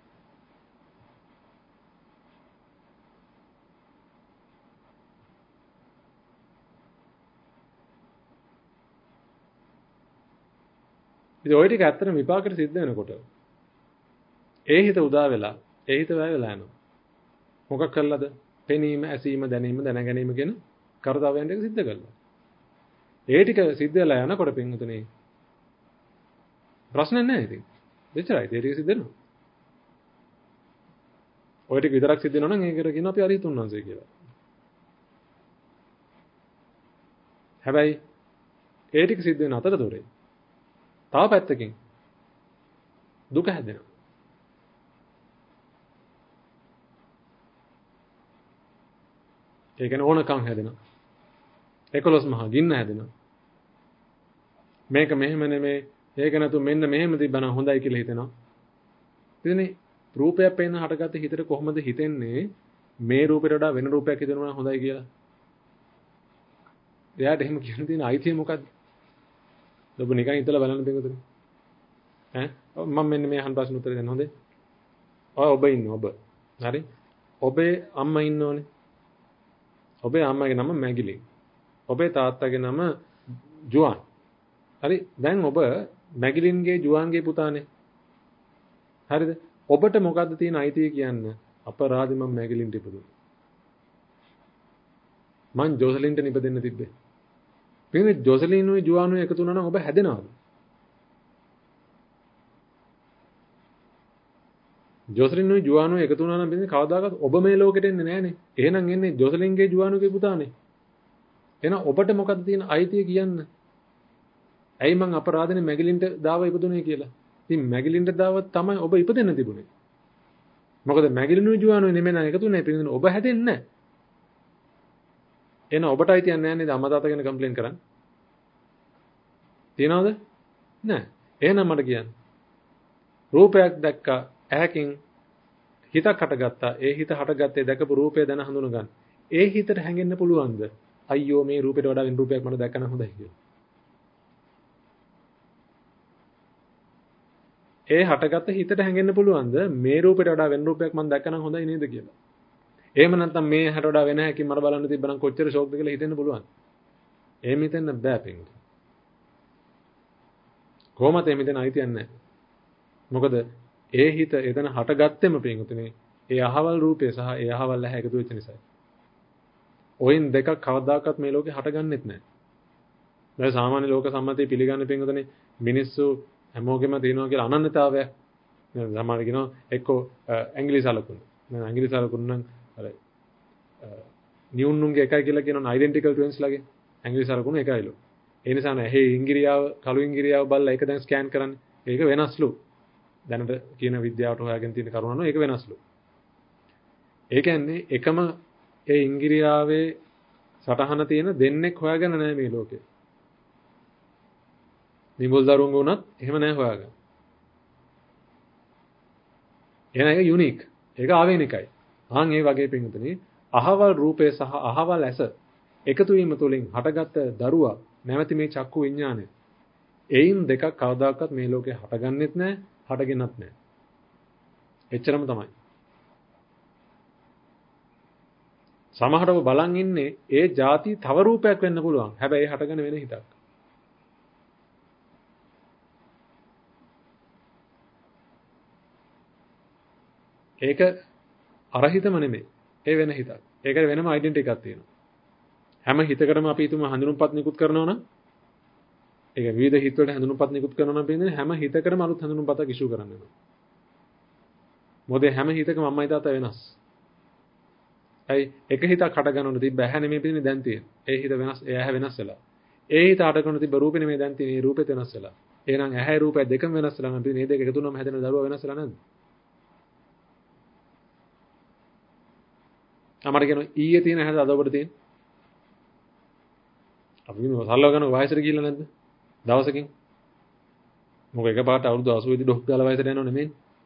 ඉතින් ওই ටික ඇත්තටම විපාකෙට සිද්ධ වෙනකොට ඒ හිත උදා වෙලා ඒ හිත වැය වෙලා යනවා. මොකක් කළාද? පෙනීම, ඇසීම, දැනීම, දැනගැනීම කියන කර්තව්‍යයන් ටික සිද්ධ කළා. ඒ ටික සිද්ධ වෙලා යනකොට පින්වතුනි ප්‍රශ්න නැහැ ඉතින්. එච්චරයි. ඒ ටික සිද්ධ වෙනවා. ওই ටික විතරක් සිද්ධ වෙනවා නම් ඒකට කියනවා අපි අරිහතුන් වහන්සේ කියලා. හැබැයි ඒ ටික සිද්ධ වෙන අතරතුරේ තව පැත්තකින් දුක හැදෙනවා. ඒ කියන්නේ ඕනකම් හැදෙනවා. 11 මහා ගින්න හැදෙනවා. මේක මෙහෙම නෙමෙයි. ඒක නතු මෙන්න මෙහෙම තිබ්බනම් හොඳයි කියලා හිතෙනවා. ඉතින් රූපයක් පේන හටගත්ත හිතට කොහොමද හිතෙන්නේ මේ රූපයට වඩා වෙන රූපයක් හිතෙනවා හොඳයි කියලා? එයාට එහෙම කියන්න තියෙන අයිතිය මොකද්ද? ඔබ නිකන් හිතලා බලන්න දෙන්නද? මම මෙන්න මේ අහන ප්‍රශ්න උත්තර දෙන්න හොඳේ. ඔබ ඉන්නේ ඔබ. හරි? ඔබේ අම්මා ඉන්නෝනේ. ඔබේ අම්මාගේ නම මැගිලි. ඔබේ තාත්තාගේ නම ජුවන්. හරි? දැන් ඔබ මැගිලින්ගේ ජුවන්ගේ පුතානේ. හරිද? ඔබට මොකද්ද තියෙන අයිතිය කියන්න? අපරාධි මම මැගිලින්ට ඉපදුණා. මං ජෝසලින්ට නිපදෙන්න තිබ්බේ. මේ ජෝසලිනුයි ජුවනුයි එකතු වුණා නම් ඔබ හැදෙනවද? ජොසලින්නුයි ජුවානුයි එකතු වුණා නම් පින්වතුනි කවදාකවත් ඔබ මේ ලෝකෙට එන්නේ නැහනේ. එහෙනම් එන්නේ ජොසලින්ගේ ජුවානුගේ පුතානේ. එහෙනම් ඔබට මොකද්ද තියෙන අයිතිය කියන්න? ඇයි මං අපරාධනේ මැගිලින්ට දාව ඉපදුනේ කියලා. ඉතින් මැගිලින්ට දාව තමයි ඔබ ඉපදෙන්න තිබුණේ. මොකද මැගිලිනුයි ජුවානුයි නෙමෙයි නම් එකතුනේ පින්වතුනි ඔබ හැදෙන්නේ නැහැ. එහෙනම් ඔබට අයිතියක් නැහැ නේද අම්මා තාත්තා ගැන කම්ප්ලේන් කරන්න? තියනවද? නැහැ. එහෙනම් මට කියන්න. රූපයක් දැක්කා ඇහැකින් හිතක් හටගත්තා. ඒ හිත හටගත්තේ දැකපු රූපය දැන හඳුන ගන්න. ඒ හිතට හැංගෙන්න පුළුවන්ද? අයියෝ මේ රූපෙට වඩා වෙන රූපයක් මට දැක්කම හොඳයි කියලා. ඒ හටගත්ත හිතට හැංගෙන්න පුළුවන්ද? මේ රූපෙට වඩා වෙන රූපයක් මම දැක්කම හොඳයි නේද කියලා. එහෙම නැත්නම් මේ හැට වඩා වෙන හැකින් මට බලන්න තිබ්බනම් කොච්චර ෂොක්ද කියලා හිතෙන්න පුළුවන්. එහෙම හිතෙන්න බෑ පින්වතුනි. කොහොමද එහෙම හිතෙන්න අයිතියක් නැහැ. මොකද ඒ හිත එතන හටගත්තෙම පින්වතුනි ඒ අහවල් රූපය සහ ඒ අහවල් ඇහැ එකතු වෙච්ච නිසායි. ඔයින් දෙකක් කවදාකවත් මේ ලෝකේ හටගන්නෙත් නැහැ. දැන් සාමාන්‍ය ලෝක සම්මතය පිළිගන්න පින්වතුනි මිනිස්සු හැමෝගෙම තියෙනවා කියලා අනන්‍යතාවයක්. සමහර කියනවා එක්කෝ ඇඟිලි සලකුණු. මම ඇඟිලි සලකුණු නම් අර නියුන්නුන්ගේ එකයි කියලා කියනවා ඩෙන්ටිකල් ට්වින්ස් ලගේ ඇඟිලි සලකුණු එකයිලු. ඒ නිසා නේ ඇහි ඉංගිරියාව කළු ඉංගිරියාව බලලා ඒක දැන් ස්කෑන් කරන්නේ. ඒක වෙනස්ලු. දැනට කියන විද්‍යාවට හොයාගෙන තියෙන කරුණු ඒක වෙනස්ලු. ඒ කියන්නේ එකම ඒ ඉංගිරියාවේ සටහන තියෙන දෙන්නෙක් හොයාගෙන නැහැ මේ ලෝකේ. නිමුල් දරුවෝ වුණත් එහෙම නැහැ හොයාගන්න. එහෙනම් ඒක යුනික්. ඒක ආවේනිකයි. ආන් ඒ වගේ පින්තුනේ අහවල් රූපය සහ අහවල් ඇස එකතු වීම තුළින් හටගත් දරුවා නැවති මේ චක්කු විඥානය. එයින් දෙකක් කවදාකවත් මේ ලෝකේ හටගන්නෙත් නැහැ, හටගෙනත් නැහැ. එච්චරම තමයි. සමහරව බලන් ඉන්නේ ඒ ಜಾති තව රූපයක් වෙන්න පුළුවන්. හැබැයි ඒ හටගෙන වෙන හිතක්. ඒක අරහිතම නෙමෙයි. ඒ වෙන හිතක්. ඒකට වෙනම ඩෙන්ටිටි එකක් තියෙනවා. හැම හිතකටම අපි හිතමු හඳුනුම්පත් නිකුත් කරනවා නම් ඒක විවිධ හිත වලට හඳුනුම්පත් නිකුත් කරනවා නම් පින්නේ හැම හිතකටම අලුත් හඳුනුම්පතක් ඉෂු කරන්න වෙනවා. මොකද හැම හිතකම අම්මයි තාත්තා වෙනස්. ඇයි එක හිතක් හට ගන්නොත් තිබ්බ ඇහැ නෙමෙයි පින්නේ දැන් තියෙන්නේ. ඒ හිත වෙනස්, ඒ ඇහැ වෙනස් වෙලා. ඒ හිත හට ගන්නොත් තිබ්බ රූපේ නෙමෙයි දැන් තියෙන්නේ. ඒ රූපෙත් වෙනස් වෙලා. එහෙනම් ඇහැයි රූපය දෙකම වෙනස් වෙලා නම් පින්නේ මේ දෙක එකතු වුණාම හැදෙන දරුවා වෙනස් වෙලා නැද්ද? අපර කියනවා ඊයේ තියෙන ඇහැද අද ඔබට තියෙන්නේ? අපි කියනවා සල්ලව ගන්න වයසට ගිහිල්ලා නැද්ද? දවසකින්. මොකද එකපාරට අවුරුදු 80 දී ඩොක් දාලා වයසට යනව නෙමෙයි.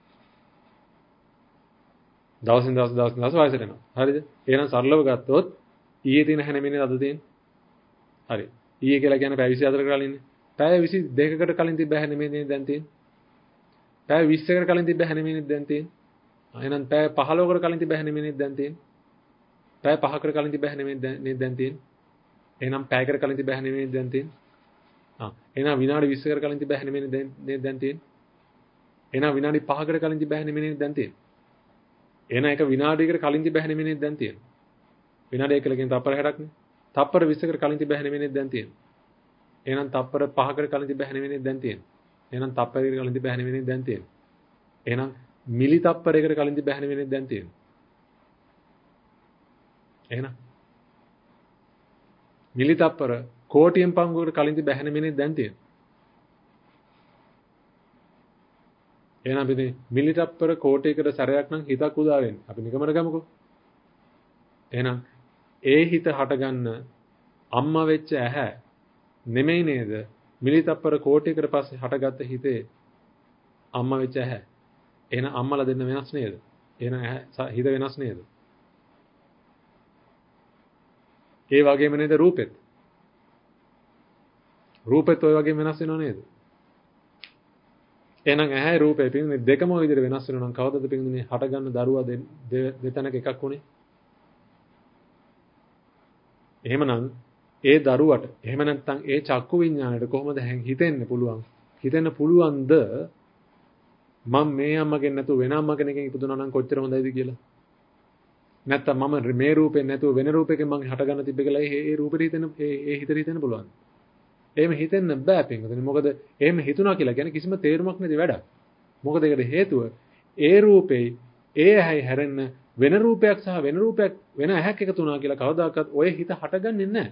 දවසින් දවස වයසට යනවා. හරිද? එහෙනම් සරලව ගත්තොත් ඊයේ තියෙන හැන මිනිහ අද තියෙන. හරි. ඊයේ කියලා කියන්නේ පැය 24කට කලින් ඉන්නේ. පැය 22කට කලින් තිබ්බ හැන මිනිහ දැන් තියෙන. පැය 20කට කලින් තිබ්බ හැන මිනිහ දැන් තියෙන. එහෙනම් පැය 15කට කලින් තිබ්බ හැන මිනිහ දැන් තියෙන. පැය 5කට කලින් තිබ්බ හැන මිනිහ දැන් තියෙන. එහෙනම් පැයකට කලින් තිබ්බ හැන මිනිහ දැන් තියෙන. එහෙනම් විනාඩි 20කට කලින් තිබ්බ හැන මිනිහ දැන් තියෙන. එහෙනම් විනාඩි 5කට කලින් තිබ්බ හැන මිනිහ දැන් තියෙන. එහෙනම් එක විනාඩියකට කලින් තිබ්බ හැන මිනිහ දැන් තියෙන. විනාඩිය කියලා කියන තප්පර 60ක් නේ. තප්පර 20කට කලින් තිබ්බ හැන මිනිහ දැන් තියෙන. එහෙනම් තප්පර 5කට කලින් තිබ්බ හැන මිනිහ දැන් තියෙන. එහෙනම් තප්පරයකට කලින් තිබ්බ හැන මිනිහ දැන් තියෙන. එහෙනම් මිලි තප්පරයකට කලින් තිබ්බ හැන මිනිහ දැන් තියෙන. එහෙනම් මිලි තප්පර කෝටියෙන් පංගුවකට කලින් තිබ්බ හැන මිනිහ දැන් තියෙන. එහෙනම් අපි මිලි තප්පර කෝටියකට සැරයක් නම් හිතක් උදා වෙන්නේ. අපි නිකමර ගමුකෝ. එහෙනම් ඒ හිත හටගන්න අම්මා වෙච්ච ඇහැ නෙමෙයි නේද? මිලි තප්පර කෝටියකට පස්සේ හටගත්ත හිතේ අම්මා වෙච්ච ඇහැ. එහෙනම් අම්මලා දෙන්න වෙනස් නේද? එහෙනම් හිත වෙනස් නේද? ඒ වගේම නේද රූපෙත්? රූපෙත් ඔය වගේම වෙනස් වෙනව නේද? එහෙනම් ඇහැයි රූපේ පින්නේ දෙකම ඔය විදිහට වෙනස් වෙනවා නම් කවදද පින්නේ හටගන්න දරුවා දෙතැනක එකක් උනේ? එහෙමනම් ඒ දරුවට එහෙම නැත්නම් ඒ චක්කු විඤ්ඤාණයට කොහොමද හිතෙන්න පුළුවන්? හිතෙන්න පුළුවන්ද මම මේ අම්මගෙන් නැතුව වෙන අම්ම කෙනකින් ඉපදුනා නම් කොච්චර හොඳයිද කියලා? නැත්නම් මම මේ රූපෙන් නැතුව වෙන රූපයකින් මං හටගන්න තිබ්බ කියලා ඒ රූපෙට හිතෙන්න ඒ හිතට හිතෙන්න පුළුවන්. එහෙම හිතෙන්න බෑ පින්වතුනි. මොකද එහෙම හිතුණා කියලා කියන්නේ කිසිම තේරුමක් නැති වැඩක්. මොකද ඒකට හේතුව ඒ රූපේ ඒ ඇහි හැරෙන්න වෙන රූපයක් සහ වෙන රූපයක් වෙන ඇහැක් එකතු වුණා කියලා කවදාකවත් ඔය හිත හටගන්නේ නැහැ.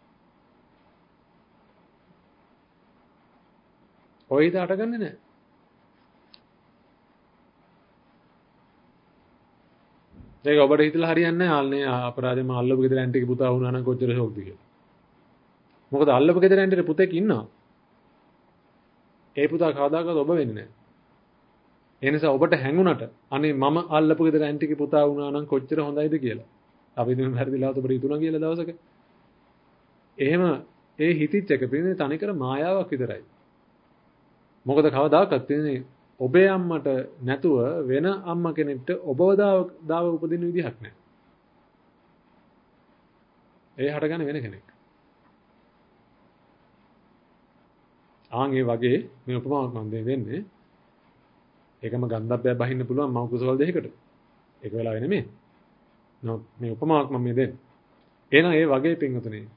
ඔය හිත හටගන්නේ නැහැ. ඒක ඔබට හිතලා හරියන්නේ නැහැ. ආල්නේ අපරාධෙම අල්ලපු ගෙදර ඇන්ටිගේ පුතා වුණා නම් කොච්චර ෂොක්ද කියලා. මොකද අල්ලපු ගෙදර ඇන්ටිගේ පුතෙක් ඉන්නවා. ඒ පුතා කවදාකවත් ඔබ වෙන්නේ නැහැ. ඒ නිසා ඔබට හැඟුණට අනේ මම අල්ලපු ගෙදර ඇන්ටිගේ පුතා වුණා නම් කොච්චර හොඳයිද කියලා. අපි දින වැරදිලාවත් ඔබට හිතුණා කියලා දවසක. එහෙම ඒ හිතිච්ච එක පිළිඳින තනිකර මායාවක් විතරයි. මොකද කවදාකවත් ඉන්නේ ඔබේ අම්මට නැතුව වෙන අම්මා කෙනෙක්ට ඔබව දාව උපදින විදිහක් නැහැ. ඒ හටගන්නේ වෙන කෙනෙක්. ආන් ඒ වගේ මේ උපමාවක් මම දෙන්නේ. ඒකම ගන්ධබ්බය බහින්න පුළුවන් මව කුසවල දෙයකට. ඒක වෙලාවෙ නෙමෙයි. නෝ මේ උපමාවක් මම මේ දෙන්නේ. එහෙනම් ඒ වගේ පින්වතුනි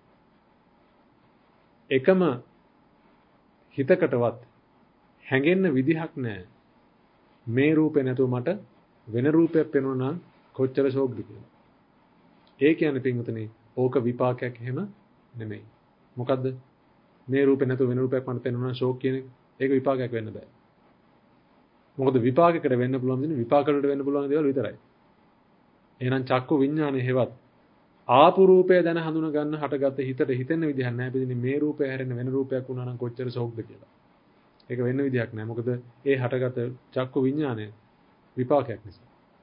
එකම හිතකටවත් හැඟෙන්න විදිහක් නැහැ. මේ රූපේ නැතුව මට වෙන රූපයක් පෙනුණා නම් කොච්චර ෂෝක්ද කියලා. ඒ කියන්නේ පින්වතුනි ඕක විපාකයක් එහෙම නෙමෙයි. මොකද්ද? මේ රූපේ නැතුව වෙන රූපයක් මට පෙනුණා ෂෝක් කියන එක. ඒක විපාකයක් වෙන්න බෑ. මොකද විපාකයකට වෙන්න පුළුවන් දෙන්නේ විපාකවලට වෙන්න පුළුවන් දේවල් විතරයි. එහෙනම් චක්කු විඥානේ හේවත් ආපු රූපය දැන හඳුන ගන්න හටගත්ත හිතට හිතෙන්න විදිහක් නැහැ. පිටින් මේ රූපය හැරෙන්න වෙන රූපයක් වුණා නම් කොච්චර ෂෝක්ද කියලා. ඒක වෙන්න විදිහක් නැහැ. මොකද ඒ හටගත්ත චක්කු විඥානය විපාකයක් නිසා.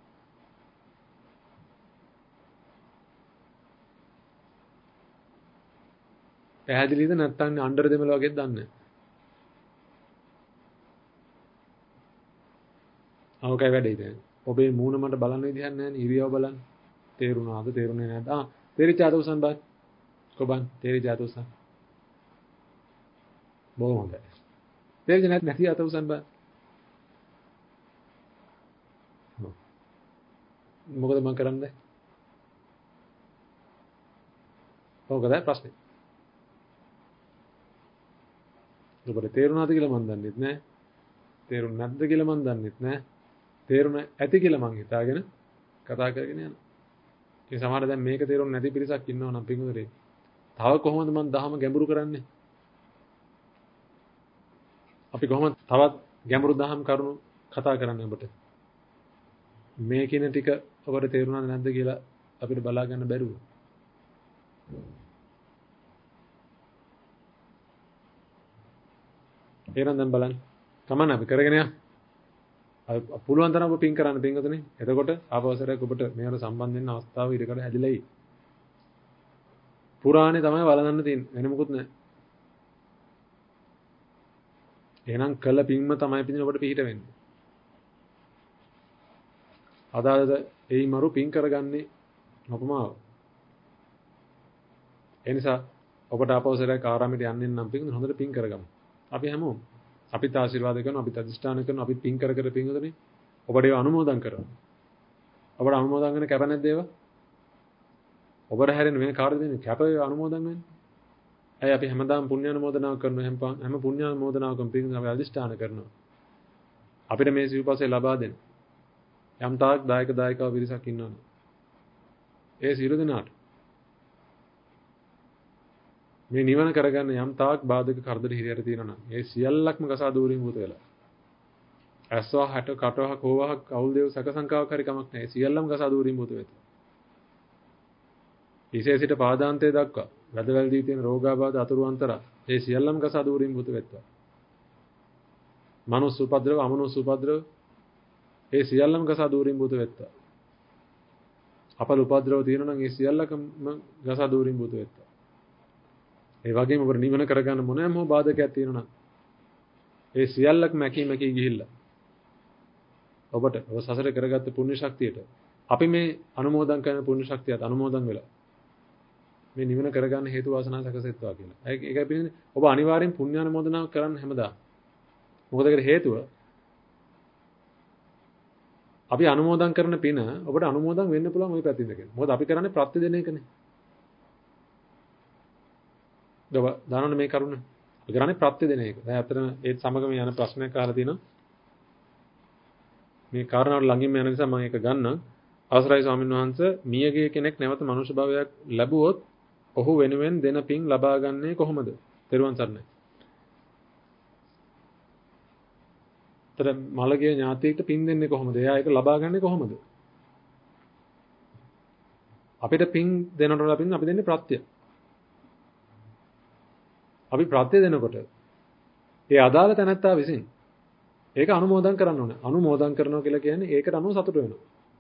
පැහැදිලිද නැත්නම් අnder දෙමළ වගේද දන්නේ නැහැ. අවකයි වැඩේ දැන්. ඔබේ මූණ මට බලන්න විදිහක් නැහැ නේ. ඉරියව බලන්න. තේරුණාද? තේරුනේ නැද්ද? තේරිච්ච අතෝසන් බා. කොබන් තේරිච්ච අතෝසන්. බොහොම හොඳයි. තේරිච්ච නැති අතෝසන් බා. මොකද මම කරන්නේ? ඔකද ප්‍රශ්නේ. ඔබට තේරුණාද කියලා මම දන්නෙත් නැහැ. තේරුණ නැද්ද කියලා මම දන්නෙත් නැහැ. තේරුණ ඇති කියලා මං හිතාගෙන කතා කරගෙන යනවා. ඒ සමහර දැන් මේක තේරුම් නැති පිරිසක් ඉන්නවා නම් පිටුදේ. තව කොහොමද මම දහම ගැඹුරු කරන්නේ? අපි කොහොමද තවත් ගැඹුරු දහම් කරුණු කතා කරන්නේ ඔබට? මේ කියන ටික ඔබට තේරුණාද නැද්ද කියලා අපිට බලා ගන්න බැරුව. එහෙනම් දැන් බලන්න. කමන්න අපි කරගෙන යමු. පුළුවන් තරම් ඔබ පින් කරන්න පින්වතුනි. එතකොට ආපවසරයක් ඔබට මේවට සම්බන්ධ වෙන්න අවස්ථාව ඉරකඩ හැදිලායි. පුරාණේ තමයි වළඳන්න තියෙන්නේ. වෙන මොකුත් නැහැ. එහෙනම් කළ පින්ම තමයි පිටින් ඔබට පිහිට වෙන්නේ. අදාළද එයි මරු පින් කරගන්නේ නොපමාව. ඒ නිසා ඔබට ආපවසරයක් ආරාමයට යන්න නම් පින් හොඳට පින් කරගමු. අපි හැමෝම අපිත් ආශිර්වාද කරනවා අපිත් අධිෂ්ඨාන කරනවා අපිත් පින් කර පින්වතුනි ඔබට ඒව අනුමෝදන් කරනවා. ඔබට අනුමෝදන් වෙන කැප නැද්ද ඒවා? ඔබට හැරෙන්න වෙන කාටද දෙන්නේ? කැප ඒවා අනුමෝදන් වෙන්නේ. ඇයි අපි හැමදාම පුණ්‍ය අනුමෝදනාව කරනවා හැම පුණ්‍ය අනුමෝදනාවකම පින් අපි අධිෂ්ඨාන කරනවා. අපිට මේ සිව්පස්සේ ලබා දෙන්න. යම් තාක් දායකව පිරිසක් ඉන්නවනේ. ඒ සියලු දෙනාට මේ නිවන කරගන්න යම් තාක් බාධක කරදර හිරියට තියෙනවා නම් ඒ සියල්ලක්ම කසා දූරින් වූත වෙලා. ඇස්වා හැට කටවහ කෝවහ කවුල් දේව සක සංකාවක් හරි කමක් නැහැ. සියල්ලම කසා දූරින් වූත වෙත. විශේෂිත පාදාන්තයේ දක්වා වැදවැල් දී තියෙන රෝගාබාධ අතුරු අන්තරා ඒ සියල්ලම කසා දූරින් වූත වෙත්වා. මනුස්ස උපද්‍රව අමනුස්ස උපද්‍රව ඒ සියල්ලම කසා දූරින් වූත වෙත්වා. අපල උපද්‍රව තියෙනවා නම් ඒ සියල්ලකම කසා දූරින් වූත වෙත්වා. ඒ වගේම ඔබ නිවන කරගන්න මොනෑම හෝ බාධකයක් තියෙනවා නම් ඒ සියල්ලක් මැකී ගිහිල්ලා ඔබට ඔබ සසර කරගත්ත පුණ්‍ය ශක්තියට අපි මේ අනුමෝදන් කරන පුණ්‍ය ශක්තියත් අනුමෝදන් වෙලා මේ නිවන කරගන්න හේතු වාසනා සකසෙත්වා කියලා. ඒකයි පිළින්නේ ඔබ අනිවාර්යෙන් පුණ්‍ය අනුමෝදනාව කරන්න හැමදාම. මොකද ඒකට හේතුව අපි අනුමෝදන් කරන පින ඔබට අනුමෝදන් වෙන්න පුළුවන් ওই පැත්තෙන් දෙකෙන්. මොකද අපි කරන්නේ ප්‍රත්‍ය දෙන එකනේ. ඔබ දන්නවනේ මේ කරුණ. අපි කරන්නේ ප්‍රත්‍ය දෙන එක. දැන් අතන ඒත් සමගම යන ප්‍රශ්නයක් අහලා තිනවා. මේ කාරණාවට ළඟින්ම යන නිසා මම ඒක ගන්නම්. අවසරයි ස්වාමීන් වහන්සේ මියගේ කෙනෙක් නැවත මනුෂ්‍ය භවයක් ලැබුවොත් ඔහු වෙනුවෙන් දෙන පින් ලබා ගන්නේ කොහොමද? තෙරුවන් සරණයි. තර මළගේ ඥාතියෙක්ට පින් දෙන්නේ කොහොමද? එයා ඒක ලබා ගන්නේ කොහොමද? අපිට පින් දෙනකොට අපි දෙන්නේ ප්‍රත්‍ය. අපි ප්‍රත්‍ය දෙනකොට ඒ අදාළ තැනැත්තා විසින් ඒක අනුමෝදන් කරන්න ඕනේ. අනුමෝදන් කරනවා කියලා කියන්නේ ඒකට අනුව සතුට වෙනවා.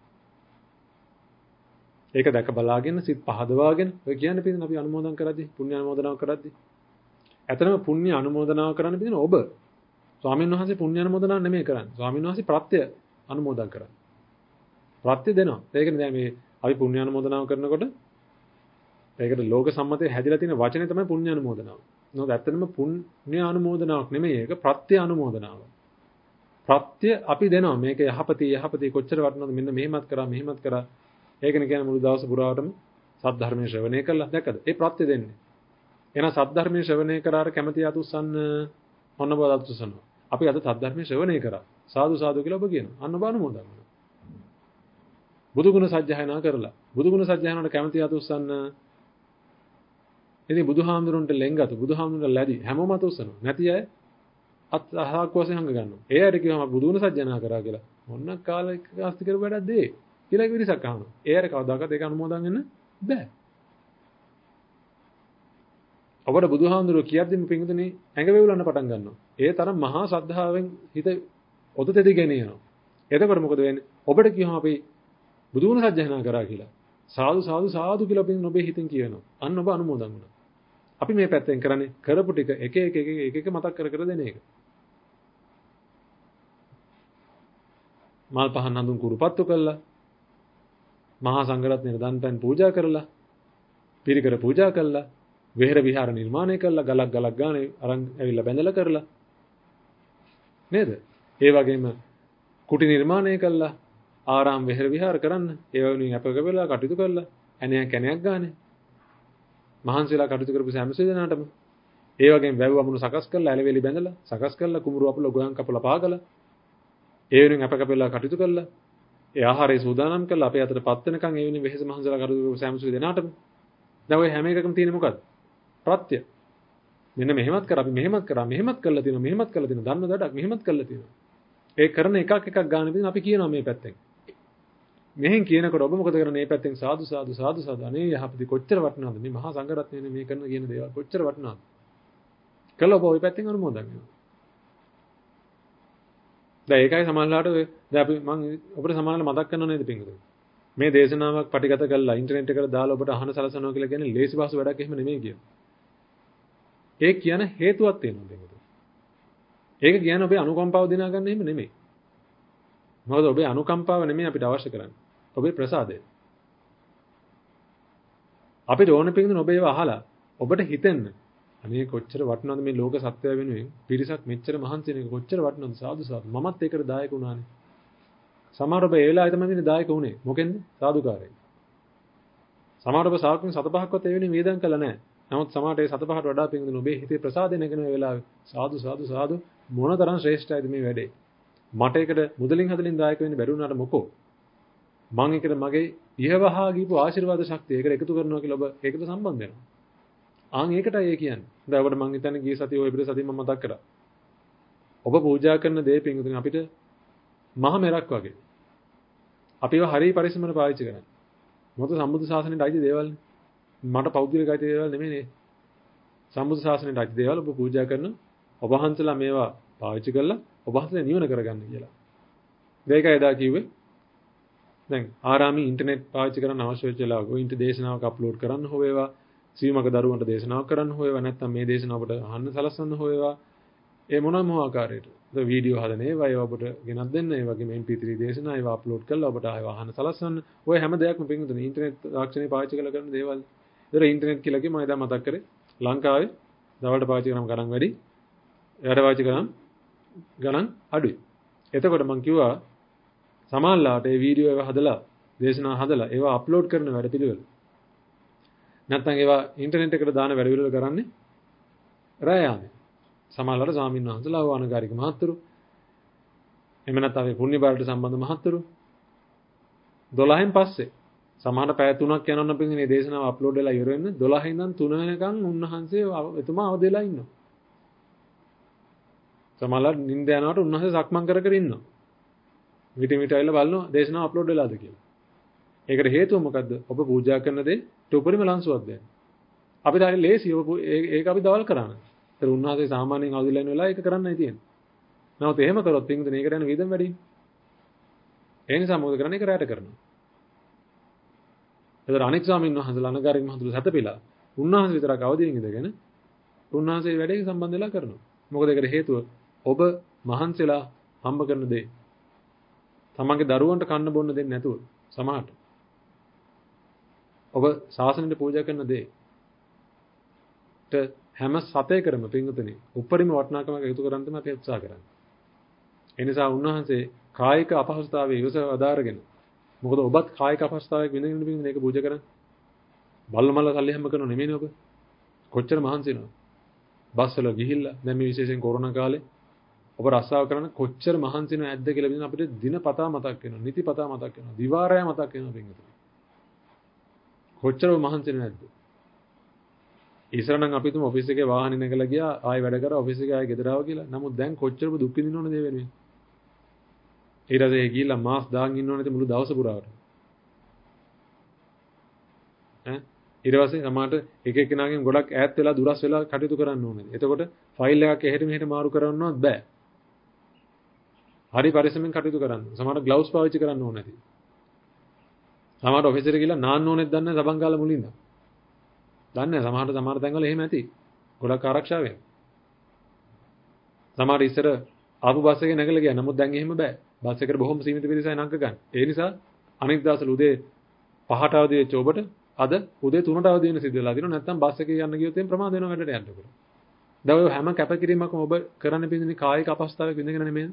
ඒක දැක බලාගෙන සිත් පහදවාගෙන ඔය කියන්නේ පිටින් අපි අනුමෝදන් කරද්දී පුණ්‍ය අනුමෝදනාව කරද්දී ඇත්තටම පුණ්‍ය අනුමෝදනාව කරන්න පිටින් ඔබ ස්වාමීන් වහන්සේ පුණ්‍ය අනුමෝදනාව නෙමෙයි කරන්නේ. ස්වාමීන් වහන්සේ ප්‍රත්‍ය අනුමෝදන් කරන්නේ. ප්‍රත්‍ය දෙනවා. ඒකනේ දැන් මේ අපි පුණ්‍ය අනුමෝදනාව කරනකොට ඒකට ලෝක සම්මතයේ හැදිලා තියෙන වචනේ තමයි පුණ්‍ය අනුමෝදනාව. නේද? ඇත්තටම පුණ්‍ය අනුමෝදනාවක් නෙමෙයි ඒක ප්‍රත්‍ය අනුමෝදනාව. ප්‍රත්‍ය අපි දෙනවා. මේක යහපති කොච්චර වටිනවද මෙන්න මෙහෙමත් කරා. ඒකනේ කියන්නේ මුළු දවස පුරාවටම සද්ධර්මයේ ශ්‍රවණය කළා. දැක්කද? ඒ ප්‍රත්‍ය දෙන්නේ. එහෙනම් සද්ධර්මයේ ශ්‍රවණය කරාර කැමැති අතුස්සන්න ඔන්න බල අතුස්සනවා. අපි අද සද්ධර්මයේ ශ්‍රවණය කරා. සාදු කියලා ඔබ කියනවා. අන්න ඔබ අනුමෝදන් වෙනවා. බුදු ගුණ සජ්ජායනා කරලා. බුදු ගුණ සජ්ජායනාවට කැමැති අතුස්සන්න. ඉතින් බුදුහාමුදුරන්ට ලෙන්ගතු බුදුහාමුදුරන්ට ලැබි හැමෝම අතුස්සනවා. නැති අය අහක් වශයෙන් හංග ගන්නවා. ඒ අයට කියවම බුදු ගුණ සජ්ජායනා කරා කියලා. මොන්න කාලෙක ආස්ති කර වැඩක් දෙයි. කියලා විරිසක් අහනවා. ඒ අර කවදාකවත් ඒක අනුමෝදන් වෙන්න බෑ. ඔබට බුදුහාමුදුරුවෝ කියද්දිම පිංගුතුනේ ඇඟ වේවුලන්න පටන් ගන්නවා. ඒ තරම් මහා ශ්‍රද්ධාවෙන් හිත ඔත තෙදිගෙන යනවා. එතකොට මොකද වෙන්නේ? ඔබට කියවම අපි බුදුගුණ සජ්ජායනා කරා කියලා. සාදු කියලා පින් ඔබේ හිතෙන් කියනවා. අන්න ඔබ අනුමෝදන් වුණා. අපි මේ පැත්තෙන් කරන්නේ කරපු ටික එක මතක් කර දෙන එක. මල් පහන් හඳුන් කුරුපත්තු කළා. මහා සංඝරත්නයට දන් පෙන් පූජා කරලා පිරිකර පූජා කළා විහෙර විහාර නිර්මාණය කළා ගලක් ගානේ අරන් ඇවිල්ලා බැඳලා කරලා නේද ඒ වගේම කුටි නිර්මාණය කළා ආරාම විහෙර විහාර කරන්න ඒ වගේම අපක වෙලා කටයුතු කළා කැණයක් ගානේ මහන්සියලා කටයුතු කරපු සෑම දෙනාටම ඒ වගේම වැව් වමුණු සකස් කරලා ඇලවෙලි බැඳලා සකස් කරලා කුඹුරු අපල ගොයන් කපලා පාගලා ඒ වෙනුවෙන් අපක වෙලා කටයුතු කළා ඒ ආහාරය සූදානම් කරලා අපේ අතට පත් වෙනකන් ඒ වෙනින් වෙහෙස මහන්සලා කටයුතු කරපු සෑම දෙනාටම දැන් ඔය හැම එකකම තියෙන්නේ මොකද්ද? ප්‍රත්‍ය. මෙන්න මෙහෙමත් කර අපි මෙහෙමත් කරලා තියෙනවා ධර්ම දඩක් මෙහෙමත් කරලා තියෙනවා. ඒ කරන එකක් ගන්න පිටින් අපි කියනවා මේ පැත්තෙන්. මෙහෙන් කියනකොට ඔබ මොකද කරන්නේ මේ පැත්තෙන් සාදු අනේ යහපති කොච්චර වටිනවද මේ මහා සංඝරත්නයේ මේ කරන කියන දේවල් කොච්චර වටිනවද? කළා ඔබ ওই පැත්තෙන් අනුමෝදන් වෙනවා. දැන් ඒකයි සමාජලාට දැන් අපි මම ඔබට සමාජලා මතක් කරනව නේද පින්වතුනි මේ දේශනාවක් පටිගත කරලා ඉන්ටර්නෙට් එකට දාලා ඔබට අහන සලසනවා කියලා කියන්නේ ලේසි පහසු වැඩක් එහෙම නෙමෙයි කියන්නේ. ඒක කියන හේතුවක් තියෙනවා පින්වතුනි. ඒක කියන්නේ ඔබේ අනුකම්පාව දිනා ගන්න එහෙම නෙමෙයි. මොකද ඔබේ අනුකම්පාව නෙමෙයි අපිට අවශ්‍ය කරන්නේ. ඔබේ ප්‍රසාදය. අපිට ඕන පින්වතුනි ඔබ ඒව අහලා ඔබට හිතෙන්න අනේ කොච්චර වටිනවද මේ ලෝක සත්‍යය වෙනුවෙන් පිරිසක් මෙච්චර මහන්සි වෙන එක කොච්චර වටිනවද සාදු මමත් ඒකට දායක වුණානේ. සමහර ඔබ ඒ වෙලාවේ තමයි දායක වුණේ. මොකෙන්ද? සාදුකාරයෙන්. සමහර ඔබ සාකම් 7-5ක්වත් ඒ වෙනින් වේදම් කළා නැහැ. නමුත් සමහරට ඒ 7-5ට වඩා පින්දුන ඔබේ හිතේ ප්‍රසාදේ නැගෙන වෙලාවේ සාදු මොනතරම් ශ්‍රේෂ්ඨයිද මේ වැඩේ. මට ඒකට මුදලින් හදලින් දායක වෙන්න බැරි වුණාට මොකෝ. මම ඒකට මගේ ඉහවහා ගිහපු ආශිර්වාද ශක්තිය ඒකට එකතු කරනවා කියලා ඔබ ඒකට සම්බන්ධ වෙනවා. ආන් ඒකටයි ඒ කියන්නේ. දැන් ඔබට මං හිතන්නේ ගිය සතියේ ඔය පිට සතියේ මම මතක් කරා. ඔබ පූජා කරන දේ පින්දුන අපිට මහ මෙරක් වගේ. අපිව හරිය පරිස්සමෙන් පාවිච්චි කරන්න. මොකද සම්බුද්ධ ශාසනයට අයිති දේවල්නේ. මට පෞද්ගලික අයිති දේවල් නෙමෙයිනේ. සම්බුද්ධ ශාසනයට අයිති දේවල් ඔබ පූජා කරන ඔබ වහන්සලා මේවා පාවිච්චි කරලා ඔබ වහන්සලා නිවන කරගන්න කියලා. මේකයි එදා කිව්වේ. දැන් ආරාමී ඉන්ටර්නෙට් පාවිච්චි කරන්න අවශ්‍ය වෙච්ච වෙලාවක ඔය ඉන්ටර් දේශනාවක් අප්ලෝඩ් කරන්න හොවේවා. සීමක දරුවන්ට දේශනාවක් කරන්න හොවේවා. නැත්නම් මේ දේශනාව ඔබට අහන්න සලස්වන්න හොවේවා. ඒ මොනම ආකාරයකට වීඩියෝ හදන ඒවා ඔබට ගෙනත් දෙන්න ඒ වගේම MP3 දේශනා ඒවා අප්ලෝඩ් කරලා ඔබට ආයෙ අහන්න සලස්වන්න ඔය හැම දෙයක්ම පින්තුනේ ඉන්ටර්නෙට් තාක්ෂණය පාවිච්චි කරලා කරන දේවල්. ඒතර ඉන්ටර්නෙට් කියලා කිව්ව මම එදා මතක් කරේ ලංකාවේ දවල්ට පාවිච්චි කරන ගණන් වැඩි. එයාට පාවිච්චි කරන ගණන් අඩුයි. එතකොට මම කිව්වා සමාල්ලාට මේ වීඩියෝ ඒවා හදලා දේශනා හදලා ඒවා අප්ලෝඩ් කරන වැඩ පිළිවෙල. නැත්නම් ඒවා ඉන්ටර්නෙට් එකට දාන වැඩ පිළිවෙල කරන්නේ රෑ යාමේ. සමහරවල් ස්වාමීන් වහන්සේලා වානකාරික මහත්තුරු එහෙම නැත්නම් මේ පුණ්‍ය බාරට සම්බන්ධ මහත්තුරු 12න් පස්සේ සමහර පැය 3ක් යනවනම් පිටින් දේශනාව අප්ලෝඩ් වෙලා ඉවර වෙන්න 12 ඉඳන් 3 වෙනකන් උන්වහන්සේ එතුමා අවදි වෙලා ඉන්නවා. සමහරවල් නිින්ද යනකොට උන්වහන්සේ සක්මන් කර කර ඉන්නවා. විටින් විට ඇවිල්ලා බලනවා දේශනාව අප්ලෝඩ් වෙලාද කියලා. ඒකට හේතුව මොකද්ද? ඔබ පූජා කරන දේ උපරිම ලංසුවක් දෙන්න. අපිට හරි ලේසි ඒක අපි දවල් කරාන. ඒතර උන්වහන්සේ සාමාන්‍යයෙන් අවදිලා ඉන්න වෙලාව ඒක කරන්නයි තියෙන්නේ. නමුත් එහෙම කරොත් පින්විතනේ ඒකට යන වේදම් වැඩි. ඒ නිසා මොකද කරන්නේ? ඒක රැට කරනවා. ඒතර අනික් ස්වාමීන් වහන්සේලා අනගාරික මහතුරු සැතපෙලා උන්වහන්සේ විතරක් අවදියෙන් ඉඳගෙන උන්වහන්සේ වැඩේ සම්බන්ධ වෙලා කරනවා. මොකද ඒකට හේතුව ඔබ මහන්සිලා හම්බ කරන දේ තමන්ගේ දරුවන්ට කන්න බොන්න දෙන්නේ නැතුව සමහරට ඔබ ශාසනයට පූජා කරන දේට හැම සතේකරම පින්විතනේ උපරිම වටිනාකමක් එකතු කරන් තමයි අපි උත්සාහ කරන්නේ. ඒ නිසා උන්වහන්සේ කායික අපහසුතාවයේ ඉවසව අදාරගෙන මොකද ඔබත් කායික අපහසුතාවයක් විඳින්න පින්විතනේ මේක පූජා කරන්නේ. බල්ලමල්ල සල්ලි හැම කරනව නෙමෙයිනේ ඔබ. කොච්චර මහන්සි වෙනවද? බස් වල ගිහිල්ලා දැන් මේ විශේෂයෙන් කොරෝනා කාලේ ඔබ රස්සාව කරන කොච්චර මහන්සි නැද්ද කියලා බින්ද අපිට දිනපතා මතක් වෙනවා. නිතිපතා මතක් වෙනවා. දිවාරය මතක් වෙනවා පින්විතනේ. කොච්චර මහන්සි නැද්ද? ඉස්සරනම් අපි තුම ඔෆිස් එකේ වාහනේ නැගලා ගියා ආයෙ වැඩ කරා ඔෆිස් එකේ ආයෙ ගෙදර ආවා කියලා. නමුත් දැන් කොච්චර දුක් විඳින්න ඕනද ඒ වෙනුවෙන්? ඊටසේ ගිහිල්ලා මාස් දාන් ඉන්න ඕනේ මුළු දවස පුරාවට. ඊට පස්සේ සමහරට එක එක්කෙනාගෙන් ගොඩක් ඈත් වෙලා දුරස් වෙලා කටයුතු කරන්න ඕනේ. එතකොට ෆයිල් එකක් එහෙට මෙහෙට මාරු කරන්නවත් බෑ. හරි පරිස්සමෙන් කටයුතු කරන්න. සමහරට ග්ලව්ස් පාවිච්චි කරන්න ඕනේ නැති. සමහරට ඔෆිස් එකට ගිහලා නාන්න ඕනෙත් දන්නේ නැහැ සබන් කාලා මුලින්ද. දන්නේ නැහැ සමහර තැන්වල එහෙම ඇති. ගොඩක් ආරක්ෂා වෙනවා. සමහර ඉස්සර ආපු බස් එකේ නැගලා ගියා. නමුත් දැන් එහෙම බෑ. බස් එකට බොහොම සීමිත පිරිසයි නංග ගන්න. ඒ නිසා අනිත් දවසල උදේ 5ට අවදි වෙච්ච ඔබට අද උදේ 3ට අවදි වෙන සිද්ධ වෙලා තියෙනවා. නැත්නම් බස් එකේ යන්න ගියොත් එම් ප්‍රමාද වෙනවා වැඩට යන්න කියලා. දැන් ඔය හැම කැපකිරීමක්ම ඔබ කරන්න පිළිඳින කායික අපහසුතාවයක් විඳගෙන නෙමෙයි.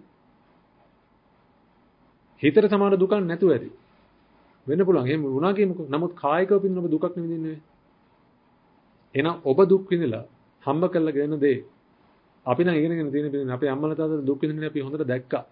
හිතට සමාන දුකක් නැතුව ඇති. වෙන්න පුළුවන්. එහෙම වුණා කියමුකෝ. නමුත් කායිකව පිළිඳින ඔබ දුකක් නෙවෙන්නේ. එහෙනම් ඔබ දුක් විඳලා හම්බ කරලා ගෙන දේ අපි නම් ඉගෙනගෙන තියෙන පිළිඳින අපේ අම්මලා තාත්තලා දුක් විඳින්න අපි හොඳට දැක්කා.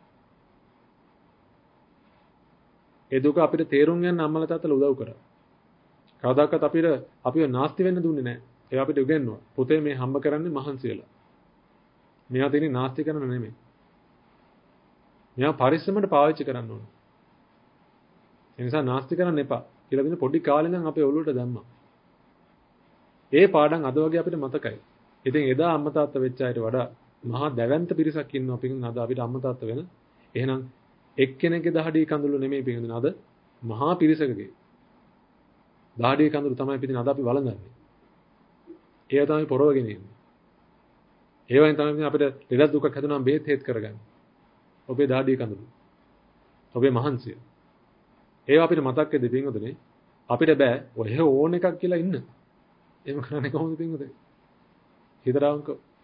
ඒ දුක අපිට තේරුම් ගන්න අම්මලා තාත්තලා උදව් කරා. කවදාකවත් අපිව නාස්ති වෙන්න දුන්නේ නැහැ. ඒවා අපිට උගෙන්නුවා. පුතේ මේ හම්බ කරන්නේ මහන්සි වෙලා. මේවා තියෙන්නේ නාස්ති කරන නෙමෙයි. මේවා පරිස්සමට පාවිච්චි කරන්න ඕන. ඒ නිසා නාස්ති කරන්න එපා. කියලා දින පොඩි කාලේ ඉඳන් අපේ ඔළුවට දැම්මා. ඒ පාඩම් අද වගේ අපිට මතකයි. ඉතින් එදා අම්මා තාත්තා වෙච්ච අයට වඩා මහා දැවැන්ත පිරිසක් ඉන්නවා පිටින් අද අපිට අම්මා තාත්තා වෙන. එහෙනම් එක්කෙනෙක්ගේ දහඩිය කඳුළු නෙමෙයි පිටින් අද මහා පිරිසකගේ දහඩිය කඳුළු තමයි පිටින් අද අපි වළඳන්නේ. ඒවා තමයි පොරවගෙන ඉන්නේ. ඒවෙන් තමයි අපිට ලෙඩ දුකක් හැදුනම බේත් හේත් කරගන්න. ඔබේ දහඩිය කඳුළු. ඔබේ මහන්සිය. ඒවා අපිට මතක් වෙද්දී පිටින්ුදුනේ අපිට බෑ ඔය ඕන එකක් කියලා ඉන්න. එහෙම කරන්නේ කොහොමද පිටින්ුදුනේ? හිතරාංක.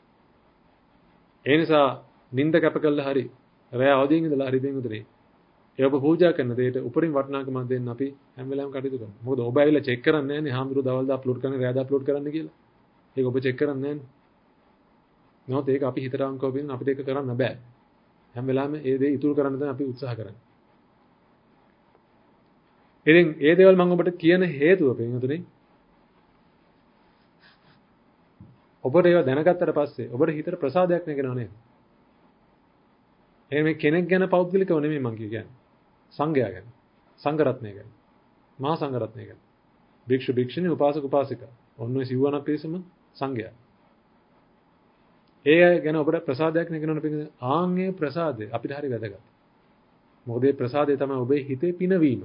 ඒ නිසා නිନ୍ଦ කැප කළා හරි රැය අවදියෙන් ඉඳලා හරි පිටින්ුදුනේ. ඒ ඔබ පූජා කරන දෙයට උපරිම වටිනාකමක් දෙන්න අපි හැම වෙලාවෙම කටයුතු කරනවා. මොකද ඔබ ඇවිල්ලා චෙක් කරන්නේ නැහැනේ හාමුදුරුවෝ දවල්ද අප්ලෝඩ් කරන්නේ රැයද අප්ලෝඩ් කරන්න කියලා. ඒක ඔබ චෙක් කරන්නේ නැහැනේ. නමුත් ඒක අපි හිතරාංකව පිටින් අපිට ඒක කරන්න බෑ. හැම වෙලාවෙම ඒ දේ ඉතුරු කරන්න තමයි අපි උත්සාහ කරන්නේ. ඉතින් ඒ දේවල් මම ඔබට කියන හේතුව පිටින්ුදුනේ ඔබට ඒවා දැනගත්තට පස්සේ ඔබට හිතට ප්‍රසාදයක් නැගෙනව නේද? එහෙනම් මේ කෙනෙක් ගැන පෞද්ගලිකව නෙමෙයි මම කියන්නේ. සංඝයා ගැන. සංඝ රත්නය ගැන. මහා සංඝ රත්නය ගැන. භික්ෂු භික්ෂුණී උපාසක උපාසිකා. ඔන්න ඔය සිව්වණක් පිරිසම සංඝයා. ඒ ගැන ඔබට ප්‍රසාදයක් නැගෙනවනේ පිටින් ආන්ගේ ප්‍රසාදය අපිට හරි වැදගත්. මොකද මේ ප්‍රසාදය තමයි ඔබේ හිතේ පිනවීම.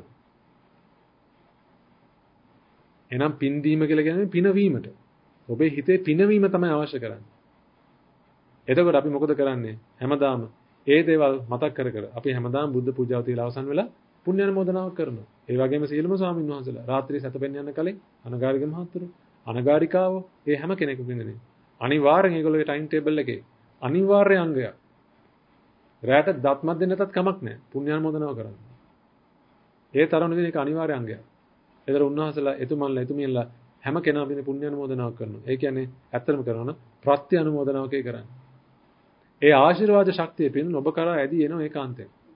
එහෙනම් පින් දීම කියලා කියන්නේ පිනවීමට. ඔබේ හිතේ පිනවීම තමයි අවශ්‍ය කරන්නේ. එතකොට අපි මොකද කරන්නේ? හැමදාම ඒ දේවල් මතක් කර කර අපි හැමදාම බුද්ධ පූජාව තියලා අවසන් වෙලා පුණ්‍ය අනුමෝදනාවක් කරනවා. ඒ වගේම සීලම ස්වාමීන් වහන්සේලා රාත්‍රියේ සැතපෙන්න යන කලින් අනගාരിക මහත්තුරු අනගාരികාවෝ ඒ හැම කෙනෙකුම ඉන්නේ. අනිවාර්යෙන් ඒගොල්ලෝගේ ටයිම් ටේබල් එකේ අනිවාර්ය අංගයක්. රැට දත්මත් දෙන්න නැතත් කමක් නැහැ. පුණ්‍ය අනුමෝදනාව කරන්න. ඒ තරම් විදිහට ඒක අනිවාර්ය අංගයක්. ඒතර උන්වහන්සේලා එතුමන්ලා එතුමියන්ලා හැම කෙනාම මේ පුණ්‍ය අනුමෝදනාවක් කරනවා. ඒ කියන්නේ ඇත්තටම කරනවා ප්‍රත්‍ය අනුමෝදනාවකේ කරන්නේ. ඒ ආශිර්වාද ශක්තිය පින් ඔබ කරා ඇදී එනවා ඒකාන්තයෙන්.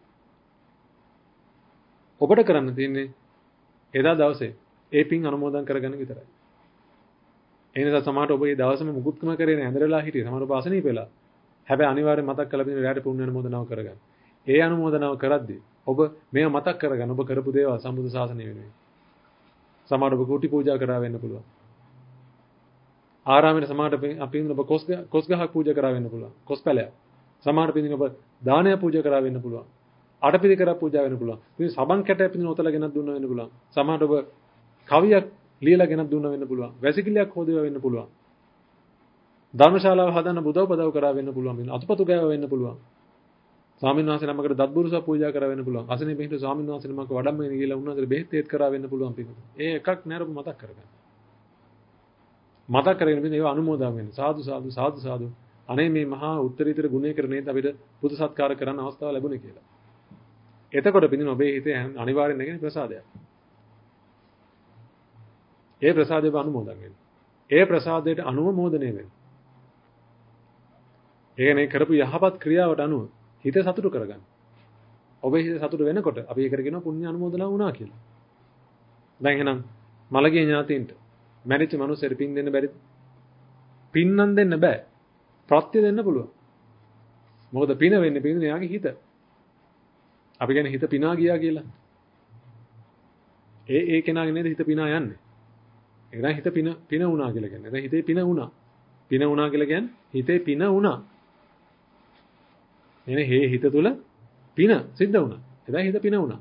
ඔබට කරන්න තියෙන්නේ එදා දවසේ ඒ පින් අනුමෝදන් කරගන්න විතරයි. ඒ නිසා සමහරට ඔබ මේ දවසම මුකුත්කම කරේ නැහැ ඇඳරලා හිටියේ. සමහර ඔබ අසනීප වෙලා. හැබැයි අනිවාර්යෙන් මතක් කරලා පින්න රැයට පුණ්‍ය අනුමෝදනාව කරගන්න. ඒ අනුමෝදනාව කරද්දී ඔබ මේව මතක් කරගන්න. ඔබ කරපු දේවල් සම්බුද්ධ ශාසනය වෙනුවෙන්. සමහර ඔබ කුටි පූජා කරා වෙන්න පුළුවන්. ආරාමයේ සමහරට අපි ඔබ කොස් ගහක් පූජා කරා වෙන්න පුළුවන්. කොස් පැලයක්. සමහර පිටින් ඔබ දානය පූජා කරා වෙන්න පුළුවන්. අටපිරි කරා පූජා වෙන්න පුළුවන්. මේ සබන් කැටය පිටින් ඔතල ගෙනත් දුන්නා වෙන්න පුළුවන්. සමහරට ඔබ කවියක් ලියලා ගෙනත් දුන්නා වෙන්න පුළුවන්. වැසිකිළියක් හොදේවා වෙන්න පුළුවන්. ධර්මශාලාව හදන්න බුදව පදව කරා වෙන්න පුළුවන්. අතුපතු ගෑව වෙන්න පුළුවන්. ස්වාමීන් වහන්සේ නමකට දත්බුරුසා පූජා කරා වෙන්න පුළුවන්. අසනේ පිටින් ස්වාමීන් වහන්සේ නමක වඩම්මගෙන ගිහලා උන්වහන්සේට බෙහෙත් තේත් කරා වෙන්න පුළුවන් පිටින්. ඒ එකක් නෑරපු මතක් කරගන්න. මතක් කරගෙන මේවා අනුමෝදන් වෙන්න. සාදු සාදු සාදු සාදු. අනේ මේ මහා උත්තරීතර ගුණයකට නේද අපිට පුද සත්කාර කරන්න අවස්ථාව ලැබුණේ කියලා. එතකොට පිටින් ඔබේ හිතේ අනිවාර්යෙන් නැගෙන ප්‍රසාදයක්. ඒ ප්‍රසාදය අනුමෝදන් වෙන්න. ඒ ප්‍රසාදයට අනුමෝදනය වෙන්න. ඒකනේ කරපු යහපත් ක්‍රියාවට අනුව හිත සතුටු කරගන්න. ඔබේ හිත සතුටු වෙනකොට අපි ඒකට කියනවා පුණ්‍ය අනුමෝදනා වුණා කියලා. දැන් එහෙනම් මලගේ ඥාතීන්ට මැරිච්ච මිනිස්සුන්ට පින් දෙන්න බැරිද? පින් නම් දෙන්න බෑ. ප්‍රත්‍ය දෙන්න පුළුවන්. මොකද පින වෙන්නේ පින්නේ යාගේ හිත. අපි කියන්නේ හිත පිනා ගියා කියලා. ඒ කෙනාගේ නේද හිත පිනා යන්නේ. ඒක නම් හිත පින වුණා කියලා කියන්නේ. දැන් හිතේ පින වුණා. පින වුණා කියලා කියන්නේ හිතේ පින වුණා. එනේ හිත තුල පින සිද්ධ වුණා. එදා හිත පින වුණා.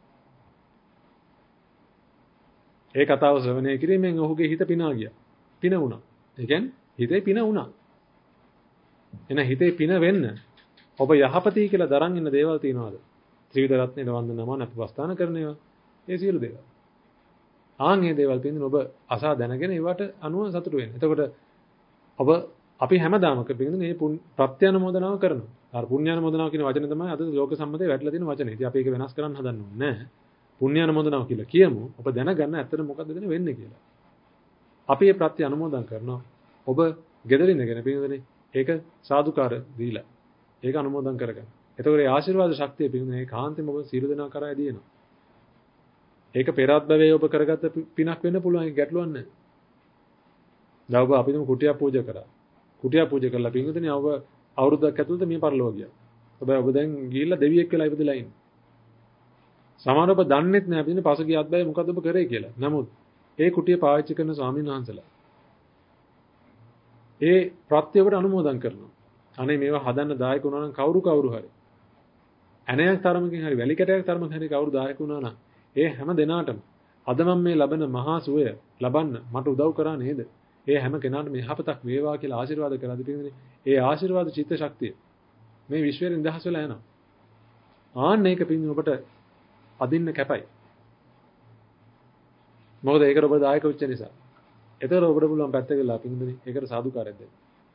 ඒ කතාව ශ්‍රවණය කිරීමෙන් ඔහුගේ හිත පිනා ගියා. පින වුණා. ඒ කියන්නේ හිතේ පින වුණා. එන හිතේ පින වෙන්න ඔබ යහපතී කියලා දරන් ඉන්න දේවල් තියනවාද? ත්‍රිවිධ රත්නයේ වන්දනම නැපවස්ථාන කරනවා. ඒ සියලු දේවල්. ආන් මේ දේවල් පින්දින ඔබ අසා දැනගෙන ඒවට අනුව සතුටු වෙන්න. එතකොට ඔබ අපි හැමදාම පින්දින මේ ප්‍රත්‍යනුමෝදනාව කරනවා. අර පුණ්‍යානුමෝදනාව කියන වචනේ තමයි අද ලෝක සම්මතයේ වැටලා තියෙන වචනේ. ඉතින් අපි ඒක වෙනස් කරන්න හදන්නේ නැහැ. පුණ්‍යානුමෝදනාව කියලා කියමු. ඔබ දැනගන්න ඇත්තට මොකද්ද දෙන්නේ වෙන්නේ කියලා. අපි මේ ප්‍රත්‍ය අනුමෝදන් කරනවා. ඔබ gedara ඉඳගෙන පින්දිනේ ඒක සාදුකාර දීලා ඒක අනුමෝදන් කරගන්න. එතකොට ඒ ආශිර්වාද ශක්තිය පින්දිනේ කාන්තෙම ඔබ සියලු දෙනා කරා දිනනවා. ඒක පෙරත් භවයේ ඔබ කරගත්ත පිනක් වෙන්න පුළුවන් ඒක ගැටලුවක් නැහැ. දැන් ඔබ අපිටම කුටියක් පූජා කරා. කුටියක් පූජා කළා පින්දිනේ ඔබ අවුරුද්දක් ඇතුළත මේ පරලෝක ගියා. ඔබ දැන් ගිහිල්ලා දෙවියෙක් වෙලා ඉපදලා ඉන්නේ. සමහර ඔබ දන්නේත් නැහැ පින්දිනේ පසුගිය අත්බැවේ මොකද්ද ඔබ කරේ කියලා. නමුත් ඒ කුටිය පාවිච්චි කරන ස්වාමීන් වහන්සේලා ඒ ප්‍රත්‍යවට අනුමෝදන් කරනවා. අනේ මේවා හදන්න දායක වුණා නම් කවුරු හරි. ඇණයක් තරමකින් හරි වැලි කැටයක් තරමකින් හරි කවුරු දායක වුණා නම් ඒ හැම දිනාටම අද මම මේ ලබන මහා සුවය ලබන්න මට උදව් කරා නේද? ඒ හැම කෙනාටම යහපතක් වේවා කියලා ආශිර්වාද කරලා දෙන්නේ. ඒ ආශිර්වාද චිත්ත ශක්තිය මේ විශ්වයෙන් නිදහස් වෙලා යනවා. ආන්න ඒක පින් ඔබට අදින්න කැපයි. මොකද ඒකට ඔබ දායක වෙච්ච නිසා. එතකොට ඔබට පුළුවන් පැත්ත ගලා පින්දුනේ ඒකට සාදුකාරයක් දෙන්න.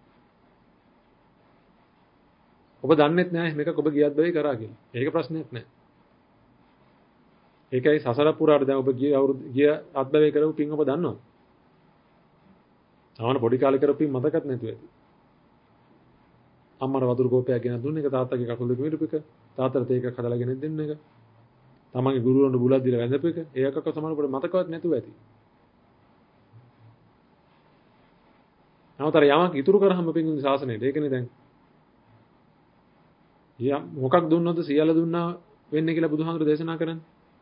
ඔබ දන්නේත් නැහැ මේක ඔබ ගියත් බැයි කරා කියලා. ඒක ප්‍රශ්නයක් නැහැ. ඒකයි සසර පුරාට දැන් ඔබ ගිය අත්බැවේ කරපු පින් ඔබ දන්නවද? ආවන පොඩි කාලේ කරපු පින් මතකත් නැතුව ඇති. අම්මර වතුරු කෝපයක් ගෙන දුන්න එක තාත්තගේ කකුල් දෙක මිරිපු එක තාත්තට තේකක් හදලා ගෙන දෙන්න එක තමන්ගේ ගුරුවරුන්ට බුලත් දීලා වැඳපු එක ඒකක සමාන පොඩි මතකවත් නැතුව ඇති. නවතර යමක් ඉතුරු කරාම පින්දුනේ ශාසනයට. ඒකනේ දැන් මොකක් දුන්නොත් සියල්ල දුන්නා වෙන්නේ කියලා බුදුහාමුදුරු දේශනා කරන්නේ.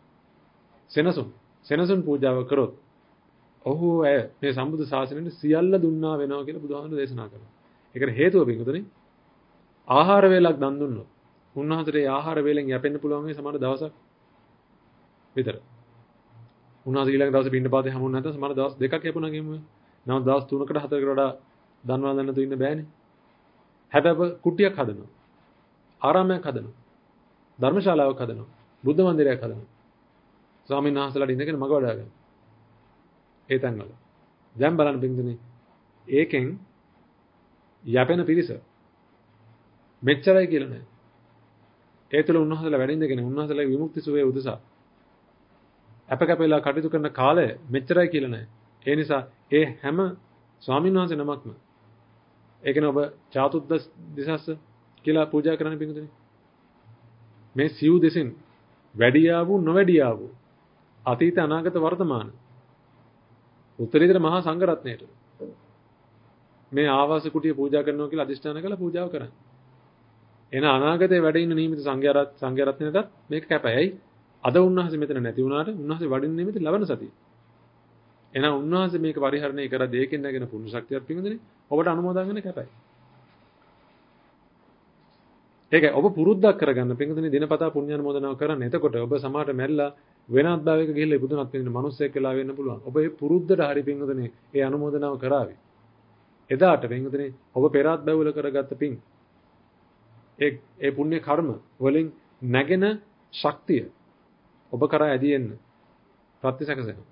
සෙනසුන් පූජාව කරොත් ඔහු ඇය මේ සම්බුද්ධ ශාසනයේ සියල්ල දුන්නා වෙනවා කියලා බුදුහාමුදුරු දේශනා කරනවා. ඒකට හේතුව පින්දුනේ ආහාර වේලක් දන් දුන්නොත් උන්වහන්සේට ඒ ආහාර වේලෙන් යැපෙන්න පුළුවන් මේ සමහර දවසක් විතර. උන්වහන්සේ ඊළඟ දවසේ පින්නපාතේ හමුුනේ නැත්නම් සමහර දවස් දෙකක් යැපුණා කියමු. නමුත් දවස් 3කට 4කට වඩා දන්වා ගන්න තු ඉන්න බෑනේ. හැබැයි කුටියක් හදනවා. ආරාමයක් හදනවා. ධර්මශාලාවක් හදනවා. බුද්ධ මන්දිරයක් හදනවා. ස්වාමීන් වහන්සේලාට ඉඳගෙන මග වඩා ගන්න. ඒ තැන්වල. දැන් බලන්න පින්දුනේ ඒකෙන් යැපෙන පිරිස මෙච්චරයි කියලා නෑ. ඒ තුළ උන්වහන්සේලා වැඩ ඉඳගෙන උන්වහන්සේලා විමුක්ති සුවේ උදෙසා අපකපෙලා කටයුතු කරන කාලය මෙච්චරයි කියලා නෑ. ඒ නිසා ඒ හැම ස්වාමීන් වහන්සේ නමක්ම ඒකන ඔබ චාතුද්දස් දිසස්ස කියලා පූජා කරන්න පිටුදෙනේ. මේ සිව් දෙසින් වැඩියා වූ නොවැඩියා වූ අතීත අනාගත වර්තමාන උත්තරීතර මහා සංඝ රත්නයට මේ ආවාස කුටිය පූජා කරනවා කියලා අදිෂ්ඨාන කරලා පූජාව කරන්නේ. එන අනාගතේ වැඩ ඉන්න නියමිත සංඝයා රත්නයටත් මේක කැපයි. අද උන්වහන්සේ මෙතන නැති වුණාට උන්වහන්සේ වඩින්න නියමිත ලබන සතිය. එහෙනම් උන්වහන්සේ මේක පරිහරණය කරද්දී ඒකෙන් නැගෙන පුණ්‍ය ශක්තියක් පිඟුදනේ ඔබට අනුමෝදන් වෙන කැපයි. ඒකයි ඔබ පුරුද්දක් කරගන්න පිඟුදනේ දිනපතා පුණ්‍ය අනුමෝදනාව කරන්න. එතකොට ඔබ සමාහට මැරිලා වෙනත් භාවයක ගිහිල්ලා ඉපදුනත් වෙන මිනිස්සෙක් වෙලා වෙන්න පුළුවන්. ඔබ ඒ පුරුද්දට හරි පිඟුදනේ ඒ අනුමෝදනාව කරાવી. එදාට පිඟුදනේ ඔබ පෙරාත් බැවුල කරගත්ත පිං ඒ පුණ්‍ය කර්ම වලින් නැගෙන ශක්තිය ඔබ කරා ඇදී එන්න ප්‍රතිසකසෙනවා.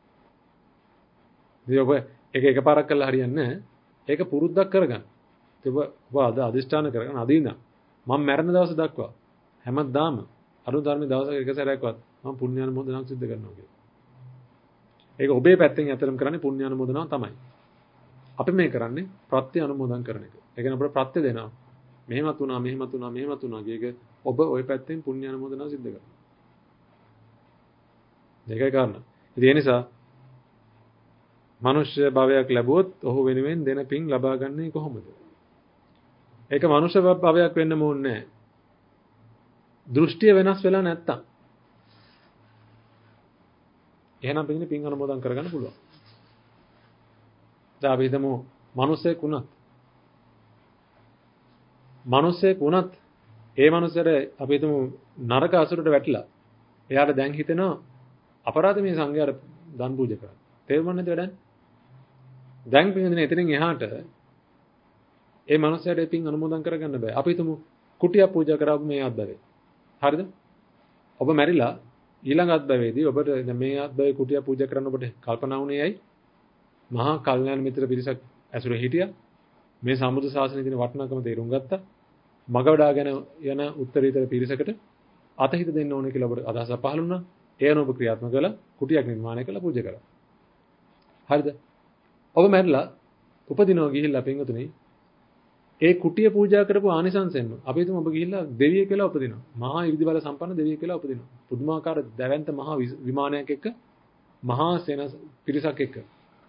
ඉතින් ඔබ ඒක එකපාරක් කළා හරියන්නේ නැහැ. ඒක පුරුද්දක් කරගන්න. ඔබ අද අදිෂ්ඨාන කරගෙන අදින්න. මම මැරෙන දවස දක්වා හැමදාම අරුණ ධර්මයේ දවසක එක සැරයක්වත් මම පුණ්‍යානුමෝදනාවක් සිදු කරනවා කියලා. ඒක ඔබේ පැත්තෙන් ඇතරම් කරන්නේ පුණ්‍යානුමෝදනාව තමයි. අපි මේ කරන්නේ ප්‍රත්‍ය අනුමෝදන් කරන එක. ඒ කියන්නේ අපිට ප්‍රත්‍ය දෙනවා. මෙහෙමත් වුණා මෙහෙමත් වුණා මෙහෙමත් වුණා කියේක ඔබ ওই පැත්තෙන් පුණ්‍යානුමෝදනාව සිදු කරනවා. දෙකයි කාරණා. ඉතින් ඒ නිසා මනුෂ්‍ය භවයක් ලැබුවොත් ඔහු වෙනුවෙන් දෙන පින් ලබා ගන්නේ කොහොමද? ඒක මනුෂ්‍ය භවයක් වෙන්න ඕනේ නැහැ. දෘෂ්ටිය වෙනස් වෙලා නැත්තම්. එහෙනම් පින් අනුමෝදන් කරගන්න පුළුවන්. දැන් අපි හිතමු මනුස්සයෙක් වුණත් ඒ මනුස්සයාට අපි හිතමු නරක අසුරට වැටිලා එයාට දැන් හිතෙනවා අපරාධ මේ සංඝයාට දන් පූජා කරන්න. තේරුම් නැද්ද වැඩන්නේ? දැන් පින්දිනේ එතනින් එහාට ඒ මනුස්සයාට පින් අනුමෝදන් කරගන්න බෑ. අපි හිතමු කුටියක් පූජා කරාම මේ අත්දැවේ. හරිද? ඔබ මැරිලා ඊළඟ අත්දැවේදී ඔබට දැන් මේ අත්දැවේ කුටියක් පූජා කරන්න ඔබට කල්පනා වුණේ ඇයි? මහා කල්යාණ මිත්‍ර පිරිසක් ඇසුරේ හිටියා. මේ සම්බුද්ධ ශාසනයේ තියෙන වටිනාකම තේරුම් ගත්තා. මග වඩාගෙන යන උත්තරීතර පිරිසකට අතහිත දෙන්න ඕනේ කියලා ඔබට අදහසක් පහළ වුණා. ඒ අනුව ඔබ ක්‍රියාත්මක කළා. කුටියක් නිර්මාණය කළා පූජා කළා. හරිද? ඔබ මැරිලා උපදිනවා ගිහිල්ලා පින්වතුනි ඒ කුටිය පූජා කරපු ආනිසංසෙන්ම අපි හිතමු ඔබ ගිහිල්ලා දෙවියෙක් කියලා උපදිනවා. මහා 이르දි බල සම්පන්න දෙවියෙක් කියලා උපදිනවා. පුදුමාකාර දැවැන්ත මහා විමානයක් එක්ක මහා සේන පිරිසක් එක්ක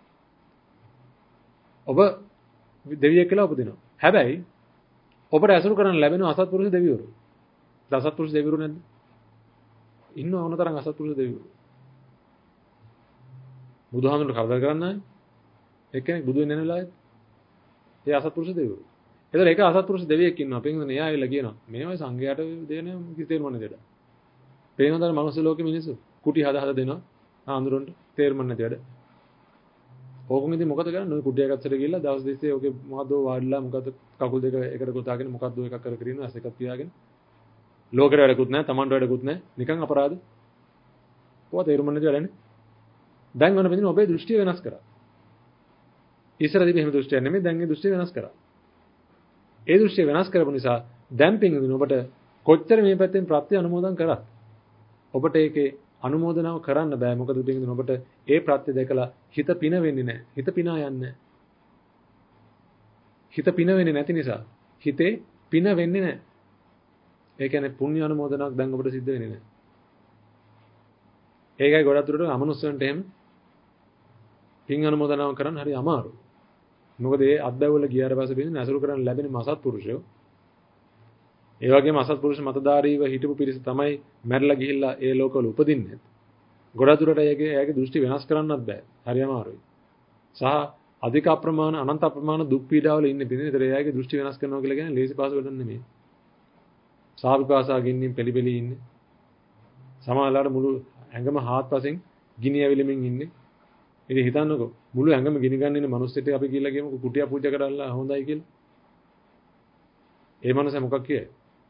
ඔබ දෙවියෙක් කියලා උපදිනවා. හැබැයි ඔබට ඇසුරු කරන්න ලැබෙන අසත්පුරුෂ දෙවිවරු. දසත්පුරුෂ දෙවිවරු නැද්ද? ඉන්න ඕනතරම් අසත්පුරුෂ දෙවිවරු. බුදුහාමුදුරුවෝ කවදා කරන්නේ? එක්කෙනෙක් බුදු වෙන්න යන වෙලාවෙත් ඒ අසත්පුරුෂ දෙවිවරු. ඒතර ඒක අසත්පුරුෂ දෙවියෙක් ඉන්නවා. පින්වතුනි එයා ඇවිල්ලා කියනවා මේ වගේ සංඝයාට දෙන කිසි තේරුම් නැති වැඩ. පේනවද මනුස්ස ලෝකෙ මිනිස්සු කුටි හදා දෙනවා ආඳුරන්ට තේරුම් නැති වැඩ. ඕකෙන් ඉතින් මොකද කරන්නේ? ඔය කුටියක් අස්සට ගිහිල්ලා දවස් 20 ඔකේ මොකද්ද වාඩිලා මොකද්ද කකුල් දෙක එකට ගොතාගෙන මොකද්ද එකක් කර කර ඉන්නවා ඇස් එකක් පියාගෙන. ලෝකෙට වැඩකුත් නැහැ, Tamanට වැඩකුත් නැහැ. නිකන් අපරාධ. කොහොමද තේරුම් නැති වැඩනේ? දැන් මොන බඳින ඔබේ දෘෂ්ටිය වෙනස් කරා. ඉස්සරදී මෙහෙම දෘෂ්ටියක් නෙමෙයි දැන් ඒ දෘෂ්ටිය වෙනස් කරා. ඒ දෘෂ්ටිය වෙනස් කරපු නිසා දැන් පින්වදින ඔබට කොච්චර මේ පැත්තෙන් ප්‍රත්‍ය අනුමෝදන් කරත් ඔබට ඒකේ අනුමෝදනාව කරන්න බෑ. මොකද පින්වදින ඔබට ඒ ප්‍රත්‍ය දැකලා හිත පින වෙන්නේ නැහැ. හිත පිනා යන්නේ හිත පින වෙන්නේ නැති නිසා හිතේ පින වෙන්නේ නැහැ. ඒ කියන්නේ පුණ්‍ය අනුමෝදනාවක් දැන් ඔබට සිද්ධ වෙන්නේ නැහැ. ඒකයි ගොඩක් දුරට අමනුෂ්‍යයන්ට එහෙම පින් අනුමෝදනාව කරන්න හරි අමාරුයි. මොකද ඒ අත්දැවවල ගියාට පස්සේ පින්නේ අසුරු කරන්න ලැබෙන අසත්පුරුෂයෝ. ඒ වගේම අසත්පුරුෂ මතධාරීව හිටපු පිරිස තමයි මැරිලා ගිහිල්ලා ඒ ලෝකවල උපදින්නේ. ගොඩක් දුරට ඒකේ දෘෂ්ටි වෙනස් කරන්නත් බෑ. හරි අමාරුයි. සහ අධික අප්‍රමාණ අනන්ත අප්‍රමාණ දුක් පීඩාවල ඉන්නේ පින්නේ. ඒතර එයාගේ දෘෂ්ටි වෙනස් කරනවා කියලා කියන්නේ ලේසි පාසු වැඩක් නෙමෙයි. සාවිපාසා ගින්නින් පෙලිපෙලි ඉන්නේ. සමහරවිට මුළු ඇඟම හාත්පසින් ගිනි ඇවිලෙමින් ඉන්නේ. ඉතින් හිතන්නකෝ මුළු ඇඟම ගිනි ගන්න ඉන්න මිනිස්සුන්ට අපි කියලා කියමුකෝ කුටිය පූජා කරලා හොඳයි කියලා. ඒ මනස මොකක් කියයි?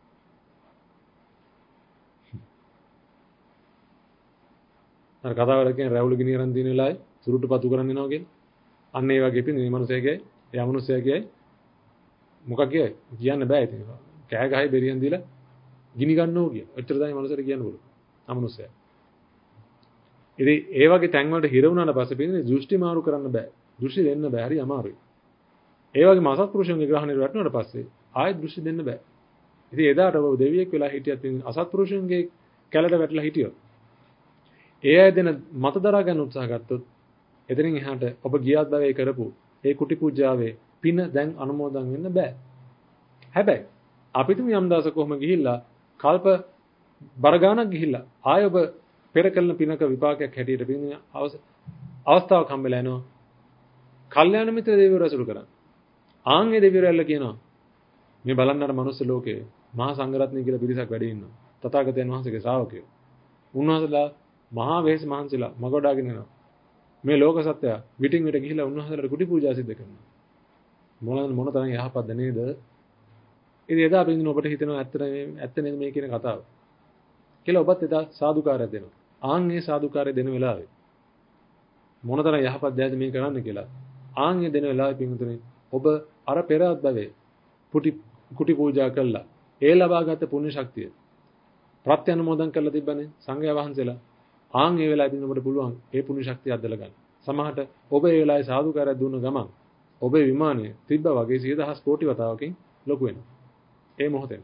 අර කතාවල කියන රැවුල ගිනි අරන් දින වෙලාවේ සුරුට්ටු පතු කරන් යනවා කියන්නේ. අන්න ඒ වගේ පිටින් මේ මිනිස්සයා කියයි, ඒ අමනුස්සයා කියයි මොකක් කියයි? කියන්න බෑ ඉතින්. කෑ ගහයි බෙරියන් දීලා ගිනි ගන්නෝ කිය. ඔච්චර තමයි මනුස්සයට කියන්න පුළුවන්. අමනුස්සයා. ඉතින් ඒ වගේ තැන් වලට හිර වුණාට පස්සේ පින්නේ දෘෂ්ටි මාරු කරන්න බෑ. දෘෂ්ටි දෙන්න බෑ. හරි අමාරුයි. ඒ වගේම අසත්පුරුෂයන්ගේ ග්‍රහණයට වැටුණාට පස්සේ ආයෙත් දෘෂ්ටි දෙන්න බෑ. ඉතින් එදාට ඔබ දෙවියෙක් වෙලා හිටියත් අසත්පුරුෂයන්ගේ කැලට වැටලා හිටියොත් ඒ අය දෙන මත දරා ගන්න උත්සාහ ගත්තොත් එතනින් එහාට ඔබ ගියත් භවයේ කරපු ඒ කුටි පූජාවේ පින දැන් අනුමෝදන් වෙන්න බෑ. හැබැයි අපිටම යම් දවසක කොහොම ගිහිල්ලා කල්ප බර ගානක් ගිහිල්ලා ආය ඔබ පෙර කළ පිනක විපාකයක් හැටියට පින් අවස්ථාවක් හම්බෙලා එනවා. කල්යාණ මිත්‍ර දෙවිවරු ඇසුරු කරන්. ආන්ගේ දෙවිවරු ඇල්ල කියනවා මේ බලන්න අර මනුස්ස ලෝකයේ මහා සංඝරත්නය කියලා පිරිසක් වැඩ ඉන්නවා. තථාගතයන් වහන්සේගේ ශ්‍රාවකයෝ. උන්වහන්සේලා මහා වෙහෙස මහන්සිලා මගොඩාගෙන යනවා. මේ ලෝක සත්‍යය විටින් විට ගිහිලා උන්වහන්සේලාට කුටි පූජා සිද්ධ කරනවා. මොන තරම් යහපත්ද නේද? ඉතින් එදා බින්දින ඔබට හිතෙනවා ඇත්ත නේද මේ කියන කතාව. කියලා ඔබත් එදා සාදුකාරයක් දෙනවා. ආන් මේ සාදුකාරය දෙන වෙලාවේ මොන තරම් යහපත් දෙයක්ද මේ කරන්න කියලා. ආන් මේ දෙන වෙලාවේ පින්තුනේ ඔබ අර පෙරවත් භවයේ කුටි පූජා කළා. ඒ ලබාගත් පුණ්‍ය ශක්තිය ප්‍රත්‍යනුමෝදන් කරලා තිබ්බනේ සංඝයා වහන්සේලා. ආන් ඒ වෙලාවේ ඉතින් ඔබට පුළුවන් ඒ පුණ්‍ය ශක්තිය අද්දලා ගන්න. සමහරට ඔබ ඒ වෙලාවේ සාදුකාරයක් දුන්න ගමන් ඔබේ විමානය තිබ්බා වගේ 100,000 කෝටි වතාවකින් ලොකු වෙනවා. ඒ මොහොතේ.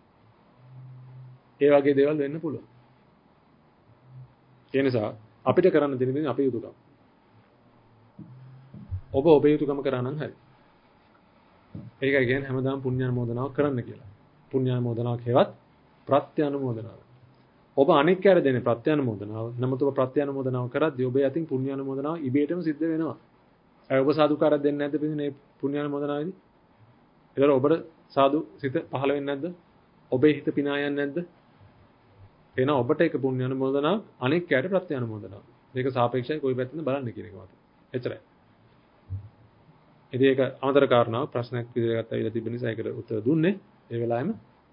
ඒ වගේ දේවල් වෙන්න පුළුවන්. ඒ නිසා අපිට කරන්න දෙන්නේ අපේ යුතුයකම. ඔබ ඔබේ යුතුයකම කරා නම් හරි. ඒකයි කියන්නේ හැමදාම පුණ්‍යානුමෝදනාවක් කරන්න කියලා. පුණ්‍යානුමෝදනාවක් හේවත් ප්‍රත්‍යානුමෝදනාව. ඔබ අනෙක් කැර දෙන්නේ ප්‍රත්‍යානුමෝදනාව. නමුත් ඔබ ප්‍රත්‍යානුමෝදනාව කරද්දී ඔබේ අතින් පුණ්‍යානුමෝදනාව ඉබේටම සිද්ධ වෙනවා. ඒ ඔබ සාදුකාරයක් දෙන්නේ නැද්ද පිටිනේ පුණ්‍යානුමෝදනාවේදී? ඒතර ඔබට සාදු සිත පහළ වෙන්නේ නැද්ද? ඔබේ හිත පිනා යන්නේ නැද්ද? එන ඔබට ඒක පුණ්‍යානුමෝදනාව අනෙක් කැරට ප්‍රත්‍යානුමෝදනාව. මේක සාපේක්ෂයි කොයි පැත්තෙන්ද බලන්න කියන එක මත. එච්චරයි. ඉතින් ඒක අමතර කාරණාවක් ප්‍රශ්නයක් විදිහට ගත්තා ඉල තිබෙන නිසා ඒකට උත්තර දුන්නේ ඒ වෙලාවෙම.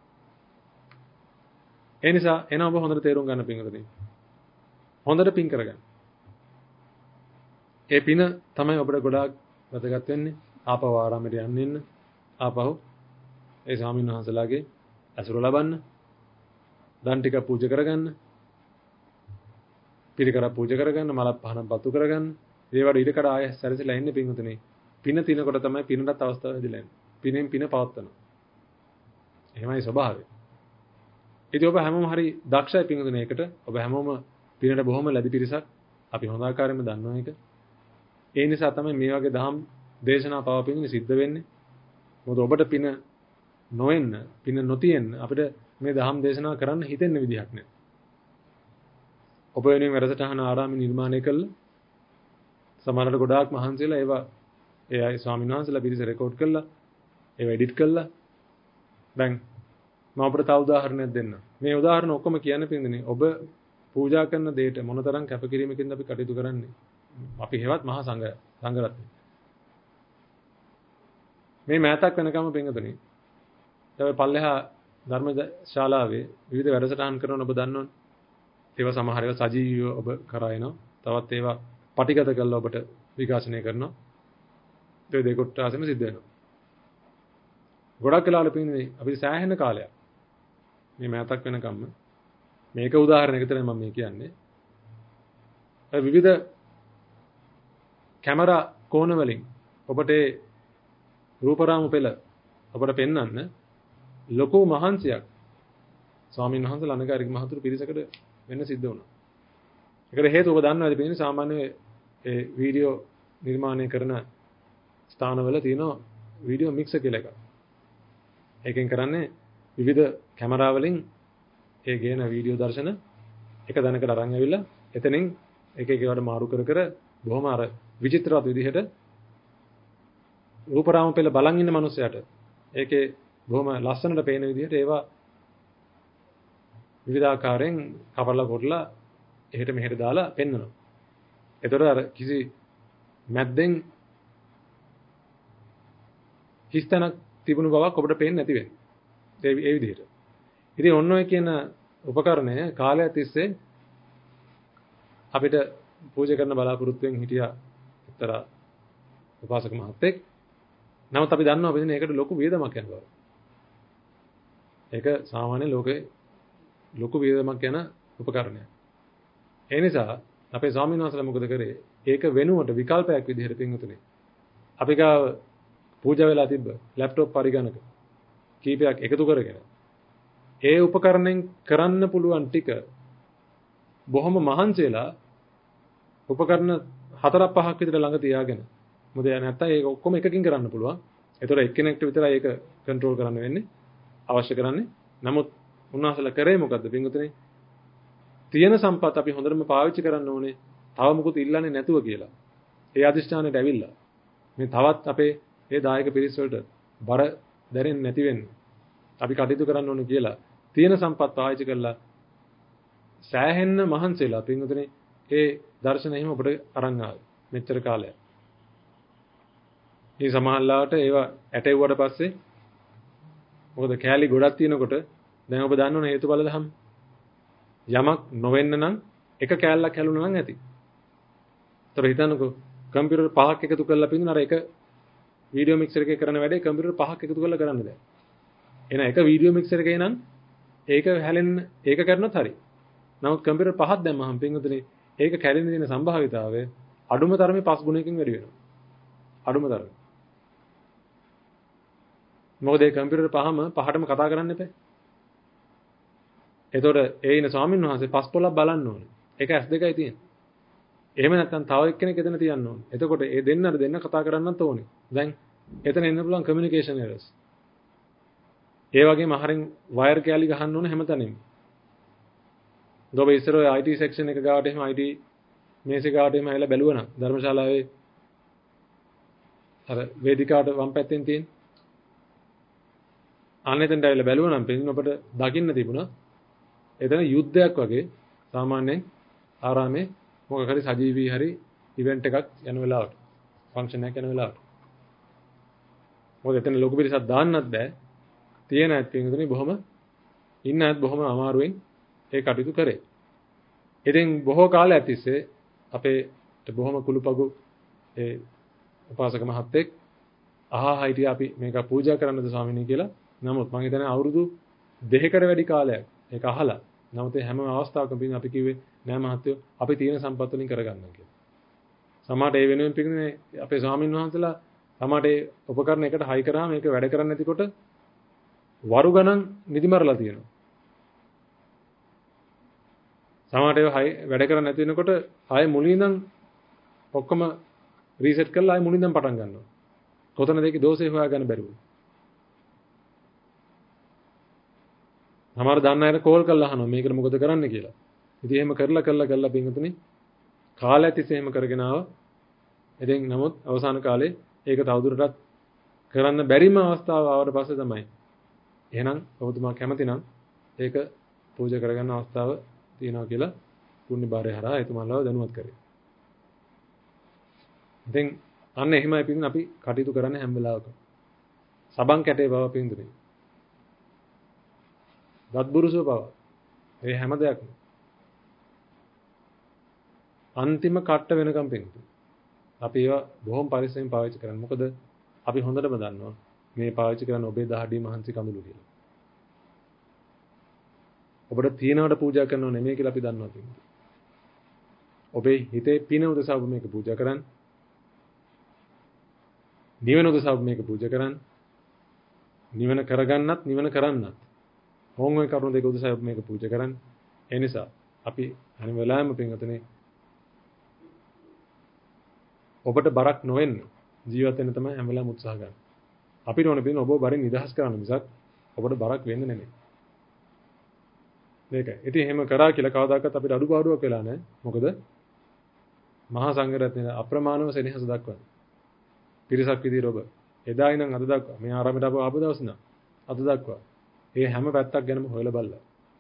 ඒ නිසා එන ඔබ හොඳට තේරුම් ගන්න පින්වතුනි. හොඳට පින් කරගන්න. ඒ පින තමයි ඔබට ගොඩාක් වැදගත් වෙන්නේ. ආපහු ආරාමයට යන්න ඉන්න. ආපහු ඒ ස්වාමීන් වහන්සේලාගේ අසුර ලබන්න. දන් ටික පූජා කරගන්න. පිරිකර පූජා කරගන්න, මලක් පහනක් බතු කරගන්න. ඒ වගේ ඊට කඩ ආයෙ සැරසිලා ඉන්නේ පින්වතුනි. පින තිනකොට තමයි පිනටත් අවස්ථාව ලැබිලා ඉන්නේ. පිනෙන් පින පවත්වනවා. එහෙමයි ස්වභාවය. ඉතින් ඔබ හැමෝම හරි දක්ෂයි පින්වතුනි ඒකට. ඔබ හැමෝම පිනට බොහොම ලැබි පිරිසක්. අපි හොඳ ආකාරයෙන්ම දන්නවා ඒක. ඒ නිසා තමයි මේ වගේ දහම් දේශනා පවපින්නේ සිද්ධ වෙන්නේ. මොකද ඔබට පින නොවෙන්න, පින නොතියෙන්න අපිට මේ දහම් දේශනා කරන්න හිතෙන්න විදිහක් නැහැ. ඔබ වෙනුවෙන් වැඩසටහන ආරාමයේ නිර්මාණය කළා. සමහරවිට ගොඩාක් මහන්සියලා ඒවා ඒ අය ස්වාමීන් වහන්සේලා පිරිස රෙකෝඩ් කළා. ඒවා එඩිට් කළා. දැන් මම අපිට තව උදාහරණයක් දෙන්න. මේ උදාහරණ ඔක්කොම කියන්න පින්දනේ ඔබ පූජා කරන දෙයට මොනතරම් කැපකිරීමකින්ද අපි කටයුතු කරන්නේ. අපි හේවත් මහා සංඝරත්නය. මේ මෑතක් වෙනකම් පින්වතුනි. දැන් පල්ලෙහා ධර්ම ශාලාවේ විවිධ වැඩසටහන් කරන ඔබ දන්නවනේ. ඒවා සමහර ඒවා සජීවීව ඔබ කරා එනවා. තවත් ඒවා පටිගත කරලා ඔබට විකාශනය කරනවා. ඒ දෙකොට්ට ආසෙම සිද්ධ වෙනවා. ගොඩක් වෙලාවල පින්නේ අපි සෑහෙන කාලයක් මේ මෑතක් වෙනකම්ම මේක උදාහරණයකට තමයි මම මේ කියන්නේ. විවිධ කැමරා කෝණ වලින් ඔබට රූපරාමු පෙළ ඔබට පෙන්වන්න ලොකු මහන්සියක් ස්වාමීන් වහන්සේලා අනගාරික මහතුරු පිරිසකට වෙන්න සිද්ධ වුණා. ඒකට හේතුව ඔබ දන්නවාද පින්නේ සාමාන්‍ය ඒ වීඩියෝ නිර්මාණය කරන ස්ථානවල තියෙන වීඩියෝ මික්සර් කියලා එකක්. ඒකෙන් කරන්නේ විවිධ කැමරා වලින් ඒ ගේන වීඩියෝ දර්ශන එක දණකට අරන් ඇවිල්ලා එතනින් එක එක ඒවාට මාරු කර කර බොහොම අර විචිත්‍රවත් විදිහට රූපරාම පෙළ බලන් ඉන්න මිනිස්සයාට ඒකේ බොහොම ලස්සනට පේන විදිහට ඒවා විවිධාකාරයෙන් කපලා කොටලා එහෙට මෙහෙට දාලා පෙන්වනවා. ඒතර අර කිසි මැද්දෙන් හිස්තනක් තිබුණු බවක් ඔබට පේන්නේ නැති වෙන්නේ. ඒ විදිහට. ඉතින් ඔන්න ඔය කියන උපකරණය කාලය තිස්සේ අපිට පූජා කරන බලාපොරොත්තුෙන් හිටියා එක්තරා උපාසක මහත්තයෙක්. නමුත් අපි දන්නවා අපි මේකට ලොකු වේදමක් යන බව. ඒක සාමාන්‍ය ලෝකේ ලොකු වේදමක් යන උපකරණයක්. ඒ නිසා අපේ ස්වාමීන් වහන්සේලා මොකද කරේ? ඒක වෙනුවට විකල්පයක් විදිහට පින්වතුනි. අපි ගාව පූජා වෙලා තිබ්බ ලැප්ටොප් පරිගණක කීපයක් එකතු කරගෙන ඒ උපකරණයෙන් කරන්න පුළුවන් ටික බොහොම මහන්සි වෙලා උපකරණ 4-5ක් විතර ළඟ තියාගෙන මොකද නැත්තම් ඒක ඔක්කොම එකකින් කරන්න පුළුවන්. ඒතර එක්කෙනෙක්ට විතරයි ඒක කන්ට්‍රෝල් කරන්න වෙන්නේ. අවශ්‍ය කරන්නේ. නමුත් උන්වහන්සේලා කරේ මොකද්ද? පින්වතුනි තියෙන සම්පත් අපි හොඳටම පාවිච්චි කරන්න ඕනේ. තව මොකුත් ඉල්ලන්නේ නැතුව කියලා. ඒ අදිෂ්ඨානෙට ඇවිල්ලා. මේ තවත් අපේ ඒ දායක පිරිස් වලට බර දැනෙන්නේ නැති වෙන්න. අපි කටයුතු කරන්න ඕනේ කියලා. තියෙන සම්පත් පාවිච්චි කරලා සෑහෙන්න මහන්සිලා පින්වතුනි ඒ දර්ශන එහෙම ඔබට අරන් ආවේ. මෙච්චර කාලයක්. මේ සමහරලාට ඒවා ඇටෙව්වට පස්සේ මොකද කෑලි ගොඩක් තියෙනකොට දැන් ඔබ දන්නවනේ හේතුඵල දහම්. යමක් නොවෙන්න නම් එක කෑල්ලක් හැලුණා නම් ඇති. ඒතර හිතන්නකෝ කම්පියුටර් 5ක් එකතු කරලා පින්නුන අර එක වීඩියෝ මික්සර් එකේ කරන වැඩේ කම්පියුටර් 5ක් එකතු කරලා කරන්න බෑ. එහෙනම් එක වීඩියෝ මික්සර් එකේ නම් ඒක හැලෙන්න ඒක කරනොත් හරි. නමුත් කම්පියුටර් 5ක් දැම්මහම පින්වතුනි ඒක කැඩෙන්න තියෙන සම්භාවිතාවය අඩුම තරමේ 5 ගුණයකින් වැඩි වෙනවා. අඩුම තරමේ. මොකද ඒ කම්පියුටර් පහටම කතා කරන්න එපා. එතකොට ඒ ඉන ස්වාමීන් වහන්සේ පස් පොළක් බලන්න ඕනේ. ඒක S2යි තියෙන්නේ. එහෙම නැත්නම් තව එක්කෙනෙක් එතන තියන්න ඕනේ. එතකොට ඒ දෙන්න කතා කරන්නත් ඕනේ. දැන් එතන එන්න පුළුවන් කමියුනිකේෂන් එරර්ස්. ඒ වගේම අහරින් වයර් කැලි ගහන්න ඕනේ හැමතැනම. ගොබ ඉස්සර ඔය IT සෙක්ෂන් එක ගාවට එහෙම IT මේසේ ගාවට එහෙම ඇවිල්ලා බැලුවා නම් ධර්මශාලාවේ අර වේදිකාවට වම් පැත්තෙන් තියෙන අනෙතෙන්ට ඇවිල්ලා බැලුවා නම් පිටින් ඔබට දකින්න තිබුණා එතන යුද්ධයක් වගේ සාමාන්‍යයෙන් ආරාමේ මොකක් හරි සජීවී හරි ඉවෙන්ට් එකක් යන වෙලාවට ෆන්ක්ෂන් එකක් යන වෙලාවට මොකද එතන ලොකු පිරිසක් දාන්නත් බෑ තියෙන ඇත්තෙන් උදේ බොහොම ඉන්න ඇත් බොහොම අමාරුවෙන් ඒ කටයුතු කරේ. ඉතින් බොහෝ කාලයක් තිස්සේ අපේ බොහොම කුළුපගු ඒ උපාසක මහත්තයෙක් අහා හිටියා අපි මේක පූජා කරන්නද ස්වාමීනි කියලා. නමුත් මම හිතන්නේ අවුරුදු 2කට වැඩි කාලයක් ඒක අහලා. නමුත් හැම අවස්ථාවකම පිටින් අපි කිව්වේ නෑ මහත්තයෝ අපි තියෙන සම්පත් වලින් කරගන්නවා කියලා. සමහරට ඒ වෙනුවෙන් පිටින්නේ අපේ ස්වාමීන් වහන්සේලා සමහරට ඒ උපකරණ එකට හයි කරාම මේක වැඩ කරන්නේ නැතිකොට වරු ගණන් නිදිමරලා තියෙනවා. සමහරට ඒ වැඩ කරන්නේ නැති වෙනකොට ආයේ මුලින් ඉඳන් ඔක්කොම රීසෙට් කරලා ආයේ මුලින් ඉඳන් පටන් ගන්නවා. කොතනද ඒකේ දෝෂේ හොයාගන්න බැරුව. සමහර දන්න අයට කෝල් කරලා අහනවා මේකට මොකද කරන්න කියලා. ඉතින් එහෙම කරලා පින්වතුනි කාලයක් තිස්සේ එහෙම කරගෙන ආවා. ඉතින් නමුත් අවසාන කාලේ ඒක තවදුරටත් කරන්න බැරිම අවස්ථාව ආවට පස්සේ තමයි එහෙනම් ඔබතුමා කැමති නම් ඒක පූජා කරගන්න අවස්ථාව තියෙනවා කියලා පුණ්‍ය භාරය හරහා එතුමාලව දැනුවත් කරේ. ඉතින් අන්න එහෙමයි පිටින් අපි කටයුතු කරන්නේ හැම වෙලාවකම. සබන් කැටේ බව පින්දුනේ. දත්බුරුසුව බව. ඒ හැම දෙයක්ම. අන්තිම කට්ට වෙනකම් පින්දුනේ. අපි ඒවා බොහොම පරිස්සමෙන් පාවිච්චි කරන්න. මොකද අපි හොඳටම දන්නවා මේ පාවිච්චි කරන ඔබේ දහඩිය මහන්සි කඳුළු කියලා. ඔබට තියනවට පූජා කරනව නෙමෙයි කියලා අපි දන්නවා කියන්නේ. ඔබේ හිතේ පින උදෙසා ඔබ මේක පූජා කරන්න. නිවන උදෙසා ඔබ මේක පූජා කරන්න. නිවන කරගන්නත් නිවන කරන්නත්. මොන්ගේ කරුණ දෙක උදෙසා ඔබ මේක පූජා කරන්න. ඒ නිසා අපි අනිත් වෙලාවෙම පින්වතුනි ඔබට බරක් නොවෙන්න ජීවත් වෙන්න තමයි හැම වෙලාවෙම උත්සාහ ගන්න. අපිට ඕන පින් ඔබ බරින් නිදහස් කරන්න මිසක් ඔබට බරක් වෙන්න නෙමෙයි. මේකයි. ඉතින් එහෙම කරා කියලා කවදාකවත් අපිට අඩුපාඩුවක් වෙලා නැහැ. මොකද මහා සංඝරත්නයේ අප්‍රමාණව සෙනෙහස දක්වන. පිරිසක් විදිහට ඔබ එදා ඉඳන් අද දක්වා මේ ආරාමයට ආපු දවස් ඉඳන් අද දක්වා මේ හැම පැත්තක් ගැනම හොයලා බලලා.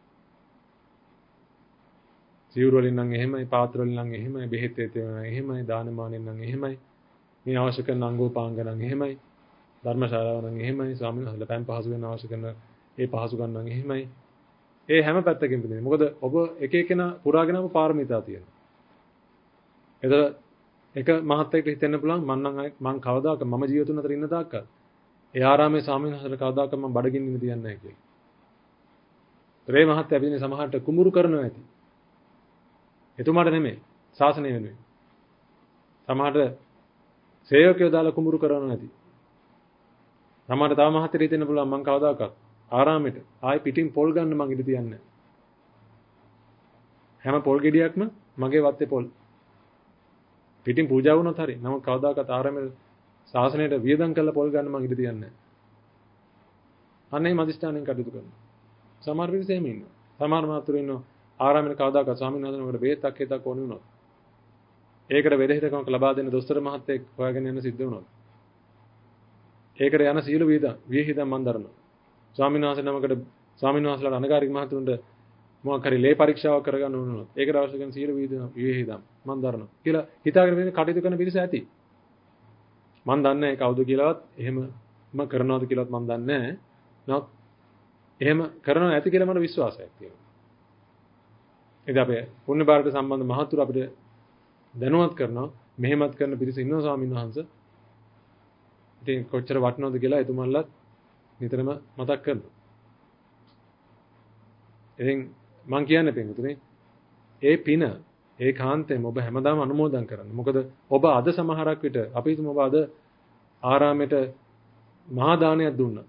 සිවුරු වලින් නම් එහෙමයි, පාත්‍ර වලින් නම් එහෙමයි, බෙහෙත් නම් එහෙමයි, දානමානෙන් නම් එහෙමයි. මේ අවශ්‍ය කරන අංගෝපාංග නම් එහෙමයි. ධර්මශාලාව නම් එහෙමයි, ස්වාමීන් වහන්සේලා පෑන් පහසු වෙන අවශ්‍ය කරන ඒ පහසුකම් නම් එහෙමයි. ඒ හැම පැත්තකින් පිටින්. මොකද ඔබ එක එකනා පුරාගෙන ආපු පාරමිතා තියෙනවා. ඒතර එක මහත්යෙක්ට හිතෙන්න පුළුවන් මං කවදාක මම ජීවිතුන් අතර ඉන්න තාක්කල් ඒ ආරාමේ ස්වාමීන් වහන්සේලා කවදාක මම බඩගින්න ඉන්න තියන්නේ නැහැ කියලා. ඒ මහත්ය අපිනේ සමහරට කුඹුරු කරනවා ඇති. එතුමාට නෙමෙයි ශාසනය වෙනුවෙන්. සමහරට සේවකයෝ දාලා කුඹුරු කරනවා නැති. සමහරට තව මහත්යෙට හිතෙන්න පුළුවන් මං කවදාකවත් ආරාමෙට ආයි පිටින් පොල් ගන්න මං ඉඳ තියන්නේ නැහැ. හැම පොල් ගෙඩියක්ම මගේ වත්තේ පොල්. පිටින් පූජා වුණොත් හරි. නමුත් කවදාකවත් ආරාමයේ ශාසනයට වියදම් කරලා පොල් ගන්න මං ඉඩ තියන්නේ නැහැ. අනේ මදිස්ථානෙන් කටයුතු කරනවා. සමහර පිරිස එහෙම ඉන්නවා. සමහර මාතුරු ඉන්නවා ආරාමයේ කවදාකවත් ස්වාමීන් වහන්සේනකට බේතක් හේතක් ඕන වුණොත්. ඒකට වෙදහිතකමක් ලබා දෙන්න දොස්තර මහත්තයෙක් හොයාගෙන යන්න සිද්ධ වුණා. ඒකට යන සීල විහිදම් මන් දරනවා. ස්වාමීන් වහන්සේ නමකට ස්වාමීන් වහන්සේලාට අනගාരിക මහතුන්ට මොකක් හරි ලේ පරීක්ෂාවක් කරගන්න වුණොත් ඒකට අවශ්‍ය කරන සීල විහිදම් මන් දරනවා කියලා හිතාගෙන මේ කටයුතු කරන පිරිස ඇති. මන් දන්නේ නැහැ කවුද කියලාවත් එහෙමම කරනවද කියලාවත් මන් දන්නේ නැහැ. නමුත් එහෙම කරනවා ඇති කියලා මට විශ්වාසයක් තියෙනවා. ඉතින් අපේ පුණ්‍ය භාරත සම්බන්ධ මහතුරු අපිට දැනුවත් කරනවා මෙහෙමත් කරන පිරිස ඉන්නවා ස්වාමීන් වහන්සේ. ඉතින් කොච්චර වටිනවද කියලා එතුමන්ලත් නිතරම මතක් කරනවා. ඉතින් මං කියන්නේ පින්තුනේ ඒ පින ඒ කාන්තේම ඔබ හැමදාම අනුමෝදන් කරන්න. මොකද ඔබ අද සමහරක් විට අපි හිතමු ඔබ අද ආරාමයට මහා දානයක් දුන්නා.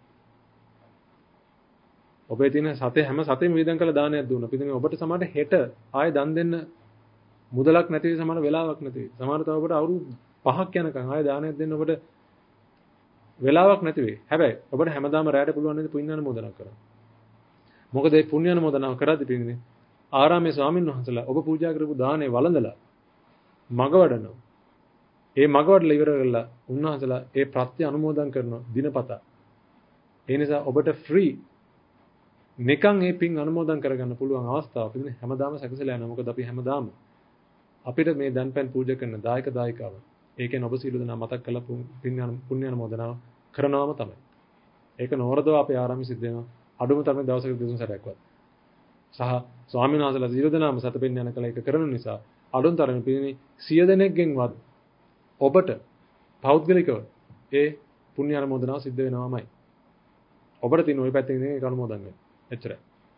ඔබේ තියෙන සතේ හැම සතෙම වේදම් කළ දානයක් දුන්නා. පිටින් ඔබට සමහරට හෙට ආයෙ දන් දෙන්න මුදලක් නැති වෙයි සමහර වෙලාවක් නැති වෙයි. සමහර තව ඔබට අවුරුදු 5ක් යනකම් ආයෙ දානයක් දෙන්න ඔබට වෙලාවක් නැති වෙයි. හැබැයි ඔබට හැමදාම රැයට පුළුවන් නේද පුණ්‍ය අනුමෝදනා කරන්න. මොකද මේ පුණ්‍ය අනුමෝදනාව කරද්දී පිටින්නේ ආරාමේ ස්වාමීන් වහන්සේලා ඔබ පූජා කරපු දානේ වළඳලා මග වඩනවා. ඒ මග වඩලා ඉවර කරලා උන්වහන්සේලා ඒ ප්‍රත්‍ය අනුමෝදන් කරනවා දිනපතා. ඒ නිසා ඔබට ෆ්‍රී නිකන් මේ පින් අනුමෝදන් කරගන්න පුළුවන් අවස්ථාව පිටින් හැමදාම සැකසලා යනවා. මොකද අපි හැමදාම අපිට මේ දන්පැන් පූජා කරන දායක දායිකාව ඒකෙන් ඔබ සීල දනා මතක් කරලා පුණ්‍ය අනුමෝදනාව කරනවාම තමයි. ඒක නෝරදව අපේ ආරාමයේ සිද්ධ වෙනවා. අඩුම තරමේ දවසකට දෙතුන් සැරයක්වත්. සහ ස්වාමීන් වහන්සේලා සීල දනාම සතපෙන්න යන කල ඒක කරන නිසා අඩුම තරමේ පිළිනි 100 දෙනෙක්ගෙන්වත් ඔබට පෞද්ගලිකව ඒ පුණ්‍ය අනුමෝදනාව සිද්ධ වෙනවාමයි. ඔබට තියෙන ওই පැත්තෙන් ඉන්නේ ඒක අනුමෝදන් වෙන්න. එච්චරයි.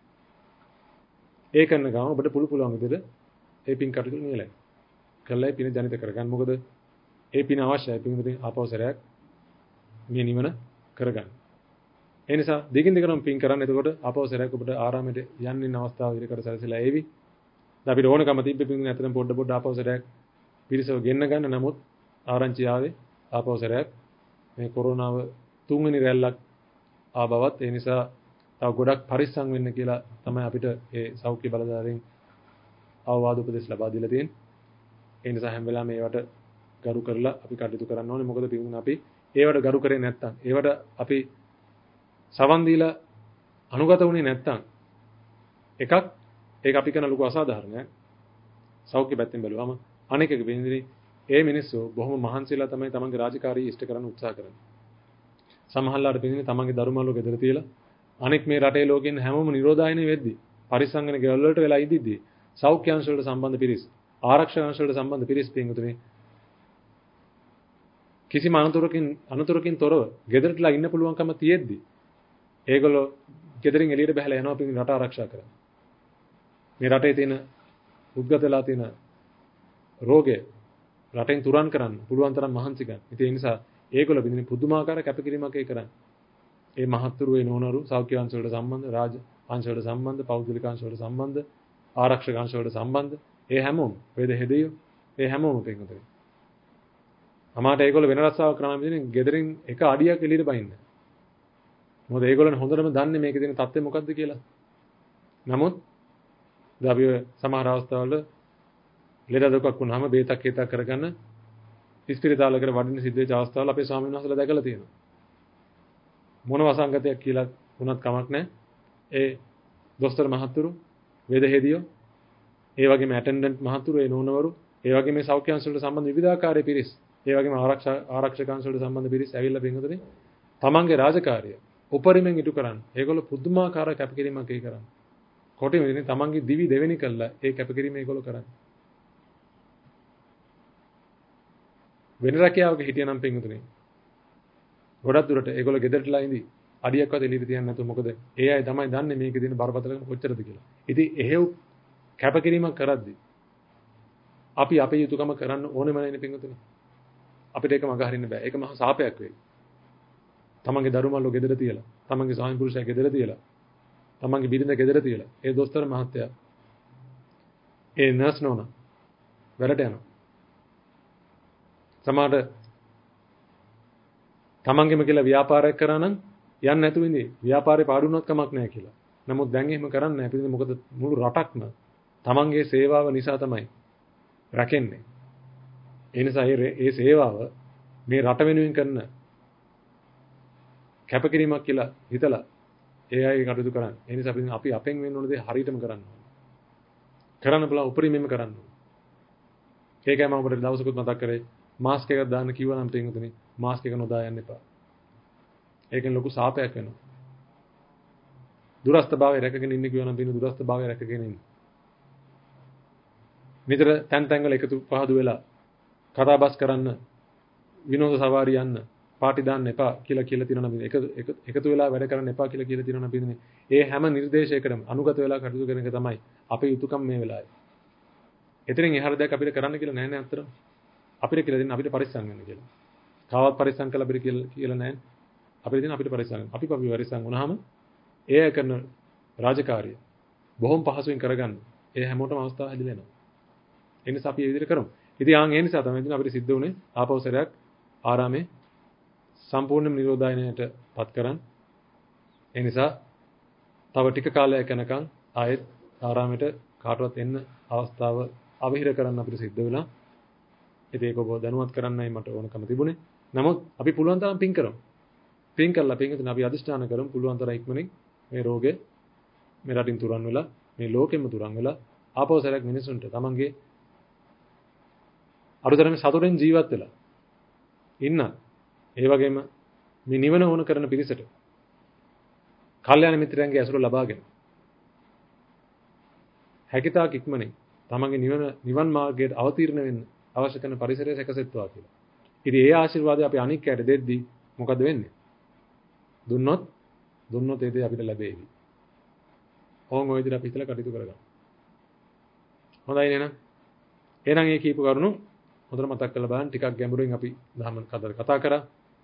ඒ කරන ගමන් ඔබට පුළුවන් විදිහට ඒ පින් කටයුතු නියලයි. කළයි පින ජනිත කරගන්න. මොකද ඒ පින අවශ්‍යයි. පින් උදින් ආපෞසරයක් මේ නිවන කරගන්න. ඒ නිසා දිගින් දිගටම පින් කරන්න. එතකොට ආපෞසරයක් ඔබට ආරාමයට යන්න ඉන්න අවස්ථාව ඉරකට සැලසෙලා ඒවි. දැන් අපිට ඕනකම තිබ්බ පින් නැතරම් පොඩ ආපෞසරයක් පිරිසව ගෙන්න ගන්න. නමුත් ආරංචි ආවේ ආපෞසරයක් මේ කොරෝනාව තුන්වෙනි රැල්ලක් ආබවත් ඒ නිසා තව ගොඩක් පරිස්සම් වෙන්න කියලා තමයි අපිට ඒ සෞඛ්‍ය බලධාරීන් අවවාද උපදෙස් ලබා දීලා තියෙන්නේ. ඒ නිසා හැම වෙලාවෙම ඒවට ගරු කරලා අපි කටයුතු කරන්න ඕනේ. මොකද පින්වුන අපි ඒවට ගරු කරේ නැත්තම් ඒවට අපි සවන් දීලා අනුගත වුණේ නැත්තම් එකක් ඒක අපි කරන ලොකු අසාධාරණයක්. සෞඛ්‍ය පැත්තෙන් බැලුවම අනෙක් එක වෙන්නේ ඒ මිනිස්සු බොහොම මහන්සිලා තමයි තමන්ගේ රාජකාරී ඉෂ්ට කරන්න උත්සාහ කරන්නේ. සමහරලාට පින්නේ තමන්ගේ දරුමල්ලෝ ගෙදර තියලා අනෙක් මේ රටේ ලෝකෙින් හැමෝම නිරෝධායනේ වෙද්දී පරිස්සම් වෙන ගෙවල් වලට වෙලා ඉදිද්දී සෞඛ්‍ය අංශ වලට සම්බන්ධ පිරිස් ආරක්ෂක අංශ වලට සම්බන්ධ පිරිස් පින්තුනේ කිසිම අනතුරකින් තොරව ගෙදරටලා ඉන්න පුළුවන්කම තියෙද්දි ඒගොල්ලෝ ගෙදරින් එළියට බහලා යනවා පින් රට ආරක්ෂා කරන්න. මේ රටේ තියෙන උද්ගත වෙලා තියෙන රෝගය රටෙන් තුරන් කරන්න පුළුවන් තරම් මහන්සි ගන්න. ඒ නිසා ඒගොල්ලෝ බින්දින පුදුමාකාර කැපකිරීමක් ඒ කරන්නේ. ඒ මහත්තුරු ඒ නෝනරු සෞඛ්‍ය අංශ වලට සම්බන්ධ, රාජ අංශ වලට සම්බන්ධ, පෞද්ගලික අංශ වලට සම්බන්ධ, ආරක්ෂක අංශ වලට සම්බන්ධ, ඒ හැමෝම වේද හෙදියෝ ඒ හැමෝම පින්තුනේ. අමාට ඒගොල්ලෝ වෙන රස්සාවක් කරනවා මිදින් ගෙදරින් එක අඩියක් එළියට බහින්න. මොකද ඒගොල්ලන් හොඳටම දන්නේ මේකේ තියෙන තත්ත්වය මොකද්ද කියලා. නමුත් අපි සමහර අවස්ථාවල ලෙඩ දුකක් වුණාම බේතක් හේතක් කරගන්න ඉස්පිරිතාලයකට වඩින්න සිද්ධ වෙච්ච අවස්ථාවල අපේ ස්වාමීන් වහන්සේලා දැකලා තියෙනවා. මොන වසංගතයක් කියලා වුණත් කමක් නැහැ. ඒ දොස්තර මහතුරු, වේදහෙදියෝ, ඒ වගේම ඇටෙන්ඩන්ට් මහතුරු, ඒ නෝනවරු, ඒ වගේම මේ සෞඛ්‍ය අංශ වලට සම්බන්ධ විවිධාකාරයේ පිරිස්, ඒ වගේම ආරක්ෂක අංශ වලට සම්බන්ධ පිරිස් ඇවිල්ලා බින්දුනේ තමන්ගේ රාජකාරිය උපරිමෙන් ඉටු කරන්න. ඒගොල්ලෝ පුදුමාකාර කැපකිරීමක් ඒ කරන්නේ. කොටින් වෙන්නේ තමන්ගේ දිවි දෙවෙනි කළා ඒ කැපකිරීම ඒගොල්ලෝ කරන්නේ. වෙන රැකියාවක හිටියනම් පින්තුනේ ගොඩක් දුරට ඒගොල්ලෝ ගෙදරටලා ඉඳි අඩියක්වත් එළියට තියන්නේ නැතුව මොකද ඒ අය තමයි දන්නේ මේකේ තියෙන බරපතලකම කොච්චරද කියලා. ඉතින් එහෙව් කැපකිරීමක් කරද්දී අපි අපේ යුතුයකම කරන්න ඕනෙම නැනේ පින්තුනේ. අපිට ඒක මග හරින්න බෑ. ඒක මහා සාපයක් වෙයි. තමන්ගේ දරුමල්ලෝ ගෙදර තියලා, තමන්ගේ ස්වාමි පුරුෂයා ගෙදර තියලා, තමන්ගේ බිරිඳ ගෙදර තියලා, ඒ දොස්තර මහත්තයා ඒ නර්ස් නෝන වැඩට යනවා. සමහරට තමන්ගෙම කියලා ව්‍යාපාරයක් කරා නම් යන්න නැතුව ඉඳී. ව්‍යාපාරේ පාඩු වුණත් කමක් නැහැ කියලා. නමුත් දැන් එහෙම කරන්නේ නැහැ. පිළිදෙ මොකද මුළු රටක්ම තමන්ගේ සේවාව නිසා තමයි රැකෙන්නේ. ඒ නිසා ඒ සේවාව මේ රට වෙනුවෙන් කරන කැපකිරීමක් කියලා හිතලා ඒ අය කටයුතු කරන්නේ. ඒ නිසා අපි අපෙන් වෙන්න ඕන දේ හරියටම කරන්න ඕනේ. කරන්න පුළුවන් උපරිමයෙන්ම කරන්න ඕනේ. ඒකයි මම ඔබට දවසකුත් මතක් කරේ මාස්ක් එකක් දාන්න කිව්වා නම් තේරුණුනේ මාස්ක් එක නොදා යන්න එපා. ඒකෙන් ලොකු සාපයක් වෙනවා. දුරස්ථභාවය රැකගෙන ඉන්න කිව්වා නම් දුරස්ථභාවය රැකගෙන ඉන්න. නිතර තැන් තැන්වල එකතු පහදු වෙලා කතා බස් කරන්න විනෝද සවාරි යන්න පාටි දාන්න එපා කියලා තියෙනවා නම් එකතු වෙලා වැඩ කරන්න එපා කියලා තියෙනවා නම් ඒ හැම නිර්දේශයකටම අනුගත වෙලා කටයුතු කරන එක තමයි අපේ යුතුයකම් මේ වෙලාවේ. එතනින් එහාට දෙයක් අපිට කරන්න කියලා නැහැ නේ අත්‍තරම. අපිට කියලා දෙන්න අපිට පරිස්සම් වෙන්න කියලා. කාවත් පරිස්සම් කළ අපිට කියලා නැහැ. අපිට දෙන්න අපිට පරිස්සම් වෙන්න. අපි පරිස්සම් වුණාම ඒ කරන රාජකාරිය බොහොම පහසුවෙන් කරගන්න. ඒ හැමෝටම අවස්ථාව හැදිලා එනවා. ඒ නිසා අපි මේ විදිහට කරමු. ඉතින් ඒ නිසා තමයි අපිට සිද්ධ වුණේ ආපෞසරයක් ආරාමේ සම්පූර්ණ නිරෝධායනයට පත් කරන්. ඒ නිසා තව ටික කාලයක් යනකම් ආයෙත් ආරාමයට කාටවත් එන්න අවස්ථාව අවහිර කරන්න අපිට සිද්ධ වෙලා. ඉතින් ඒක ඔබ දැනුවත් කරන්නයි මට ඕනකම තිබුණේ. නමුත් අපි පුළුවන් තරම් පින් කරමු. පින් කළා පින් හිතන අපි අදිෂ්ඨාන කරමු පුළුවන් තරම් ඉක්මනින් මේ රෝගේ මේ රටින් තුරන් වෙලා මේ ලෝකෙම තුරන් වෙලා ආපෞසරයක් මිනිසුන්ට තමන්ගේ අරුතරමේ සතුටෙන් ජීවත් වෙලා ඉන්න. ඒ වගේම මේ නිවන ඕන කරන පිරිසට කල්යාණ මිත්‍රයන්ගේ ඇසුර ලබාගෙන හැකිතාක් ඉක්මනින් තමන්ගේ නිවන් මාර්ගයට අවතීර්ණ වෙන්න අවශ්‍ය කරන පරිසරය සැකසෙත්වා කියලා. ඉතින් ඒ ආශිර්වාදය අපි අනික් අයට දෙද්දී මොකද වෙන්නේ? දුන්නොත් ඒ දේ අපිට ලැබෙවි. ඕන් ඔය විදිහට අපි හිතලා කටයුතු කරගමු. හොඳයි නේද? එහෙනම් මේ කීප කරුණු හොඳට මතක් කරලා බලන්න. ටිකක් ගැඹුරින් අපි ධර්ම කතා කරා.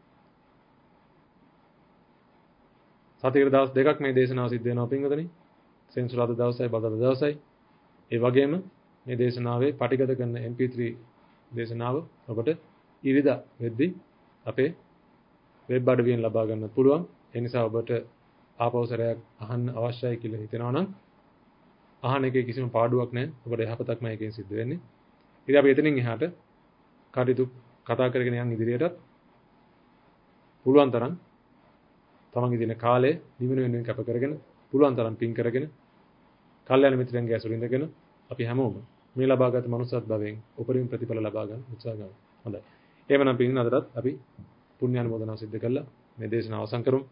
සතියේ දවස් දෙකක් මේ දේශනාව සිද්ධ වෙනවා පින්වතුනි. සෙන්සුරාදා දවසයි බදාදා දවසයි. ඒ වගේම මේ දේශනාවේ පටිගත කරන MP3 දේශනාව ඔබට ඉරිදා වෙද්දී අපේ වෙබ් අඩවියෙන් ලබා ගන්න පුළුවන්. ඒ නිසා ඔබට ආපෞසරයක් අහන්න අවශ්‍යයි කියලා හිතෙනවා නම් අහන එකේ කිසිම පාඩුවක් නැහැ. ඔබට යහපතක්ම එකෙන් සිද්ධ වෙන්නේ. ඉතින් අපි එතනින් එහාට කටයුතු කතා කරගෙන යන ඉදිරියටත් පුළුවන් තරම් තමන්ගේ දින කාලය නිවන වෙනුවෙන් කැප කරගෙන පුළුවන් තරම් පින් කරගෙන කල්යාණ මිත්‍රයන්ගේ ඇසුර ඉඳගෙන අපි හැමෝම මේ ලබාගත් මනුස්සත් භවයෙන් උපරිම ප්‍රතිඵල ලබා ගන්න උත්සාහ කරමු. හොඳයි. එහෙමනම් පින් අදටත් අපි පුණ්‍ය අනුමෝදනාව සිදු කරලා මේ දේශනාව අවසන් කරමු.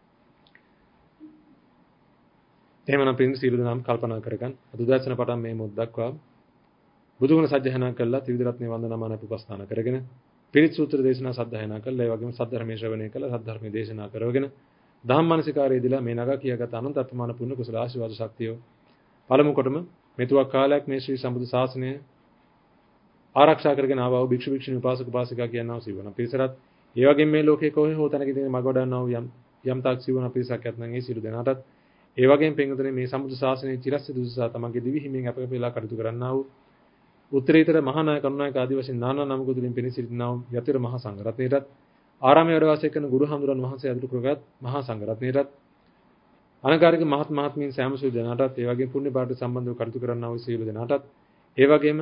එහෙමනම් පින් සීල දනම් කල්පනා කරගන්න. අදුදාසන පටන් මේ මොහොත දක්වා බුදුගුණ සජ්ජහනා කළා ත්‍රිවිධ රත්නේ වන්දනාමාන උපස්ථාන කරගෙන පිරිත් සූත්‍ර දේශනා සද්ධායනා කළා. ඒ වගේම සද්ධර්මයේ ශ්‍රවණය කළා. සද්ධර්මයේ දේශනා කරවගෙන ධම්මානසිකාරයේදීලා මේ නගා කියාගත් අනන්ත අප්‍රමාණ පුණ්‍ය කුසල ආශිර්වාද ශක්තිය පළමු කොටම මෙතුවක් කාලයක් මේ ශ්‍රී සම්බුදු සාසනය ආරක්ෂා කරගෙන ආවා වූ භික්ෂු භික්ෂුණී උපාසක උපාසිකා කියනවා සිවණ පිරිසරත් ඒ වගේම මේ ලෝකේ කොහේ හෝ තැනක ඉඳන් මග වඩන්නා වූ යම් තාක් සිවණ පිරිසක් ඇතනම් ඒ සිළු දෙනාටත් ඒ වගේම පින්වතුනි මේ සම්බුදු සාසනයේ චිරස්ස දුසසා තමන්ගේ දිවි හිමියෙන් අපකපේලා කටයුතු කරන්නා වූ උත්තරීතර මහා නායක කරුණායක ආදී වශයෙන් නානා නමකුදුලින් පිණිසිටිනා වූ යතිර මහා සංඝ රත්නයටත් ආරාමයේ වැඩ වාසය කරන ගුරු හඳුරන් වහන්සේ අතුරු කරගත් මහා සංඝ රත්නයටත් අනගාരിക මහත් මහත්මීන් සෑම සියලු දෙනාටත් ඒ වගේම පුණ්‍ය පාඨ සම්බන්ධව කටයුතු කරන්නා වූ සියලු දෙනාටත් ඒ වගේම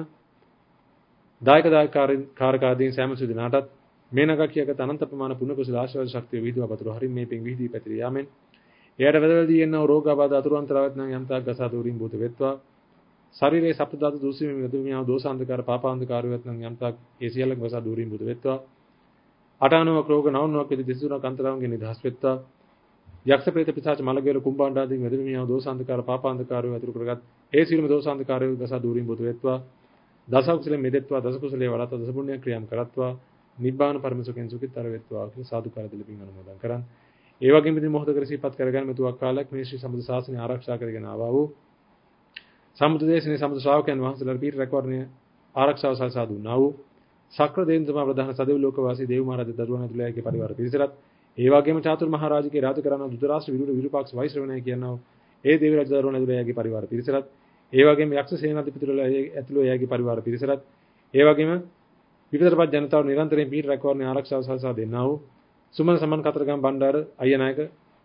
දායකකාරකාදීන් සෑම සියලු දෙනාටත් මේ නගා කියාගත් අනන්ත ප්‍රමාණ පුණ්‍ය කුසල ආශිර්වාද ශක්තිය විහිදුවා පතුරු හරින් මේ පින් විහිදී පැතිර යාමෙන් එයට වැදවලදී එන රෝගාබාධ අතුරු අන්තරවත් නම් යම්තාක් ගසා දූරින් භූත වෙත්වා ශරීරයේ සප්තධාතු දූෂිත මෙදුමියා දෝසාන්ධකාර පාපාන්ධකාරයවත් නම් යම්තාක් ඒ සියල්ලම ගසා දූරින් භූත වෙත්වා අටානුවක් රෝග නවනුවක් විදි 33ක් අන්තරාවන්ගෙන් නිදහස් වෙත්වා යක්ෂ ප්‍රේත පිසාච මලගේල කුම්භාණ්ඩ ආදී මෙදුමියා දෝසාන්ධකාර පාපාන්ධකාරයව අතුරු කරගත් ඒ සියලුම දෝසාන්ධකාරයව ගසා දූරින් භූත වෙත්වා දසකුසලෙ මෙදෙත්වා දසකුසලේ වඩත්වා දස පුණ්‍ය ක්‍රියාම් කරත්වා නිබ්බාන පරමසුඛෙන් සුඛිතර වෙත්වා කියලා සාදුකාර දෙලපින් අනුමෝදන් කරන්. ඒ වගේම ඉතින් මොහොතකට සිහිපත් කරගන්න මෙතුවක් කාලයක් මේ ශ්‍රී සම්බුද්ධ ශාසනය ආරක්ෂා කරගෙන ආවා වූ සම්බුද්ධ දේශනේ සම්බුද්ධ ශ්‍රාවකයන් වහන්සේලාට පීඨ රැකවරණය ආරක්ෂාව සලසා දුන්නා වූ සක්‍ර දේන්ද්‍රම ප්‍රධාන සදෙව් ලෝකවාසී දේව මහරජ දරුවන් ඇතුළේගේ පරිවාර පිරිසට ඒ වගේම චාතුරු මහරජකේ රාජ කරන දුතරාෂ්ට්‍ර විරුද්ධ විරූපාක්ෂ වෛශ්‍රවණය කියනවා ඒ දේව රජ දරුවන් ඇතුළේගේ පරිවාර පිරිසට ඒ වගේම යක්ෂ සේනාධිපතිවල ඇතුළු එයාගේ පරිවාර පිරිසටත් ඒ වගේම විවිධරපත් ජනතාව නිරන්තරයෙන් පිහිට රැකවරණ ආරක්ෂාව සලසා දෙන්නා වූ සුමන සමන් කතරගම බණ්ඩාර අයියනායක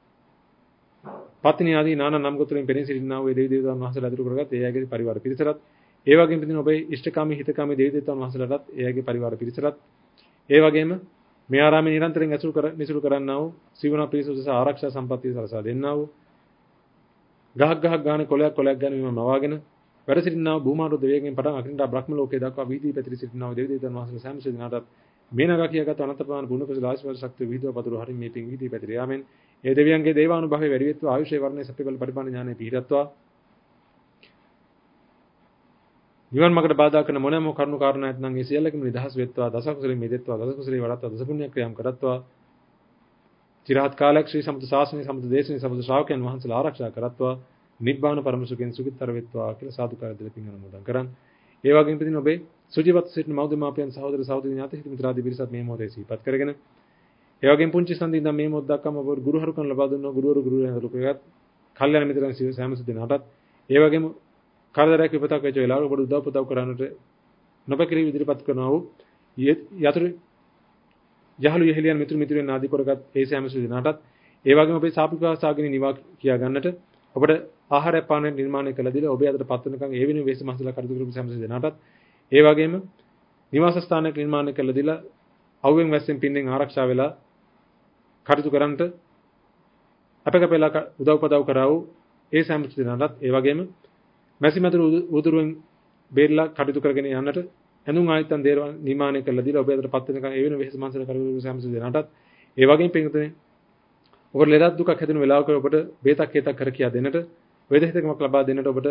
පත්නි ආදී නානා නම් ගොතරින් පෙනී සිටිනා වූ දෙවි දේවතාවුන් වහන්සේලා අතුරු කරගත් එයාගේ පරිවාර පිරිසටත් ඒ වගේම පිටින් ඔබේ ඉෂ්ඨකාමී හිතකාමී දෙවි දේවතාවුන් වහන්සේලාටත් එයාගේ පරිවාර පිරිසටත් ඒ වගේම මේ ආරාමයේ නිරන්තරයෙන් නිසුරු කරන්නා වූ සිවණ පිරිස උදෙසා ආරක්ෂා සම්පත්තිය සලසා දෙන්නා වූ ගහක් ගානේ කොලයක් ගානේ විම මවාගෙන වැඩ සිටිනා වූ භූමාරු දෙවියන්ගෙන් පටන් අකින්දා බ්‍රහ්ම ලෝකයේ දක්වා වීදී පැතිරී සිටිනා වූ දෙවි දේවතාවුන් වහන්සේලා සෑම සිදිනාටත් මේනගා කියාගත් අනන්ත ප්‍රමාණ ගුණ කුසල ආශිර්වාද ශක්තිය විහිදුව පතුරු හරින් මේ පිං වීදී පැතිරී යාමෙන් ඒ දෙවියන්ගේ දේවානුභවයේ වැඩි වෙත්වා ආයුෂේ වර්ණයේ සප්පිබල පරිපාලන ඥානයේ පිහිටත්වා නිවන් මාර්ගට බාධා කරන මොනම කරුණු කාරණා නැත්නම් ඒ සියල්ලකම නිදහස් වෙත්වා දස කුසලෙ මෙදෙත්වා දස කුසලෙ වඩත්වා දස පුණ්‍ය ක්‍රියාම් කරත්වා චිරාත් කාලයක් ශ්‍රී සම්බුද්ධ ශාසනයේ සම්බුද්ධ දේශනයේ සම්බුද්ධ ශ්‍රාවකයන් වහන්සේලා ආරක්ෂා කරත්වා නිබ්බාන පරම සුඛෙන් සුඛිතතර වෙත්වා කියලා සාදුකාරය දෙල පින් අනුමෝදන් කරන් ඒ වගේම පිටින් ඔබේ සුජීවත් සිටින මෞදමාපියන් සහෝදර සහෝදරි ඥාති හිත මිත්‍රාදී පිරිසත් මේ මොහොතේ සිහිපත් කරගෙන ඒ වගේම පුංචි සංදී ඉඳන් මේ මොහොත දක්වාම ඔබ ගුරුහරුකම් ලබා දුන්නා ගුරුවරු ගුරුවරයන් ලෝකයේත් කල්යනා මිත්‍රයන් සෑම සුදිනාටත් ඒ වගේම කාර්යයක් විපතක් වෙච්ච වෙලාවක ඔබ උදව් පුදව් කරන්නට නොපකිරී ඉදිරිපත් කරනවා වූ යතුරු යහළු යහලියන් මිත්‍ර මිත්‍රයන් ආදී කරගත් ඒ සෑම සුදිනාටත් ඒ වගේම ඔබේ සාපිකාසාගෙන නිවා කියා ගන්නට ඔබට ආහාර පාන නිර්මාණය කළ දීලා ඔබේ අතට පත් වෙනකන් ඒ වෙනුවෙන් වෙස් මහසලා කටයුතු කරපු සෑම සුදිනාටත් ඒ වගේම නිවාස ස්ථානයක් නිර්මාණය කළ දීලා අවුවෙන් වැස්සෙන් පින්නෙන් ආරක්ෂා වෙලා කටයුතු කරන්නට අපකපෙලා උදව් පදව් කරා වූ ඒ සෑම සුදිනාටත් ඒ වගේම මැසිමතුරු උදුරුවෙන් බේරලා කටයුතු කරගෙන යන්නට ඇඳුම් ආයතන දේරව නිර්මාණය කළා දීලා ඔබේ අතට පත් වෙනකන් ඒ වෙන වෙහස මනසල කරුණු සෑමසු දෙනාටත් ඒ වගේම පින්තුනේ ඔබට ලෙඩක් දුකක් හැදෙන වෙලාවක ඔබට බේතක් හේතක් කර කියා දෙන්නට වේදහිතකමක් ලබා දෙන්නට ඔබට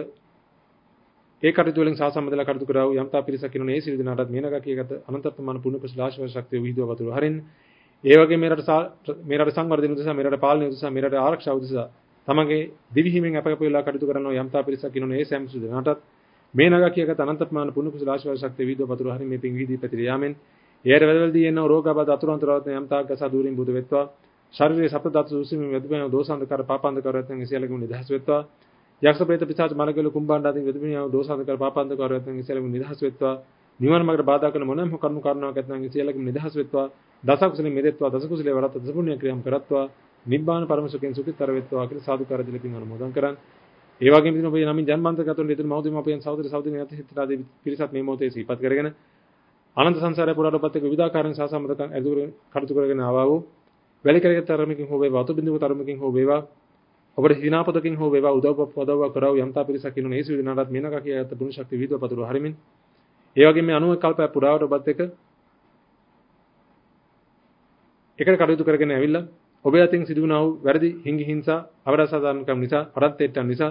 ඒ කටයුතු වලින් සාසම්බන්ධලා කටයුතු කරා වූ යම්තා පිරිසක් ඉන්නෝනේ ඒ සිල් දිනාටත් මේනගා කියගත අනන්ත ප්‍රමාණ පුණ්‍ය කුසල ආශිර්වාද ශක්තිය විහිදුව වතුර හරින් ඒ වගේ මේරට සංවර්ධන උදෙසා මේරට පාලනය උදෙසා මේරට ආරක්ෂාව උදෙසා තමගේ දිවිහිමින් අපකපෙලා කටයුතු කරනවා යම්තා පිරිසක් ඉන්නෝනේ ඒ සෑම සිල් දිනාටත් මේනගා කියගත අනන්ත ප්‍රමාණ පුණ්‍ය කුසල ආශිර්වාද ශක්තිය විහිදුව වතුර හරින් මේ පිං විහිදී පැතිර යාමෙන් එයට වැදවලදී එන රෝගාබාධ අතුරුන්තරවත් යම්තාක් ගසා දුරින් බුදු වෙත්වා ශරීරයේ සප්ත ධාතු සුසීම වෙදපෑම දෝසාන්තකර පාපාන්තකර නැත්නම් සියලුම නිදහස් වෙත්වා යක්ෂ ප්‍රේත පිසාච මලකල කුම්බාණ්ඩ ආදී වෙදපෑම දෝසාන්තකර පාපාන්තකර නැත්නම් සියලුම නිදහස් වෙත්වා නිවන මාර්ගයට බාධා කරන මොනම කරුණු කාරණාවක් නැත්නම් සියලුම නිදහස් වෙත්වා දස කුසලෙ මෙදෙත්වා දස කුසලේ වරත් දස පුණ්‍ය ක්‍රියාම් කරත්වා නිබ්බාන පරම සුඛෙන් සුඛිතතර වෙත්වා කියලා සාදුකාර දිලපින් අනුමෝදන් කරන් ඒ වගේම ඉතින් ඔබේ නමින් ජන්මාන්තරගතවල ඉදිරි මහෝදීමාපියන් සහෝදර සහෝදරියන් යටි හිතාදී පිරිසත් මේ මොහොතේ සිහිපත් කරගෙන අනන්ත සංසාරේ පුරාටපත් එක්ක විවිධාකාරයෙන් සාසම්මතකම් ඇදුර කටයුතු කරගෙන ආවා වූ වැලි කරගත් තරමකින් හෝ වේවා අතු බිඳුව තරමකින් හෝ වේවා ඔබට හිනාපදකින් හෝ වේවා උදව් පදවව කරව යම්තා පිරිසක් ඉන්නෝ ඒ සිවි දිනාටත් මේනකා කියාගත්ත පුණ්‍ය ශක්තිය විහිදුව පතුරු හරිමින් ඒ වගේම මේ 90 කල්පය පුරාවට ඔබත් එක්ක එකට කටයුතු කරගෙන ඇවිල්ලා ඔබේ අතින් සිදු වුණා වූ වැරදි හිඟි හිංසා අවරසාධාරණකම් නිසා අරත්තේට්ටන් නිසා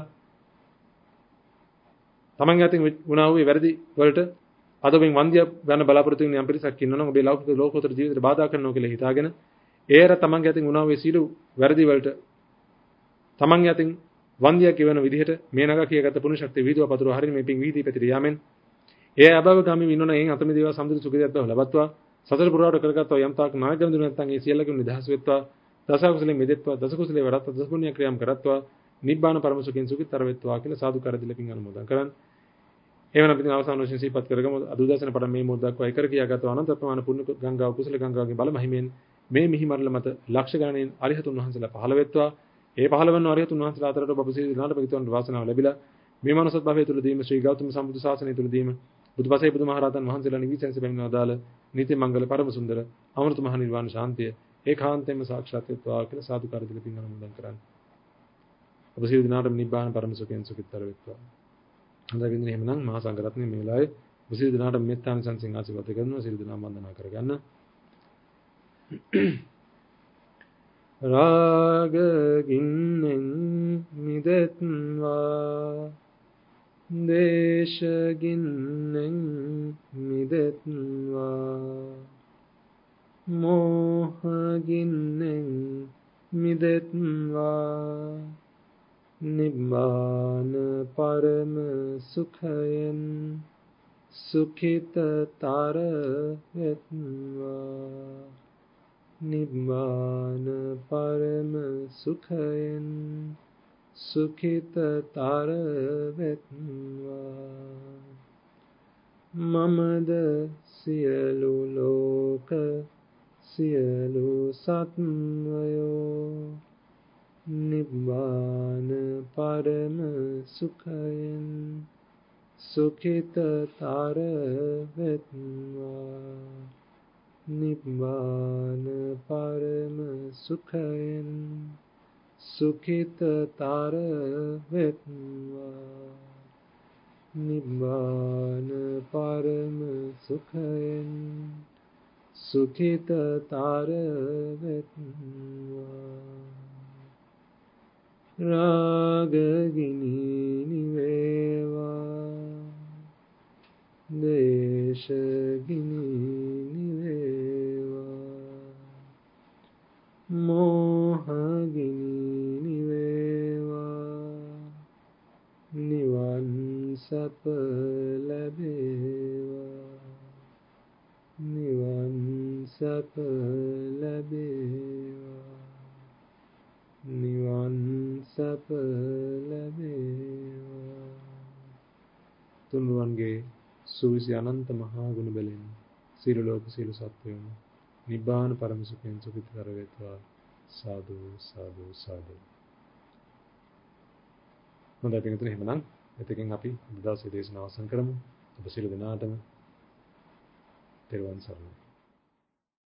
තමන්ගේ අතින් වුණා වූ වැරදි වලට අද ඔබෙන් වන්දිය ගන්න බලාපොරොත්තු වෙන යම් පිරිසක් ඉන්නවනම් ඔබේ ලෞකික ලෝකෝත්තර ජීවිතයට බාධා කරනවා කියලා හිතාගෙන ඒර තමන්ගේ අතින් වුණා වූ සීළු වැරදි වලට තමන්ගේ අතින් වන්දිය කියවන විදිහට මේ නගා කියගත පුණ්‍ය ශක්තිය විහිදුව පතුරු හරින මේ පිං විහිදී පැතිර යාමෙන් ඒ අභව ගාමි වින්නෝන එයින් අතමි දේවා සම්දුරු සුඛිතයත් බව ලබත්වා සතර පුරාවට කරගත්තා යම් තාක් නායකම් දුන නැත්නම් ඒ සියල්ලකම නිදහස් වෙත්වා දස කුසලෙ මෙදෙත්වා දස කුසලේ වරත් දස පුණ්‍ය ක්‍රියාම් කරත්වා නිබ්බාන පරම සුඛින් සුඛිතතර වෙත්වා කියලා සාදුකාර දිලපින් අනුමෝදන් කරන් එවන පිටින් අවසාන වශයෙන් සිහිපත් කරගමු අදුදාසන පඩ මේ මොහොතක් වයි කර කියාගත් අනන්ත ප්‍රමාණ පුණ්‍ය ගංගාව කුසල ගංගාවගේ බල මහිමෙන් මේ මිහි මරල මත ලක්ෂ ගණනින් අරිහතුන් වහන්සේලා පහළ වෙත්වා ඒ පහළ වන අරිහතුන් වහන්සේලා අතරට ඔබ සියලු නාට පිටුවන් වාසනාව ලැබිලා මේ මනසත් භවයේ තුලදීම ශ්‍රී ගෞතම සම්බුදු සාසනය තුලදීම බුදුපසේ බුදුමහරහතන් වහන්සේලා නිවිසෙන්ස බැමින අදාළ නීති මංගල පරම සුන්දර අමෘත මහ නිර්වාණ ශාන්තිය ඒකාන්තයෙන්ම සාක්ෂාත් වෙත්වා කියලා සාදුකාර දිල පින් අනුමෝදන් කරන්නේ. ඔබ සියලු දිනාටම නිබ්බාන පරම සුඛයෙන් සුඛිතතර වෙත්වා. හොඳයි වින්දනේ එහෙමනම් මහා සංඝරත්නය මේ වෙලාවේ ඔබ සියලු දිනාටම මෙත්තාන සංසිං ආශිර්වාද කරනවා සියලු දිනාම වන්දනා කරගන්න. රාග ගින්නෙන් මිදෙත්වා දේශගින්නෙන් මිදෙත්වා මෝහගින්නෙන් මිදෙත්වා නිබ්බාන පරම සුඛයෙන් සුඛිතතර වෙත්වා නිබ්බාන පරම සුඛයෙන් සුඛිතතර වෙත්වා මමද සියලු ලෝක සියලු සත්වයෝ නිබ්බාන පරම සුඛයෙන් සුඛිතතර වෙත්වා නිබ්බාන පරම සුඛයෙන් සුඛිතතර වෙත්වා නිබ්බාන පරම සුඛයෙන් සුඛිතතර වෙත්වා රාගගිනි නිවේවා දේශගිනි නිවේවා මෝහගිනි නිවේවා නිවන් සප ලැබේවා නිවන් සප ලැබේවා නිවන් සප ලැබේවා තුන්වන්ගේ සූවිසි අනන්ත මහා ගුණ බලෙන් සියලු ලෝක සියලු සත්වයන් නිබ්බාන පරම සුඛයෙන් සුඛිතතර වේවා සාදු සාදු සාදු. හොඳයි පිටුතුනි, එහෙමනම් එතකින් අපි අද දවසේ දේශනාව අවසන් කරමු. ඔබ සියලු දෙනාටම තෙරුවන් සරණයි.